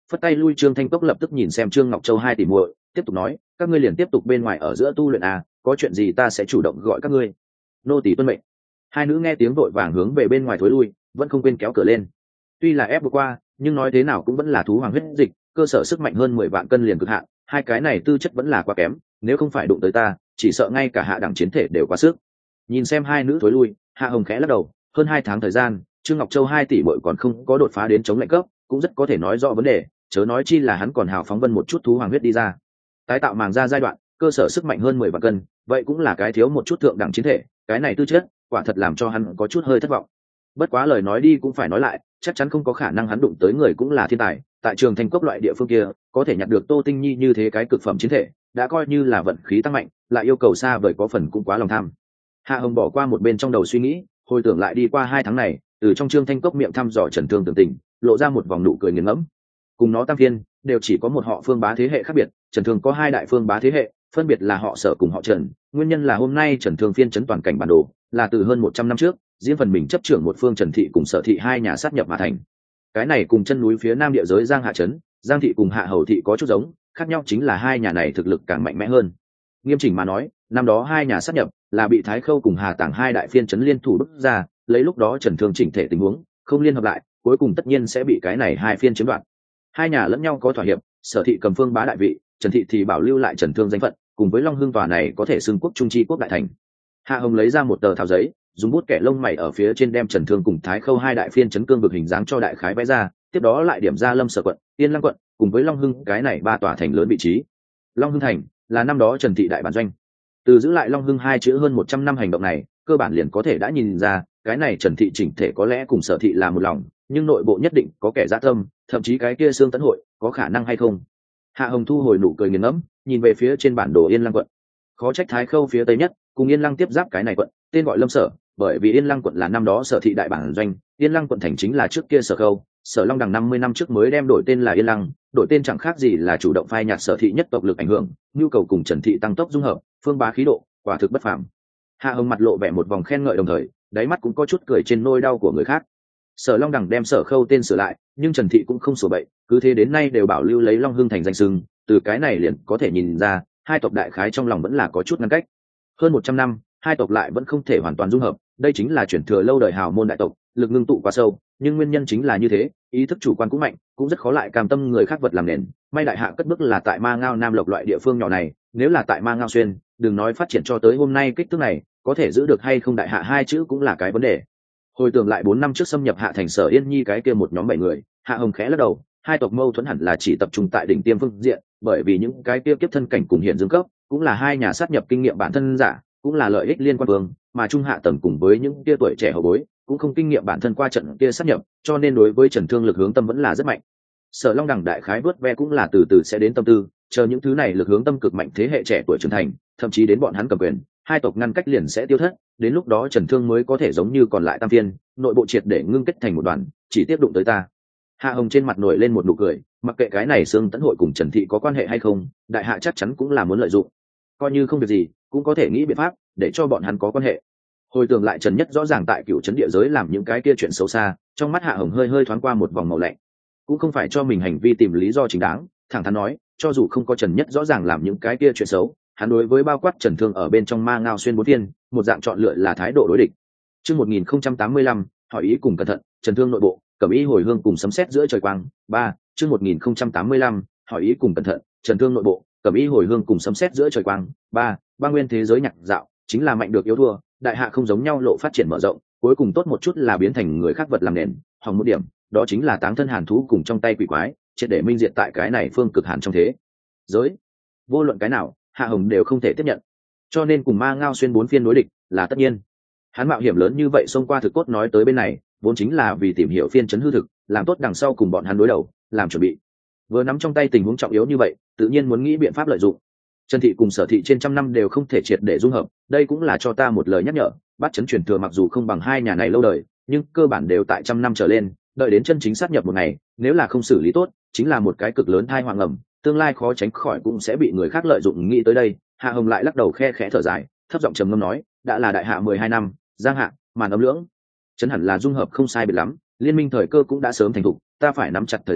phất tay lui Trương Thanh Cốc lập tức nhìn xem Trương Ngọc Châu hai tỷ muội, tiếp tục nói, các ngươi liền tiếp tục bên ngoài ở giữa tu luyện à, có chuyện gì ta sẽ chủ động gọi các ngươi. Nô tỳ tuân mệnh. Hai nữ nghe tiếng vội vàng hướng về bên ngoài thối lui, vẫn không quên kéo cửa lên. Tuy là ép vừa qua, nhưng nói thế nào cũng vẫn là thú hoàng huyết dịch, cơ sở sức mạnh hơn mười vạn cân liền cực hạn, hai cái này tư chất vẫn là quá kém, nếu không phải đụng tới ta, chỉ sợ ngay cả hạ đẳng chiến thể đều quá sức. Nhìn xem hai nữ thối lui, Hạ Hồng khẽ lắc đầu, hơn hai tháng thời gian, Trương Ngọc Châu hai tỷ muội còn không có đột phá đến chống lạnh cấp, cũng rất có thể nói rõ vấn đề, chớ nói chi là hắn còn hào phóng vân một chút thú hoàng huyết đi ra. Tái tạo màng ra giai đoạn, cơ sở sức mạnh hơn mười vạn cân, vậy cũng là cái thiếu một chút thượng đẳng chiến thể, cái này tư chất, quả thật làm cho hắn có chút hơi thất vọng. Bất quá lời nói đi cũng phải nói lại, chắc chắn không có khả năng hắn đụng tới người cũng là thiên tài, tại Trường Thanh Cốc loại địa phương kia, có thể nhặt được Tô Tinh Nhi như thế cái cực phẩm chiến thể, đã coi như là vận khí tăng mạnh, lại yêu cầu xa vời có phần cũng quá lòng tham. Hạ Hồng bỏ qua một bên trong đầu suy nghĩ, hồi tưởng lại đi qua hai tháng này, từ trong Trương Thanh Cốc miệng thăm dò Trần Thương tưởng tình, lộ ra một vòng nụ cười nghiền ngẫm. Cùng nó tam viên, đều chỉ có một họ Phương Bá thế hệ khác biệt, Trần Thương có hai đại Phương Bá thế hệ, phân biệt là họ Sở cùng họ Trần, nguyên nhân là hôm nay Trần Thương phiên chấn toàn cảnh bản đồ, là từ hơn một trăm năm trước, riêng phần mình chấp trưởng một phương Trần thị cùng Sở thị hai nhà sát nhập mà thành. Cái này cùng chân núi phía nam địa giới Giang Hạ trấn, Giang thị cùng Hạ Hầu thị có chút giống, khác nhau chính là hai nhà này thực lực càng mạnh mẽ hơn. Nghiêm chỉnh mà nói, năm đó hai nhà sát nhập là bị Thái Khâu cùng Hà Tảng hai đại phiên chấn liên thủ bức ra, lấy lúc đó Trần Thương chỉnh thể tình huống, không liên hợp lại, cuối cùng tất nhiên sẽ bị cái này hai phiên chiếm đoạt. Hai nhà lẫn nhau có thỏa hiệp, Sở thị cầm Phương Bá đại vị, Trần thị thì bảo lưu lại Trần Thương danh phận, cùng với Long Hương tòa này có thể xưng quốc trung chi quốc đại thành. Hạ Hồng lấy ra một tờ thảo giấy, dùng bút kẻ lông mày ở phía trên đem Trần Thương cùng Thái Khâu hai đại phiên chấn cương vực hình dáng cho đại khái vẽ ra, tiếp đó lại điểm ra Lâm Sở quận, Yên Lăng quận, cùng với Long Hưng cái này ba tòa thành lớn vị trí. Long Hưng thành là năm đó Trần thị đại bản doanh. Từ giữ lại Long Hưng hai chữ hơn một trăm năm hành động này, cơ bản liền có thể đã nhìn ra, cái này Trần thị chỉnh thể có lẽ cùng Sở thị là một lòng, nhưng nội bộ nhất định có kẻ dã tâm, thậm chí cái kia xương tấn hội có khả năng hay không. Hạ Hồng thu hồi nụ cười nghiền ngẫm, nhìn về phía trên bản đồ Yên Lăng quận. Khó trách Thái Khâu phía tây nhất, cùng Yên Lăng tiếp giáp cái này quận, tên gọi Lâm Sở, bởi vì Yên Lăng quận là năm đó Sở thị đại bản doanh, Yên Lăng quận thành chính là trước kia Sở Khâu, Sở Long đằng năm mươi năm trước mới đem đổi tên là Yên Lăng, đổi tên chẳng khác gì là chủ động phai nhạt Sở thị nhất tộc lực ảnh hưởng, nhu cầu cùng Trần thị tăng tốc dung hợp, phương bá khí độ, quả thực bất phàm. Hạ Hồng mặt lộ vẻ một vòng khen ngợi đồng thời, đáy mắt cũng có chút cười trên nỗi đau của người khác. Sở Long đằng đem Sở Khâu tên sửa lại, nhưng Trần thị cũng không sửa bậy, cứ thế đến nay đều bảo lưu lấy Long Hưng thành danh xưng, từ cái này liền có thể nhìn ra, hai tộc đại khái trong lòng vẫn là có chút ngăn cách. Hơn một trăm năm, hai tộc lại vẫn không thể hoàn toàn dung hợp, đây chính là chuyển thừa lâu đời hào môn đại tộc, lực ngưng tụ quá sâu, nhưng nguyên nhân chính là như thế, ý thức chủ quan cũng mạnh, cũng rất khó lại cam tâm người khác vật làm nền. May đại hạ cất bước là tại Ma Ngao Nam Lộc loại địa phương nhỏ này, nếu là tại Ma Ngao Xuyên, đừng nói phát triển cho tới hôm nay kích thước này, có thể giữ được hay không đại hạ hai chữ cũng là cái vấn đề. Hồi tưởng lại bốn năm trước xâm nhập Hạ thành Sở Yên Nhi cái kia một nhóm bảy người, Hạ Hồng khẽ lắc đầu, hai tộc mâu thuẫn hẳn là chỉ tập trung tại đỉnh tiêm phương diện, bởi vì những cái kia kiếp thân cảnh cùng hiện dương cấp, cũng là hai nhà sát nhập kinh nghiệm bản thân giả, cũng là lợi ích liên quan vương, mà trung hạ tầng cùng với những kia tuổi trẻ hậu bối, cũng không kinh nghiệm bản thân qua trận kia sát nhập, cho nên đối với Trần Thương lực hướng tâm vẫn là rất mạnh. Sở Long đẳng đại khái vớt ve cũng là từ từ sẽ đến tâm tư, chờ những thứ này lực hướng tâm cực mạnh thế hệ trẻ tuổi trưởng thành, thậm chí đến bọn hắn cầm quyền, hai tộc ngăn cách liền sẽ tiêu thất, đến lúc đó Trần Thương mới có thể giống như còn lại tam phiên, nội bộ triệt để ngưng kết thành một đoàn, chỉ tiếp đụng tới ta. Hạ Hồng trên mặt nổi lên một nụ cười, mặc kệ cái này Sương Tấn hội cùng Trần thị có quan hệ hay không, đại hạ chắc chắn cũng là muốn lợi dụng, coi như không việc gì, cũng có thể nghĩ biện pháp để cho bọn hắn có quan hệ. Hồi tưởng lại Trần Nhất rõ ràng tại Cửu Trấn địa giới làm những cái kia chuyện xấu xa, trong mắt Hạ Hồng hơi hơi thoáng qua một vòng màu lạnh, cũng không phải cho mình hành vi tìm lý do chính đáng, thẳng thắn nói, cho dù không có Trần Nhất rõ ràng làm những cái kia chuyện xấu, hắn đối với bao quát Trần Thương ở bên trong Ma Ngao Xuyên bốn tiên, một dạng chọn lựa là thái độ đối địch. Chương một nghìn không trăm tám mươi lăm, hỏi ý cùng cẩn thận, Trần Thương nội bộ, Cẩm Y hồi hương cùng sấm sét giữa trời quang. ba Chương một nghìn không trăm tám mươi lăm, hỏi ý cùng cẩn thận, Trần Thương nội bộ, Cẩm Y hồi hương cùng sấm sét giữa trời quang. ba Ba nguyên thế giới nhạc dạo, chính là mạnh được yếu thua, đại hạ không giống nhau lộ phát triển mở rộng, cuối cùng tốt một chút là biến thành người khác vật làm nền, hỏng một điểm, đó chính là táng thân hàn thú cùng trong tay quỷ quái, triệt để minh diện tại cái này phương cực hàn trong thế giới. Vô luận cái nào, Hạ Hồng đều không thể tiếp nhận, cho nên cùng Ma Ngao Xuyên bốn phiên đối địch là tất nhiên. Hắn mạo hiểm lớn như vậy xông qua thực cốt nói tới bên này, vốn chính là vì tìm hiểu phiên chấn hư thực, làm tốt đằng sau cùng bọn hắn đối đầu, làm chuẩn bị. Vừa nắm trong tay tình huống trọng yếu như vậy, tự nhiên muốn nghĩ biện pháp lợi dụng. Trần thị cùng Sở thị trên trăm năm đều không thể triệt để dung hợp, đây cũng là cho ta một lời nhắc nhở, Bát chấn truyền thừa mặc dù không bằng hai nhà này lâu đời, nhưng cơ bản đều tại trăm năm trở lên, đợi đến chân chính sát nhập một ngày, nếu là không xử lý tốt, chính là một cái cực lớn tai họa ngầm, tương lai khó tránh khỏi cũng sẽ bị người khác lợi dụng. Nghĩ tới đây, Hạ Hồng lại lắc đầu khe khẽ thở dài, thấp giọng trầm ngâm nói, đã là đại hạ mười hai năm, Giang Hạ, màn ấm lưỡng, chấn hẳn là dung hợp không sai biệt lắm, liên minh thời cơ cũng đã sớm thành thục, ta phải nắm chặt thời gian,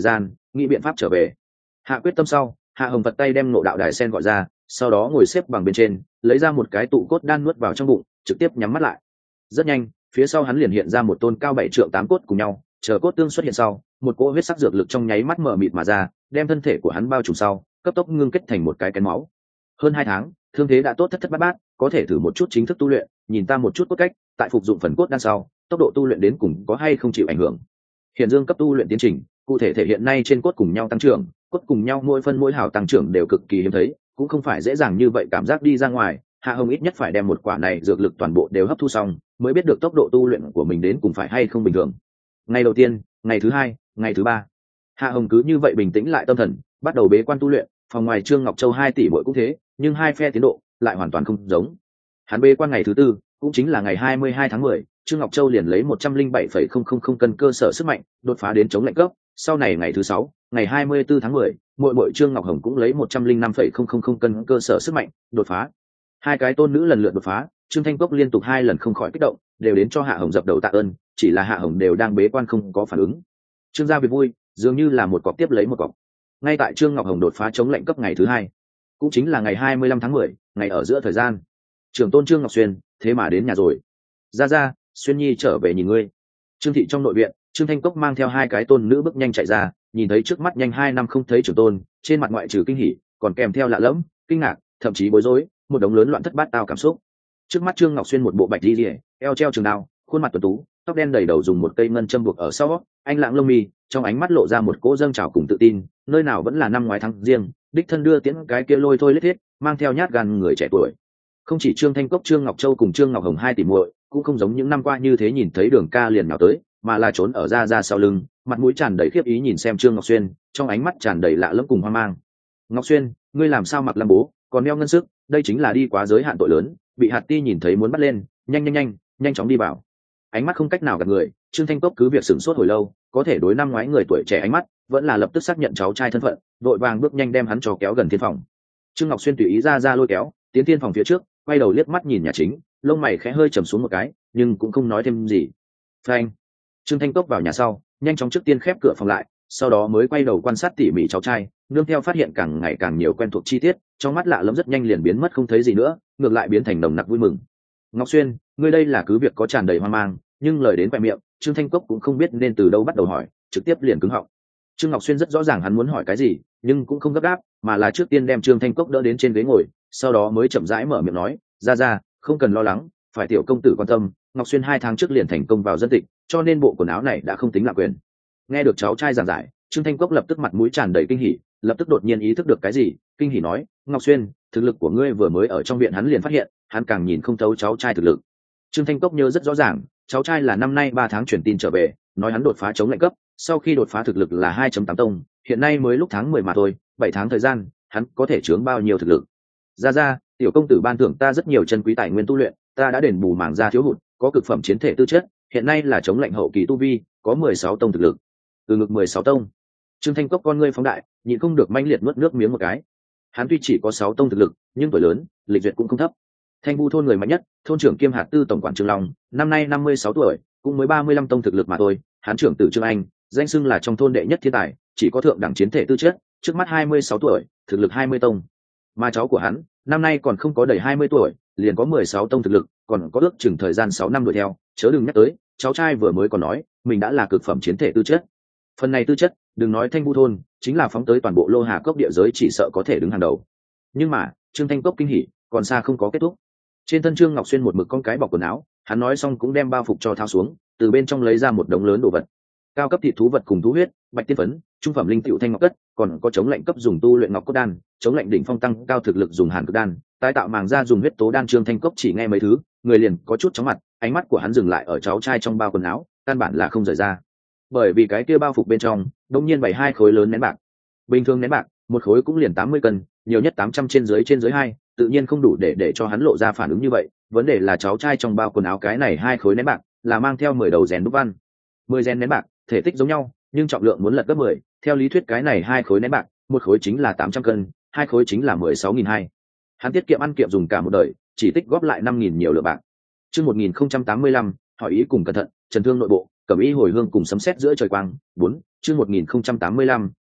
nghĩ biện pháp trở về. Hạ quyết tâm sau, Hạ Hồng vật tay đem Ngộ Đạo Đài Sen gọi ra, sau đó ngồi xếp bằng bên trên, lấy ra một cái tụ cốt đan nuốt vào trong bụng, trực tiếp nhắm mắt lại. Rất nhanh, phía sau hắn liền hiện ra một tôn cao bảy trượng tám cốt cùng nhau, chờ cốt tương xuất hiện sau, một cỗ huyết sắc dược lực trong nháy mắt mở mịt mà ra, đem thân thể của hắn bao trùm sau, cấp tốc ngưng kết thành một cái kén máu. Hơn hai tháng, thương thế đã tốt thất thất bát bát, có thể thử một chút chính thức tu luyện, nhìn ta một chút cốt cách, tại phục dụng phần cốt đan sau, tốc độ tu luyện đến cùng có hay không chịu ảnh hưởng. Hiện dương cấp tu luyện tiến trình, cụ thể thể hiện nay trên cốt cùng nhau tăng trưởng, cốt cùng nhau mỗi phân mỗi hào tăng trưởng đều cực kỳ hiếm thấy, cũng không phải dễ dàng như vậy cảm giác đi ra ngoài. Hạ Hồng ít nhất phải đem một quả này dược lực toàn bộ đều hấp thu xong, mới biết được tốc độ tu luyện của mình đến cùng phải hay không bình thường. Ngày đầu tiên, ngày thứ hai, ngày thứ ba, Hạ Hồng cứ như vậy bình tĩnh lại tâm thần, bắt đầu bế quan tu luyện. Phòng ngoài Trương Ngọc Châu hai tỷ muội cũng thế, nhưng hai phe tiến độ lại hoàn toàn không giống. Hắn bế quan ngày thứ tư, cũng chính là ngày hai mươi hai tháng mười, Trương Ngọc Châu liền lấy một trăm linh bảy phẩy không không không cân cơ sở sức mạnh, đột phá đến chống lạnh cấp. Sau này ngày thứ sáu, ngày hai mươi tư tháng mười, muội muội Trương Ngọc Hồng cũng lấy một trăm linh năm phẩy không không không cân cơ sở sức mạnh, đột phá. Hai cái tôn nữ lần lượt đột phá, Trương Thanh Cốc liên tục hai lần không khỏi kích động, đều đến cho Hạ Hồng dập đầu tạ ơn, chỉ là Hạ Hồng đều đang bế quan không có phản ứng. Trương gia việc vui, dường như là một cọc tiếp lấy một cọc. Ngay tại Trương Ngọc Hồng đột phá chống lạnh cấp ngày thứ hai, cũng chính là ngày hai mươi lăm tháng mười, ngày ở giữa thời gian, trưởng tôn Trương Ngọc Xuyên thế mà đến nhà rồi. Ra ra, Xuyên nhi trở về nhìn ngươi. Trương thị trong nội viện, Trương Thanh Cốc mang theo hai cái tôn nữ bước nhanh chạy ra, nhìn thấy trước mắt nhanh hai năm không thấy trưởng tôn, trên mặt ngoại trừ kinh hỉ, còn kèm theo lạ lẫm, kinh ngạc, thậm chí bối rối, một đống lớn loạn thất bát tao cảm xúc. Trước mắt Trương Ngọc Xuyên một bộ bạch y liễu, eo treo trường đao, khuôn mặt tuấn tú, tóc đen đầy đầu dùng một cây ngân châm buộc ở sau, anh lãng lông mi, trong ánh mắt lộ ra một cỗ dâng trào cùng tự tin, nơi nào vẫn là năm ngoái tháng riêng, đích thân đưa tiễn cái kia lôi thôi lết thiết, mang theo nhát gan người trẻ tuổi. Không chỉ Trương Thanh Cốc, Trương Ngọc Châu cùng Trương Ngọc Hồng hai tỷ muội, cũng không giống những năm qua như thế nhìn thấy Đường Ca liền nhào tới, mà là trốn ở ra ra sau lưng, mặt mũi tràn đầy khiếp ý nhìn xem Trương Ngọc Xuyên, trong ánh mắt tràn đầy lạ lẫm cùng hoang mang. Ngọc Xuyên, ngươi làm sao mặc lam bố, còn đeo ngân sức, đây chính là đi quá giới hạn tội lớn, bị hạt ti nhìn thấy muốn bắt lên, nhanh nhanh nhanh, nhanh chóng đi vào. Ánh mắt không cách nào gạt người, Trương Thanh Cốc cứ việc sửng sốt hồi lâu, có thể đối năm ngoái người tuổi trẻ ánh mắt, vẫn là lập tức xác nhận cháu trai thân phận, vội vàng bước nhanh đem hắn cho kéo gần thiên phòng. Trương Ngọc Xuyên tùy ý ra ra lôi kéo, tiến thiên phòng phía trước, quay đầu liếc mắt nhìn nhà chính, lông mày khẽ hơi trầm xuống một cái, nhưng cũng không nói thêm gì. Phanh. Trương Thanh Cốc vào nhà sau, nhanh chóng trước tiên khép cửa phòng lại, sau đó mới quay đầu quan sát tỉ mỉ cháu trai, nương theo phát hiện càng ngày càng nhiều quen thuộc chi tiết, trong mắt lạ lẫm rất nhanh liền biến mất không thấy gì nữa, ngược lại biến thành nồng nặc vui mừng. Ngọc Xuyên, ngươi đây là cứ việc có tràn đầy hoang mang, nhưng lời đến quẹt miệng, Trương Thanh Cốc cũng không biết nên từ đâu bắt đầu hỏi, trực tiếp liền cứng họng. Trương Ngọc Xuyên rất rõ ràng hắn muốn hỏi cái gì, nhưng cũng không gấp gáp, mà là trước tiên đem Trương Thanh Cốc đỡ đến trên ghế ngồi, sau đó mới chậm rãi mở miệng nói, ra ra, không cần lo lắng, phải tiểu công tử quan tâm, Ngọc Xuyên hai tháng trước liền thành công vào dân tịch, cho nên bộ quần áo này đã không tính là quyền. Nghe được cháu trai giảng giải, Trương Thanh Cốc lập tức mặt mũi tràn đầy kinh hỉ, lập tức đột nhiên ý thức được cái gì, kinh hỉ nói, Ngọc Xuyên, thực lực của ngươi vừa mới ở trong viện hắn liền phát hiện, hắn càng nhìn không thấu cháu trai thực lực. Trương Thanh Cốc nhớ rất rõ ràng, cháu trai là năm nay ba tháng truyền tin trở về, nói hắn đột phá chống lạnh cấp, sau khi đột phá thực lực là hai chấm tám tông, hiện nay mới lúc tháng mười mà thôi, bảy tháng thời gian, hắn có thể chướng bao nhiêu thực lực. Ra ra, tiểu công tử ban thưởng ta rất nhiều chân quý tài nguyên tu luyện, ta đã đền bù mảng ra thiếu hụt, có cực phẩm chiến thể tư chất, hiện nay là chống lạnh hậu kỳ tu vi, có mười sáu tông thực lực. Từ ngực mười sáu tông. Trương Thanh Cốc con ngươi phóng đại, nhịn không được manh liệt nuốt nước miếng một cái. Hắn tuy chỉ có sáu tông thực lực, nhưng tuổi lớn, lịch duyệt cũng không thấp. Thanh Vu thôn người mạnh nhất, thôn trưởng kiêm hạt tư tổng quản Trương Long, năm nay năm mươi sáu tuổi, cũng mới ba mươi lăm tông thực lực mà thôi. Hắn trưởng tử Trương Anh, danh xưng là trong thôn đệ nhất thiên tài, chỉ có thượng đẳng chiến thể tư chất, trước mắt hai mươi sáu tuổi, thực lực hai mươi tông. Mà cháu của hắn, năm nay còn không có đầy hai mươi tuổi, liền có mười sáu tông thực lực, còn có ước chừng thời gian sáu năm đuổi theo, chớ đừng nhắc tới, cháu trai vừa mới còn nói, mình đã là cực phẩm chiến thể tư chất. Phần này tư chất, đừng nói Thanh Vu thôn, chính là phóng tới toàn bộ Lô Hà cốc địa giới chỉ sợ có thể đứng hàng đầu. Nhưng mà, Trương Thanh Cốc kinh hỉ, còn xa không có kết thúc. Trên thân Trương Ngọc Xuyên một mực con cái bọc quần áo, hắn nói xong cũng đem bao phục cho thao xuống, từ bên trong lấy ra một đống lớn đồ vật. Cao cấp thịt thú vật cùng thú huyết, bạch tiên phấn, trung phẩm linh tiểu thanh ngọc cất, còn có chống lạnh cấp dùng tu luyện ngọc cốt đan, chống lạnh đỉnh phong tăng cao thực lực dùng hàn cực đan, tái tạo màng da dùng huyết tố đan. Trương Thanh Cốc chỉ nghe mấy thứ, người liền có chút chóng mặt, ánh mắt của hắn dừng lại ở cháu trai trong bao quần áo, căn bản là không rời ra. Bởi vì cái kia bao phục bên trong, đột nhiên bảy hai khối lớn nén bạc. Bình thường nén bạc, một khối cũng liền tám mươi cân, nhiều nhất tám trăm trên dưới trên dưới hai, tự nhiên không đủ để để cho hắn lộ ra phản ứng như vậy. Vấn đề là cháu trai trong bao quần áo cái này hai khối nén bạc, là mang theo mười đầu rèn đúc văn. mười rèn nén bạc, thể tích giống nhau, nhưng trọng lượng muốn lật gấp mười. Theo lý thuyết cái này hai khối nén bạc, một khối chính là tám trăm cân, hai khối chính là mười sáu nghìn hai. Hắn tiết kiệm ăn kiệm dùng cả một đời, chỉ tích góp lại năm nghìn nhiều lượng bạc. Chương một nghìn không trăm tám mươi lăm, hỏi ý cùng cẩn thận, trần thương nội bộ, cẩm y hồi hương cùng sấm sét giữa trời quang. Bốn, chương một nghìn không trăm tám mươi lăm,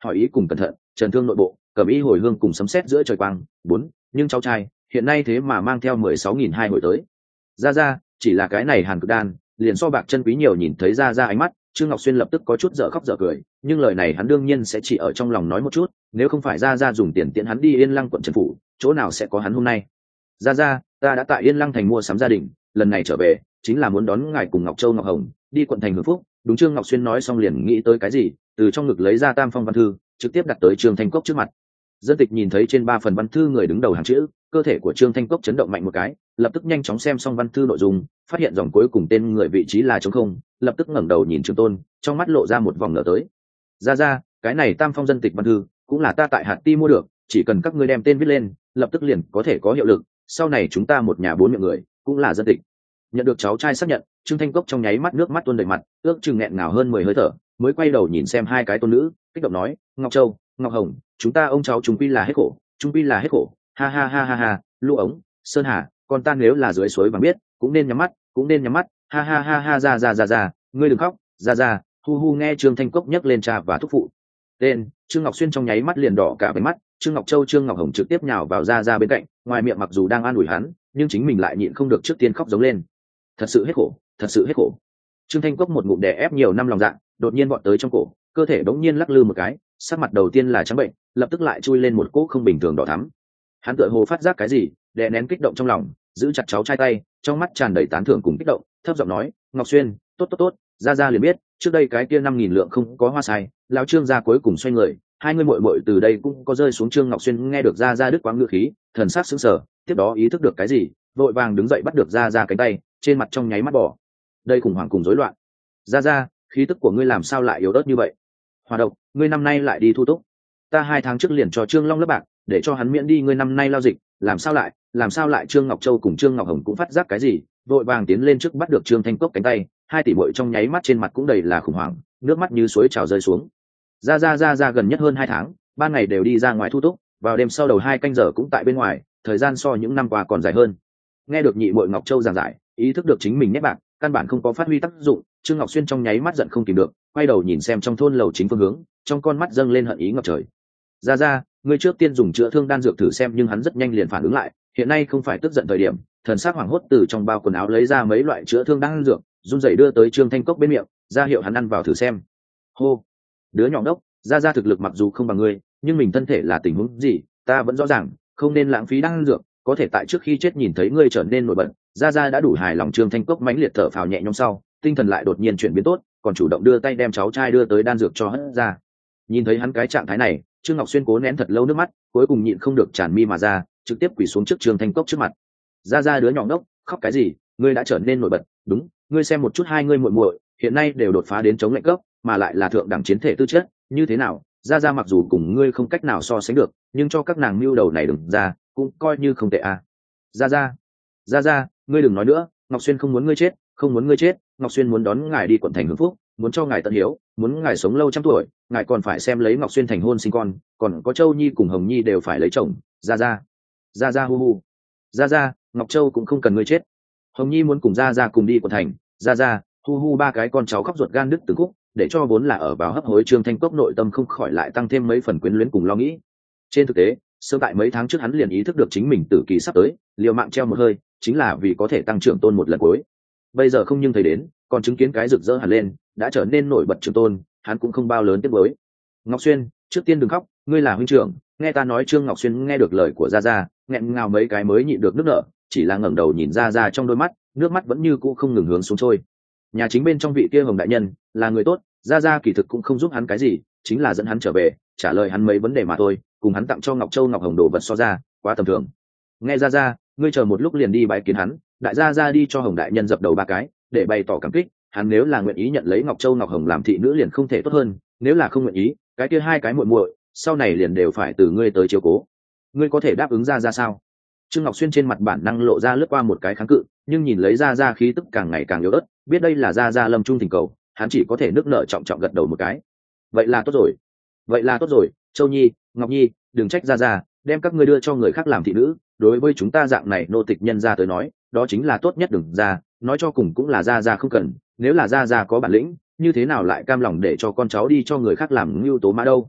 hỏi ý cùng cẩn thận, trần thương nội bộ, cẩm ý hồi hương cùng sấm sét giữa trời quang. Bốn, nhưng cháu trai hiện nay thế mà mang theo mười sáu nghìn hai hồi tới. Ra ra, chỉ là cái này hàn cực đan liền so bạc chân quý nhiều. Nhìn thấy ra ra ánh mắt, Trương Ngọc Xuyên lập tức có chút dở khóc dở cười, nhưng lời này hắn đương nhiên sẽ chỉ ở trong lòng nói một chút, nếu không phải ra ra dùng tiền tiễn hắn đi Yên Lăng quận trần phủ, chỗ nào sẽ có hắn hôm nay. Ra ra, ta đã tại Yên Lăng thành mua sắm gia đình, lần này trở về chính là muốn đón ngài cùng Ngọc Châu Ngọc Hồng đi quận thành hưởng phúc. Đúng. Trương Ngọc Xuyên nói xong liền nghĩ tới cái gì, từ trong ngực lấy ra tam phong văn thư, trực tiếp đặt tới Trương Thanh Cốc trước mặt. Dân Tịch nhìn thấy trên ba phần văn thư người đứng đầu hàng chữ, cơ thể của Trương Thanh Cốc chấn động mạnh một cái, lập tức nhanh chóng xem xong văn thư nội dung, phát hiện dòng cuối cùng tên người vị trí là trống không, lập tức ngẩng đầu nhìn Trương Tôn, trong mắt lộ ra một vòng nở tới. Ra ra, cái này tam phong dân tịch văn thư cũng là ta tại hạt ti mua được, chỉ cần các ngươi đem tên viết lên, lập tức liền có thể có hiệu lực, sau này chúng ta một nhà bốn miệng người cũng là dân tịch. Nhận được cháu trai xác nhận, Trương Thanh Cốc trong nháy mắt nước mắt tuôn đầy mặt, ước chừng nghẹn ngào hơn mười hơi thở, mới quay đầu nhìn xem hai cái tôn nữ, kích động nói: Ngọc Châu, Ngọc Hồng, chúng ta ông cháu chúng quy là hết khổ, chúng quy là hết khổ, ha ha ha ha ha. Lũ ống, Sơn Hà, con ta nếu là dưới suối vàng biết, cũng nên nhắm mắt, cũng nên nhắm mắt, ha ha ha ha. Ra ra ra ra, ngươi đừng khóc, ra ra. Hu hu. Nghe Trương Thanh Cốc nhắc lên cha và thúc phụ tên, Trương Ngọc Xuyên trong nháy mắt liền đỏ cả váy mắt. Trương Ngọc Châu, Trương Ngọc Hồng trực tiếp nhào vào ra ra bên cạnh, ngoài miệng mặc dù đang an ủi hắn, nhưng chính mình lại nhịn không được trước tiên khóc giống lên. Thật sự hết khổ, thật sự hết khổ. Trương Thanh Cốc một ngụm đè ép nhiều năm lòng dạ, đột nhiên vọt tới trong cổ, cơ thể bỗng nhiên lắc lư một cái, sắc mặt đầu tiên là trắng bệnh, lập tức lại chui lên một cỗ không bình thường đỏ thắm. Hắn tựa hồ phát giác cái gì, đè nén kích động trong lòng, giữ chặt cháu trai tay, trong mắt tràn đầy tán thưởng cùng kích động, thấp giọng nói: Ngọc Xuyên, tốt tốt tốt, ra ra liền biết, trước đây cái kia năm nghìn lượng không có hoa sai. Lão Trương gia cuối cùng xoay người, hai người muội muội từ đây cũng có rơi xuống. Trương Ngọc Xuyên nghe được ra ra đứt quãng ngữ khí, thần sắc sững sờ, tiếp đó ý thức được cái gì, vội vàng đứng dậy bắt được ra ra cánh tay, trên mặt trong nháy mắt bỏ đây khủng hoảng cùng rối loạn. Ra ra, khí tức của ngươi làm sao lại yếu ớt như vậy? Hòa độc, ngươi năm nay lại đi thu túc? Ta hai tháng trước liền cho Trương Long lớp bạc, để cho hắn miễn đi ngươi năm nay lao dịch, làm sao lại, làm sao lại? Trương Ngọc Châu cùng Trương Ngọc Hồng cũng phát giác cái gì, vội vàng tiến lên trước bắt được Trương Thanh Cốc cánh tay, hai tỷ muội trong nháy mắt trên mặt cũng đầy là khủng hoảng, nước mắt như suối trào rơi xuống. Ra ra ra ra gần nhất hơn hai tháng, ban ngày đều đi ra ngoài thu túc, vào đêm sau đầu hai canh giờ cũng tại bên ngoài, thời gian so những năm qua còn dài hơn. Nghe được nhị muội Ngọc Châu giảng giải, ý thức được chính mình nhét bạc căn bản không có phát huy tác dụng, Trương Ngọc Xuyên trong nháy mắt giận không kìm được, quay đầu nhìn xem trong thôn lầu chính phương hướng, trong con mắt dâng lên hận ý ngập trời. Ra ra, ngươi trước tiên dùng chữa thương đan dược thử xem. Nhưng hắn rất nhanh liền phản ứng lại, hiện nay không phải tức giận thời điểm, thần sắc hoảng hốt từ trong bao quần áo lấy ra mấy loại chữa thương đan dược, run rẩy đưa tới Trương Thanh Cốc bên miệng, ra hiệu hắn ăn vào thử xem. Hô, đứa nhỏ đốc, ra ra thực lực mặc dù không bằng ngươi, nhưng mình thân thể là tình huống gì, ta vẫn rõ ràng, không nên lãng phí đan dược, có thể tại trước khi chết nhìn thấy ngươi trở nên nổi bật. Ra ra đã đủ hài lòng. Trương Thanh Cốc mãnh liệt thở phào nhẹ nhõm sau, tinh thần lại đột nhiên chuyển biến tốt, còn chủ động đưa tay đem cháu trai đưa tới đan dược cho hất ra. Nhìn thấy hắn cái trạng thái này, Trương Ngọc Xuyên cố nén thật lâu nước mắt, cuối cùng nhịn không được tràn mi mà ra, trực tiếp quỳ xuống trước Trương Thanh Cốc trước mặt. Ra ra, đứa nhỏ ngốc, khóc cái gì, ngươi đã trở nên nổi bật, đúng, ngươi xem một chút hai ngươi muội muội, hiện nay đều đột phá đến chống lệnh cấp, mà lại là thượng đẳng chiến thể tư chất, như thế nào? Ra ra mặc dù cùng ngươi không cách nào so sánh được, nhưng cho các nàng mưu đầu này đừng ra, cũng coi như không tệ à. Ra ra, ra ra, ngươi đừng nói nữa, Ngọc Xuyên không muốn ngươi chết, không muốn ngươi chết, Ngọc Xuyên muốn đón ngài đi quận thành hưởng phúc, muốn cho ngài tận hiếu, muốn ngài sống lâu trăm tuổi, ngài còn phải xem lấy Ngọc Xuyên thành hôn sinh con, còn có Châu Nhi cùng Hồng Nhi đều phải lấy chồng. Ra ra, ra ra, hu hu, ra ra, Ngọc Châu cũng không cần ngươi chết, Hồng Nhi muốn cùng ra ra cùng đi quận thành. Ra ra, hu hu. Ba cái con cháu khóc ruột gan đứt từng khúc, để cho vốn là ở vào hấp hối Trương Thanh Cốc nội tâm không khỏi lại tăng thêm mấy phần quyến luyến cùng lo nghĩ. Trên thực tế, sớm tại mấy tháng trước hắn liền ý thức được chính mình tử kỳ sắp tới, liều mạng treo một hơi, chính là vì có thể tăng trưởng tôn một lần cuối. Bây giờ không nhưng thấy đến, còn chứng kiến cái rực rỡ hẳn lên, đã trở nên nổi bật trưởng tôn, hắn cũng không bao lớn tiếc nuối. Ngọc Xuyên, trước tiên đừng khóc, ngươi là huynh trưởng, nghe ta nói. Trương Ngọc Xuyên nghe được lời của Gia Gia, nghẹn ngào mấy cái mới nhịn được nước nở, chỉ là ngẩng đầu nhìn Gia Gia trong đôi mắt, nước mắt vẫn như cũ không ngừng hướng xuống trôi. Nhà chính bên trong vị kia Hồng đại nhân là người tốt, Gia Gia kỳ thực cũng không giúp hắn cái gì, chính là dẫn hắn trở về, trả lời hắn mấy vấn đề mà thôi, cùng hắn tặng cho Ngọc Châu Ngọc Hồng đồ vật so ra, quá tầm thường. Nghe Gia Gia, ngươi chờ một lúc liền đi bái kiến hắn, đại gia gia đi cho Hồng đại nhân dập đầu ba cái, để bày tỏ cảm kích. Hắn nếu là nguyện ý nhận lấy Ngọc Châu Ngọc Hồng làm thị nữ liền không thể tốt hơn, nếu là không nguyện ý, cái kia hai cái muội muội sau này liền đều phải từ ngươi tới chiếu cố. Ngươi có thể đáp ứng Gia Gia sao? Trương Ngọc Xuyên trên mặt bản năng lộ ra lướt qua một cái kháng cự, nhưng nhìn lấy Gia Gia khí tức càng ngày càng yếu ớt, biết đây là Gia Gia lâm trung tình cầu, hắn chỉ có thể nước nở trọng trọng gật đầu một cái. Vậy là tốt rồi, vậy là tốt rồi. Châu Nhi, Ngọc Nhi, đừng trách Gia Gia, đem các ngươi đưa cho người khác làm thị nữ, đối với chúng ta dạng này nô tịch nhân gia tới nói, đó chính là tốt nhất. Đừng ra, nói cho cùng cũng là Gia Gia không cần, nếu là Gia Gia có bản lĩnh, như thế nào lại cam lòng để cho con cháu đi cho người khác làm ngưu tố mã đâu?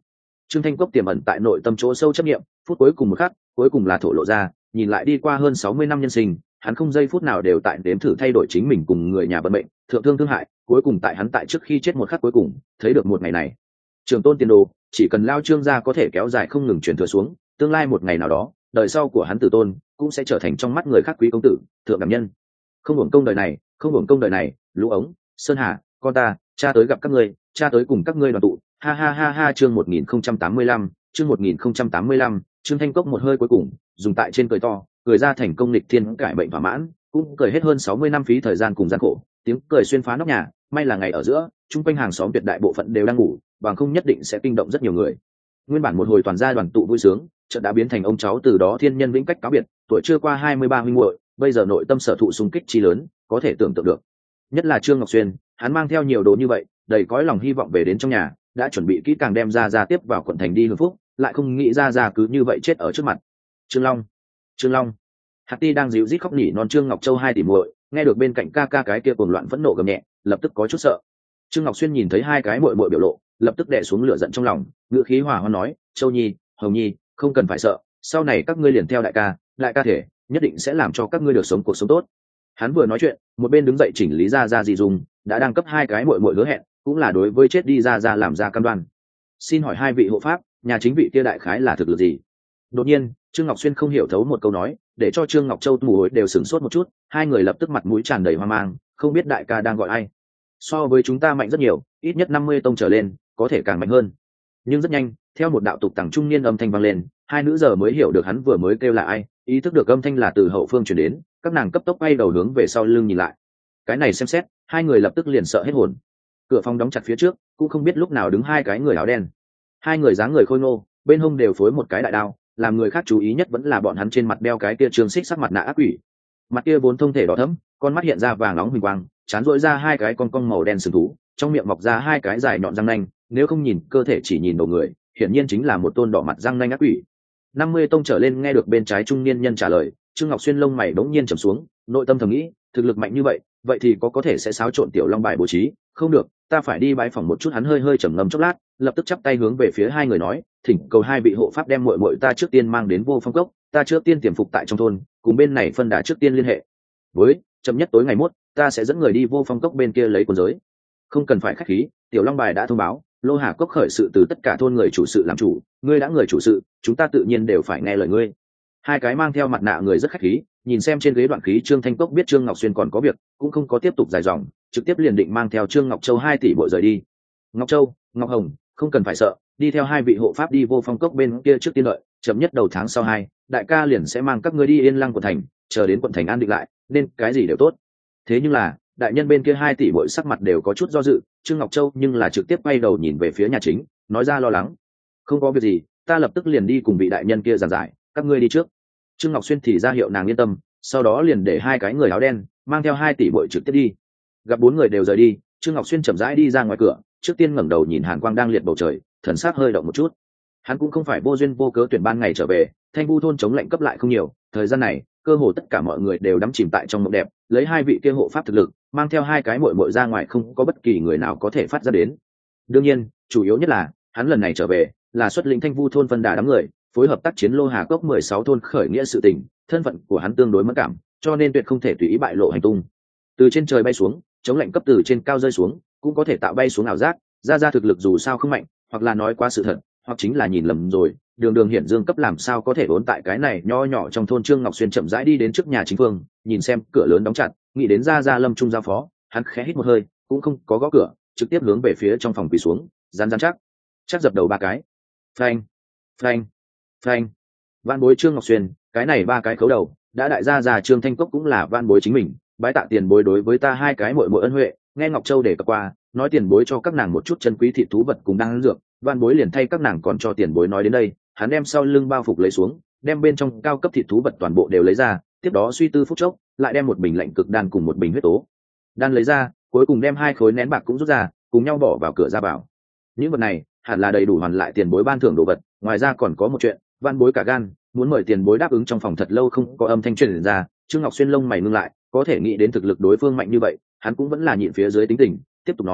Trương Thanh Cốc tiềm ẩn tại nội tâm chỗ sâu chấp niệm, phút cuối cùng một khắc, cuối cùng là thổ lộ ra, nhìn lại đi qua hơn sáu mươi năm nhân sinh, hắn không giây phút nào đều tại đếm thử thay đổi chính mình cùng người nhà vận mệnh, thượng thương thương hại, cuối cùng tại hắn tại trước khi chết một khắc cuối cùng, thấy được một ngày này. Trường tôn tiền đồ, chỉ cần lao Trương gia có thể kéo dài không ngừng truyền thừa xuống, tương lai một ngày nào đó, đời sau của hắn tử tôn cũng sẽ trở thành trong mắt người khác quý công tử, thượng đảm nhân. Không hưởng công đời này, không hưởng công đời này, Lũ Ống, Sơn Hà, con ta, cha tới gặp các ngươi, cha tới cùng các ngươi đoàn tụ, ha ha ha ha. Chương một nghìn không trăm tám mươi lăm, chương một nghìn không trăm tám mươi lăm, Trương Thanh Cốc một hơi cuối cùng, dùng tại trên cười to, cười ra thành công lịch thiên cải bệnh thỏa mãn, cũng cười hết hơn sáu mươi năm phí thời gian cùng gian khổ, tiếng cười xuyên phá nóc nhà, may là ngày ở giữa, chung quanh hàng xóm tuyệt đại bộ phận đều đang ngủ, bằng không nhất định sẽ kinh động rất nhiều người. Nguyên bản một hồi toàn gia đoàn tụ vui sướng, chợt đã biến thành ông cháu từ đó thiên nhân vĩnh cách cáo biệt, tuổi chưa qua hai mươi ba huynh muội, bây giờ nội tâm sở thụ xung kích chi lớn, có thể tưởng tượng được. Nhất là Trương Ngọc Xuyên, hắn mang theo nhiều đồ như vậy, đầy cõi lòng hy vọng về đến trong nhà, đã chuẩn bị kỹ càng đem ra ra tiếp vào quận thành đi hưởng phúc, lại không nghĩ ra ra cứ như vậy chết ở trước mặt. Trương Long, Trương Long, Hạt Ti đang dịu rít khóc nỉ non Trương Ngọc Châu hai tỷ muội, nghe được bên cạnh ca ca cái kia cuồng loạn phẫn nộ gầm nhẹ, lập tức có chút sợ. Trương Ngọc Xuyên nhìn thấy hai cái muội muội biểu lộ, lập tức đè xuống lửa giận trong lòng, ngữ khí hòa hoãn nói, Châu Nhi, Hồng Nhi, không cần phải sợ, sau này các ngươi liền theo đại ca, đại ca thể, nhất định sẽ làm cho các ngươi được sống cuộc sống tốt. Hắn vừa nói chuyện, một bên đứng dậy chỉnh lý ra ra gì dùng, đã đang cấp hai cái muội muội hứa hẹn, cũng là đối với chết đi ra ra làm ra cam đoan. Xin hỏi hai vị hộ pháp, nhà chính vị kia đại khái là thực lực gì? Đột nhiên, Trương Ngọc Xuyên không hiểu thấu một câu nói, để cho Trương Ngọc Châu mù hối đều sửng sốt một chút, hai người lập tức mặt mũi tràn đầy hoang mang, không biết đại ca đang gọi ai. So với chúng ta mạnh rất nhiều, ít nhất năm mươi tông trở lên, có thể càng mạnh hơn. Nhưng rất nhanh, theo một đạo tục tằng trung niên âm thanh vang lên, hai nữ giờ mới hiểu được hắn vừa mới kêu là ai, ý thức được âm thanh là từ hậu phương truyền đến, các nàng cấp tốc quay đầu hướng về sau lưng nhìn lại. Cái này xem xét, hai người lập tức liền sợ hết hồn. Cửa phòng đóng chặt phía trước, cũng không biết lúc nào đứng hai cái người áo đen. Hai người dáng người khôi ngô, bên hông đều phối một cái đại đao, làm người khác chú ý nhất vẫn là bọn hắn trên mặt đeo cái kia trường xích sắc mặt nạ ác quỷ. Mặt kia vốn thông thể đỏ thẫm, con mắt hiện ra vàng nóng huỳnh quang, chán rỗi ra hai cái con cong màu đen sừng thú, trong miệng mọc ra hai cái dài nhọn răng nanh, nếu không nhìn cơ thể chỉ nhìn đầu người, hiển nhiên chính là một tôn đỏ mặt răng nanh ác quỷ. năm mươi tông trở lên nghe được bên trái trung niên nhân trả lời, Trương Ngọc Xuyên lông mày đống nhiên trầm xuống, nội tâm thầm nghĩ, thực lực mạnh như vậy, vậy thì có có thể sẽ xáo trộn tiểu long bài bố trí, không được, ta phải đi bái phỏng một chút. Hắn hơi hơi trầm ngâm chốc lát, lập tức chắp tay hướng về phía hai người nói, thỉnh cầu hai vị hộ pháp đem muội muội ta trước tiên mang đến Vô Phong Cốc, ta trước tiên tiềm phục tại trong thôn, cùng bên này phân đà trước tiên liên hệ. Với, chậm nhất tối ngày mốt, ta sẽ dẫn người đi Vô Phong Cốc bên kia lấy cuốn giới. Không cần phải khách khí, tiểu long bài đã thông báo, Lô Hà Cốc khởi sự từ tất cả thôn người chủ sự làm chủ, ngươi đã người chủ sự, chúng ta tự nhiên đều phải nghe lời ngươi. Hai cái mang theo mặt nạ người rất khách khí, nhìn xem trên ghế đoạn khí Trương Thanh Cốc biết Trương Ngọc Xuyên còn có việc, cũng không có tiếp tục dài dòng, trực tiếp liền định mang theo Trương Ngọc Châu hai tỷ bộ rời đi. Ngọc Châu, Ngọc Hồng, không cần phải sợ, đi theo hai vị hộ pháp đi Vô Phong Cốc bên kia trước tiên đợi, chậm nhất đầu tháng sau hai, đại ca liền sẽ mang các ngươi đi Yên Lăng quận thành, chờ đến quận thành an định lại, nên cái gì đều tốt. Thế nhưng là, đại nhân bên kia hai tỷ bội sắc mặt đều có chút do dự, Trương Ngọc Châu nhưng là trực tiếp quay đầu nhìn về phía nhà chính, nói ra lo lắng, không có việc gì, ta lập tức liền đi cùng vị đại nhân kia giảng giải, các ngươi đi trước. Trương Ngọc Xuyên thì ra hiệu nàng yên tâm, sau đó liền để hai cái người áo đen mang theo hai tỷ bội trực tiếp đi. Gặp bốn người đều rời đi, Trương Ngọc Xuyên chậm rãi đi ra ngoài cửa, trước tiên ngẩng đầu nhìn hàn quang đang liệt bầu trời, thần sắc hơi động một chút. Hắn cũng không phải vô duyên vô cớ tuyển ban ngày trở về, Thanh Vu thôn chống lệnh cấp lại không nhiều, thời gian này cơ hồ tất cả mọi người đều đắm chìm tại trong mộng đẹp, lấy hai vị kia hộ pháp thực lực, mang theo hai cái muội muội ra ngoài không có bất kỳ người nào có thể phát ra đến. Đương nhiên, chủ yếu nhất là hắn lần này trở về là xuất lĩnh Thanh Vu thôn phân đà đám người, phối hợp tác chiến Lô Hà Cốc mười sáu thôn khởi nghĩa sự tình, thân phận của hắn tương đối mẫn cảm, cho nên tuyệt không thể tùy ý bại lộ hành tung. Từ trên trời bay xuống, chống lệnh cấp từ trên cao rơi xuống, cũng có thể tạo bay xuống ảo giác, ra ra thực lực dù sao không mạnh, hoặc là nói quá sự thật, hoặc chính là nhìn lầm rồi. Đường Đường hiển dương cấp làm sao có thể vốn tại cái này nho nhỏ trong thôn. Trương Ngọc Xuyên chậm rãi đi đến trước nhà chính phương, nhìn xem cửa lớn đóng chặt, nghĩ đến ra ra Lâm Trung giao phó, hắn khẽ hít một hơi, cũng không có gõ cửa, trực tiếp hướng về phía trong phòng quỳ xuống, rán rán chắc, chắc dập đầu ba cái, phanh, phanh, phanh. Van bối Trương Ngọc Xuyên, cái này ba cái khấu đầu, đã đại gia già Trương Thanh Cốc cũng là van bối chính mình, bái tạ tiền bối đối với ta hai cái muội muội ân huệ. Nghe Ngọc Châu để cập qua, nói tiền bối cho các nàng một chút chân quý thịt thú vật cùng đang ăn dược, van bối liền thay các nàng còn cho tiền bối nói đến đây. Hắn đem sau lưng bao phục lấy xuống, đem bên trong cao cấp thịt thú vật toàn bộ đều lấy ra, tiếp đó suy tư phút chốc, lại đem một bình lạnh cực đan cùng một bình huyết tố đan lấy ra, cuối cùng đem hai khối nén bạc cũng rút ra, cùng nhau bỏ vào cửa ra vào. Những vật này hẳn là đầy đủ hoàn lại tiền bối ban thưởng đồ vật. Ngoài ra còn có một chuyện, van bối cả gan muốn mời tiền bối đáp ứng trong phòng thật lâu không có âm thanh truyền ra. Trương Ngọc Xuyên lông mày ngưng lại, có thể nghĩ đến thực lực đối phương mạnh như vậy, hắn cũng vẫn là nhịn phía dưới tính tình, tiếp tục nói,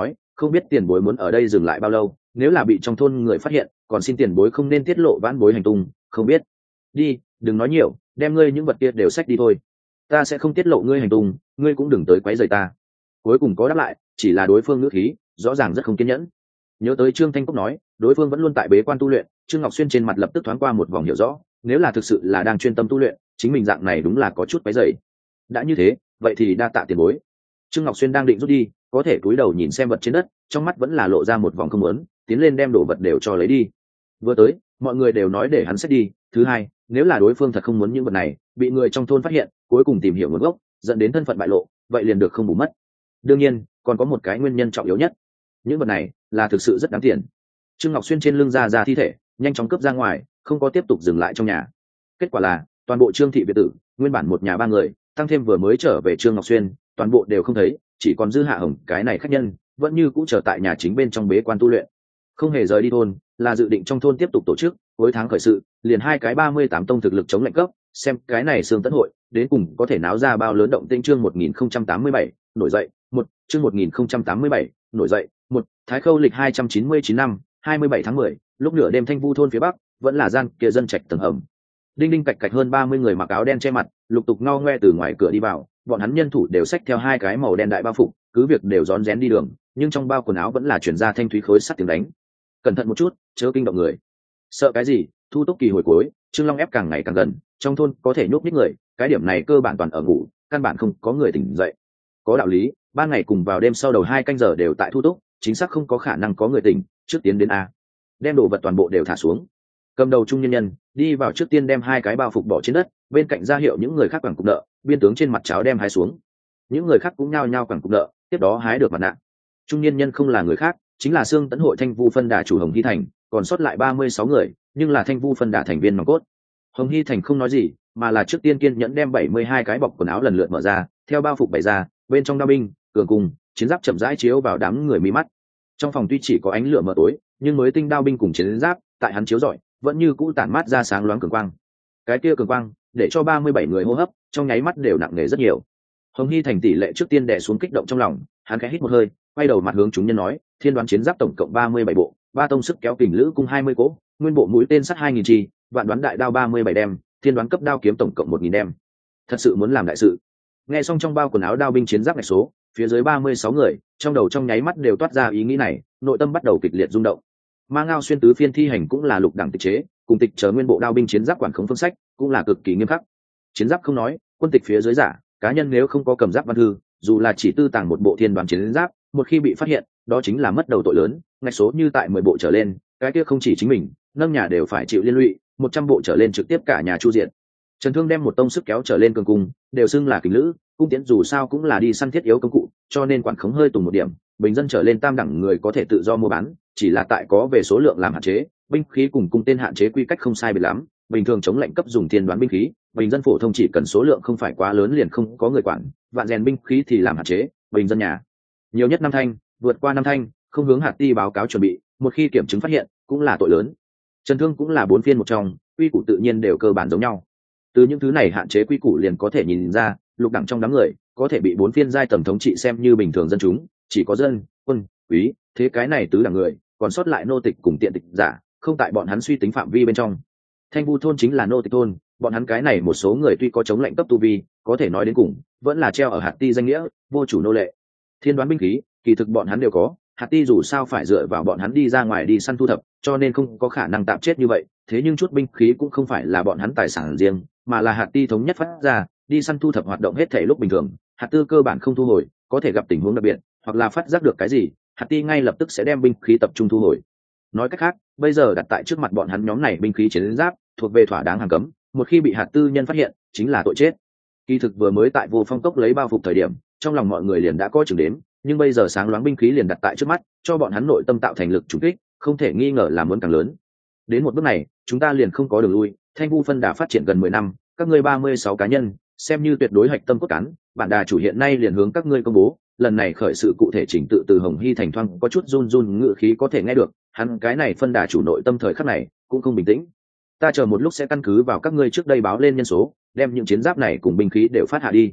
không biết tiền bối muốn ở đây dừng lại bao lâu, nếu là bị trong thôn người phát hiện, còn xin tiền bối không nên tiết lộ vãn bối hành tung, không biết. Đi, đừng nói nhiều, đem ngươi những vật kia đều xách đi thôi. Ta sẽ không tiết lộ ngươi hành tung, ngươi cũng đừng tới quấy rầy ta. Cuối cùng có đáp lại, chỉ là đối phương ngữ khí rõ ràng rất không kiên nhẫn. Nhớ tới Trương Thanh Cốc nói, đối phương vẫn luôn tại bế quan tu luyện, Trương Ngọc Xuyên trên mặt lập tức thoáng qua một vòng hiểu rõ, nếu là thực sự là đang chuyên tâm tu luyện, chính mình dạng này đúng là có chút quấy rầy. Đã như thế, vậy thì đa tạ tiền bối. Trương Ngọc Xuyên đang định rút đi, có thể cúi đầu nhìn xem vật trên đất, trong mắt vẫn là lộ ra một vòng không muốn, tiến lên đem đồ vật đều cho lấy đi. Vừa tới, mọi người đều nói để hắn xách đi, thứ hai, nếu là đối phương thật không muốn những vật này, bị người trong thôn phát hiện, cuối cùng tìm hiểu nguồn gốc, dẫn đến thân phận bại lộ, vậy liền được không bù mất. Đương nhiên, còn có một cái nguyên nhân trọng yếu nhất, những vật này là thực sự rất đáng tiền. Trương Ngọc Xuyên trên lưng ra ra thi thể, nhanh chóng cướp ra ngoài, không có tiếp tục dừng lại trong nhà. Kết quả là, toàn bộ Trương thị biệt tử, nguyên bản một nhà ba người, tăng thêm vừa mới trở về Trương Ngọc Xuyên, toàn bộ đều không thấy, chỉ còn dư Hạ Hồng cái này khách nhân, vẫn như cũ chờ tại nhà chính bên trong bế quan tu luyện, không hề rời đi thôn, là dự định trong thôn tiếp tục tổ chức, cuối tháng khởi sự, liền hai cái ba mươi tám tông thực lực chống lệnh cấp, xem cái này xương tấn hội, đến cùng có thể náo ra bao lớn động tĩnh. Chương một nghìn không trăm tám mươi bảy, nổi dậy, một, chương một nghìn không trăm tám mươi bảy, nổi dậy, một, Thái Khâu lịch hai trăm chín mươi chín năm, hai mươi bảy tháng mười, lúc nửa đêm Thanh Vu thôn phía bắc, vẫn là gian kia dân trạch tầng hầm. Đinh đinh cạch cạch hơn ba mươi người mặc áo đen che mặt, lục tục ngao ngoe từ ngoài cửa đi vào, bọn hắn nhân thủ đều xách theo hai cái màu đen đại bao phục, cứ việc đều rón rén đi đường, nhưng trong bao quần áo vẫn là chuyển ra thanh thúy khối sắt tiếng đánh. Cẩn thận một chút, chớ kinh động người. Sợ cái gì? Thu túc kỳ hồi cuối, Trương Long ép càng ngày càng gần, trong thôn có thể nhốt nhích người, cái điểm này cơ bản toàn ở ngủ, căn bản không có người tỉnh dậy. Có đạo lý, ban ngày cùng vào đêm sau đầu hai canh giờ đều tại thu túc, chính xác không có khả năng có người tỉnh. Trước tiến đến a, đem đồ vật toàn bộ đều thả xuống. Cầm đầu trung nhân nhân đi vào trước tiên đem hai cái bao phục bỏ trên đất, bên cạnh ra hiệu những người khác quẳng cục nợ, biên tướng trên mặt cháo đem hái xuống. Những người khác cũng nhao nhao quẳng cục nợ, tiếp đó hái được mặt nạ. Trung nhân nhân không là người khác, chính là xương tấn hội Thanh Vu phân đà chủ Hồng Hy Thành, còn sót lại ba mươi sáu người, nhưng là Thanh Vu phân đà thành viên nòng cốt. Hồng Hy Thành không nói gì, mà là trước tiên kiên nhẫn đem bảy mươi hai cái bọc quần áo lần lượt mở ra, theo bao phục bày ra, bên trong đao binh, cường cung, chiến giáp chậm rãi chiếu vào đám người mí mắt. Trong phòng tuy chỉ có ánh lửa mờ tối, nhưng mới tinh đao binh cùng chiến giáp, tại hắn chiếu rọi, vẫn như cũ tản mát ra sáng loáng cường quang. Cái kia cường quang, để cho ba mươi bảy người hô hấp, trong nháy mắt đều nặng nề rất nhiều. Hồng Hy Thành tỷ lệ trước tiên đè xuống kích động trong lòng, hắn khẽ hít một hơi, quay đầu mặt hướng chúng nhân nói, thiên đoán chiến giáp tổng cộng ba mươi bảy bộ, ba tông sức kéo kình lữ cung hai mươi cỗ, nguyên bộ mũi tên sắt hai nghìn chi, vạn đoán đại đao ba mươi bảy đem, thiên đoán cấp đao kiếm tổng cộng một nghìn đem. Thật sự muốn làm đại sự. Nghe xong trong bao quần áo đao binh chiến giáp này số, phía dưới ba mươi sáu người, trong đầu trong nháy mắt đều toát ra ý nghĩ này, nội tâm bắt đầu kịch liệt rung động. Ma Ngao xuyên tứ phiên thi hành cũng là lục đẳng tịch chế, cùng tịch chờ nguyên bộ đao binh chiến giáp quản khống phương sách, cũng là cực kỳ nghiêm khắc. Chiến giáp không nói, quân tịch phía dưới giả, cá nhân nếu không có cầm giáp văn thư, dù là chỉ tư tàng một bộ thiên đoán chiến giáp, một khi bị phát hiện, đó chính là mất đầu tội lớn, ngạch số như tại mười bộ trở lên, cái kia không chỉ chính mình, nâng nhà đều phải chịu liên lụy, một trăm bộ trở lên trực tiếp cả nhà chu diện. Trần Thương đem một tông sức kéo trở lên cường cung, đều xưng là kình lữ, cung tiễn dù sao cũng là đi săn thiết yếu công cụ, cho nên quản khống hơi tùng một điểm, bình dân trở lên tam đẳng người có thể tự do mua bán, chỉ là tại có về số lượng làm hạn chế, binh khí cùng cung tên hạn chế quy cách không sai biệt lắm, bình thường chống lệnh cấp dùng thiên đoán binh khí, bình dân phổ thông chỉ cần số lượng không phải quá lớn liền không có người quản, vạn rèn binh khí thì làm hạn chế, bình dân nhà nhiều nhất năm thanh, vượt qua năm thanh, không hướng hạt ti báo cáo chuẩn bị, một khi kiểm chứng phát hiện, cũng là tội lớn. Trần Thương cũng là bốn phiên một trong, quy củ tự nhiên đều cơ bản giống nhau. Từ những thứ này hạn chế quy củ liền có thể nhìn ra, lục đẳng trong đám người, có thể bị bốn phiên giai tầm thống trị xem như bình thường dân chúng, chỉ có dân, quân, quý, thế cái này tứ đẳng người, còn sót lại nô tịch cùng tiện tịch giả, không tại bọn hắn suy tính phạm vi bên trong. Thanh Vu thôn chính là nô tịch thôn, bọn hắn cái này một số người tuy có chống lệnh cấp tu vi, có thể nói đến cùng, vẫn là treo ở hạt ti danh nghĩa, vô chủ nô lệ. Thiên đoán binh khí, kỳ thực bọn hắn đều có, hạt ti dù sao phải dựa vào bọn hắn đi ra ngoài đi săn thu thập, cho nên không có khả năng tạm chết như vậy. Thế nhưng chút binh khí cũng không phải là bọn hắn tài sản riêng, mà là hạt ti thống nhất phát ra, đi săn thu thập hoạt động hết thể lúc bình thường, hạt tư cơ bản không thu hồi, có thể gặp tình huống đặc biệt, hoặc là phát giác được cái gì, hạt ti ngay lập tức sẽ đem binh khí tập trung thu hồi. Nói cách khác, bây giờ đặt tại trước mặt bọn hắn nhóm này binh khí chiến giáp, thuộc về thỏa đáng hàng cấm, một khi bị hạt tư nhân phát hiện, chính là tội chết. Kỳ thực vừa mới tại Vô Phong cốc lấy bao phục thời điểm, trong lòng mọi người liền đã có chừng đếm, nhưng bây giờ sáng loáng binh khí liền đặt tại trước mắt, cho bọn hắn nội tâm tạo thành lực trùng kích, không thể nghi ngờ là muốn càng lớn. Đến một bước này, chúng ta liền không có đường lui, Thanh Vu phân đà phát triển gần mười năm, các ngươi ba mươi sáu cá nhân, xem như tuyệt đối hạch tâm cốt cán, bản đà chủ hiện nay liền hướng các ngươi công bố, lần này khởi sự cụ thể chỉnh tự từ Hồng Hy Thành thoang có chút run run ngự khí có thể nghe được, hắn cái này phân đà chủ nội tâm thời khắc này cũng không bình tĩnh. Ta chờ một lúc sẽ căn cứ vào các ngươi trước đây báo lên nhân số, đem những chiến giáp này cùng binh khí đều phát hạ đi.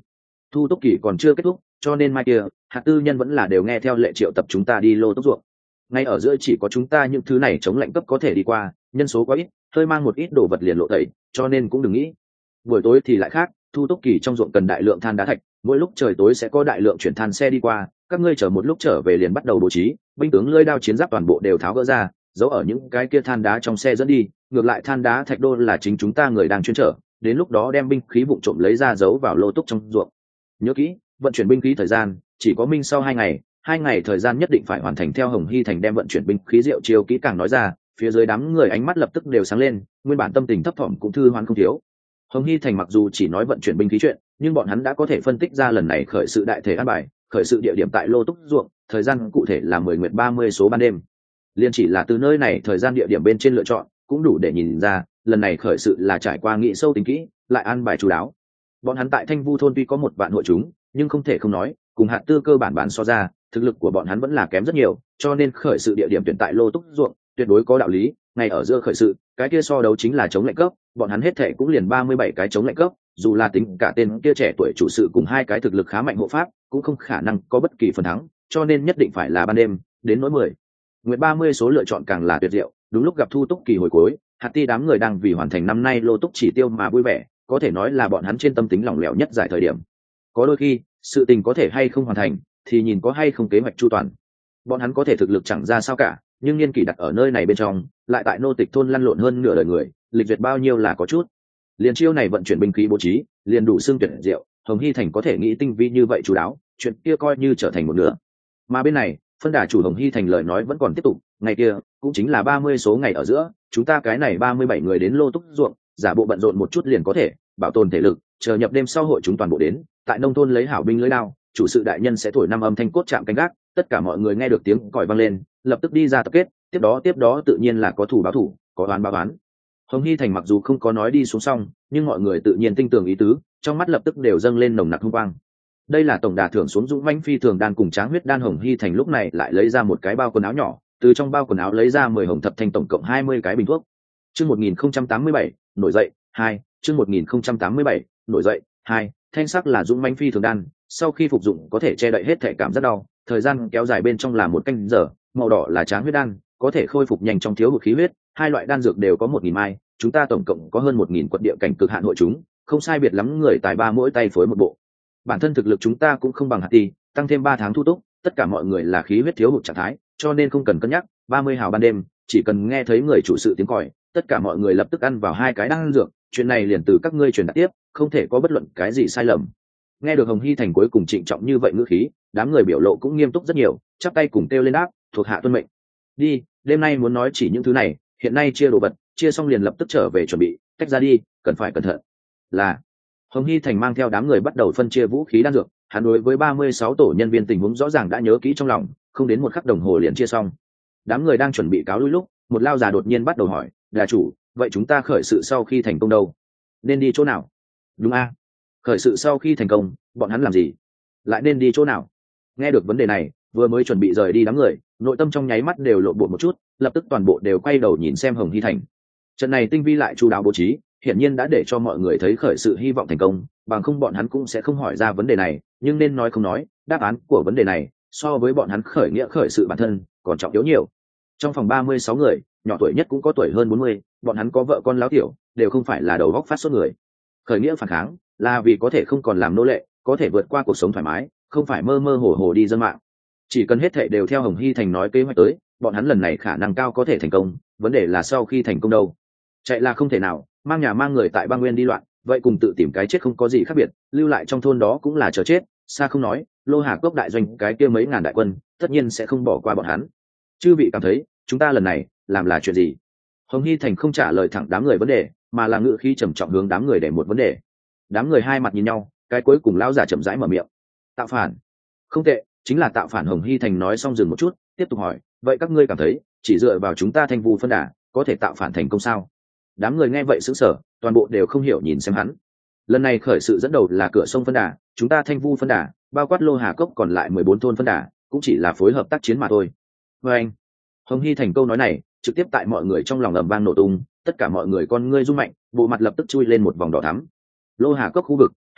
thu túc kỳ còn chưa kết thúc, cho nên mai kia hạt tư nhân vẫn là đều nghe theo lệ triệu tập chúng ta đi lô túc ruộng. Ngay ở giữa chỉ có chúng ta những thứ này chống lạnh cấp có thể đi qua, nhân số quá ít, hơi mang một ít đồ vật liền lộ tẩy, cho nên cũng đừng nghĩ. Buổi tối thì lại khác, thu túc kỳ trong ruộng cần đại lượng than đá thạch, mỗi lúc trời tối sẽ có đại lượng chuyển than xe đi qua, các ngươi chờ một lúc trở về liền bắt đầu bố trí, binh tướng lưỡi đao chiến giáp toàn bộ đều tháo gỡ ra, giấu ở những cái kia than đá trong xe dẫn đi, ngược lại than đá thạch đô là chính chúng ta người đang chuyên trở, đến lúc đó đem binh khí vụn trộm lấy ra giấu vào lô túc trong ruộng. Nhớ kỹ, vận chuyển binh khí thời gian chỉ có minh sau hai ngày, hai ngày thời gian nhất định phải hoàn thành. Theo Hồng Hy Thành đem vận chuyển binh khí diệu chiêu kỹ càng nói ra, phía dưới đám người ánh mắt lập tức đều sáng lên, nguyên bản tâm tình thấp thỏm cũng thư hoán không thiếu. Hồng Hy Thành mặc dù chỉ nói vận chuyển binh khí chuyện, nhưng bọn hắn đã có thể phân tích ra lần này khởi sự đại thể an bài, khởi sự địa điểm tại lô túc ruộng, thời gian cụ thể là mười nguyệt ba mươi số ban đêm. Liên chỉ là từ nơi này thời gian địa điểm bên trên lựa chọn, cũng đủ để nhìn ra lần này khởi sự là trải qua nghị sâu tính kỹ, lại an bài chú đáo. Bọn hắn tại Thanh Vu thôn tuy có một vạn hội chúng, nhưng không thể không nói, cùng hạt tư cơ bản bản so ra, thực lực của bọn hắn vẫn là kém rất nhiều, cho nên khởi sự địa điểm tuyển tại lô túc ruộng tuyệt đối có đạo lý. Ngay ở giữa khởi sự, cái kia so đấu chính là chống lệnh cấp, bọn hắn hết thệ cũng liền ba mươi bảy cái chống lệnh cấp, dù là tính cả tên kia trẻ tuổi chủ sự cùng hai cái thực lực khá mạnh hộ pháp, cũng không khả năng có bất kỳ phần thắng, cho nên nhất định phải là ban đêm. Đến nỗi mười nguyệt ba mươi số lựa chọn càng là tuyệt diệu, đúng lúc gặp thu túc kỳ hồi cuối, hạt ti đám người đang vì hoàn thành năm nay lô túc chỉ tiêu mà vui vẻ, có thể nói là bọn hắn trên tâm tính lỏng lẻo nhất giải thời điểm. Có đôi khi sự tình có thể hay không hoàn thành thì nhìn có hay không kế hoạch chu toàn. Bọn hắn có thể thực lực chẳng ra sao cả, nhưng niên kỷ đặt ở nơi này bên trong, lại tại nô tịch thôn lăn lộn hơn nửa đời người, lịch duyệt bao nhiêu là có chút. Liền chiêu này vận chuyển binh khí bố trí, liền đủ xương tuyệt diệu. Hồng Hy Thành có thể nghĩ tinh vi như vậy chú đáo, chuyện kia coi như trở thành một nửa. Mà bên này phân đà chủ Hồng Hy Thành lời nói vẫn còn tiếp tục, ngày kia cũng chính là ba mươi số ngày ở giữa, chúng ta cái này ba mươi bảy người đến lô túc ruộng, giả bộ bận rộn một chút liền có thể bảo tồn thể lực, chờ nhập đêm sau hội chúng toàn bộ đến, tại nông thôn lấy hảo binh lưỡi đao, chủ sự đại nhân sẽ thổi năm âm thanh cốt chạm canh gác, tất cả mọi người nghe được tiếng còi vang lên, lập tức đi ra tập kết, tiếp đó tiếp đó tự nhiên là có thủ báo thủ, có oán báo oán. Hồng Hy Thành mặc dù không có nói đi xuống xong, nhưng mọi người tự nhiên tinh tường ý tứ, trong mắt lập tức đều dâng lên nồng nặc hung quang. Đây là tổng đà thưởng xuống dũng mãnh phi thường đan cùng tráng huyết đan. Hồng Hy Thành lúc này lại lấy ra một cái bao quần áo nhỏ, từ trong bao quần áo lấy ra mười hồng thập thanh tổng cộng hai mươi cái bình thuốc. Chương một nghìn không trăm tám mươi bảy, nổi dậy, hai, chương một nghìn không trăm tám mươi bảy, nổi dậy, hai, thanh sắc là dũng mãnh phi thường đan, sau khi phục dụng có thể che đậy hết thể cảm giác đau, thời gian kéo dài bên trong là một canh giờ, màu đỏ là tráng huyết đan, có thể khôi phục nhanh trong thiếu hụt khí huyết, hai loại đan dược đều có một nghìn mai, chúng ta tổng cộng có hơn một nghìn quật địa cảnh cực hạn hội chúng, không sai biệt lắm người tài ba mỗi tay phối một bộ. Bản thân thực lực chúng ta cũng không bằng hạt ti, tăng thêm ba tháng thu túc, tất cả mọi người là khí huyết thiếu hụt trạng thái, cho nên không cần cân nhắc. Ba mươi hào ban đêm, chỉ cần nghe thấy người chủ sự tiếng còi, tất cả mọi người lập tức ăn vào hai cái đan dược, chuyện này liền từ các ngươi truyền đạt tiếp, không thể có bất luận cái gì sai lầm. Nghe được Hồng Hy Thành cuối cùng trịnh trọng như vậy ngữ khí, đám người biểu lộ cũng nghiêm túc rất nhiều, chắp tay cùng kêu lên đáp, thuộc hạ tuân mệnh. Đi, đêm nay muốn nói chỉ những thứ này, hiện nay chia đồ vật, chia xong liền lập tức trở về chuẩn bị, tách ra đi, cần phải cẩn thận. Là Hồng Hy Thành mang theo đám người bắt đầu phân chia vũ khí đan dược, hắn đối với ba mươi sáu tổ nhân viên tình huống rõ ràng đã nhớ kỹ trong lòng, không đến một khắc đồng hồ liền chia xong. Đám người đang chuẩn bị cáo lui lúc, một lao già đột nhiên bắt đầu hỏi, "Đà chủ, vậy chúng ta khởi sự sau khi thành công đâu? Nên đi chỗ nào?" "Đúng a, khởi sự sau khi thành công, bọn hắn làm gì? Lại nên đi chỗ nào?" Nghe được vấn đề này, vừa mới chuẩn bị rời đi đám người, nội tâm trong nháy mắt đều lộ bộ một chút, lập tức toàn bộ đều quay đầu nhìn xem Hồng Hy Thành. Trận này tinh vi lại chu đáo bố trí, hiển nhiên đã để cho mọi người thấy khởi sự hy vọng thành công, bằng không bọn hắn cũng sẽ không hỏi ra vấn đề này, nhưng nên nói không nói, đáp án của vấn đề này so với bọn hắn khởi nghĩa khởi sự bản thân còn trọng yếu nhiều. Trong phòng ba mươi sáu người, nhỏ tuổi nhất cũng có tuổi hơn bốn mươi, bọn hắn có vợ con láo tiểu, đều không phải là đầu góc phát sốt người. Khởi nghĩa phản kháng là vì có thể không còn làm nô lệ, có thể vượt qua cuộc sống thoải mái, không phải mơ mơ hồ hồ đi dân mạng. Chỉ cần hết thảy đều theo Hồng Hy Thành nói kế hoạch tới, bọn hắn lần này khả năng cao có thể thành công, vấn đề là sau khi thành công đâu. Chạy là không thể nào, mang nhà mang người tại bang nguyên đi loạn, vậy cùng tự tìm cái chết không có gì khác biệt, lưu lại trong thôn đó cũng là chờ chết, xa không nói, Lô Hà Cốc đại doanh cái kia mấy ngàn đại quân, tất nhiên sẽ không bỏ qua bọn hắn. Chư vị cảm thấy, chúng ta lần này làm là chuyện gì? Hồng Hy Thành không trả lời thẳng đám người vấn đề, mà là ngữ khí trầm trọng hướng đám người để một vấn đề. Đám người hai mặt nhìn nhau, cái cuối cùng lão giả chậm rãi mở miệng. Tạo phản. Không tệ, chính là tạo phản. Hồng Hy Thành nói xong dừng một chút, tiếp tục hỏi, vậy các ngươi cảm thấy, chỉ dựa vào chúng ta Thanh Vu phân đà, có thể tạo phản thành công sao? Đám người nghe vậy sững sờ, toàn bộ đều không hiểu nhìn xem hắn. Lần này khởi sự dẫn đầu là cửa sông phân đà, chúng ta Thanh Vu phân đà, bao quát Lô Hà Cốc còn lại mười bốn thôn phân đà, cũng chỉ là phối hợp tác chiến mà thôi. Và anh, Hồng Hy Thành câu nói này, trực tiếp tại mọi người trong lòng ầm vang nổ tung, tất cả mọi người con ngươi rung mạnh, bộ mặt lập tức chui lên một vòng đỏ thắm. Lô Hà Cốc khu vực,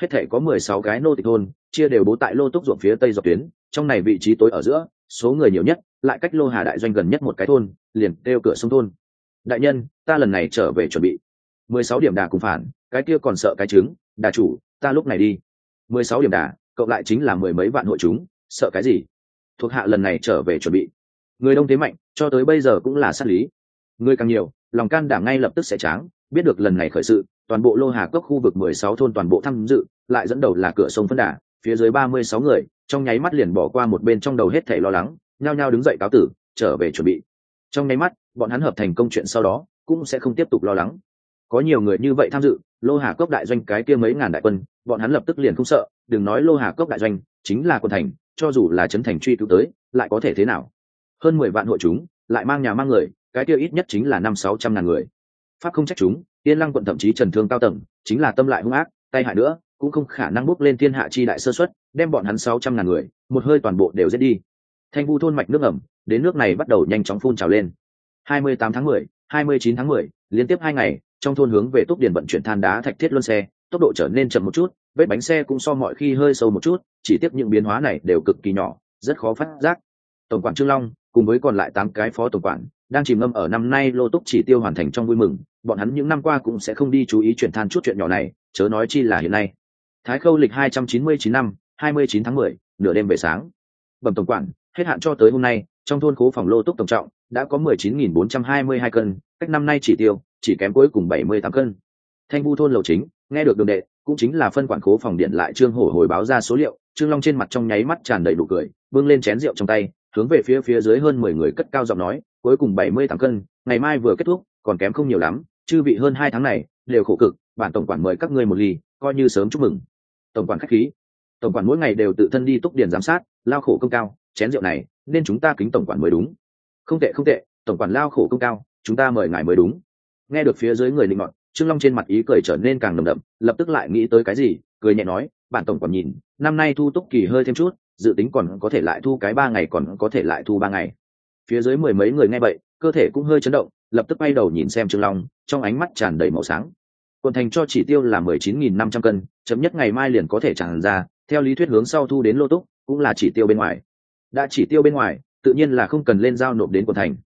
hết thể có mười sáu cái nô tịch thôn, chia đều bố tại lô túc ruộng phía tây dọc tuyến, trong này vị trí tối ở giữa, số người nhiều nhất, lại cách lô hà đại doanh gần nhất một cái thôn, liền kêu cửa sông thôn. Đại nhân, ta lần này trở về chuẩn bị mười sáu điểm đà cùng phản, cái kia còn sợ cái trứng, đà chủ, ta lúc này đi mười sáu điểm đà, cộng lại chính là mười mấy vạn hội chúng, sợ cái gì? Thuộc hạ lần này trở về chuẩn bị. Người đông thế mạnh, cho tới bây giờ cũng là sát lý. Người càng nhiều, lòng can đảm ngay lập tức sẽ tráng, biết được lần này khởi sự, toàn bộ lô hà cốc khu vực mười sáu thôn toàn bộ tham dự, lại dẫn đầu là cửa sông phân đà, phía dưới ba mươi sáu người, trong nháy mắt liền bỏ qua một bên trong đầu hết thảy lo lắng, nhao nhao đứng dậy cáo tử, trở về chuẩn bị. Trong nháy mắt, bọn hắn hợp thành công chuyện sau đó, cũng sẽ không tiếp tục lo lắng. Có nhiều người như vậy tham dự, lô hà cốc đại doanh cái kia mấy ngàn đại quân, bọn hắn lập tức liền không sợ, đừng nói lô hà cốc đại doanh, chính là quân thành, cho dù là trấn thành truy cứu tới, lại có thể thế nào? Hơn mười vạn hội chúng, lại mang nhà mang người, cái kia ít nhất chính là năm sáu trăm ngàn người. Pháp không trách chúng, Yên Lăng quận thậm chí Trần Thương cao tầng, chính là tâm lại hung ác, tay hại nữa, cũng không khả năng bước lên thiên hạ chi đại sơ suất, đem bọn hắn sáu trăm ngàn người, một hơi toàn bộ đều giết đi. Thanh Vu thôn mạch nước ẩm, đến nước này bắt đầu nhanh chóng phun trào lên. hai mươi tám tháng mười, hai mươi chín tháng mười, liên tiếp hai ngày, trong thôn hướng về Túc Điền vận chuyển than đá thạch thiết luân xe, tốc độ trở nên chậm một chút, vết bánh xe cũng so mọi khi hơi sâu một chút, chỉ tiếp những biến hóa này đều cực kỳ nhỏ, rất khó phát giác. Tổng quản Trương Long cùng với còn lại tám cái phó tổng quản đang chìm ngâm ở năm nay lô túc chỉ tiêu hoàn thành trong vui mừng, bọn hắn những năm qua cũng sẽ không đi chú ý chuyển than chút chuyện nhỏ này, chớ nói chi là hiện nay. Thái Khâu lịch hai trăm chín mươi chín năm, hai mươi chín tháng mười, nửa đêm về sáng. Bẩm tổng quản, hết hạn cho tới hôm nay, trong thôn khố phòng lô túc tổng trọng đã có mười chín nghìn bốn trăm hai mươi hai cân, cách năm nay chỉ tiêu chỉ kém cuối cùng bảy mươi tám cân. Thanh Vu thôn lầu chính, nghe được đường đệ, cũng chính là phân quản khố phòng điện lại Trương Hổ hồi báo ra số liệu, Trương Long trên mặt trong nháy mắt tràn đầy nụ cười, bưng lên chén rượu trong tay, hướng về phía phía dưới hơn mười người cất cao giọng nói, cuối cùng bảy mươi tám cân, ngày mai vừa kết thúc, còn kém không nhiều lắm, chư vị hơn hai tháng này đều khổ cực, bản tổng quản mời các ngươi một ly, coi như sớm chúc mừng. Tổng quản khách khí. Tổng quản mỗi ngày đều tự thân đi túc điền giám sát, lao khổ công cao, chén rượu này nên chúng ta kính tổng quản mới đúng. Không tệ không tệ, tổng quản lao khổ công cao, chúng ta mời ngài mới đúng. Nghe được phía dưới người định ngọn, Trương Long trên mặt ý cười trở nên càng nồng đậm, lập tức lại nghĩ tới cái gì, cười nhẹ nói, bản tổng quản nhìn, năm nay thu túc kỳ hơi thêm chút, dự tính còn có thể lại thu cái ba ngày còn có thể lại thu ba ngày. Phía dưới mười mấy người nghe vậy, cơ thể cũng hơi chấn động, lập tức quay đầu nhìn xem Trương Long, trong ánh mắt tràn đầy màu sáng. Quận thành cho chỉ tiêu là mười chín nghìn năm trăm cân, chấm nhất ngày mai liền có thể tràn ra, theo lý thuyết hướng sau thu đến lô túc, cũng là chỉ tiêu bên ngoài. Đã chỉ tiêu bên ngoài, tự nhiên là không cần lên giao nộp đến quận thành.